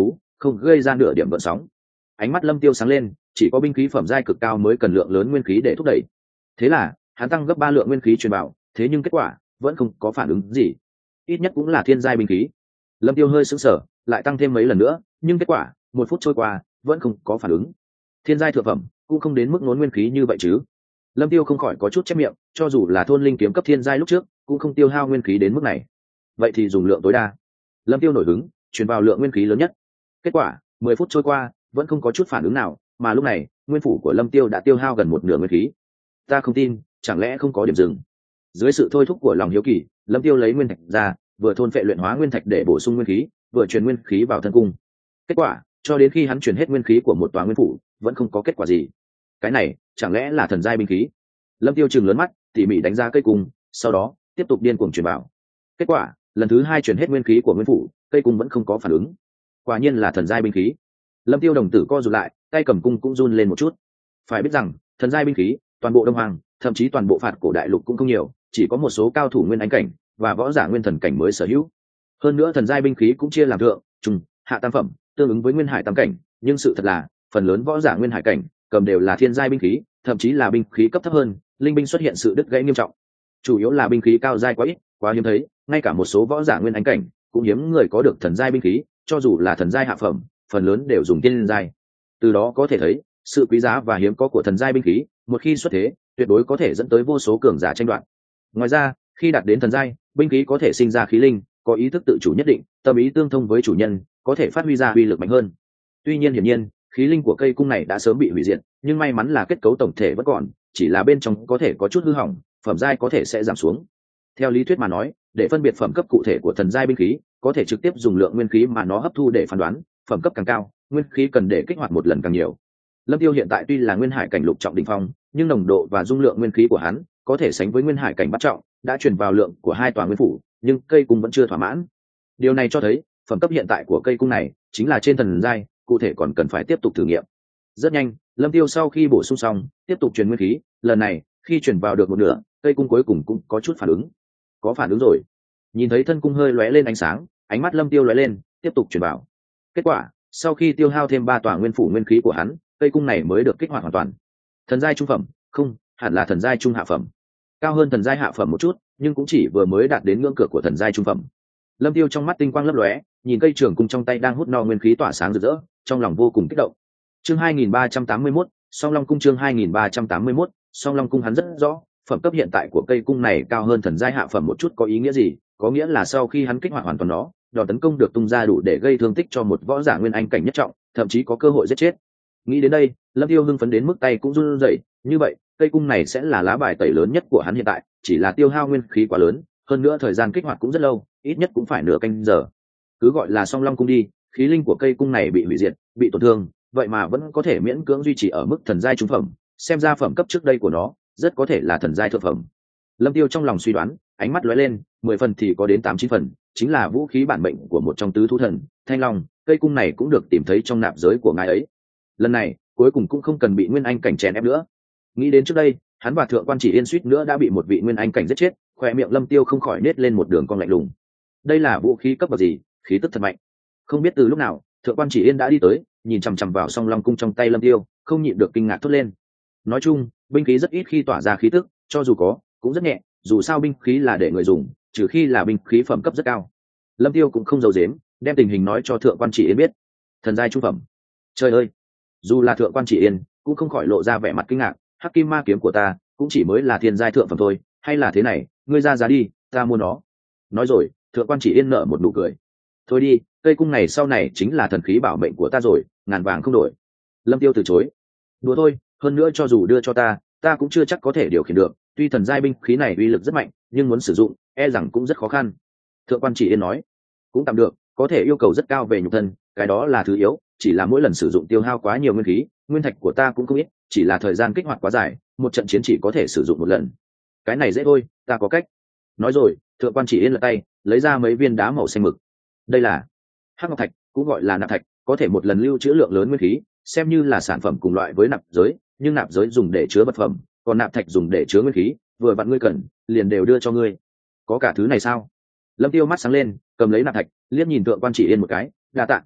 [SPEAKER 1] không gây ra nửa điểm gợn sóng. Ánh mắt Lâm Tiêu sáng lên, chỉ có binh khí phẩm giai cực cao mới cần lượng lớn nguyên khí để thúc đẩy. Thế là hắn tăng gấp 3 lượng nguyên khí truyền vào, thế nhưng kết quả vẫn không có phản ứng gì. Ít nhất cũng là thiên giai binh khí. Lâm Tiêu hơi sững sờ, lại tăng thêm mấy lần nữa, nhưng kết quả 1 phút trôi qua vẫn không có phản ứng. Thiên giai thượng phẩm cũng không đến mức nốn nguyên khí như vậy chứ. Lâm Tiêu không khỏi có chút chép miệng, cho dù là thôn linh kiếm cấp thiên giai lúc trước cũng không tiêu hao nguyên khí đến mức này. Vậy thì dùng lượng tối đa. Lâm Tiêu nổi hứng, truyền vào lượng nguyên khí lớn nhất. Kết quả 10 phút trôi qua vẫn không có chút phản ứng nào, mà lúc này nguyên phủ của Lâm Tiêu đã tiêu hao gần một nửa nguyên khí. Ta không tin, chẳng lẽ không có điểm dừng? Dưới sự thôi thúc của lòng hiếu kỳ, Lâm Tiêu lấy nguyên thạch ra, vừa thôn phệ luyện hóa nguyên thạch để bổ sung nguyên khí, vừa truyền nguyên khí vào thân cung. Kết quả, cho đến khi hắn truyền hết nguyên khí của một tòa nguyên phủ, vẫn không có kết quả gì. Cái này, chẳng lẽ là thần giai binh khí? Lâm Tiêu trừng lớn mắt, tỉ mỉ đánh ra cây cung, sau đó tiếp tục điên cuồng truyền vào. Kết quả, lần thứ 2 truyền hết nguyên khí của nguyên phủ, cây cung vẫn không có phản ứng. Quả nhiên là thần giai binh khí. Lâm Tiêu đồng tử co rụt lại, tay cầm cung cũng run lên một chút. Phải biết rằng, thần giai binh khí, toàn bộ Đông Hoàng, thậm chí toàn bộ phạt cổ đại lục cũng không nhiều, chỉ có một số cao thủ nguyên anh cảnh và võ giả nguyên thần cảnh mới sở hữu. Hơn nữa thần giai binh khí cũng chia làm thượng, trung, hạ tam phẩm, tương ứng với nguyên hải tam cảnh, nhưng sự thật là, phần lớn võ giả nguyên hải cảnh cầm đều là thiên giai binh khí, thậm chí là binh khí cấp thấp hơn, linh binh xuất hiện sự đứt gãy nghiêm trọng. Chủ yếu là binh khí cao giai quá ít, quá hiếm thấy, ngay cả một số võ giả nguyên anh cảnh cũng hiếm người có được thần giai binh khí, cho dù là thần giai hạ phẩm, phần lớn đều dùng thiên giai. Từ đó có thể thấy, sự quý giá và hiếm có của thần giai binh khí, một khi xuất thế, tuyệt đối có thể dẫn tới vô số cường giả tranh đoạt. Ngoài ra, khi đạt đến thần giai, binh khí có thể sinh ra khí linh, có ý thức tự chủ nhất định, tâm ý tương thông với chủ nhân, có thể phát huy ra uy lực mạnh hơn. Tuy nhiên hiển nhiên, khí linh của cây cung này đã sớm bị hủy diệt, nhưng may mắn là kết cấu tổng thể vẫn còn, chỉ là bên trong có thể có chút hư hỏng, phẩm giai có thể sẽ giảm xuống. Theo lý thuyết mà nói, để phân biệt phẩm cấp cụ thể của thần giai binh khí, có thể trực tiếp dùng lượng nguyên khí mà nó hấp thu để phán đoán, phẩm cấp càng cao, nguyên khí cần để kích hoạt một lần càng nhiều. Lâm Tiêu hiện tại tuy là nguyên hải cảnh lục trọng đỉnh phong, nhưng nồng độ và dung lượng nguyên khí của hắn có thể sánh với nguyên hải cảnh bát trọng, đã truyền vào lượng của 2 tòa nguyên phủ, nhưng cây cung vẫn chưa thỏa mãn. Điều này cho thấy, phẩm cấp hiện tại của cây cung này chính là trên thần giai, cụ thể còn cần phải tiếp tục thử nghiệm. Rất nhanh, Lâm Tiêu sau khi bổ sung xong, tiếp tục truyền nguyên khí, lần này, khi truyền vào được một nửa, cây cung cuối cùng cũng có chút phản ứng. Có phản ứng rồi. Nhìn thấy thân cung hơi lóe lên ánh sáng, ánh mắt Lâm Tiêu lóe lên, tiếp tục truyền vào. Kết quả, sau khi tiêu hao thêm 3 tòa nguyên phủ nguyên khí của hắn, cây cung này mới được kích hoạt hoàn toàn. Thần giai trung phẩm, không, hẳn là thần giai trung hạ phẩm. Cao hơn thần giai hạ phẩm một chút, nhưng cũng chỉ vừa mới đạt đến ngưỡng cửa của thần giai trung phẩm. Lâm Tiêu trong mắt tinh quang lấp lóe, nhìn cây trường cung trong tay đang hút no nguyên khí tỏa sáng rực rỡ, trong lòng vô cùng kích động. Chương 2381, Song Long cung chương 2381, Song Long cung hắn rất rõ, phẩm cấp hiện tại của cây cung này cao hơn thần giai hạ phẩm một chút có ý nghĩa gì, có nghĩa là sau khi hắn kích hoạt hoàn toàn nó, đòn tấn công được tung ra đủ để gây thương tích cho một võ giả nguyên anh cảnh nhất trọng, thậm chí có cơ hội giết chết. Nghĩ đến đây, Lâm Tiêu hưng phấn đến mức tay cũng run rẩy, như vậy, cây cung này sẽ là lá bài tẩy lớn nhất của hắn hiện tại, chỉ là tiêu hao nguyên khí quá lớn, hơn nữa thời gian kích hoạt cũng rất lâu, ít nhất cũng phải nửa canh giờ. Cứ gọi là Song Long cung đi, khí linh của cây cung này bị hủy diệt, bị tổn thương, vậy mà vẫn có thể miễn cưỡng duy trì ở mức thần giai trung phẩm, xem ra phẩm cấp trước đây của nó rất có thể là thần giai thượng phẩm. Lâm Tiêu trong lòng suy đoán, ánh mắt lóe lên, 10 phần thì có đến 8-9 phần, chính là vũ khí bản mệnh của một trong tứ thú thần, Thanh Long, cây cung này cũng được tìm thấy trong nạp giới của ngài ấy. Lần này, cuối cùng cũng không cần bị nguyên anh cảnh chèn ép nữa. Nghĩ đến trước đây, hắn và Thượng Quan Chỉ Yên suýt nữa đã bị một vị nguyên anh cảnh giết chết, khóe miệng Lâm Tiêu không khỏi nết lên một đường cong lạnh lùng. Đây là vũ khí cấp bậc gì, khí tức thật mạnh. Không biết từ lúc nào, Thượng Quan Chỉ Yên đã đi tới, nhìn chằm chằm vào Song Long cung trong tay Lâm Tiêu, không nhịn được kinh ngạc thốt lên. Nói chung, binh khí rất ít khi tỏa ra khí tức, cho dù có, cũng rất nhẹ, dù sao binh khí là để người dùng, trừ khi là binh khí phẩm cấp rất cao. Lâm Tiêu cũng không giấu giếm, đem tình hình nói cho Thượng Quan Chỉ Yên biết. Thần giai trung phẩm. Trời ơi, dù là Thượng Quan Chỉ Yên cũng không khỏi lộ ra vẻ mặt kinh ngạc, hắc kim ma kiếm của ta cũng chỉ mới là thiên giai thượng phẩm thôi, hay là thế này, ngươi ra giá đi, ta mua nó. Nói rồi, Thượng Quan Chỉ Yên nở một nụ cười. Thôi đi, cây cung này sau này chính là thần khí bảo mệnh của ta rồi, ngàn vàng không đổi. Lâm Tiêu từ chối. Đùa thôi, hơn nữa cho dù đưa cho ta cũng chưa chắc có thể điều khiển được, tuy thần giai binh khí này uy lực rất mạnh, nhưng muốn sử dụng, e rằng cũng rất khó khăn. Thượng Quan Chỉ Yên nói. Cũng tạm được, có thể yêu cầu rất cao về nhục thân, cái đó là thứ yếu, chỉ là mỗi lần sử dụng tiêu hao quá nhiều nguyên khí, nguyên thạch của ta cũng không ít, chỉ là thời gian kích hoạt quá dài, một trận chiến chỉ có thể sử dụng một lần. Cái này dễ thôi, ta có cách. Nói rồi, Thượng Quan Chỉ Yên lật tay, lấy ra mấy viên đá màu xanh mực. Đây là hắc ngọc thạch, cũng gọi là nạp thạch, có thể một lần lưu trữ lượng lớn nguyên khí, xem như là sản phẩm cùng loại với nạp giới, nhưng nạp giới dùng để chứa vật phẩm, còn nạp thạch dùng để chứa nguyên khí, vừa vặn ngươi cần, liền đều đưa cho ngươi. Có cả thứ này sao? Lâm Tiêu mắt sáng lên, cầm lấy nạp thạch, liếc nhìn Thượng Quan Chỉ Yên một cái, đa tạ.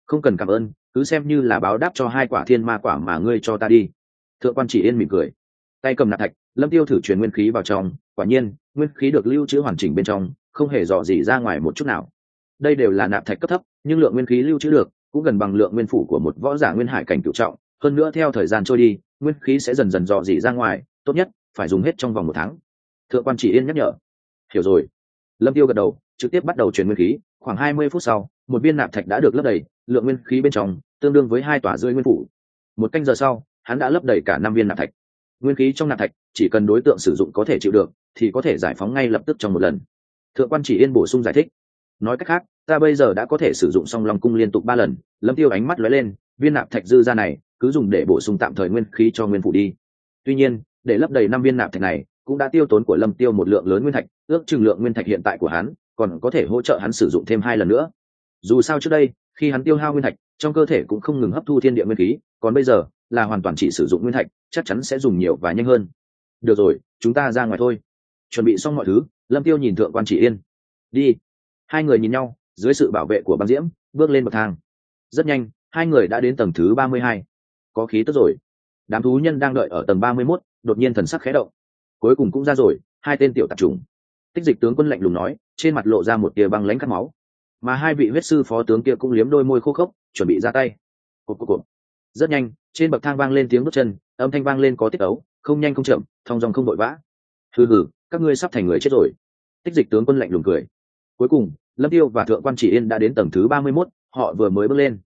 [SPEAKER 1] Không cần cảm ơn, cứ xem như là báo đáp cho 2 quả thiên ma quả mà ngươi cho ta đi. Thượng quan Chỉ Yên mỉm cười, tay cầm nạp thạch, Lâm Tiêu thử truyền nguyên khí vào trong, quả nhiên nguyên khí được lưu trữ hoàn chỉnh bên trong, không hề dò dỉ ra ngoài một chút nào. Đây đều là nạp thạch cấp thấp, nhưng lượng nguyên khí lưu trữ được cũng gần bằng lượng nguyên phủ của một võ giả nguyên hải cảnh cửu trọng, hơn nữa theo thời gian trôi đi, nguyên khí sẽ dần dần dò dỉ ra ngoài, tốt nhất phải dùng hết trong vòng 1 tháng. Thượng quan Chỉ Yên nhắc nhở. Hiểu rồi. Lâm Tiêu gật đầu, trực tiếp bắt đầu truyền nguyên khí, khoảng 20 phút sau, một viên nạp thạch đã được lấp đầy, lượng nguyên khí bên trong tương đương với 2 tòa rưỡi nguyên phủ. 1 canh giờ sau, hắn đã lấp đầy cả 5 viên nạp thạch. Nguyên khí trong nạp thạch chỉ cần đối tượng sử dụng có thể chịu được thì có thể giải phóng ngay lập tức trong một lần. Thượng quan Chỉ Yên bổ sung giải thích, nói cách khác, ta bây giờ đã có thể sử dụng song long cung liên tục 3 lần. Lâm Tiêu ánh mắt lóe lên, viên nạp thạch dư ra này cứ dùng để bổ sung tạm thời nguyên khí cho nguyên phủ đi. Tuy nhiên, để lấp đầy 5 viên nạp thạch này cũng đã tiêu tốn của Lâm Tiêu một lượng lớn nguyên thạch, ước chừng lượng nguyên thạch hiện tại của hắn còn có thể hỗ trợ hắn sử dụng thêm 2 lần nữa. Dù sao trước đây, khi hắn tiêu hao nguyên thạch, trong cơ thể cũng không ngừng hấp thu thiên địa nguyên khí, còn bây giờ là hoàn toàn chỉ sử dụng nguyên thạch, chắc chắn sẽ dùng nhiều và nhanh hơn. Được rồi, chúng ta ra ngoài thôi. Chuẩn bị xong mọi thứ, Lâm Tiêu nhìn Thượng quan Chỉ Yên. Đi. Hai người nhìn nhau, dưới sự bảo vệ của băng diễm, bước lên bậc thang. Rất nhanh, hai người đã đến tầng thứ 32. Có khí tức rồi. Đám thú nhân đang đợi ở tầng 31, đột nhiên thần sắc khẽ động. Cuối cùng cũng ra rồi, 2 tên tiểu tạp chủng. Tích Dịch tướng quân lạnh lùng nói, trên mặt lộ ra một tia băng lãnh cắt máu. Mà 2 vị huyết sư phó tướng kia cũng liếm đôi môi khô khốc, chuẩn bị ra tay. Cộp. Rất nhanh, trên bậc thang vang lên tiếng bước chân, âm thanh vang lên có tiết ấu, không nhanh không chậm, thong dong không vội vã. Hừ, các ngươi sắp thành người chết rồi. Tích Dịch tướng quân lạnh lùng cười. Cuối cùng, Lâm Tiêu và Thượng quan Chỉ Yên đã đến tầng thứ 31, họ vừa mới bước lên.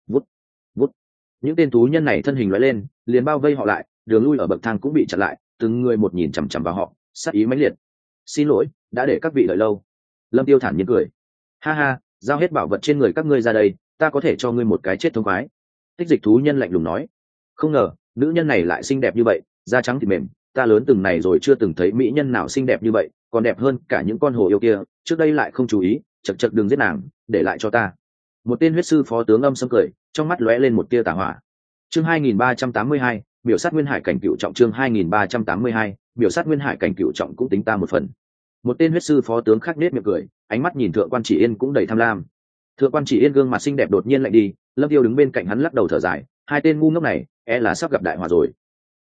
[SPEAKER 1] Vút. Những tên thú nhân này thân hình lóe lên, liền bao vây họ lại, đường lui ở bậc thang cũng bị chặn lại, từng người một nhìn chằm chằm vào họ, sát ý mãnh liệt. Xin lỗi, đã để các vị đợi lâu. Lâm Tiêu thản nhiên cười. Ha ha, giao hết bảo vật trên người các ngươi ra đây, ta có thể cho ngươi một cái chết thông khoái. Tích Dịch thú nhân lạnh lùng nói. Không ngờ, nữ nhân này lại xinh đẹp như vậy, da trắng thịt mềm, ta lớn từng này rồi chưa từng thấy mỹ nhân nào xinh đẹp như vậy, còn đẹp hơn cả những con hồ yêu kia, trước đây lại không chú ý, chậc đừng giết nàng, để lại cho ta. Một tên huyết sư phó tướng âm sâm cười, trong mắt lóe lên một tia tà hỏa. Chương 2382, biểu sát nguyên hải cảnh cựu trọng. Chương 2382, biểu sát nguyên hải cảnh cựu trọng cũng tính ta một phần. Một tên huyết sư phó tướng khác nết miệng cười, ánh mắt nhìn Thượng quan Chỉ Yên cũng đầy tham lam. Thượng quan Chỉ Yên gương mặt xinh đẹp đột nhiên lạnh đi, Lâm Tiêu đứng bên cạnh hắn lắc đầu thở dài, 2 tên ngu ngốc này, là sắp gặp đại họa rồi.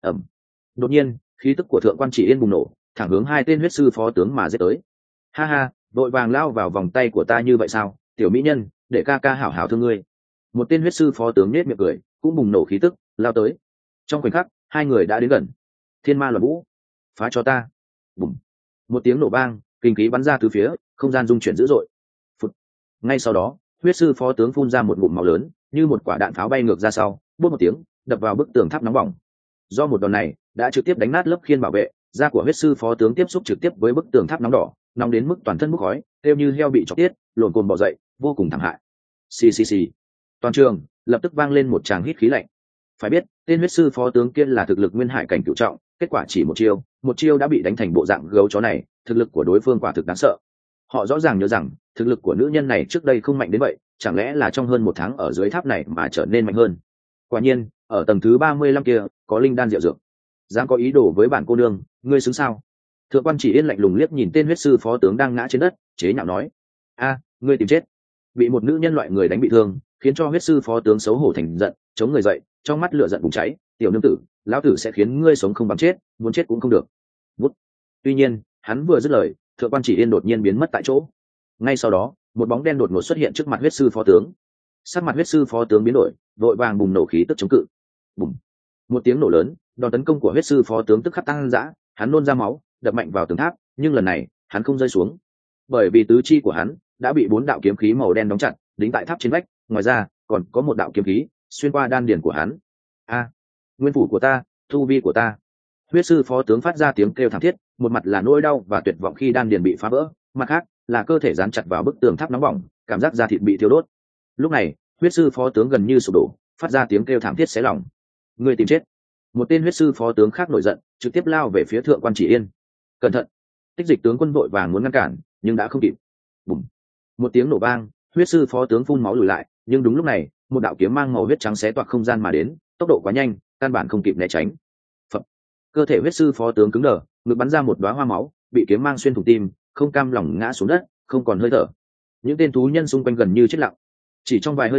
[SPEAKER 1] Đột nhiên, khí tức của Thượng quan Chỉ Yên bùng nổ, thẳng hướng 2 tên huyết sư phó tướng mà giết tới. Ha ha, vội vàng lao vào vòng tay của ta như vậy sao, tiểu mỹ nhân, để ca ca hảo hảo thương ngươi. Một tên huyết sư phó tướng nết miệng cười, cũng bùng nổ khí tức, lao tới. Trong khoảnh khắc, 2 người đã đến gần. Thiên ma loạn vũ, phá cho ta. Bùm. Một tiếng nổ vang, kinh khí bắn ra từ phía, không gian rung chuyển dữ dội. Phụt. Ngay sau đó, huyết sư phó tướng phun ra một ngụm máu lớn, như một quả đạn pháo bay ngược ra sau, bốp một tiếng, đập vào bức tường tháp nóng bỏng. Do một đòn này đã trực tiếp đánh nát lớp khiên bảo vệ, da của huyết sư phó tướng tiếp xúc trực tiếp với bức tường tháp nóng đỏ, nóng đến mức toàn thân bốc khói, kêu như heo bị chọc tiết, lộn cồn bò dậy, vô cùng thảm hại. Xì. Toàn trường lập tức vang lên một tràng hít khí lạnh. Phải biết, tên huyết sư phó tướng kia là thực lực nguyên hải cảnh cửu trọng, kết quả chỉ một chiêu đã bị đánh thành bộ dạng gấu chó này, thực lực của đối phương quả thực đáng sợ. Họ rõ ràng nhớ rằng thực lực của nữ nhân này trước đây không mạnh đến vậy, chẳng lẽ là trong hơn 1 tháng ở dưới tháp này mà trở nên mạnh hơn. Quả nhiên, ở tầng thứ 35 kia có linh đan diệu dược, dám có ý đồ với bản cô nương, ngươi xứng sao? Thượng quan Chỉ Yên lạnh lùng liếc nhìn tên huyết sư phó tướng đang ngã trên đất, chế nhạo nói: Ngươi tìm chết. Bị một nữ nhân loại người đánh bị thương, khiến cho huyết sư phó tướng xấu hổ thành giận, chống người dậy, trong mắt lửa giận bùng cháy. Tiểu nương tử, lão tử sẽ khiến ngươi sống không bằng chết, muốn chết cũng không được. Vút. Tuy nhiên, hắn vừa dứt lời, Thượng quan Chỉ Yên đột nhiên biến mất tại chỗ. Ngay sau đó, một bóng đen đột ngột xuất hiện trước mặt huyết sư phó tướng. Sắc mặt huyết sư phó tướng biến đổi, vội vàng bùng nổ khí tức chống cự. Bùng. Một tiếng nổ lớn, đòn tấn công của huyết sư phó tướng tức khắc tăng dã, hắn nôn ra máu, đập mạnh vào tường tháp, nhưng lần này, hắn không rơi xuống, bởi vì tứ chi của hắn đã bị 4 đạo kiếm khí màu đen đóng chặt, đính tại tháp trên vách, ngoài ra, còn có một đạo kiếm khí xuyên qua đan điền của hắn. Nguyên phủ của ta, tu vi của ta. Huyết sư phó tướng phát ra tiếng kêu thảm thiết, một mặt là nỗi đau và tuyệt vọng khi đan điền bị phá vỡ, mặt khác là cơ thể dán chặt vào bức tường tháp nóng bỏng, cảm giác da thịt bị thiêu đốt. Lúc này, huyết sư phó tướng gần như sụp đổ, phát ra tiếng kêu thảm thiết xé lòng. Người tìm chết. Một tên huyết sư phó tướng khác nổi giận, trực tiếp lao về phía Thượng quan Chỉ Yên. Cẩn thận. Tích Dịch tướng quân vội vàng muốn ngăn cản, nhưng đã không kịp. Bùm. Một tiếng nổ vang, huyết sư phó tướng phun máu lùi lại, nhưng đúng lúc này, một đạo kiếm mang màu huyết trắng xé toạc không gian mà đến, tốc độ quá nhanh, căn bản không kịp né tránh. Phập. Cơ thể huyết sư phó tướng cứng đờ, ngực bắn ra một đóa hoa máu, bị kiếm mang xuyên thủng tim, không cam lòng ngã xuống đất, không còn hơi thở. Những tên thú nhân xung quanh gần như chết lặng. Chỉ trong vài hơi thở,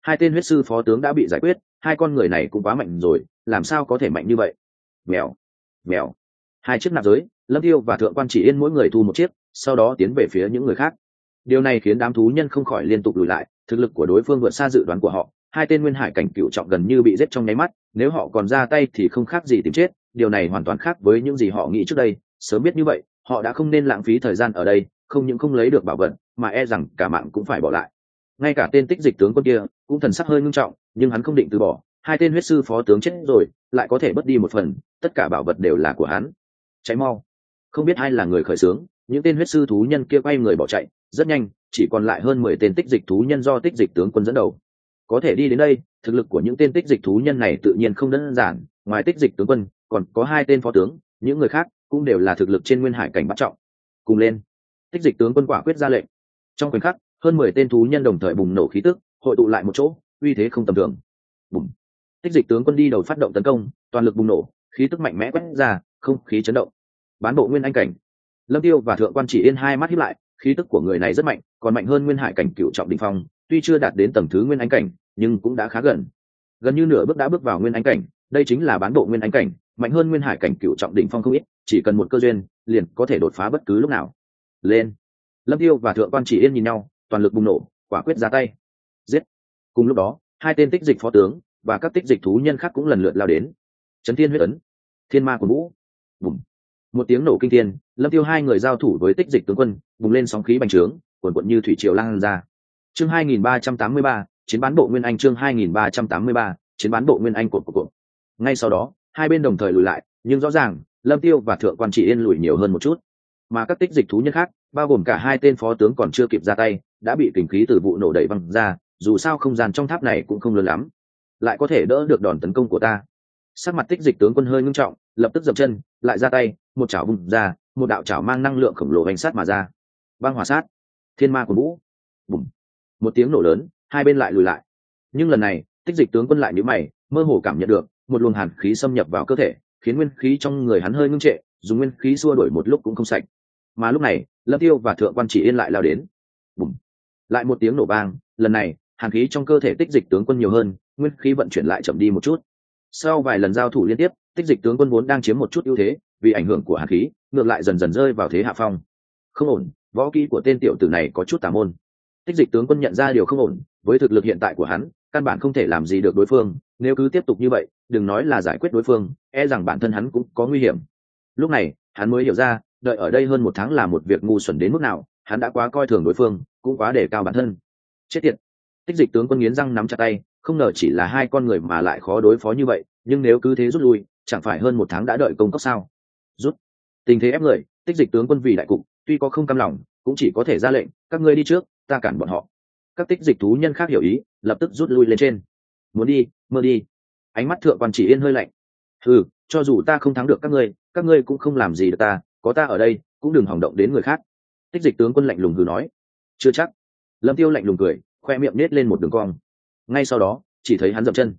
[SPEAKER 1] hai tên huyết sư phó tướng đã bị giải quyết, hai con người này cũng quá mạnh rồi, làm sao có thể mạnh như vậy. Mèo mèo, hai chiếc nạp giới, Lâm Tiêu và Thượng Quan Chỉ Yên mỗi người thu một chiếc, sau đó tiến về phía những người khác. Điều này khiến đám thú nhân không khỏi liên tục lùi lại, thực lực của đối phương vượt xa dự đoán của họ, hai tên nguyên hải cảnh cựu trọng gần như bị giết trong nháy mắt, nếu họ còn ra tay thì không khác gì tìm chết. Điều này hoàn toàn khác với những gì họ nghĩ trước đây, sớm biết như vậy họ đã không nên lãng phí thời gian ở đây, không những không lấy được bảo vật mà e rằng cả mạng cũng phải bỏ lại. Ngay cả tên tích dịch tướng quân kia cũng thần sắc hơi ngưng trọng, nhưng hắn không định từ bỏ, hai tên huyết sư phó tướng chết rồi lại có thể bớt đi một phần, tất cả bảo vật đều là của hắn. Cháy mau. Không biết ai là người khởi xướng, những tên huyết sư thú nhân kia quay người bỏ chạy rất nhanh, chỉ còn lại hơn 10 tên tích dịch thú nhân do tích dịch tướng quân dẫn đầu. Có thể đi đến đây, thực lực của những tên tích dịch thú nhân này tự nhiên không đơn giản, ngoài tích dịch tướng quân còn có hai tên phó tướng, những người khác cũng đều là thực lực trên nguyên hải cảnh bắt trọng. Cùng lên. Tích dịch tướng quân quả quyết ra lệnh. Trong khoảnh khắc, hơn 10 tên thú nhân đồng thời bùng nổ khí tức, hội tụ lại một chỗ, uy thế không tầm thường. Bùng. Tích dịch tướng quân đi đầu phát động tấn công, toàn lực bùng nổ, khí tức mạnh mẽ quét ra, không khí chấn động. Bán bộ nguyên anh cảnh. Lâm Tiêu và Thượng Quan Chỉ Yên hai mắt híp lại, khí tức của người này rất mạnh, còn mạnh hơn nguyên hải cảnh cửu trọng đỉnh phong, tuy chưa đạt đến tầng thứ nguyên anh cảnh, nhưng cũng đã khá gần. Gần như nửa bước đã bước vào nguyên anh cảnh, đây chính là bán bộ nguyên anh cảnh, mạnh hơn nguyên hải cảnh cửu trọng đỉnh phong không ít, chỉ cần một cơ duyên, liền có thể đột phá bất cứ lúc nào. Lên. Lâm Tiêu và Thượng Quan Chỉ Yên nhìn nhau, toàn lực bùng nổ, quả quyết ra tay. Giết. Cùng lúc đó, hai tên tích dịch phó tướng và các tích dịch thú nhân khác cũng lần lượt lao đến. Chấn Thiên huyết ấn, Thiên Ma Cuồng Vũ. Bùng. Một tiếng nổ kinh thiên, Lâm Tiêu hai người giao thủ với tích dịch tướng quân, bùng lên sóng khí bành trướng, cuồn cuộn như thủy triều lan ra. Chương 2383, chiến bán bộ nguyên anh. Chương 2383, chiến bán bộ nguyên anh cột. Ngay sau đó, hai bên đồng thời lùi lại, nhưng rõ ràng, Lâm Tiêu và Thượng Quan Chỉ Yên lùi nhiều hơn một chút, mà các tích dịch thú nhân khác, bao gồm cả hai tên phó tướng còn chưa kịp ra tay, đã bị kình khí từ vụ nổ đẩy văng ra. Dù sao không gian trong tháp này cũng không lớn lắm, lại có thể đỡ được đòn tấn công của ta. Sắc mặt tích dịch tướng quân hơi ngưng trọng, lập tức dậm chân, lại ra tay, một chảo vung ra, một đạo chảo mang năng lượng khổng lồ vành sát mà ra. Băng hỏa sát, Thiên Ma Cuồng Vũ. Bùm. Một tiếng nổ lớn, hai bên lại lùi lại. Nhưng lần này, tích dịch tướng quân lại nhíu mày, mơ hồ cảm nhận được một luồng hàn khí xâm nhập vào cơ thể, khiến nguyên khí trong người hắn hơi ngưng trệ, dùng nguyên khí xua đuổi một lúc cũng không sạch. Mà lúc này, Lâm Tiêu và Thượng Quan Chỉ Yên lại lao đến. Bùm. Lại một tiếng nổ vang, lần này, hàn khí trong cơ thể tích dịch tướng quân nhiều hơn, nguyên khí vận chuyển lại chậm đi một chút. Sau vài lần giao thủ liên tiếp, tích dịch tướng quân vốn đang chiếm một chút ưu thế, vì ảnh hưởng của hàn khí, ngược lại dần dần rơi vào thế hạ phong. Không ổn, võ kỹ của tên tiểu tử này có chút tà môn. Tích dịch tướng quân nhận ra điều không ổn, với thực lực hiện tại của hắn, căn bản không thể làm gì được đối phương, nếu cứ tiếp tục như vậy, đừng nói là giải quyết đối phương, e rằng bản thân hắn cũng có nguy hiểm. Lúc này, hắn mới hiểu ra, đợi ở đây hơn một tháng là một việc ngu xuẩn đến mức nào, hắn đã quá coi thường đối phương, cũng quá đề cao bản thân. Chết tiệt. Tích dịch tướng quân nghiến răng nắm chặt tay, không ngờ chỉ là hai con người mà lại khó đối phó như vậy, nhưng nếu cứ thế rút lui, chẳng phải hơn một tháng đã đợi công cốc sao? Rút. Tình thế ép người, tích dịch tướng quân vì đại cục, tuy có không cam lòng, cũng chỉ có thể ra lệnh, các ngươi đi trước, ta cản bọn họ. Các tích dịch thú nhân khác hiểu ý, lập tức rút lui lên trên. Muốn đi, mơ đi. Ánh mắt Thượng Quan Chỉ Yên hơi lạnh. Ừ, cho dù ta không thắng được các ngươi cũng không làm gì được ta, có ta ở đây, cũng đừng hỏng động đến người khác. Tích dịch tướng quân lạnh lùng hừ nói. Chưa chắc. Lâm Tiêu lạnh lùng cười, khoe miệng nết lên một đường cong. Ngay sau đó, chỉ thấy hắn dậm chân.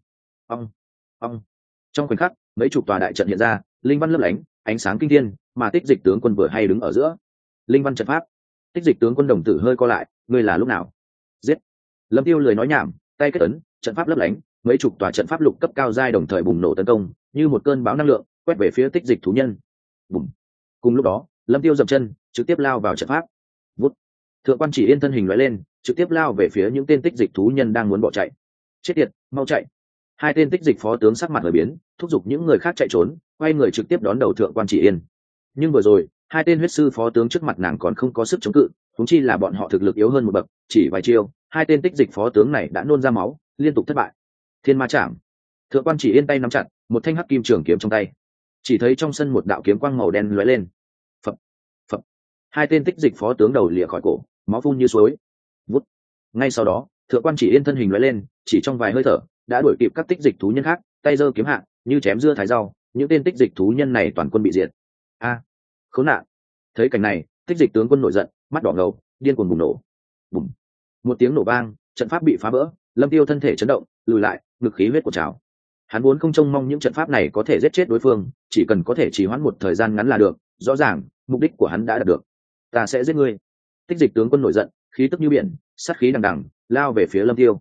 [SPEAKER 1] Ong. Trong khoảnh khắc, mấy chục tòa đại trận hiện ra, linh văn lấp lánh, ánh sáng kinh thiên, mà tích dịch tướng quân vừa hay đứng ở giữa. Linh văn trận pháp. Tích dịch tướng quân đồng tử hơi co lại, ngươi là lúc nào? Giết. Lâm Tiêu lười nói nhảm, tay kết ấn, trận pháp lấp lánh, mấy chục tòa trận pháp lục cấp cao giai đồng thời bùng nổ tấn công, như một cơn bão năng lượng, quét về phía tích dịch thú nhân. Bùng. Cùng lúc đó, Lâm Tiêu dậm chân, trực tiếp lao vào trận pháp. Vút. Thượng Quan Chỉ Yên thân hình lóe lên, trực tiếp lao về phía những tên tích dịch thú nhân đang muốn bỏ chạy. Chết tiệt, mau chạy. Hai tên tích dịch phó tướng sắc mặt hơi biến, thúc giục những người khác chạy trốn, quay người trực tiếp đón đầu Thượng Quan Chỉ Yên. Nhưng vừa rồi, hai tên huyết sư phó tướng trước mặt nàng còn không có sức chống cự, huống chi là bọn họ thực lực yếu hơn một bậc, chỉ vài chiêu, hai tên tích dịch phó tướng này đã nôn ra máu, liên tục thất bại. Thiên Ma Chạm. Thượng Quan Chỉ Yên tay nắm chặt, một thanh hắc kim trường kiếm trong tay. Chỉ thấy trong sân một đạo kiếm quang màu đen lóe lên. Phập, phập. Hai tên tích dịch phó tướng đầu lìa khỏi cổ, máu phun như suối. Vút. Ngay sau đó, Thượng Quan Chỉ Yên thân hình lóe lên, chỉ trong vài hơi thở, đã đuổi kịp các tích dịch thú nhân khác, tay giơ kiếm hạ, như chém dưa thái rau, những tên tích dịch thú nhân này toàn quân bị diệt. A, khốn nạn. Thấy cảnh này, tích dịch tướng quân nổi giận, mắt đỏ ngầu, điên cuồng bùng nổ. Bùng. Một tiếng nổ vang, trận pháp bị phá vỡ, Lâm Tiêu thân thể chấn động, lùi lại, ngực khí huyết của trào. Hắn vốn không trông mong những trận pháp này có thể giết chết đối phương, chỉ cần có thể trì hoãn một thời gian ngắn là được, rõ ràng, mục đích của hắn đã đạt được. Ta sẽ giết ngươi. Tích dịch tướng quân nổi giận, khí tức như biển, sát khí đằng đằng, lao về phía Lâm Tiêu.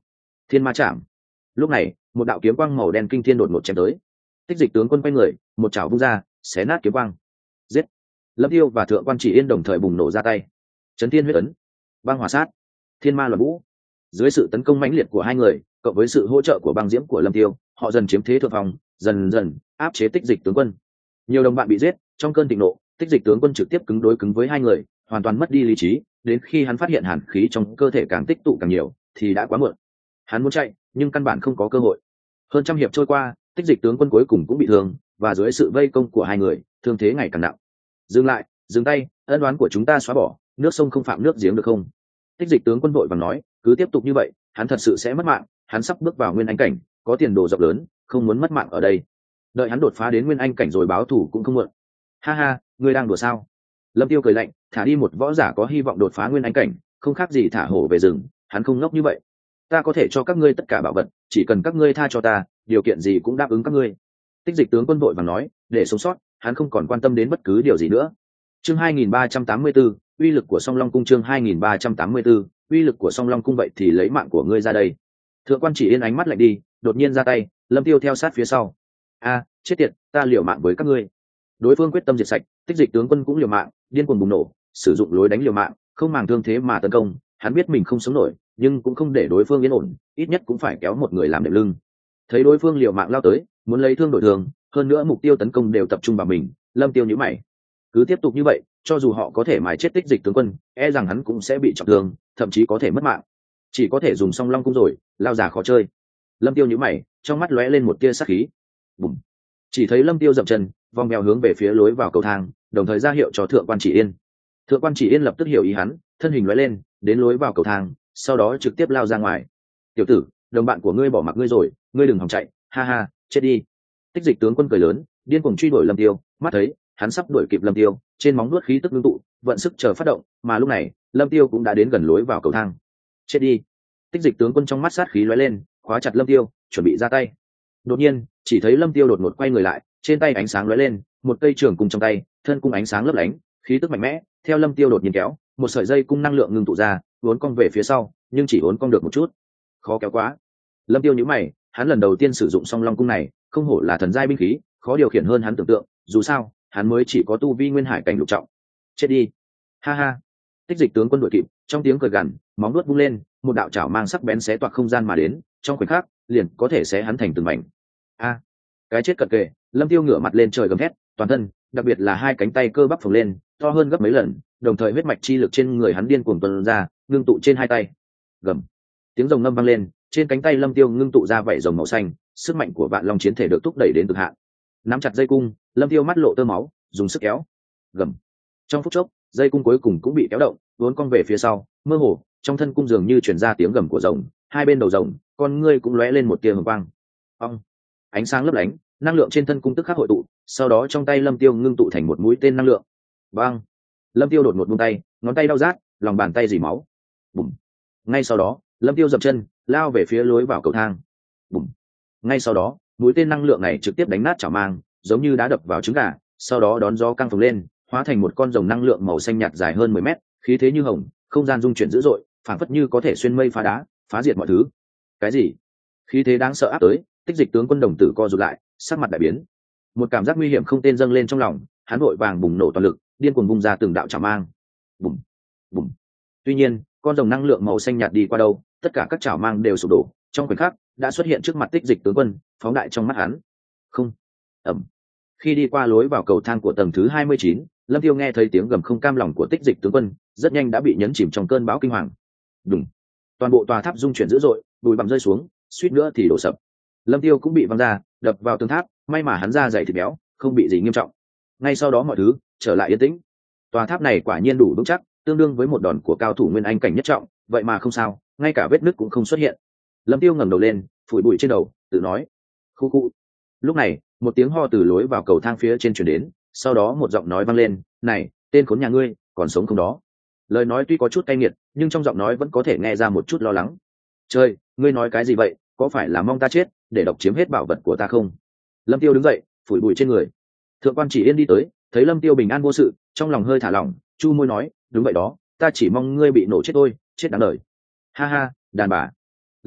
[SPEAKER 1] Thiên ma chạm. Lúc này một đạo kiếm quang màu đen kinh thiên đột ngột chém tới. Tích Dịch tướng quân quay người, một chảo vung ra, xé nát kiếm quang. Giết. Lâm Tiêu và Thượng Quan Chỉ Yên đồng thời bùng nổ ra tay. Chấn Thiên huyết ấn, băng hỏa sát, thiên ma loạn vũ. Dưới sự tấn công mãnh liệt của hai người, cộng với sự hỗ trợ của băng diễm của Lâm Tiêu, họ dần chiếm thế thượng phong, dần dần áp chế Tích Dịch tướng quân. Nhiều đồng bạn bị giết, trong cơn thịnh nộ, Tích Dịch tướng quân trực tiếp cứng đối cứng với hai người, hoàn toàn mất đi lý trí. Đến khi hắn phát hiện hàn khí trong cơ thể càng tích tụ càng nhiều, thì đã quá muộn. Hắn muốn chạy, nhưng căn bản không có cơ hội. Hơn trăm hiệp trôi qua, Tích Dịch tướng quân cuối cùng cũng bị thương, và dưới sự vây công của hai người, thương thế ngày càng nặng. Dừng lại, dừng tay, ân oán của chúng ta xóa bỏ, nước sông không phạm nước giếng được không? Tích Dịch tướng quân vội vàng nói, cứ tiếp tục như vậy, hắn thật sự sẽ mất mạng. Hắn sắp bước vào nguyên anh cảnh, có tiền đồ rộng lớn, không muốn mất mạng ở đây. Đợi hắn đột phá đến nguyên anh cảnh rồi báo thù cũng không muộn. Ha ha, ngươi đang đùa sao? Lâm Tiêu cười lạnh, thả đi một võ giả có hy vọng đột phá nguyên anh cảnh, không khác gì thả hổ về rừng. Hắn không ngốc như vậy. Ta có thể cho các ngươi tất cả bảo vật, chỉ cần các ngươi tha cho ta, điều kiện gì cũng đáp ứng các ngươi. Tích Dịch tướng quân vội vàng nói, để sống sót, hắn không còn quan tâm đến bất cứ điều gì nữa. Chương 2384, uy lực của Song Long cung. Chương 2384, uy lực của Song Long cung. Vậy thì lấy mạng của ngươi ra đây. Thượng Quan Chỉ Yên ánh mắt lạnh đi, đột nhiên ra tay. Lâm Tiêu theo sát phía sau. A, chết tiệt, ta liều mạng với các ngươi. Đối phương quyết tâm diệt sạch, Tích Dịch tướng quân cũng liều mạng, điên cuồng bùng nổ, sử dụng lối đánh liều mạng, không màng thương thế mà tấn công. Hắn biết mình không sống nổi, nhưng cũng không để đối phương yên ổn, ít nhất cũng phải kéo một người làm đệm lưng. Thấy đối phương liều mạng lao tới, muốn lấy thương đổi thương, hơn nữa mục tiêu tấn công đều tập trung vào mình, Lâm Tiêu nhíu mày. Cứ tiếp tục như vậy, cho dù họ có thể mài chết Tích Dịch tướng quân, e rằng hắn cũng sẽ bị trọng thương, thậm chí có thể mất mạng. Chỉ có thể dùng Song Long cung rồi, lao già khó chơi. Lâm Tiêu nhíu mày, trong mắt lóe lên một tia sát khí. Bùm. Chỉ thấy Lâm Tiêu dậm chân, vòng mèo hướng về phía lối vào cầu thang, đồng thời ra hiệu cho Thượng Quan Chỉ Yên. Thượng Quan Chỉ Yên lập tức hiểu ý hắn, thân hình lóe lên, đến lối vào cầu thang, sau đó trực tiếp lao ra ngoài. Tiểu tử, đồng bạn của ngươi bỏ mặc ngươi rồi, ngươi đừng hòng chạy, ha ha, chết đi. Tích Dịch tướng quân cười lớn, điên cuồng truy đuổi Lâm Tiêu, mắt thấy hắn sắp đuổi kịp Lâm Tiêu, trên móng nuốt khí tức ngưng tụ, vận sức chờ phát động, mà lúc này Lâm Tiêu cũng đã đến gần lối vào cầu thang. Chết đi. Tích Dịch tướng quân trong mắt sát khí lóe lên, khóa chặt Lâm Tiêu, chuẩn bị ra tay. Đột nhiên, chỉ thấy Lâm Tiêu đột ngột quay người lại, trên tay ánh sáng lóe lên, một cây trường cung trong tay, thân cung ánh sáng lấp lánh, khí tức mạnh mẽ, theo Lâm Tiêu đột nhiên kéo, một sợi dây cung năng lượng ngưng tụ ra, uốn cong về phía sau, nhưng chỉ uốn cong được một chút. Khó kéo quá. Lâm Tiêu nhíu mày, hắn lần đầu tiên sử dụng Song Long cung này, không hổ là thần giai binh khí, khó điều khiển hơn hắn tưởng tượng, dù sao, hắn mới chỉ có tu vi nguyên hải cảnh lục trọng. Chết đi. Ha ha. Tích Dịch tướng quân đuổi kịp, trong tiếng cười gằn, móng vuốt vung lên, một đạo chảo mang sắc bén xé toạc không gian mà đến, trong khoảnh khắc, liền có thể xé hắn thành từng mảnh. A. Cái chết cận kề, Lâm Tiêu ngửa mặt lên trời gầm thét, toàn thân, đặc biệt là hai cánh tay cơ bắp phồng lên, to hơn gấp mấy lần, đồng thời huyết mạch chi lực trên người hắn điên cuồng tuôn ra, ngưng tụ trên hai tay. Gầm. Tiếng rồng ngâm vang lên, trên cánh tay Lâm Tiêu ngưng tụ ra vảy rồng màu xanh, sức mạnh của Vạn Long chiến thể được thúc đẩy đến cực hạn. Nắm chặt dây cung, Lâm Tiêu mắt lộ tơ máu, dùng sức kéo. Gầm. Trong phút chốc, dây cung cuối cùng cũng bị kéo động, vốn cong về phía sau, mơ hồ, trong thân cung dường như truyền ra tiếng gầm của rồng, hai bên đầu rồng, con ngươi cũng lóe lên một tia hồng quang. Ong. Ánh sáng lấp lánh, năng lượng trên thân cung tức khắc hội tụ, sau đó trong tay Lâm Tiêu ngưng tụ thành một mũi tên năng lượng. Bang! Lâm Tiêu đột ngột buông tay, ngón tay đau rát, lòng bàn tay rỉ máu. Bùm! Ngay sau đó, Lâm Tiêu dậm chân, lao về phía lối vào cầu thang. Bùm! Ngay sau đó, mũi tên năng lượng này trực tiếp đánh nát chảo mang, giống như đá đập vào trứng gà, sau đó đón gió căng phồng lên, hóa thành một con rồng năng lượng màu xanh nhạt dài hơn 10 mét, khí thế như hồng, không gian rung chuyển dữ dội, phảng phất như có thể xuyên mây phá đá, phá diệt mọi thứ. Cái gì? Khí thế đáng sợ áp tới, Tích Dịch tướng quân đồng tử co rụt lại, sắc mặt đại biến. Một cảm giác nguy hiểm không tên dâng lên trong lòng, hắn vội vàng bùng nổ toàn lực, điên cuồng bung ra từng đạo chảo mang. Bùm, bùm. Tuy nhiên, con rồng năng lượng màu xanh nhạt đi qua đâu, tất cả các chảo mang đều sụp đổ, trong khoảnh khắc đã xuất hiện trước mặt Tích Dịch tướng quân, phóng đại trong mắt hắn. Không. Ầm. Khi đi qua lối vào cầu thang của tầng thứ 29, Lâm Tiêu nghe thấy tiếng gầm không cam lòng của Tích Dịch tướng quân, rất nhanh đã bị nhấn chìm trong cơn bão kinh hoàng. Đùng. Toàn bộ tòa tháp rung chuyển dữ dội, bụi bặm rơi xuống, suýt nữa thì đổ sập. Lâm Tiêu cũng bị văng ra, đập vào tường tháp, may mà hắn da dày thịt béo, không bị gì nghiêm trọng. Ngay sau đó mọi thứ trở lại yên tĩnh. Tòa tháp này quả nhiên đủ vững chắc, tương đương với một đòn của cao thủ nguyên anh cảnh nhất trọng, vậy mà không sao, ngay cả vết nứt cũng không xuất hiện. Lâm Tiêu ngẩng đầu lên, phủi bụi trên đầu, tự nói: "Khu khu." Lúc này, một tiếng ho từ lối vào cầu thang phía trên truyền đến, sau đó một giọng nói vang lên: "Này, tên khốn nhà ngươi, còn sống không đó?" Lời nói tuy có chút cay nghiệt, nhưng trong giọng nói vẫn có thể nghe ra một chút lo lắng. "Trời, ngươi nói cái gì vậy, có phải là mong ta chết để độc chiếm hết bảo vật của ta không?" Lâm Tiêu đứng dậy, phủi bụi trên người. Thượng Quan Chỉ Yên đi tới, thấy Lâm Tiêu bình an vô sự, trong lòng hơi thả lỏng, chu môi nói: "Đúng vậy đó, ta chỉ mong ngươi bị nổ chết thôi, chết đáng đời." "Ha ha, đàn bà."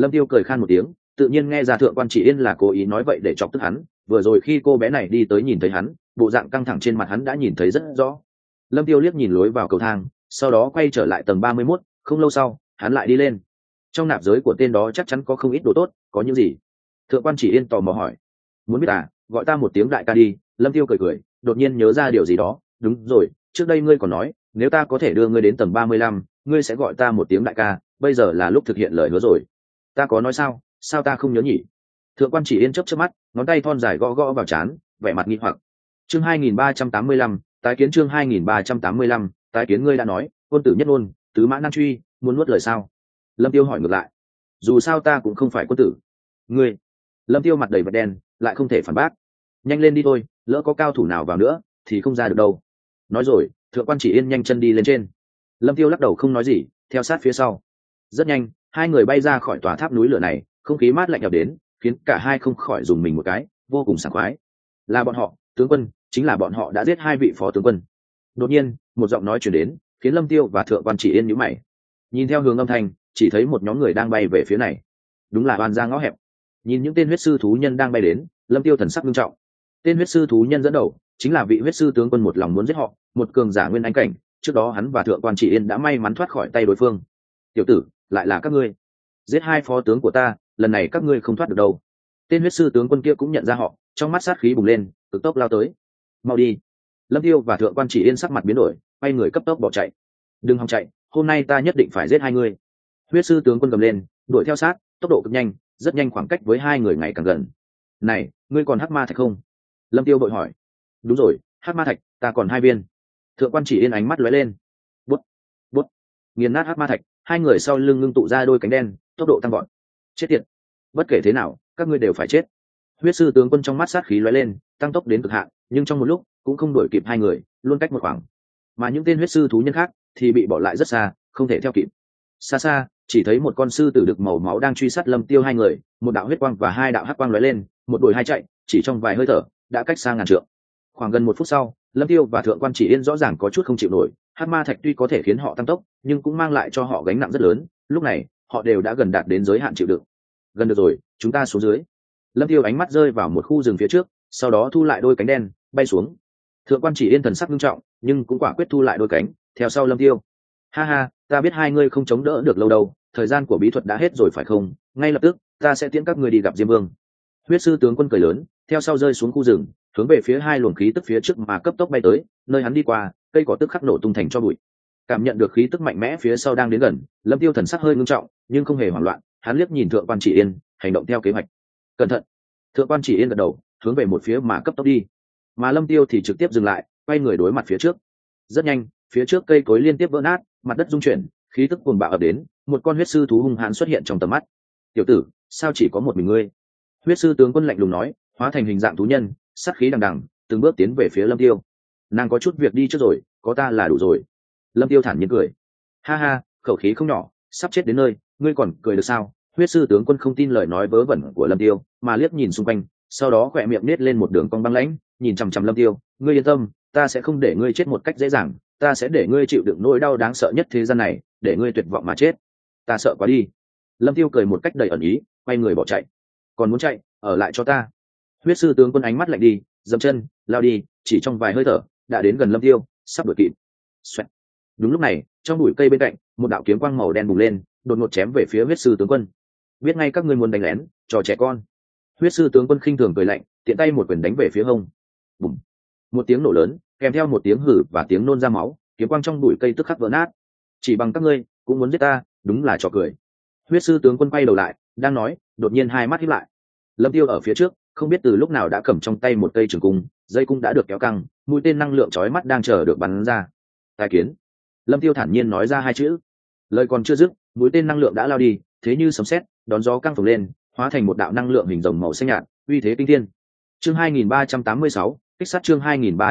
[SPEAKER 1] Lâm Tiêu cười khan một tiếng, tự nhiên nghe ra thượng quan chỉ yên là cố ý nói vậy để chọc tức hắn. Vừa rồi khi cô bé này đi tới nhìn thấy hắn, bộ dạng căng thẳng trên mặt hắn đã nhìn thấy rất rõ. Lâm Tiêu liếc nhìn lối vào cầu thang, sau đó quay trở lại tầng 31. Không lâu sau hắn lại đi lên. Trong nạp giới của tên đó chắc chắn có không ít đồ tốt, có những gì? Thượng quan chỉ yên tò mò hỏi. Muốn biết à, gọi ta một tiếng đại ca đi. Lâm Tiêu cười cười, đột nhiên nhớ ra điều gì đó. Đúng rồi, trước đây ngươi còn nói nếu ta có thể đưa ngươi đến tầng 35, ngươi sẽ gọi ta một tiếng đại ca, bây giờ là lúc thực hiện lời hứa rồi. Ta có nói sao ta không nhớ nhỉ? Thượng quan chỉ yên chớp chớp mắt, ngón tay thon dài gõ gõ vào trán, vẻ mặt nghi hoặc. Chương 2385, tái kiến. Chương 2385, tái kiến. Ngươi đã nói quân tử nhất ngôn, tứ mã nan truy, muốn nuốt lời sao? Lâm Tiêu hỏi ngược lại. Dù sao ta cũng không phải quân tử. Ngươi? Lâm Tiêu mặt đầy vệt đen, lại không thể phản bác. Nhanh lên đi thôi, lỡ có cao thủ nào vào nữa thì không ra được đâu. Nói rồi thượng quan chỉ yên nhanh chân đi lên trên. Lâm Tiêu lắc đầu không nói gì, theo sát phía sau. Rất nhanh hai người bay ra khỏi tòa tháp núi lửa này, không khí mát lạnh ập đến, khiến cả hai không khỏi dùng mình một cái, vô cùng sảng khoái. Là bọn họ, tướng quân, chính là bọn họ đã giết hai vị phó tướng quân. Đột nhiên một giọng nói truyền đến, khiến Lâm Tiêu và thượng quan chỉ yên nhíu mày. Nhìn theo hướng âm thanh, chỉ thấy một nhóm người đang bay về phía này. Đúng là oan ra ngõ hẹp. Nhìn những tên huyết sư thú nhân đang bay đến, Lâm Tiêu thần sắc nghiêm trọng. Tên huyết sư thú nhân dẫn đầu chính là vị huyết sư tướng quân một lòng muốn giết họ, một cường giả nguyên anh cảnh. Trước đó hắn và thượng quan chỉ yên đã may mắn thoát khỏi tay đối phương. Tiểu tử, lại là các ngươi giết hai phó tướng của ta, lần này các ngươi không thoát được đâu. Tên huyết sư tướng quân kia cũng nhận ra họ, trong mắt sát khí bùng lên, cực tốc lao tới. Mau đi. Lâm Tiêu và thượng quan chỉ yên sắc mặt biến đổi, quay người cấp tốc bỏ chạy. Đừng hòng chạy, hôm nay ta nhất định phải giết hai người. Huyết sư tướng quân gầm lên, đuổi theo sát, tốc độ cực nhanh, rất nhanh, khoảng cách với hai người ngày càng gần. Này, ngươi còn hắc ma thạch không? Lâm Tiêu vội hỏi. Đúng rồi, hắc ma thạch ta còn 2 viên. Thượng quan chỉ yên ánh mắt lóe lên. Bút bút, nghiền nát hắc ma thạch, hai người sau lưng ngưng tụ ra đôi cánh đen, tốc độ tăng vọt. Chết tiệt, bất kể thế nào các ngươi đều phải chết. Huyết sư tướng quân trong mắt sát khí lóe lên, tăng tốc đến cực hạn, nhưng trong một lúc cũng không đuổi kịp hai người, luôn cách một khoảng. Mà những tên huyết sư thú nhân khác thì bị bỏ lại rất xa, không thể theo kịp. Xa xa chỉ thấy một con sư tử đực màu máu đang truy sát Lâm Tiêu hai người, một đạo huyết quang và hai đạo hắc quang lóe lên, một đuổi hai chạy, chỉ trong vài hơi thở đã cách xa ngàn trượng. Khoảng gần 1 phút sau, Lâm Tiêu và thượng quan chỉ yên rõ ràng có chút không chịu nổi. Hắc ma thạch tuy có thể khiến họ tăng tốc, nhưng cũng mang lại cho họ gánh nặng rất lớn. Lúc này họ đều đã gần đạt đến giới hạn chịu đựng. Gần được rồi, chúng ta xuống dưới. Lâm Tiêu ánh mắt rơi vào một khu rừng phía trước, sau đó thu lại đôi cánh đen, bay xuống. Thượng quan chỉ yên thần sắc nghiêm trọng, nhưng cũng quả quyết thu lại đôi cánh, theo sau Lâm Tiêu. Ha ha, ta biết hai ngươi không chống đỡ được lâu đâu, thời gian của bí thuật đã hết rồi phải không? Ngay lập tức ta sẽ tiễn các ngươi đi gặp Diêm Vương. Huyết sư tướng quân cười lớn, theo sau rơi xuống khu rừng, hướng về phía hai luồng khí tức phía trước mà cấp tốc bay tới. Nơi hắn đi qua, cây cỏ tức khắc nổ tung thành cho bụi. Cảm nhận được khí tức mạnh mẽ phía sau đang đến gần, Lâm Tiêu thần sắc hơi ngưng trọng, nhưng không hề hoảng loạn. Hắn liếc nhìn thượng quan chỉ yên, hành động theo kế hoạch. Cẩn thận. Thượng quan chỉ yên gật đầu, hướng về một phía mà cấp tốc đi. Mà Lâm Tiêu thì trực tiếp dừng lại, quay người đối mặt phía trước. Rất nhanh, phía trước cây cối liên tiếp vỡ nát, mặt đất rung chuyển, khí tức cuồng bạo ập đến, một con huyết sư thú hung hãn xuất hiện trong tầm mắt. Tiểu tử, sao chỉ có một mình ngươi? Huyết sư tướng quân lạnh lùng nói, hóa thành hình dạng thú nhân, sát khí đằng đằng, từng bước tiến về phía Lâm Tiêu. Nàng có chút việc đi trước rồi, có ta là đủ rồi. Lâm Tiêu thản nhiên cười. Ha ha, khẩu khí không nhỏ, sắp chết đến nơi, ngươi còn cười được sao? Huyết sư tướng quân không tin lời nói vớ vẩn của Lâm Tiêu, mà liếc nhìn xung quanh, sau đó khỏe miệng nết lên một đường cong băng lãnh, nhìn chằm chằm Lâm Tiêu. Ngươi yên tâm, ta sẽ không để ngươi chết một cách dễ dàng, ta sẽ để ngươi chịu đựng nỗi đau đáng sợ nhất thế gian này, để ngươi tuyệt vọng mà chết. Ta sợ quá đi. Lâm Tiêu cười một cách đầy ẩn ý, quay người bỏ chạy. Còn muốn chạy, ở lại cho ta. Huyết sư tướng quân ánh mắt lạnh đi, dậm chân lao đi, chỉ trong vài hơi thở đã đến gần Lâm Tiêu, sắp đuổi kịp. Xoẹt. Đúng lúc này, trong bụi cây bên cạnh, một đạo kiếm quang màu đen bùng lên, đột ngột chém về phía huyết sư tướng quân. Biết ngay các ngươi muốn đánh lén, trò trẻ con. Huyết sư tướng quân khinh thường cười lạnh, tiện tay một quyền đánh về phía hông. Bùng. Một tiếng nổ lớn, kèm theo một tiếng hử và tiếng nôn ra máu, kiếm quang trong bụi cây tức khắc vỡ nát. Chỉ bằng các ngươi cũng muốn giết ta, đúng là trò cười. Huyết sư tướng quân quay đầu lại, đang nói, đột nhiên hai mắt híp lại. Lâm Tiêu ở phía trước, không biết từ lúc nào đã cầm trong tay một cây trường cung, dây cung đã được kéo căng, mũi tên năng lượng chói mắt đang chờ được bắn ra. Tài kiến. Lâm Tiêu thản nhiên nói ra hai chữ. Lời còn chưa dứt, mũi tên năng lượng đã lao đi, thế như sấm sét, đón gió căng phồng lên, hóa thành một đạo năng lượng hình rồng màu xanh nhạt, uy thế kinh thiên. Chương 2386, kích sát. Chương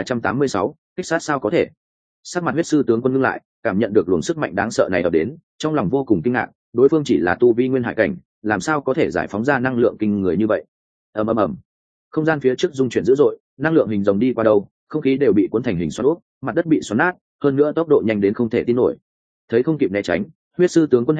[SPEAKER 1] 2386, kích sát. Sao có thể? Sắc mặt huyết sư tướng quân ngưng lại, cảm nhận được luồng sức mạnh đáng sợ này ập đến, trong lòng vô cùng kinh ngạc. Đối phương chỉ là tu vi nguyên hải cảnh, làm sao có thể giải phóng ra năng lượng kinh người như vậy? Ầm ầm ầm. Không gian phía trước rung chuyển dữ dội, năng lượng hình rồng đi qua đâu, không khí đều bị cuốn thành hình xoắn ốc, mặt đất bị xoắn nát, hơn nữa tốc độ nhanh đến không thể tin nổi. Thấy không kịp né tránh, huyết sư tướng quân hét lớn,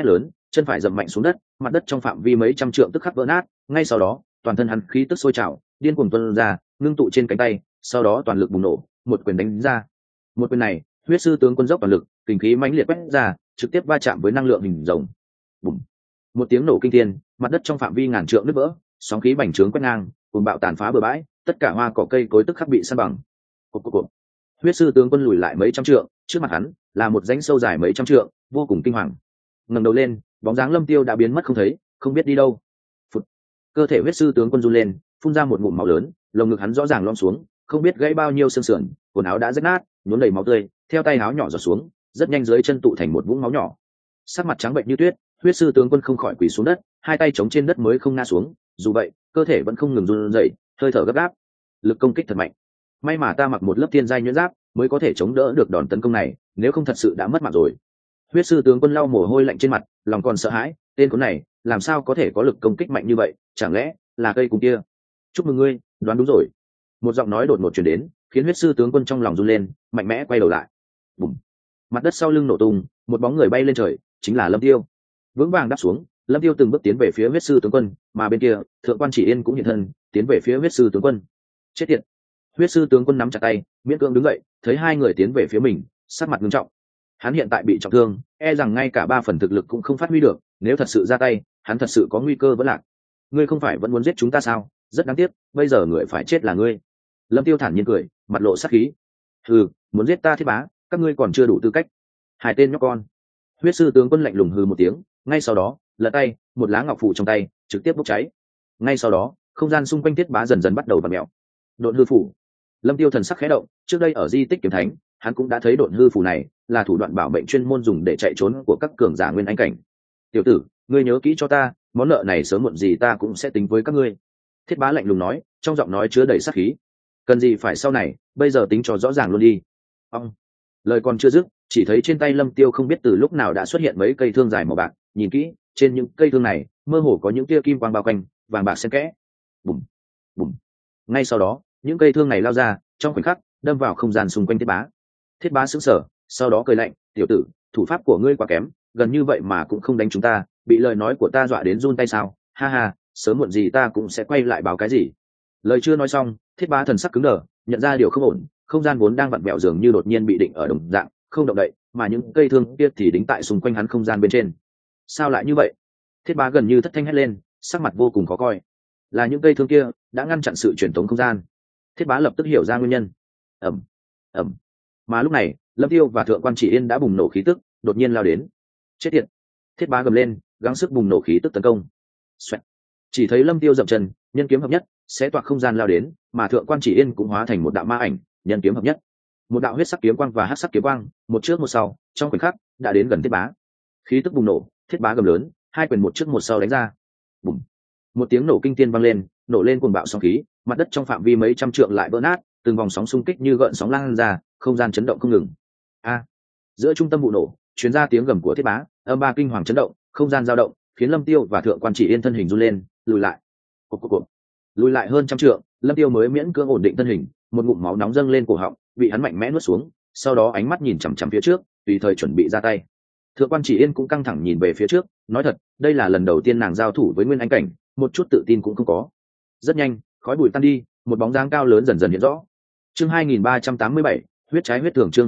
[SPEAKER 1] chân phải dậm mạnh xuống đất, mặt đất trong phạm vi mấy trăm trượng tức khắc vỡ nát, ngay sau đó toàn thân hắn khí tức sôi trào điên cuồng tuôn ra, ngưng tụ trên cánh tay, sau đó toàn lực bùng nổ, một quyền đánh ra. Một quyền này, huyết sư tướng quân dốc toàn lực, kình khí mãnh liệt quét ra, trực tiếp va chạm với năng lượng hình rồng. Bùm. Một tiếng nổ kinh thiên, mặt đất trong phạm vi ngàn trượng nứt vỡ, sóng khí bành trướng quét ngang, cuồng bạo tàn phá bừa bãi, tất cả hoa cỏ cây cối tức khắc bị san bằng. Cộp. Huyết sư tướng quân lùi lại mấy trăm trượng, trước mặt hắn là một rãnh sâu dài mấy trăm trượng, vô cùng kinh hoàng. Ngẩng đầu lên, bóng dáng Lâm Tiêu đã biến mất không thấy, không biết đi đâu. Phụt. Cơ thể huyết sư tướng quân run lên, phun ra một ngụm máu lớn, lồng ngực hắn rõ ràng lom xuống, không biết gãy bao nhiêu xương sườn, quần áo đã rách nát, nhuốm đầy máu tươi, theo tay áo nhỏ giọt xuống, rất nhanh dưới chân tụ thành một vũng máu nhỏ. Sắc mặt trắng bệnh như tuyết, huyết sư tướng quân không khỏi quỳ xuống đất, hai tay chống trên đất mới không ngã xuống, dù vậy cơ thể vẫn không ngừng run rẩy, hơi thở gấp gáp. Lực công kích thật mạnh, may mà ta mặc một lớp thiên giai nhuyễn giáp mới có thể chống đỡ được đòn tấn công này, nếu không thật sự đã mất mạng rồi. Huyết sư tướng quân lau mồ hôi lạnh trên mặt, lòng còn sợ hãi, tên khốn này làm sao có thể có lực công kích mạnh như vậy, chẳng lẽ là cây cung kia? Chúc mừng ngươi, đoán đúng rồi. Một giọng nói đột ngột truyền đến, khiến huyết sư tướng quân trong lòng run lên, mạnh mẽ quay đầu lại. Bùm. Mặt đất sau lưng nổ tung, một bóng người bay lên trời, chính là Lâm Tiêu. Vững vàng đáp xuống, Lâm Tiêu từng bước tiến về phía huyết sư tướng quân, mà bên kia thượng quan chỉ yên cũng hiện thân, tiến về phía huyết sư tướng quân. Chết tiệt! Huyết sư tướng quân nắm chặt tay, miễn cưỡng đứng dậy, thấy hai người tiến về phía mình, sắc mặt nghiêm trọng. Hắn hiện tại bị trọng thương, e rằng ngay cả 3 phần thực lực cũng không phát huy được, nếu thật sự ra tay, hắn thật sự có nguy cơ vẫn lạc. Ngươi không phải vẫn muốn giết chúng ta sao? Rất đáng tiếc, bây giờ người phải chết là ngươi. Lâm Tiêu thản nhiên cười, mặt lộ sát khí. Hừ, muốn giết ta Thiết Bá, các ngươi còn chưa đủ tư cách. Hai tên nhóc con. Huyết sư tướng quân lạnh lùng hừ một tiếng, ngay sau đó lật tay, một lá ngọc phù trong tay trực tiếp bốc cháy. Ngay sau đó không gian xung quanh Thiết Bá dần dần bắt đầu vặn mèo. Độn hư phủ. Lâm Tiêu thần sắc khẽ động, trước đây ở di tích kiếm thánh hắn cũng đã thấy độn hư phủ này là thủ đoạn bảo mệnh chuyên môn dùng để chạy trốn của các cường giả nguyên anh cảnh. Tiểu tử, ngươi nhớ kỹ cho ta, món nợ này sớm muộn gì ta cũng sẽ tính với các ngươi. Thiết Bá lạnh lùng nói, trong giọng nói chứa đầy sát khí. Cần gì phải sau này, bây giờ tính cho rõ ràng luôn đi. Ông. Lời còn chưa dứt, chỉ thấy trên tay Lâm Tiêu không biết từ lúc nào đã xuất hiện mấy cây thương dài màu bạc, nhìn kỹ, trên những cây thương này mơ hồ có những tia kim quang bao quanh, vàng bạc xen kẽ. Bùm, bùm. Ngay sau đó, những cây thương này lao ra, trong khoảnh khắc đâm vào không gian xung quanh Thiết Bá. Thiết Bá sững sờ, sau đó cười lạnh, tiểu tử, thủ pháp của ngươi quá kém, gần như vậy mà cũng không đánh chúng ta, bị lời nói của ta dọa đến run tay sao? Ha ha, sớm muộn gì ta cũng sẽ quay lại báo cái gì. Lời chưa nói xong, Thiết Bá thần sắc cứng đờ, nhận ra điều không ổn, không gian vốn đang vặn vẹo dường như đột nhiên bị định ở đồng dạng, không động đậy, mà những cây thương kia thì đính tại xung quanh hắn không gian bên trên. Sao lại như vậy? Thiết Bá gần như thất thanh hét lên, sắc mặt vô cùng khó coi. Là những cây thương kia đã ngăn chặn sự truyền tống không gian. Thiết Bá lập tức hiểu ra nguyên nhân. Ầm, ầm. Mà lúc này, Lâm Tiêu và Thượng quan Chỉ Yên đã bùng nổ khí tức, đột nhiên lao đến. Chết tiệt! Thiết Bá gầm lên, gắng sức bùng nổ khí tức tấn công. Xoẹt. Chỉ thấy Lâm Tiêu dậm chân, nhân kiếm hợp nhất, xé toạc không gian lao đến, mà Thượng quan Chỉ Yên cũng hóa thành một đạo ma ảnh, nhân kiếm hợp nhất. Một đạo huyết sắc kiếm quang và hắc sắc kiếm quang, một trước một sau, trong khoảnh khắc đã đến gần Thiết Bá. Khí tức bùng nổ, Thiết Bá gầm lớn, hai quyền một trước một sau đánh ra. Bùm. Một tiếng nổ kinh thiên vang lên, nổ lên cuồng bạo sóng khí, mặt đất trong phạm vi mấy trăm trượng lại vỡ nát, từng vòng sóng xung kích như gợn sóng lan ra, không gian chấn động không ngừng. A! Giữa trung tâm vụ nổ, truyền ra tiếng gầm của Thiết Bá, âm ba kinh hoàng chấn động, không gian dao động, khiến Lâm Tiêu và Thượng quan Chỉ Yên thân hình run lên, lùi lại. Cộp. Lùi lại hơn trăm trượng, Lâm Tiêu mới miễn cưỡng ổn định thân hình, một ngụm máu nóng dâng lên cổ họng, bị hắn mạnh mẽ nuốt xuống, sau đó ánh mắt nhìn chằm chằm phía trước, tùy thời chuẩn bị ra tay. Thượng quan Chỉ Yên cũng căng thẳng nhìn về phía trước, nói thật, đây là lần đầu tiên nàng giao thủ với nguyên anh cảnh, một chút tự tin cũng không có. Rất nhanh, khói bụi tan đi, một bóng dáng cao lớn dần dần hiện rõ. Chương 2387, huyết trái huyết thường. Chương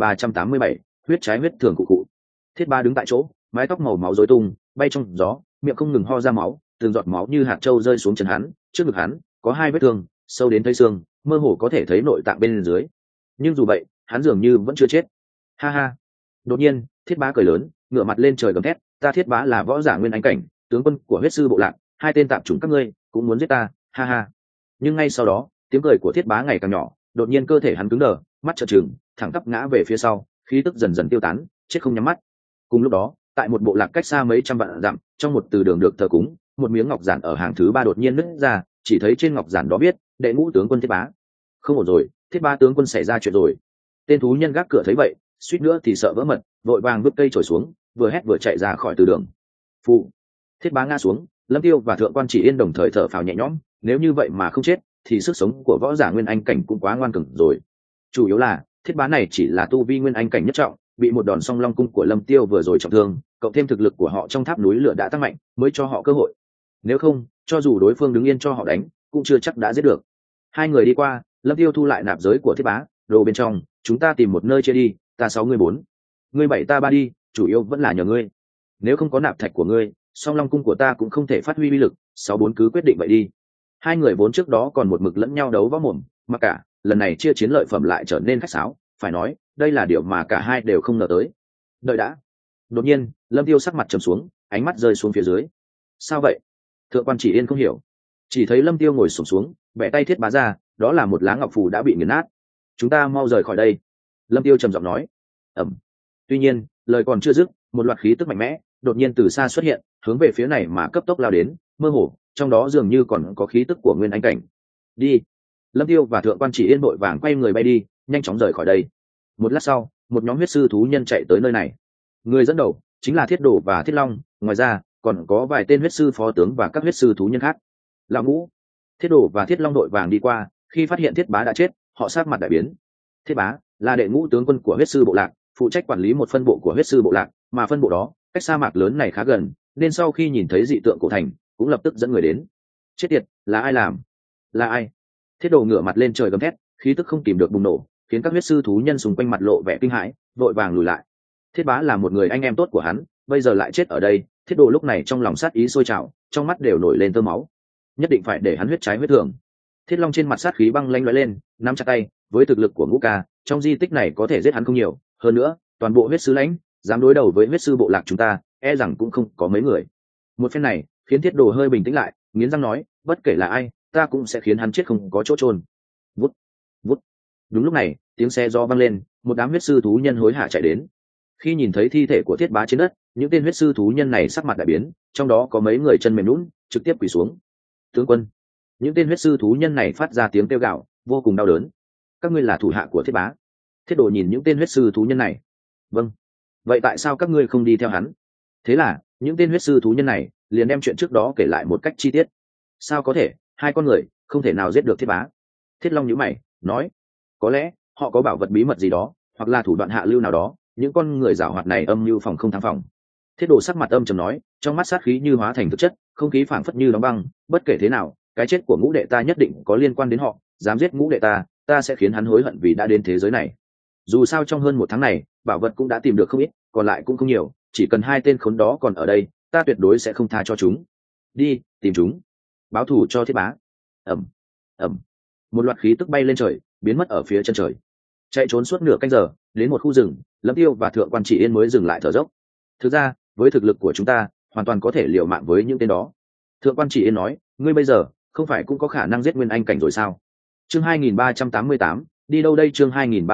[SPEAKER 1] 2387, huyết trái huyết thường cụ. Thiết Bá đứng tại chỗ, mái tóc màu máu rối tung, bay trong gió, miệng không ngừng ho ra máu, từng giọt máu như hạt châu rơi xuống chân hắn. Trước ngực hắn có 2 vết thương, sâu đến thấy xương, mơ hồ có thể thấy nội tạng bên dưới. Nhưng dù vậy, hắn dường như vẫn chưa chết. Ha ha! Đột nhiên, Thiết Bá cười lớn, ngửa mặt lên trời gầm thét, ta Thiết Bá là võ giả nguyên anh cảnh, tướng quân của huyết sư bộ lạc, 2 tên tạp chủng các ngươi cũng muốn giết ta, ha ha. Nhưng ngay sau đó, tiếng cười của Thiết Bá ngày càng nhỏ, đột nhiên cơ thể hắn cứng đờ, mắt trợn trừng, thẳng tắp ngã về phía sau, khí tức dần dần tiêu tán, chết không nhắm mắt. Cùng lúc đó, tại một bộ lạc cách xa mấy trăm vạn dặm, trong một từ đường được thờ cúng, một miếng ngọc giản ở hàng thứ 3 đột nhiên nứt ra, chỉ thấy trên ngọc giản đó viết, đệ ngũ tướng quân Thiết Bá. Không ổn rồi, Thiết Bá tướng quân xảy ra chuyện rồi. Tên thú nhân gác cửa thấy vậy, suýt nữa thì sợ vỡ mật, vội vàng vứt cây chổi xuống, vừa hét vừa chạy ra khỏi từ đường. Phụ! Thiết Bá ngã xuống, Lâm Tiêu và Thượng quan Chỉ Yên đồng thời thở phào nhẹ nhõm, nếu như vậy mà không chết, thì sức sống của võ giả nguyên anh cảnh cũng quá ngoan cường rồi. Chủ yếu là Thiết Bá này chỉ là tu vi nguyên anh cảnh nhất trọng, bị một đòn song long cung của Lâm Tiêu vừa rồi trọng thương, cộng thêm thực lực của họ trong tháp núi lửa đã tăng mạnh, mới cho họ cơ hội. Nếu không, cho dù đối phương đứng yên cho họ đánh, cũng chưa chắc đã giết được. Hai người đi qua, Lâm Tiêu thu lại nạp giới của Thiết Bá, đồ bên trong, chúng ta tìm một nơi chia đi, ta 6 người 4, ngươi 7 ta 3 đi, chủ yếu vẫn là nhờ ngươi. Nếu không có nạp thạch của ngươi, song long cung của ta cũng không thể phát huy uy lực, 6-4 cứ quyết định vậy đi. Hai người vốn trước đó còn một mực lẫn nhau đấu võ mồm, mà cả lần này chia chiến lợi phẩm lại trở nên khách sáo, phải nói đây là điều mà cả hai đều không ngờ tới. Đợi đã. Đột nhiên Lâm Tiêu sắc mặt trầm xuống, ánh mắt rơi xuống phía dưới. Sao vậy? Thượng quan Chỉ Yên không hiểu, chỉ thấy Lâm Tiêu ngồi xổm xuống, bẻ tay Thiết Bá ra, đó là một lá ngọc phù đã bị nghiền nát. Chúng ta mau rời khỏi đây. Lâm Tiêu trầm giọng nói. Ẩm. Tuy nhiên lời còn chưa dứt, một loạt khí tức mạnh mẽ đột nhiên từ xa xuất hiện, hướng về phía này mà cấp tốc lao đến, mơ hồ trong đó dường như còn có khí tức của Nguyên Anh cảnh. Đi. Lâm Tiêu và Thượng quan Chỉ Yên vội vàng quay người bay đi, nhanh chóng rời khỏi đây. Một lát sau, một nhóm huyết sư thú nhân chạy tới nơi này. Người dẫn đầu chính là Thiết Đồ và Thiết Long, ngoài ra còn có vài tên huyết sư phó tướng và các huyết sư thú nhân khác. Lão Ngũ. Thiết Đồ và Thiết Long đội vàng đi qua, khi phát hiện Thiết Bá đã chết, họ sát mặt đại biến. Thiết Bá là đệ ngũ tướng quân của huyết sư bộ lạc, phụ trách quản lý một phân bộ của huyết sư bộ lạc, mà phân bộ đó cách sa mạc lớn này khá gần, nên sau khi nhìn thấy dị tượng cổ thành cũng lập tức dẫn người đến. Chết tiệt, là ai làm? Là ai? Thiết Đồ ngửa mặt lên trời gầm thét, khí tức không kìm được bùng nổ, khiến các huyết sư thú nhân xung quanh mặt lộ vẻ kinh hãi, vội vàng lùi lại. Thiết Bá là một người anh em tốt của hắn, bây giờ lại chết ở đây. Thiết Đồ lúc này trong lòng sát ý sôi trào, trong mắt đều nổi lên tơ máu, nhất định phải để hắn huyết trái huyết thường. Thiết Long trên mặt sát khí băng lanh lóe lên, nắm chặt tay, với thực lực của Ngũ Ca, trong di tích này có thể giết hắn không nhiều, hơn nữa toàn bộ huyết sư lãnh dám đối đầu với huyết sư bộ lạc chúng ta, e rằng cũng không có mấy người. Một phen này khiến Thiết Đồ hơi bình tĩnh lại, nghiến răng nói, bất kể là ai, ta cũng sẽ khiến hắn chết không có chỗ chôn. Vút vút. Đúng lúc này tiếng xe gió vang lên, một đám huyết sư thú nhân hối hả chạy đến. Khi nhìn thấy thi thể của Thiết Bá trên đất, những tên huyết sư thú nhân này sắc mặt đại biến, trong đó có mấy người chân mềm nhũn, trực tiếp quỳ xuống. Tướng quân. Những tên huyết sư thú nhân này phát ra tiếng kêu gào, vô cùng đau đớn. Các ngươi là thủ hạ của Thiết Bá? Thiết Đồ nhìn những tên huyết sư thú nhân này. Vâng. Vậy tại sao các ngươi không đi theo hắn? Thế là những tên huyết sư thú nhân này liền đem chuyện trước đó kể lại một cách chi tiết. Sao có thể, hai con người không thể nào giết được Thiết Bá? Thiết Long nhíu mày, nói, có lẽ họ có bảo vật bí mật gì đó, hoặc là thủ đoạn hạ lưu nào đó. Những con người giảo hoạt này âm mưu phòng không thắng phòng. Thiết Đồ sắc mặt âm trầm nói, trong mắt sát khí như hóa thành thực chất, không khí phảng phất như đóng băng. Bất kể thế nào, cái chết của Ngũ đệ ta nhất định có liên quan đến họ. Dám giết Ngũ đệ ta sẽ khiến hắn hối hận vì đã đến thế giới này. Dù sao trong hơn 1 tháng này, bảo vật cũng đã tìm được không ít, còn lại cũng không nhiều. Chỉ cần 2 tên khốn đó còn ở đây, ta tuyệt đối sẽ không tha cho chúng. Đi tìm chúng, báo thù cho Thiết Bá. Ẩm ẩm. Một loạt khí tức bay lên trời, biến mất ở phía chân trời. Chạy trốn suốt nửa canh giờ, đến một khu rừng, Lâm Tiêu và Thượng quan Chỉ Yên mới dừng lại thở dốc. Thực ra với thực lực của chúng ta, hoàn toàn có thể liều mạng với những tên đó. Thượng quan Chỉ Yên nói, ngươi bây giờ không phải cũng có khả năng giết Nguyên Anh cảnh rồi sao? Chương 2388, đi đâu đây? Chương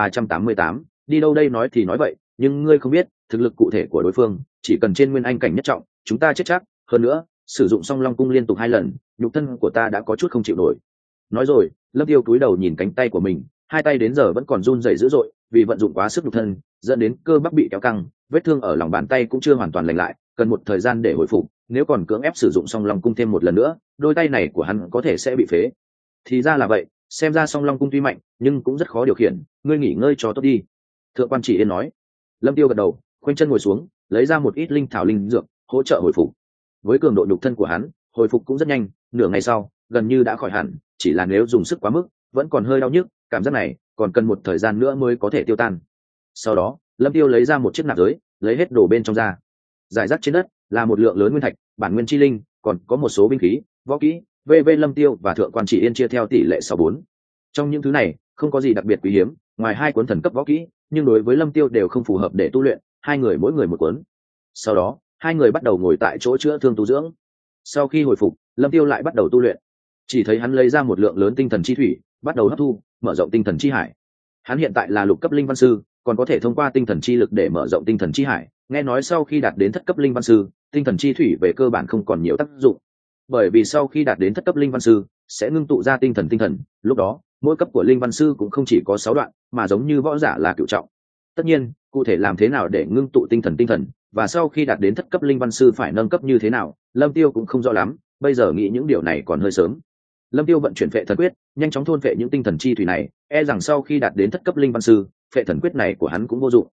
[SPEAKER 1] 2388, đi đâu đây? Nói thì nói vậy, nhưng ngươi không biết thực lực cụ thể của đối phương, chỉ cần trên Nguyên Anh cảnh nhất trọng, chúng ta chết chắc. Hơn nữa, sử dụng Song Long cung liên tục 2 lần, nhục thân của ta đã có chút không chịu nổi. Nói rồi, Lâm Tiêu cúi đầu nhìn cánh tay của mình, 2 tay đến giờ vẫn còn run rẩy dữ dội, vì vận dụng quá sức nhục thân, dẫn đến cơ bắp bị kéo căng, vết thương ở lòng bàn tay cũng chưa hoàn toàn lành lại, cần một thời gian để hồi phục. Nếu còn cưỡng ép sử dụng Song Long cung thêm một lần nữa, đôi tay này của hắn có thể sẽ bị phế. Thì ra là vậy, xem ra Song Long cung tuy mạnh, nhưng cũng rất khó điều khiển, ngươi nghỉ ngơi cho tốt đi. Thượng quan Chỉ Yên nói. Lâm Tiêu gật đầu, khoanh chân ngồi xuống, lấy ra một ít linh thảo linh dược, hỗ trợ hồi phục. Với cường độ nhục thân của hắn, hồi phục cũng rất nhanh, nửa ngày sau, gần như đã khỏi hẳn, chỉ là nếu dùng sức quá mức, vẫn còn hơi đau nhức, cảm giác này còn cần một thời gian nữa mới có thể tiêu tan. Sau đó, Lâm Tiêu lấy ra một chiếc nạp giới, lấy hết đồ bên trong ra. Giải rác trên đất là một lượng lớn nguyên thạch, bản nguyên chi linh, còn có một số binh khí, võ kỹ. Lâm Tiêu và Thượng quan Chỉ Yên chia theo tỷ lệ 6-4. Trong những thứ này, không có gì đặc biệt quý hiếm, ngoài 2 cuốn thần cấp võ kỹ, nhưng đối với Lâm Tiêu đều không phù hợp để tu luyện, 2 người mỗi người một cuốn. Sau đó, 2 người bắt đầu ngồi tại chỗ chữa thương tu dưỡng. Sau khi hồi phục, Lâm Tiêu lại bắt đầu tu luyện. Chỉ thấy hắn lấy ra một lượng lớn tinh thần chi thủy, bắt đầu hấp thu, mở rộng tinh thần chi hải. Hắn hiện tại là lục cấp linh văn sư, còn có thể thông qua tinh thần chi lực để mở rộng tinh thần chi hải. Nghe nói sau khi đạt đến thất cấp linh văn sư, tinh thần chi thủy về cơ bản không còn nhiều tác dụng, bởi vì sau khi đạt đến thất cấp linh văn sư sẽ ngưng tụ ra tinh thần, lúc đó mỗi cấp của linh văn sư cũng không chỉ có 6 đoạn, mà giống như võ giả là cửu trọng. Tất nhiên, cụ thể làm thế nào để ngưng tụ tinh thần và sau khi đạt đến thất cấp linh văn sư phải nâng cấp như thế nào, Lâm Tiêu cũng không rõ lắm, bây giờ nghĩ những điều này còn hơi sớm. Lâm Tiêu vận chuyển phệ thần quyết, nhanh chóng thôn phệ những tinh thần chi thủy này, e rằng sau khi đạt đến thất cấp linh văn sư, phệ thần quyết này của hắn cũng vô dụng.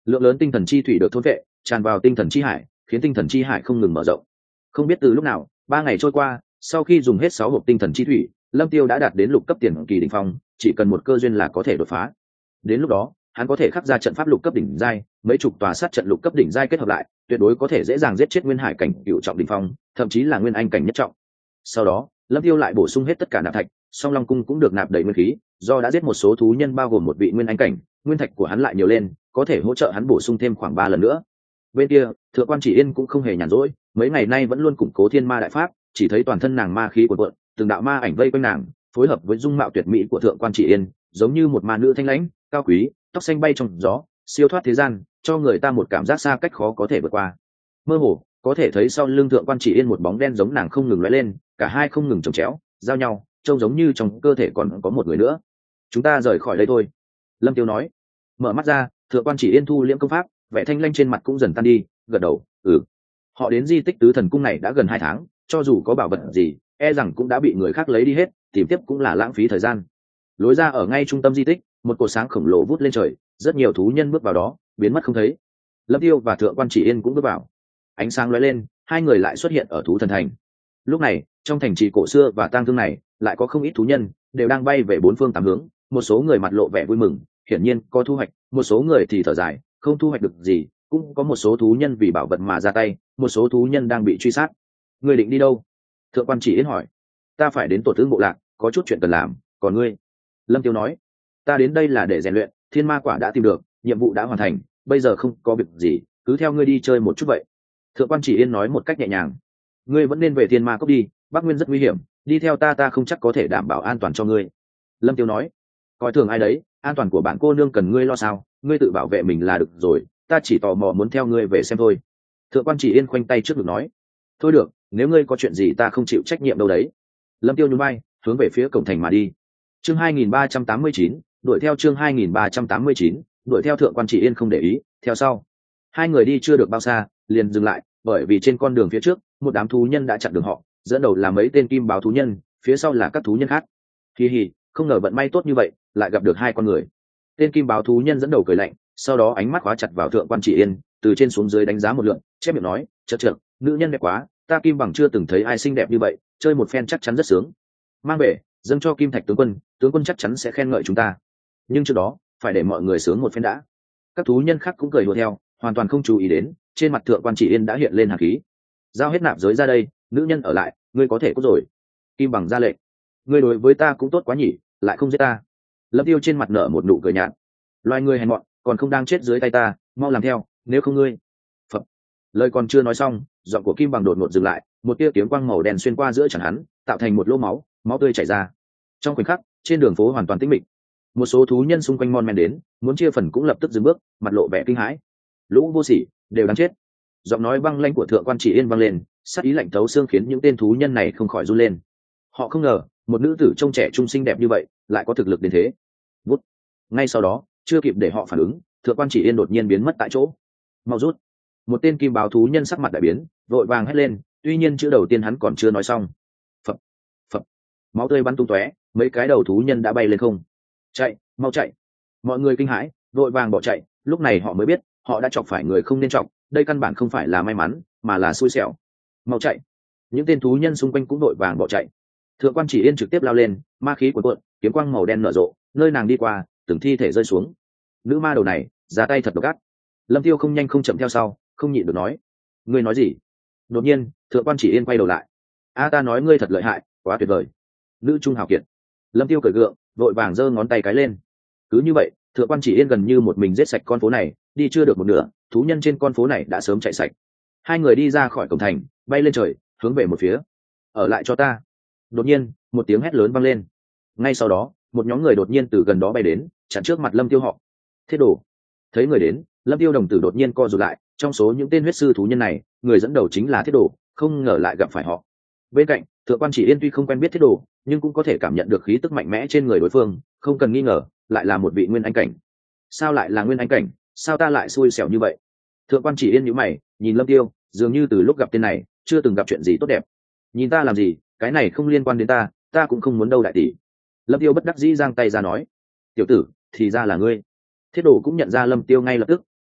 [SPEAKER 1] lượng lớn tinh thần chi thủy được thôn vệ tràn vào tinh thần chi hải, khiến tinh thần chi hải không ngừng mở rộng. Không biết từ lúc nào, 3 ngày trôi qua, sau khi dùng hết 6 hộp tinh thần chi thủy, Lâm Tiêu đã đạt đến lục cấp tiền kỳ đỉnh phong, chỉ cần một cơ duyên là có thể đột phá. Đến lúc đó, hắn có thể khắc ra trận pháp lục cấp đỉnh giai, mấy chục tòa sát trận lục cấp đỉnh giai kết hợp lại, tuyệt đối có thể dễ dàng giết chết nguyên hải cảnh cửu trọng đỉnh phong, thậm chí là nguyên anh cảnh nhất trọng. Sau đó, Lâm Tiêu lại bổ sung hết tất cả nạp thạch, Song Long cung cũng được nạp đầy nguyên khí, do đã giết một số thú nhân bao gồm một vị nguyên anh cảnh, nguyên thạch của hắn lại nhiều lên, có thể hỗ trợ hắn bổ sung thêm khoảng 3 lần nữa. Bên kia, Thượng quan Chỉ Yên cũng không hề nhàn rỗi, mấy ngày nay vẫn luôn củng cố Thiên Ma đại pháp, chỉ thấy toàn thân nàng ma khí cuồn cuộn, từng đạo ma ảnh vây quanh nàng, phối hợp với dung mạo tuyệt mỹ của Thượng quan Chỉ Yên, giống như một ma nữ thanh lãnh, cao quý, tóc xanh bay trong gió, siêu thoát thế gian, cho người ta một cảm giác xa cách khó có thể vượt qua. Mơ hồ, có thể thấy sau lưng Thượng quan Chỉ Yên một bóng đen giống nàng không ngừng lóe lên, cả hai không ngừng chồng chéo, giao nhau, trông giống như trong cơ thể còn có một người nữa. Chúng ta rời khỏi đây thôi, Lâm Tiêu nói. Mở mắt ra, Thượng quan Chỉ Yên thu liễm công pháp, vẻ thanh lanh trên mặt cũng dần tan đi, gật đầu, Họ đến di tích Tứ Thần Cung này đã gần 2 tháng, cho dù có bảo vật gì, e rằng cũng đã bị người khác lấy đi hết, tìm tiếp cũng là lãng phí thời gian. Lối ra ở ngay trung tâm di tích, một cột sáng khổng lồ vút lên trời, rất nhiều thú nhân bước vào đó, biến mất không thấy. Lâm Tiêu và Thượng quan Chỉ Yên cũng bước vào. Ánh sáng lóe lên, hai người lại xuất hiện ở Thú Thần Thành. Lúc này, trong thành trì cổ xưa và tang thương này, lại có không ít thú nhân, đều đang bay về bốn phương tám hướng, một số người mặt lộ vẻ vui mừng, hiển nhiên có thu hoạch, một số người thì thở dài, không thu hoạch được gì, cũng có một số thú nhân vì bảo vật mà ra tay, một số thú nhân đang bị truy sát. Ngươi định đi đâu? Thượng quan Chỉ Yên hỏi. Ta phải đến Tổ Tướng bộ lạc, có chút chuyện cần làm, còn ngươi? Lâm Tiêu nói. Ta đến đây là để rèn luyện, thiên ma quả đã tìm được, nhiệm vụ đã hoàn thành, bây giờ không có việc gì, cứ theo ngươi đi chơi một chút vậy. Thượng quan Chỉ Yên nói một cách nhẹ nhàng. Ngươi vẫn nên về thiên ma cốc đi, Bắc Nguyên rất nguy hiểm, đi theo ta không chắc có thể đảm bảo an toàn cho ngươi. Lâm Tiêu nói. Coi thường ai đấy, an toàn của bạn cô nương cần ngươi lo sao, ngươi tự bảo vệ mình là được rồi, ta chỉ tò mò muốn theo ngươi về xem thôi. Thượng quan Chỉ Yên khoanh tay trước ngực nói. Thôi được, nếu ngươi có chuyện gì ta không chịu trách nhiệm đâu đấy. Lâm Tiêu nhún vai, hướng về phía cổng thành mà đi. Chương 2389, đuổi theo chương 2389, đuổi theo. Thượng quan Chỉ Yên không để ý, theo sau. Hai người đi chưa được bao xa, liền dừng lại, bởi vì trên con đường phía trước, một đám thú nhân đã chặn đường họ, dẫn đầu là mấy tên kim báo thú nhân, phía sau là các thú nhân khác. Hi hi, không ngờ vận may tốt như vậy, lại gặp được hai con người. Tên kim báo thú nhân dẫn đầu cười lạnh, sau đó ánh mắt khóa chặt vào Thượng quan Chỉ Yên, từ trên xuống dưới đánh giá một lượt, chép miệng nói, chậc chậc, nữ nhân đẹp quá, ta Kim Bằng chưa từng thấy ai xinh đẹp như vậy, chơi một phen chắc chắn rất sướng. Mang về, dâng cho Kim Thạch tướng quân chắc chắn sẽ khen ngợi chúng ta. Nhưng trước đó, phải để mọi người sướng một phen đã. Các thú nhân khác cũng cười đùa theo, hoàn toàn không chú ý đến, trên mặt Thượng quan Chỉ Yên đã hiện lên hàn khí. Giao hết nạp giới ra đây, nữ nhân ở lại, ngươi có thể cút rồi. Kim Bằng ra lệnh. Ngươi đối với ta cũng tốt quá nhỉ, lại không giết ta. Lâm Tiêu trên mặt nở một nụ cười nhạt. Loài người hèn mọn, còn không đang chết dưới tay ta, mau làm theo, nếu không ngươi. Phật. Lời còn chưa nói xong, giọng của Kim Bằng đột ngột dừng lại, một tia kiếm quang màu đen xuyên qua giữa chẳng hắn, tạo thành một lỗ máu, máu tươi chảy ra. Trong khoảnh khắc, trên đường phố hoàn toàn tĩnh mịch. Một số thú nhân xung quanh mon men đến, muốn chia phần cũng lập tức dừng bước, mặt lộ vẻ kinh hãi. Lũ vô sỉ, đều đáng chết. Giọng nói băng lãnh của Thượng quan Chỉ Yên vang lên, sát ý lạnh thấu xương khiến những tên thú nhân này không khỏi run lên. Họ không ngờ, một nữ tử trông trẻ trung xinh đẹp như vậy, lại có thực lực đến thế. Vút. Ngay sau đó, chưa kịp để họ phản ứng, Thượng quan Chỉ Yên đột nhiên biến mất tại chỗ. Mau rút. Một tên kim báo thú nhân sắc mặt đại biến, vội vàng hét lên, tuy nhiên chữ đầu tiên hắn còn chưa nói xong. Phập, phập. Máu tươi bắn tung tóe, mấy cái đầu thú nhân đã bay lên không. Chạy, mau chạy. Mọi người kinh hãi, vội vàng bỏ chạy, lúc này họ mới biết, họ đã chọc phải người không nên chọc, đây căn bản không phải là may mắn, mà là xui xẻo. Mau chạy. Những tên thú nhân xung quanh cũng vội vàng bỏ chạy. Thượng quan Chỉ Yên trực tiếp lao lên, ma khí cuồn cuộn, kiếm quang màu đen nở rộ, nơi nàng đi qua, từng thi thể rơi xuống. Nữ ma đầu này, ra tay thật độc ác. Lâm Tiêu không nhanh không chậm theo sau, không nhịn được nói. Ngươi nói gì? Đột nhiên, Thượng quan Chỉ Yên quay đầu lại. Ta nói ngươi thật lợi hại, quá tuyệt vời. Nữ trung hào kiệt. Lâm Tiêu cười gượng, vội vàng giơ ngón tay cái lên. Cứ như vậy, Thượng quan Chỉ Yên gần như một mình giết sạch con phố này, đi chưa được một nửa, thú nhân trên con phố này đã sớm chạy sạch. Hai người đi ra khỏi cổng thành, bay lên trời, hướng về một phía. Ở lại cho ta. Đột nhiên, một tiếng hét lớn vang lên. Ngay sau đó, một nhóm người đột nhiên từ gần đó bay đến, chặn trước mặt Lâm Tiêu họ. Thiết đồ. Thấy người đến, Lâm Tiêu đồng tử đột nhiên co rụt lại, trong số những tên huyết sư thú nhân này, người dẫn đầu chính là Thiết đồ, không ngờ lại gặp phải họ. Bên cạnh, Thượng quan Chỉ Yên tuy không quen biết Thiết đồ, nhưng cũng có thể cảm nhận được khí tức mạnh mẽ trên người đối phương, không cần nghi ngờ, lại là một vị nguyên anh cảnh. Sao lại là nguyên anh cảnh? Sao ta lại xui xẻo như vậy? Thượng quan Chỉ Yên nhíu mày, nhìn Lâm Tiêu, dường như từ lúc gặp tên này, chưa từng gặp chuyện gì tốt đẹp. Nhìn ta làm gì, cái này không liên quan đến ta cũng không muốn đâu đại tỷ. Lâm Tiêu bất đắc dĩ giang tay ra nói. Tiểu tử, thì ra là ngươi. Thiết đồ cũng nhận ra Lâm Tiêu ngay lập tức,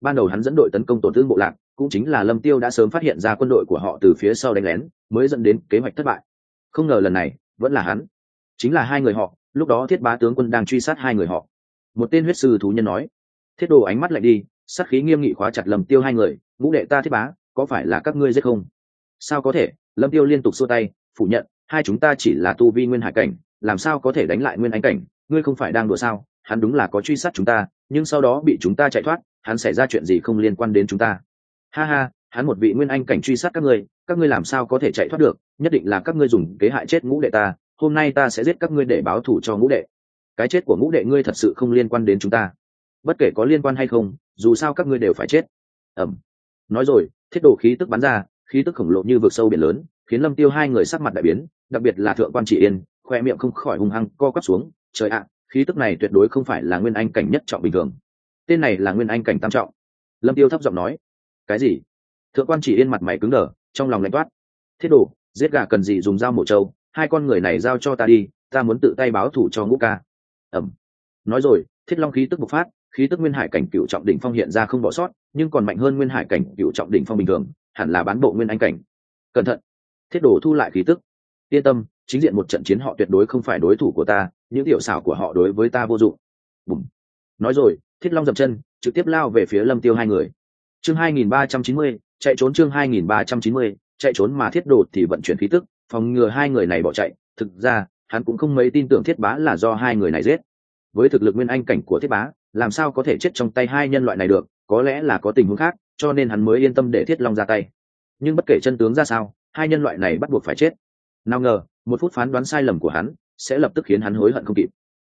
[SPEAKER 1] ban đầu hắn dẫn đội tấn công tổn thương bộ lạc, cũng chính là Lâm Tiêu đã sớm phát hiện ra quân đội của họ từ phía sau đánh lén, mới dẫn đến kế hoạch thất bại. Không ngờ lần này vẫn là hắn, chính là hai người họ. Lúc đó Thiết Bá tướng quân đang truy sát hai người họ. Một tên huyết sư thú nhân nói. Thiết Đồ ánh mắt lạnh đi, sát khí nghiêm nghị khóa chặt Lâm Tiêu hai người. Ngũ đệ ta Thiết Bá, có phải là các ngươi giết không? Sao có thể? Lâm Tiêu liên tục xua tay phủ nhận, hai chúng ta chỉ là tu vi nguyên hải cảnh, làm sao có thể đánh lại nguyên anh cảnh? Ngươi không phải đang đùa sao? Hắn đúng là có truy sát chúng ta, nhưng sau đó bị chúng ta chạy thoát, hắn xảy ra chuyện gì không liên quan đến chúng ta? Ha ha, hắn một vị nguyên anh cảnh truy sát các ngươi làm sao có thể chạy thoát được? Nhất định là các ngươi dùng kế hại chết ngũ đệ ta, hôm nay ta sẽ giết các ngươi để báo thù cho ngũ đệ. Cái chết của ngũ đệ ngươi thật sự không liên quan đến chúng ta. Bất kể có liên quan hay không, dù sao các ngươi đều phải chết. Nói rồi, Thiết Đồ khí tức bắn ra, khí tức khổng lồ như vực sâu biển lớn, khiến Lâm Tiêu hai người sắc mặt đại biến, đặc biệt là Thượng quan Chỉ Yên, khoe miệng không khỏi hung hăng co quắp xuống. Trời ạ, khí tức này tuyệt đối không phải là nguyên anh cảnh nhất trọng bình thường. Tên này là nguyên anh cảnh tam trọng. Lâm Tiêu thấp giọng nói. Cái gì? Thượng quan Chỉ Yên mặt mày cứng đờ, trong lòng lạnh toát. Thiết Đồ, giết gà cần gì dùng dao mổ trâu, hai con người này giao cho ta đi, ta muốn tự tay báo thù cho ngũ ca. Nói rồi, Thiết Long khí tức bộc phát, khí tức nguyên hải cảnh cựu trọng đỉnh phong hiện ra không bỏ sót, nhưng còn mạnh hơn nguyên hải cảnh cựu trọng đỉnh phong bình thường, hẳn là bán bộ nguyên anh cảnh. Cẩn thận! Thiết Đồ thu lại khí tức. Yên tâm, chính diện một trận chiến họ tuyệt đối không phải đối thủ của ta, những tiểu xảo của họ đối với ta vô dụng. Bùm. Nói rồi, Thiết Long dậm chân, trực tiếp lao về phía Lâm Tiêu hai người. Chương 2390, chạy trốn. Chương 2390, chạy trốn. Mà Thiết Đồ thì vận chuyển khí tức, phòng ngừa hai người này bỏ chạy. Thực ra, hắn cũng không mấy tin tưởng Thiết Bá là do hai người này giết. Với thực lực nguyên anh cảnh của Thiết Bá, làm sao có thể chết trong tay hai nhân loại này được, có lẽ là có tình huống khác, cho nên hắn mới yên tâm để Thiết Long ra tay. Nhưng bất kể chân tướng ra sao, hai nhân loại này bắt buộc phải chết. Nào ngờ, một phút phán đoán sai lầm của hắn sẽ lập tức khiến hắn hối hận không kịp.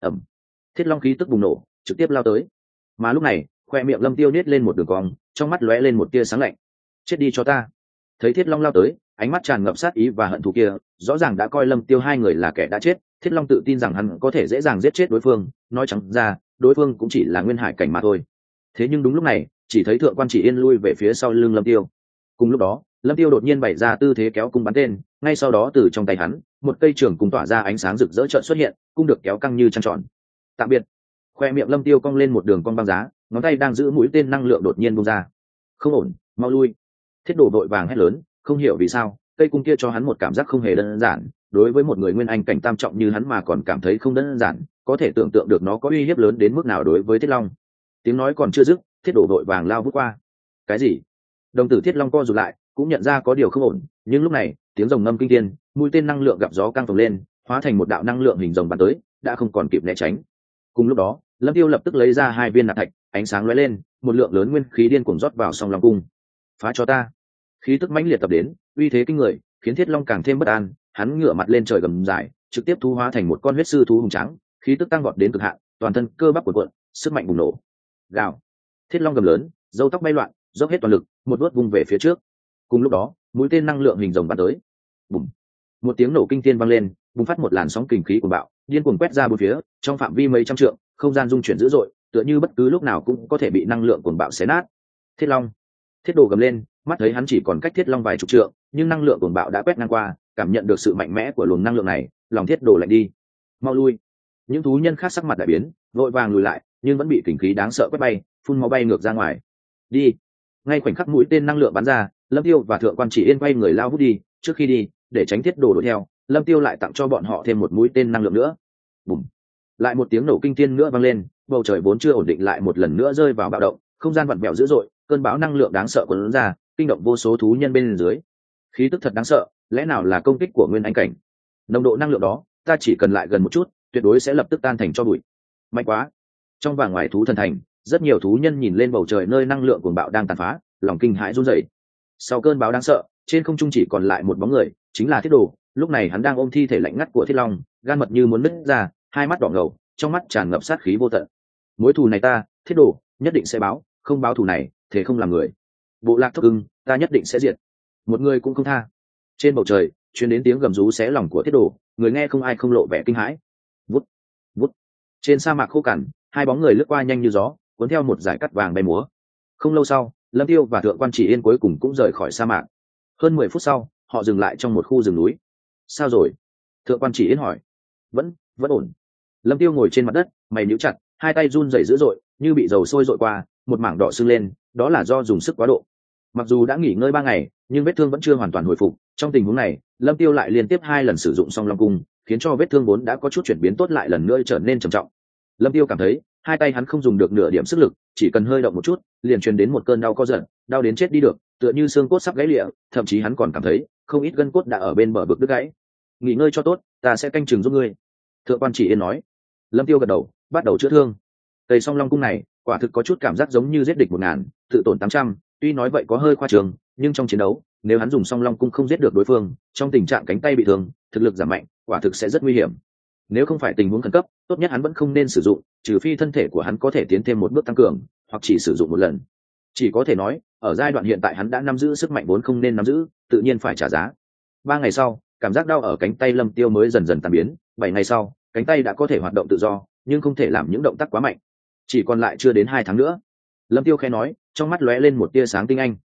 [SPEAKER 1] Thiết Long khí tức bùng nổ, trực tiếp lao tới. Mà lúc này, khoe miệng Lâm Tiêu nhếch lên một đường cong, trong mắt lóe lên một tia sáng lạnh. Chết đi cho ta! Thấy Thiết Long lao tới, ánh mắt tràn ngập sát ý và hận thù kia, rõ ràng đã coi Lâm Tiêu hai người là kẻ đã chết. Thiết Long tự tin rằng hắn có thể dễ dàng giết chết đối phương, nói trắng ra, đối phương cũng chỉ là nguyên hải cảnh mà thôi. Thế nhưng đúng lúc này, chỉ thấy Thượng quan Chỉ Yên lui về phía sau lưng Lâm Tiêu. Cùng lúc đó, Lâm Tiêu đột nhiên bày ra tư thế kéo cung bắn tên, ngay sau đó từ trong tay hắn, một cây trường cung tỏa ra ánh sáng rực rỡ chợt xuất hiện, cung được kéo căng như trăng tròn. Tạm biệt. Khoe miệng Lâm Tiêu cong lên một đường cong băng giá, ngón tay đang giữ mũi tên năng lượng đột nhiên bung ra. Không ổn, mau lui! Thiết Đồ đội vàng hét lớn, không hiểu vì sao, cây cung kia cho hắn một cảm giác không hề đơn giản, đối với một người nguyên anh cảnh tam trọng như hắn mà còn cảm thấy không đơn giản, có thể tưởng tượng được nó có uy hiếp lớn đến mức nào đối với Thiết Long. Tiếng nói còn chưa dứt, Thiết Đồ đội vàng lao vút qua. Cái gì? Đồng tử Thiết Long co rụt lại, cũng nhận ra có điều không ổn, nhưng lúc này, tiếng rồng ngâm kinh thiên, mũi tên năng lượng gặp gió căng phồng lên, hóa thành một đạo năng lượng hình rồng bắn tới, đã không còn kịp né tránh. Cùng lúc đó, Lâm Tiêu lập tức lấy ra hai viên nạp thạch, ánh sáng lóe lên, một lượng lớn nguyên khí điên cuồng rót vào song long cung. Phá cho ta! Khí tức mãnh liệt tập đến, uy thế kinh người, khiến Thiết Long càng thêm bất an, hắn ngửa mặt lên trời gầm dài, trực tiếp thu hóa thành một con huyết sư thú hùng trắng, khí tức tăng vọt đến cực hạn, toàn thân cơ bắp cuộn cuộn, sức mạnh bùng nổ. Gào! Thiết Long gầm lớn, râu tóc bay loạn, dốc hết toàn lực, một đuốt vung về phía trước. Cùng lúc đó, mũi tên năng lượng hình rồng bắn tới. Bùm! Một tiếng nổ kinh thiên vang lên, bùng phát một làn sóng kinh khí cuồng bạo, điên cuồng quét ra bốn phía, trong phạm vi mấy trăm trượng, không gian rung chuyển dữ dội, tựa như bất cứ lúc nào cũng có thể bị năng lượng cuồng bạo xé nát. Thiết Long! Thiết Đồ gầm lên, mắt thấy hắn chỉ còn cách Thiết Long vài chục trượng, nhưng năng lượng cuồng bạo đã quét ngang qua, cảm nhận được sự mạnh mẽ của luồng năng lượng này, lòng Thiết Đồ lạnh đi. Mau lui! Những thú nhân khác sắc mặt đại biến, vội vàng lùi lại, nhưng vẫn bị kình khí đáng sợ quét bay, phun máu bay ngược ra ngoài. Đi! Ngay khoảnh khắc mũi tên năng lượng bắn ra, Lâm Tiêu và Thượng quan Chỉ Yên quay người lao vút đi. Trước khi đi, để tránh Thiết Đồ đuổi theo, Lâm Tiêu lại tặng cho bọn họ thêm một mũi tên năng lượng nữa. Bùm! Lại một tiếng nổ kinh thiên nữa vang lên, bầu trời vốn chưa ổn định lại một lần nữa rơi vào bạo động, không gian vặn vẹo dữ dội, cơn bão năng lượng đáng sợ cuốn ra, kinh động vô số thú nhân bên dưới. Khí tức thật đáng sợ, lẽ nào là công kích của nguyên anh cảnh? Nồng độ năng lượng đó, ta chỉ cần lại gần một chút, tuyệt đối sẽ lập tức tan thành tro bụi. Mạnh quá! Trong và ngoài thú thần thành, rất nhiều thú nhân nhìn lên bầu trời nơi năng lượng cuồng bạo đang tàn phá, lòng kinh hãi run rẩy. Sau cơn bão đáng sợ, trên không trung chỉ còn lại một bóng người, chính là Thiết Đồ. Lúc này hắn đang ôm thi thể lạnh ngắt của Thiết Long, gan mật như muốn nứt ra, hai mắt đỏ ngầu, trong mắt tràn ngập sát khí vô tận. Mối thù này ta, Thiết Đồ, nhất định sẽ báo, không báo thù này, thế không làm người. Bộ lạc Thốc Ưng, ta nhất định sẽ diệt, một người cũng không tha. Trên bầu trời, truyền đến tiếng gầm rú xé lòng của Thiết Đồ, người nghe không ai không lộ vẻ kinh hãi. Vút, vút. Trên sa mạc khô cằn, hai bóng người lướt qua nhanh như gió, cuốn theo một dải cắt vàng bay múa. Không lâu sau, Lâm Tiêu và Thượng quan Chỉ Yên cuối cùng cũng rời khỏi sa mạc. Hơn 10 phút sau, họ dừng lại trong một khu rừng núi. Sao rồi? Thượng quan Chỉ Yên hỏi. Vẫn ổn. Lâm Tiêu ngồi trên mặt đất, mày nhíu chặt, hai tay run rẩy dữ dội, như bị dầu sôi dội qua, một mảng đỏ sưng lên, đó là do dùng sức quá độ. Mặc dù đã nghỉ ngơi 3 ngày, nhưng vết thương vẫn chưa hoàn toàn hồi phục. Trong tình huống này, Lâm Tiêu lại liên tiếp 2 lần sử dụng song long cung, khiến cho vết thương vốn đã có chút chuyển biến tốt lại lần nữa trở nên trầm trọng. Lâm Tiêu cảm thấy hai tay hắn không dùng được nửa điểm sức lực, chỉ cần hơi động một chút liền truyền đến một cơn đau co giật, đau đến chết đi được, tựa như xương cốt sắp gãy lìa, thậm chí hắn còn cảm thấy không ít gân cốt đã ở bên bờ vực đứt gãy. Nghỉ ngơi cho tốt, ta sẽ canh chừng giúp ngươi, thượng quan chỉ yên nói. Lâm Tiêu gật đầu, bắt đầu chữa thương. Tây song long cung này quả thực có chút cảm giác giống như giết địch 1000, tự tổn 800, tuy nói vậy có hơi khoa trương, nhưng trong chiến đấu nếu hắn dùng song long cung không giết được đối phương, trong tình trạng cánh tay bị thương, thực lực giảm mạnh, quả thực sẽ rất nguy hiểm. Nếu không phải tình huống khẩn cấp, tốt nhất hắn vẫn không nên sử dụng, trừ phi thân thể của hắn có thể tiến thêm một bước tăng cường, hoặc chỉ sử dụng một lần. Chỉ có thể nói, ở giai đoạn hiện tại hắn đã nắm giữ sức mạnh vốn không nên nắm giữ, tự nhiên phải trả giá. 3 ngày sau, cảm giác đau ở cánh tay Lâm Tiêu mới dần dần tan biến. 7 ngày sau, cánh tay đã có thể hoạt động tự do, nhưng không thể làm những động tác quá mạnh. Chỉ còn lại chưa đến 2 tháng nữa. Lâm Tiêu khẽ nói, trong mắt lóe lên một tia sáng tinh anh.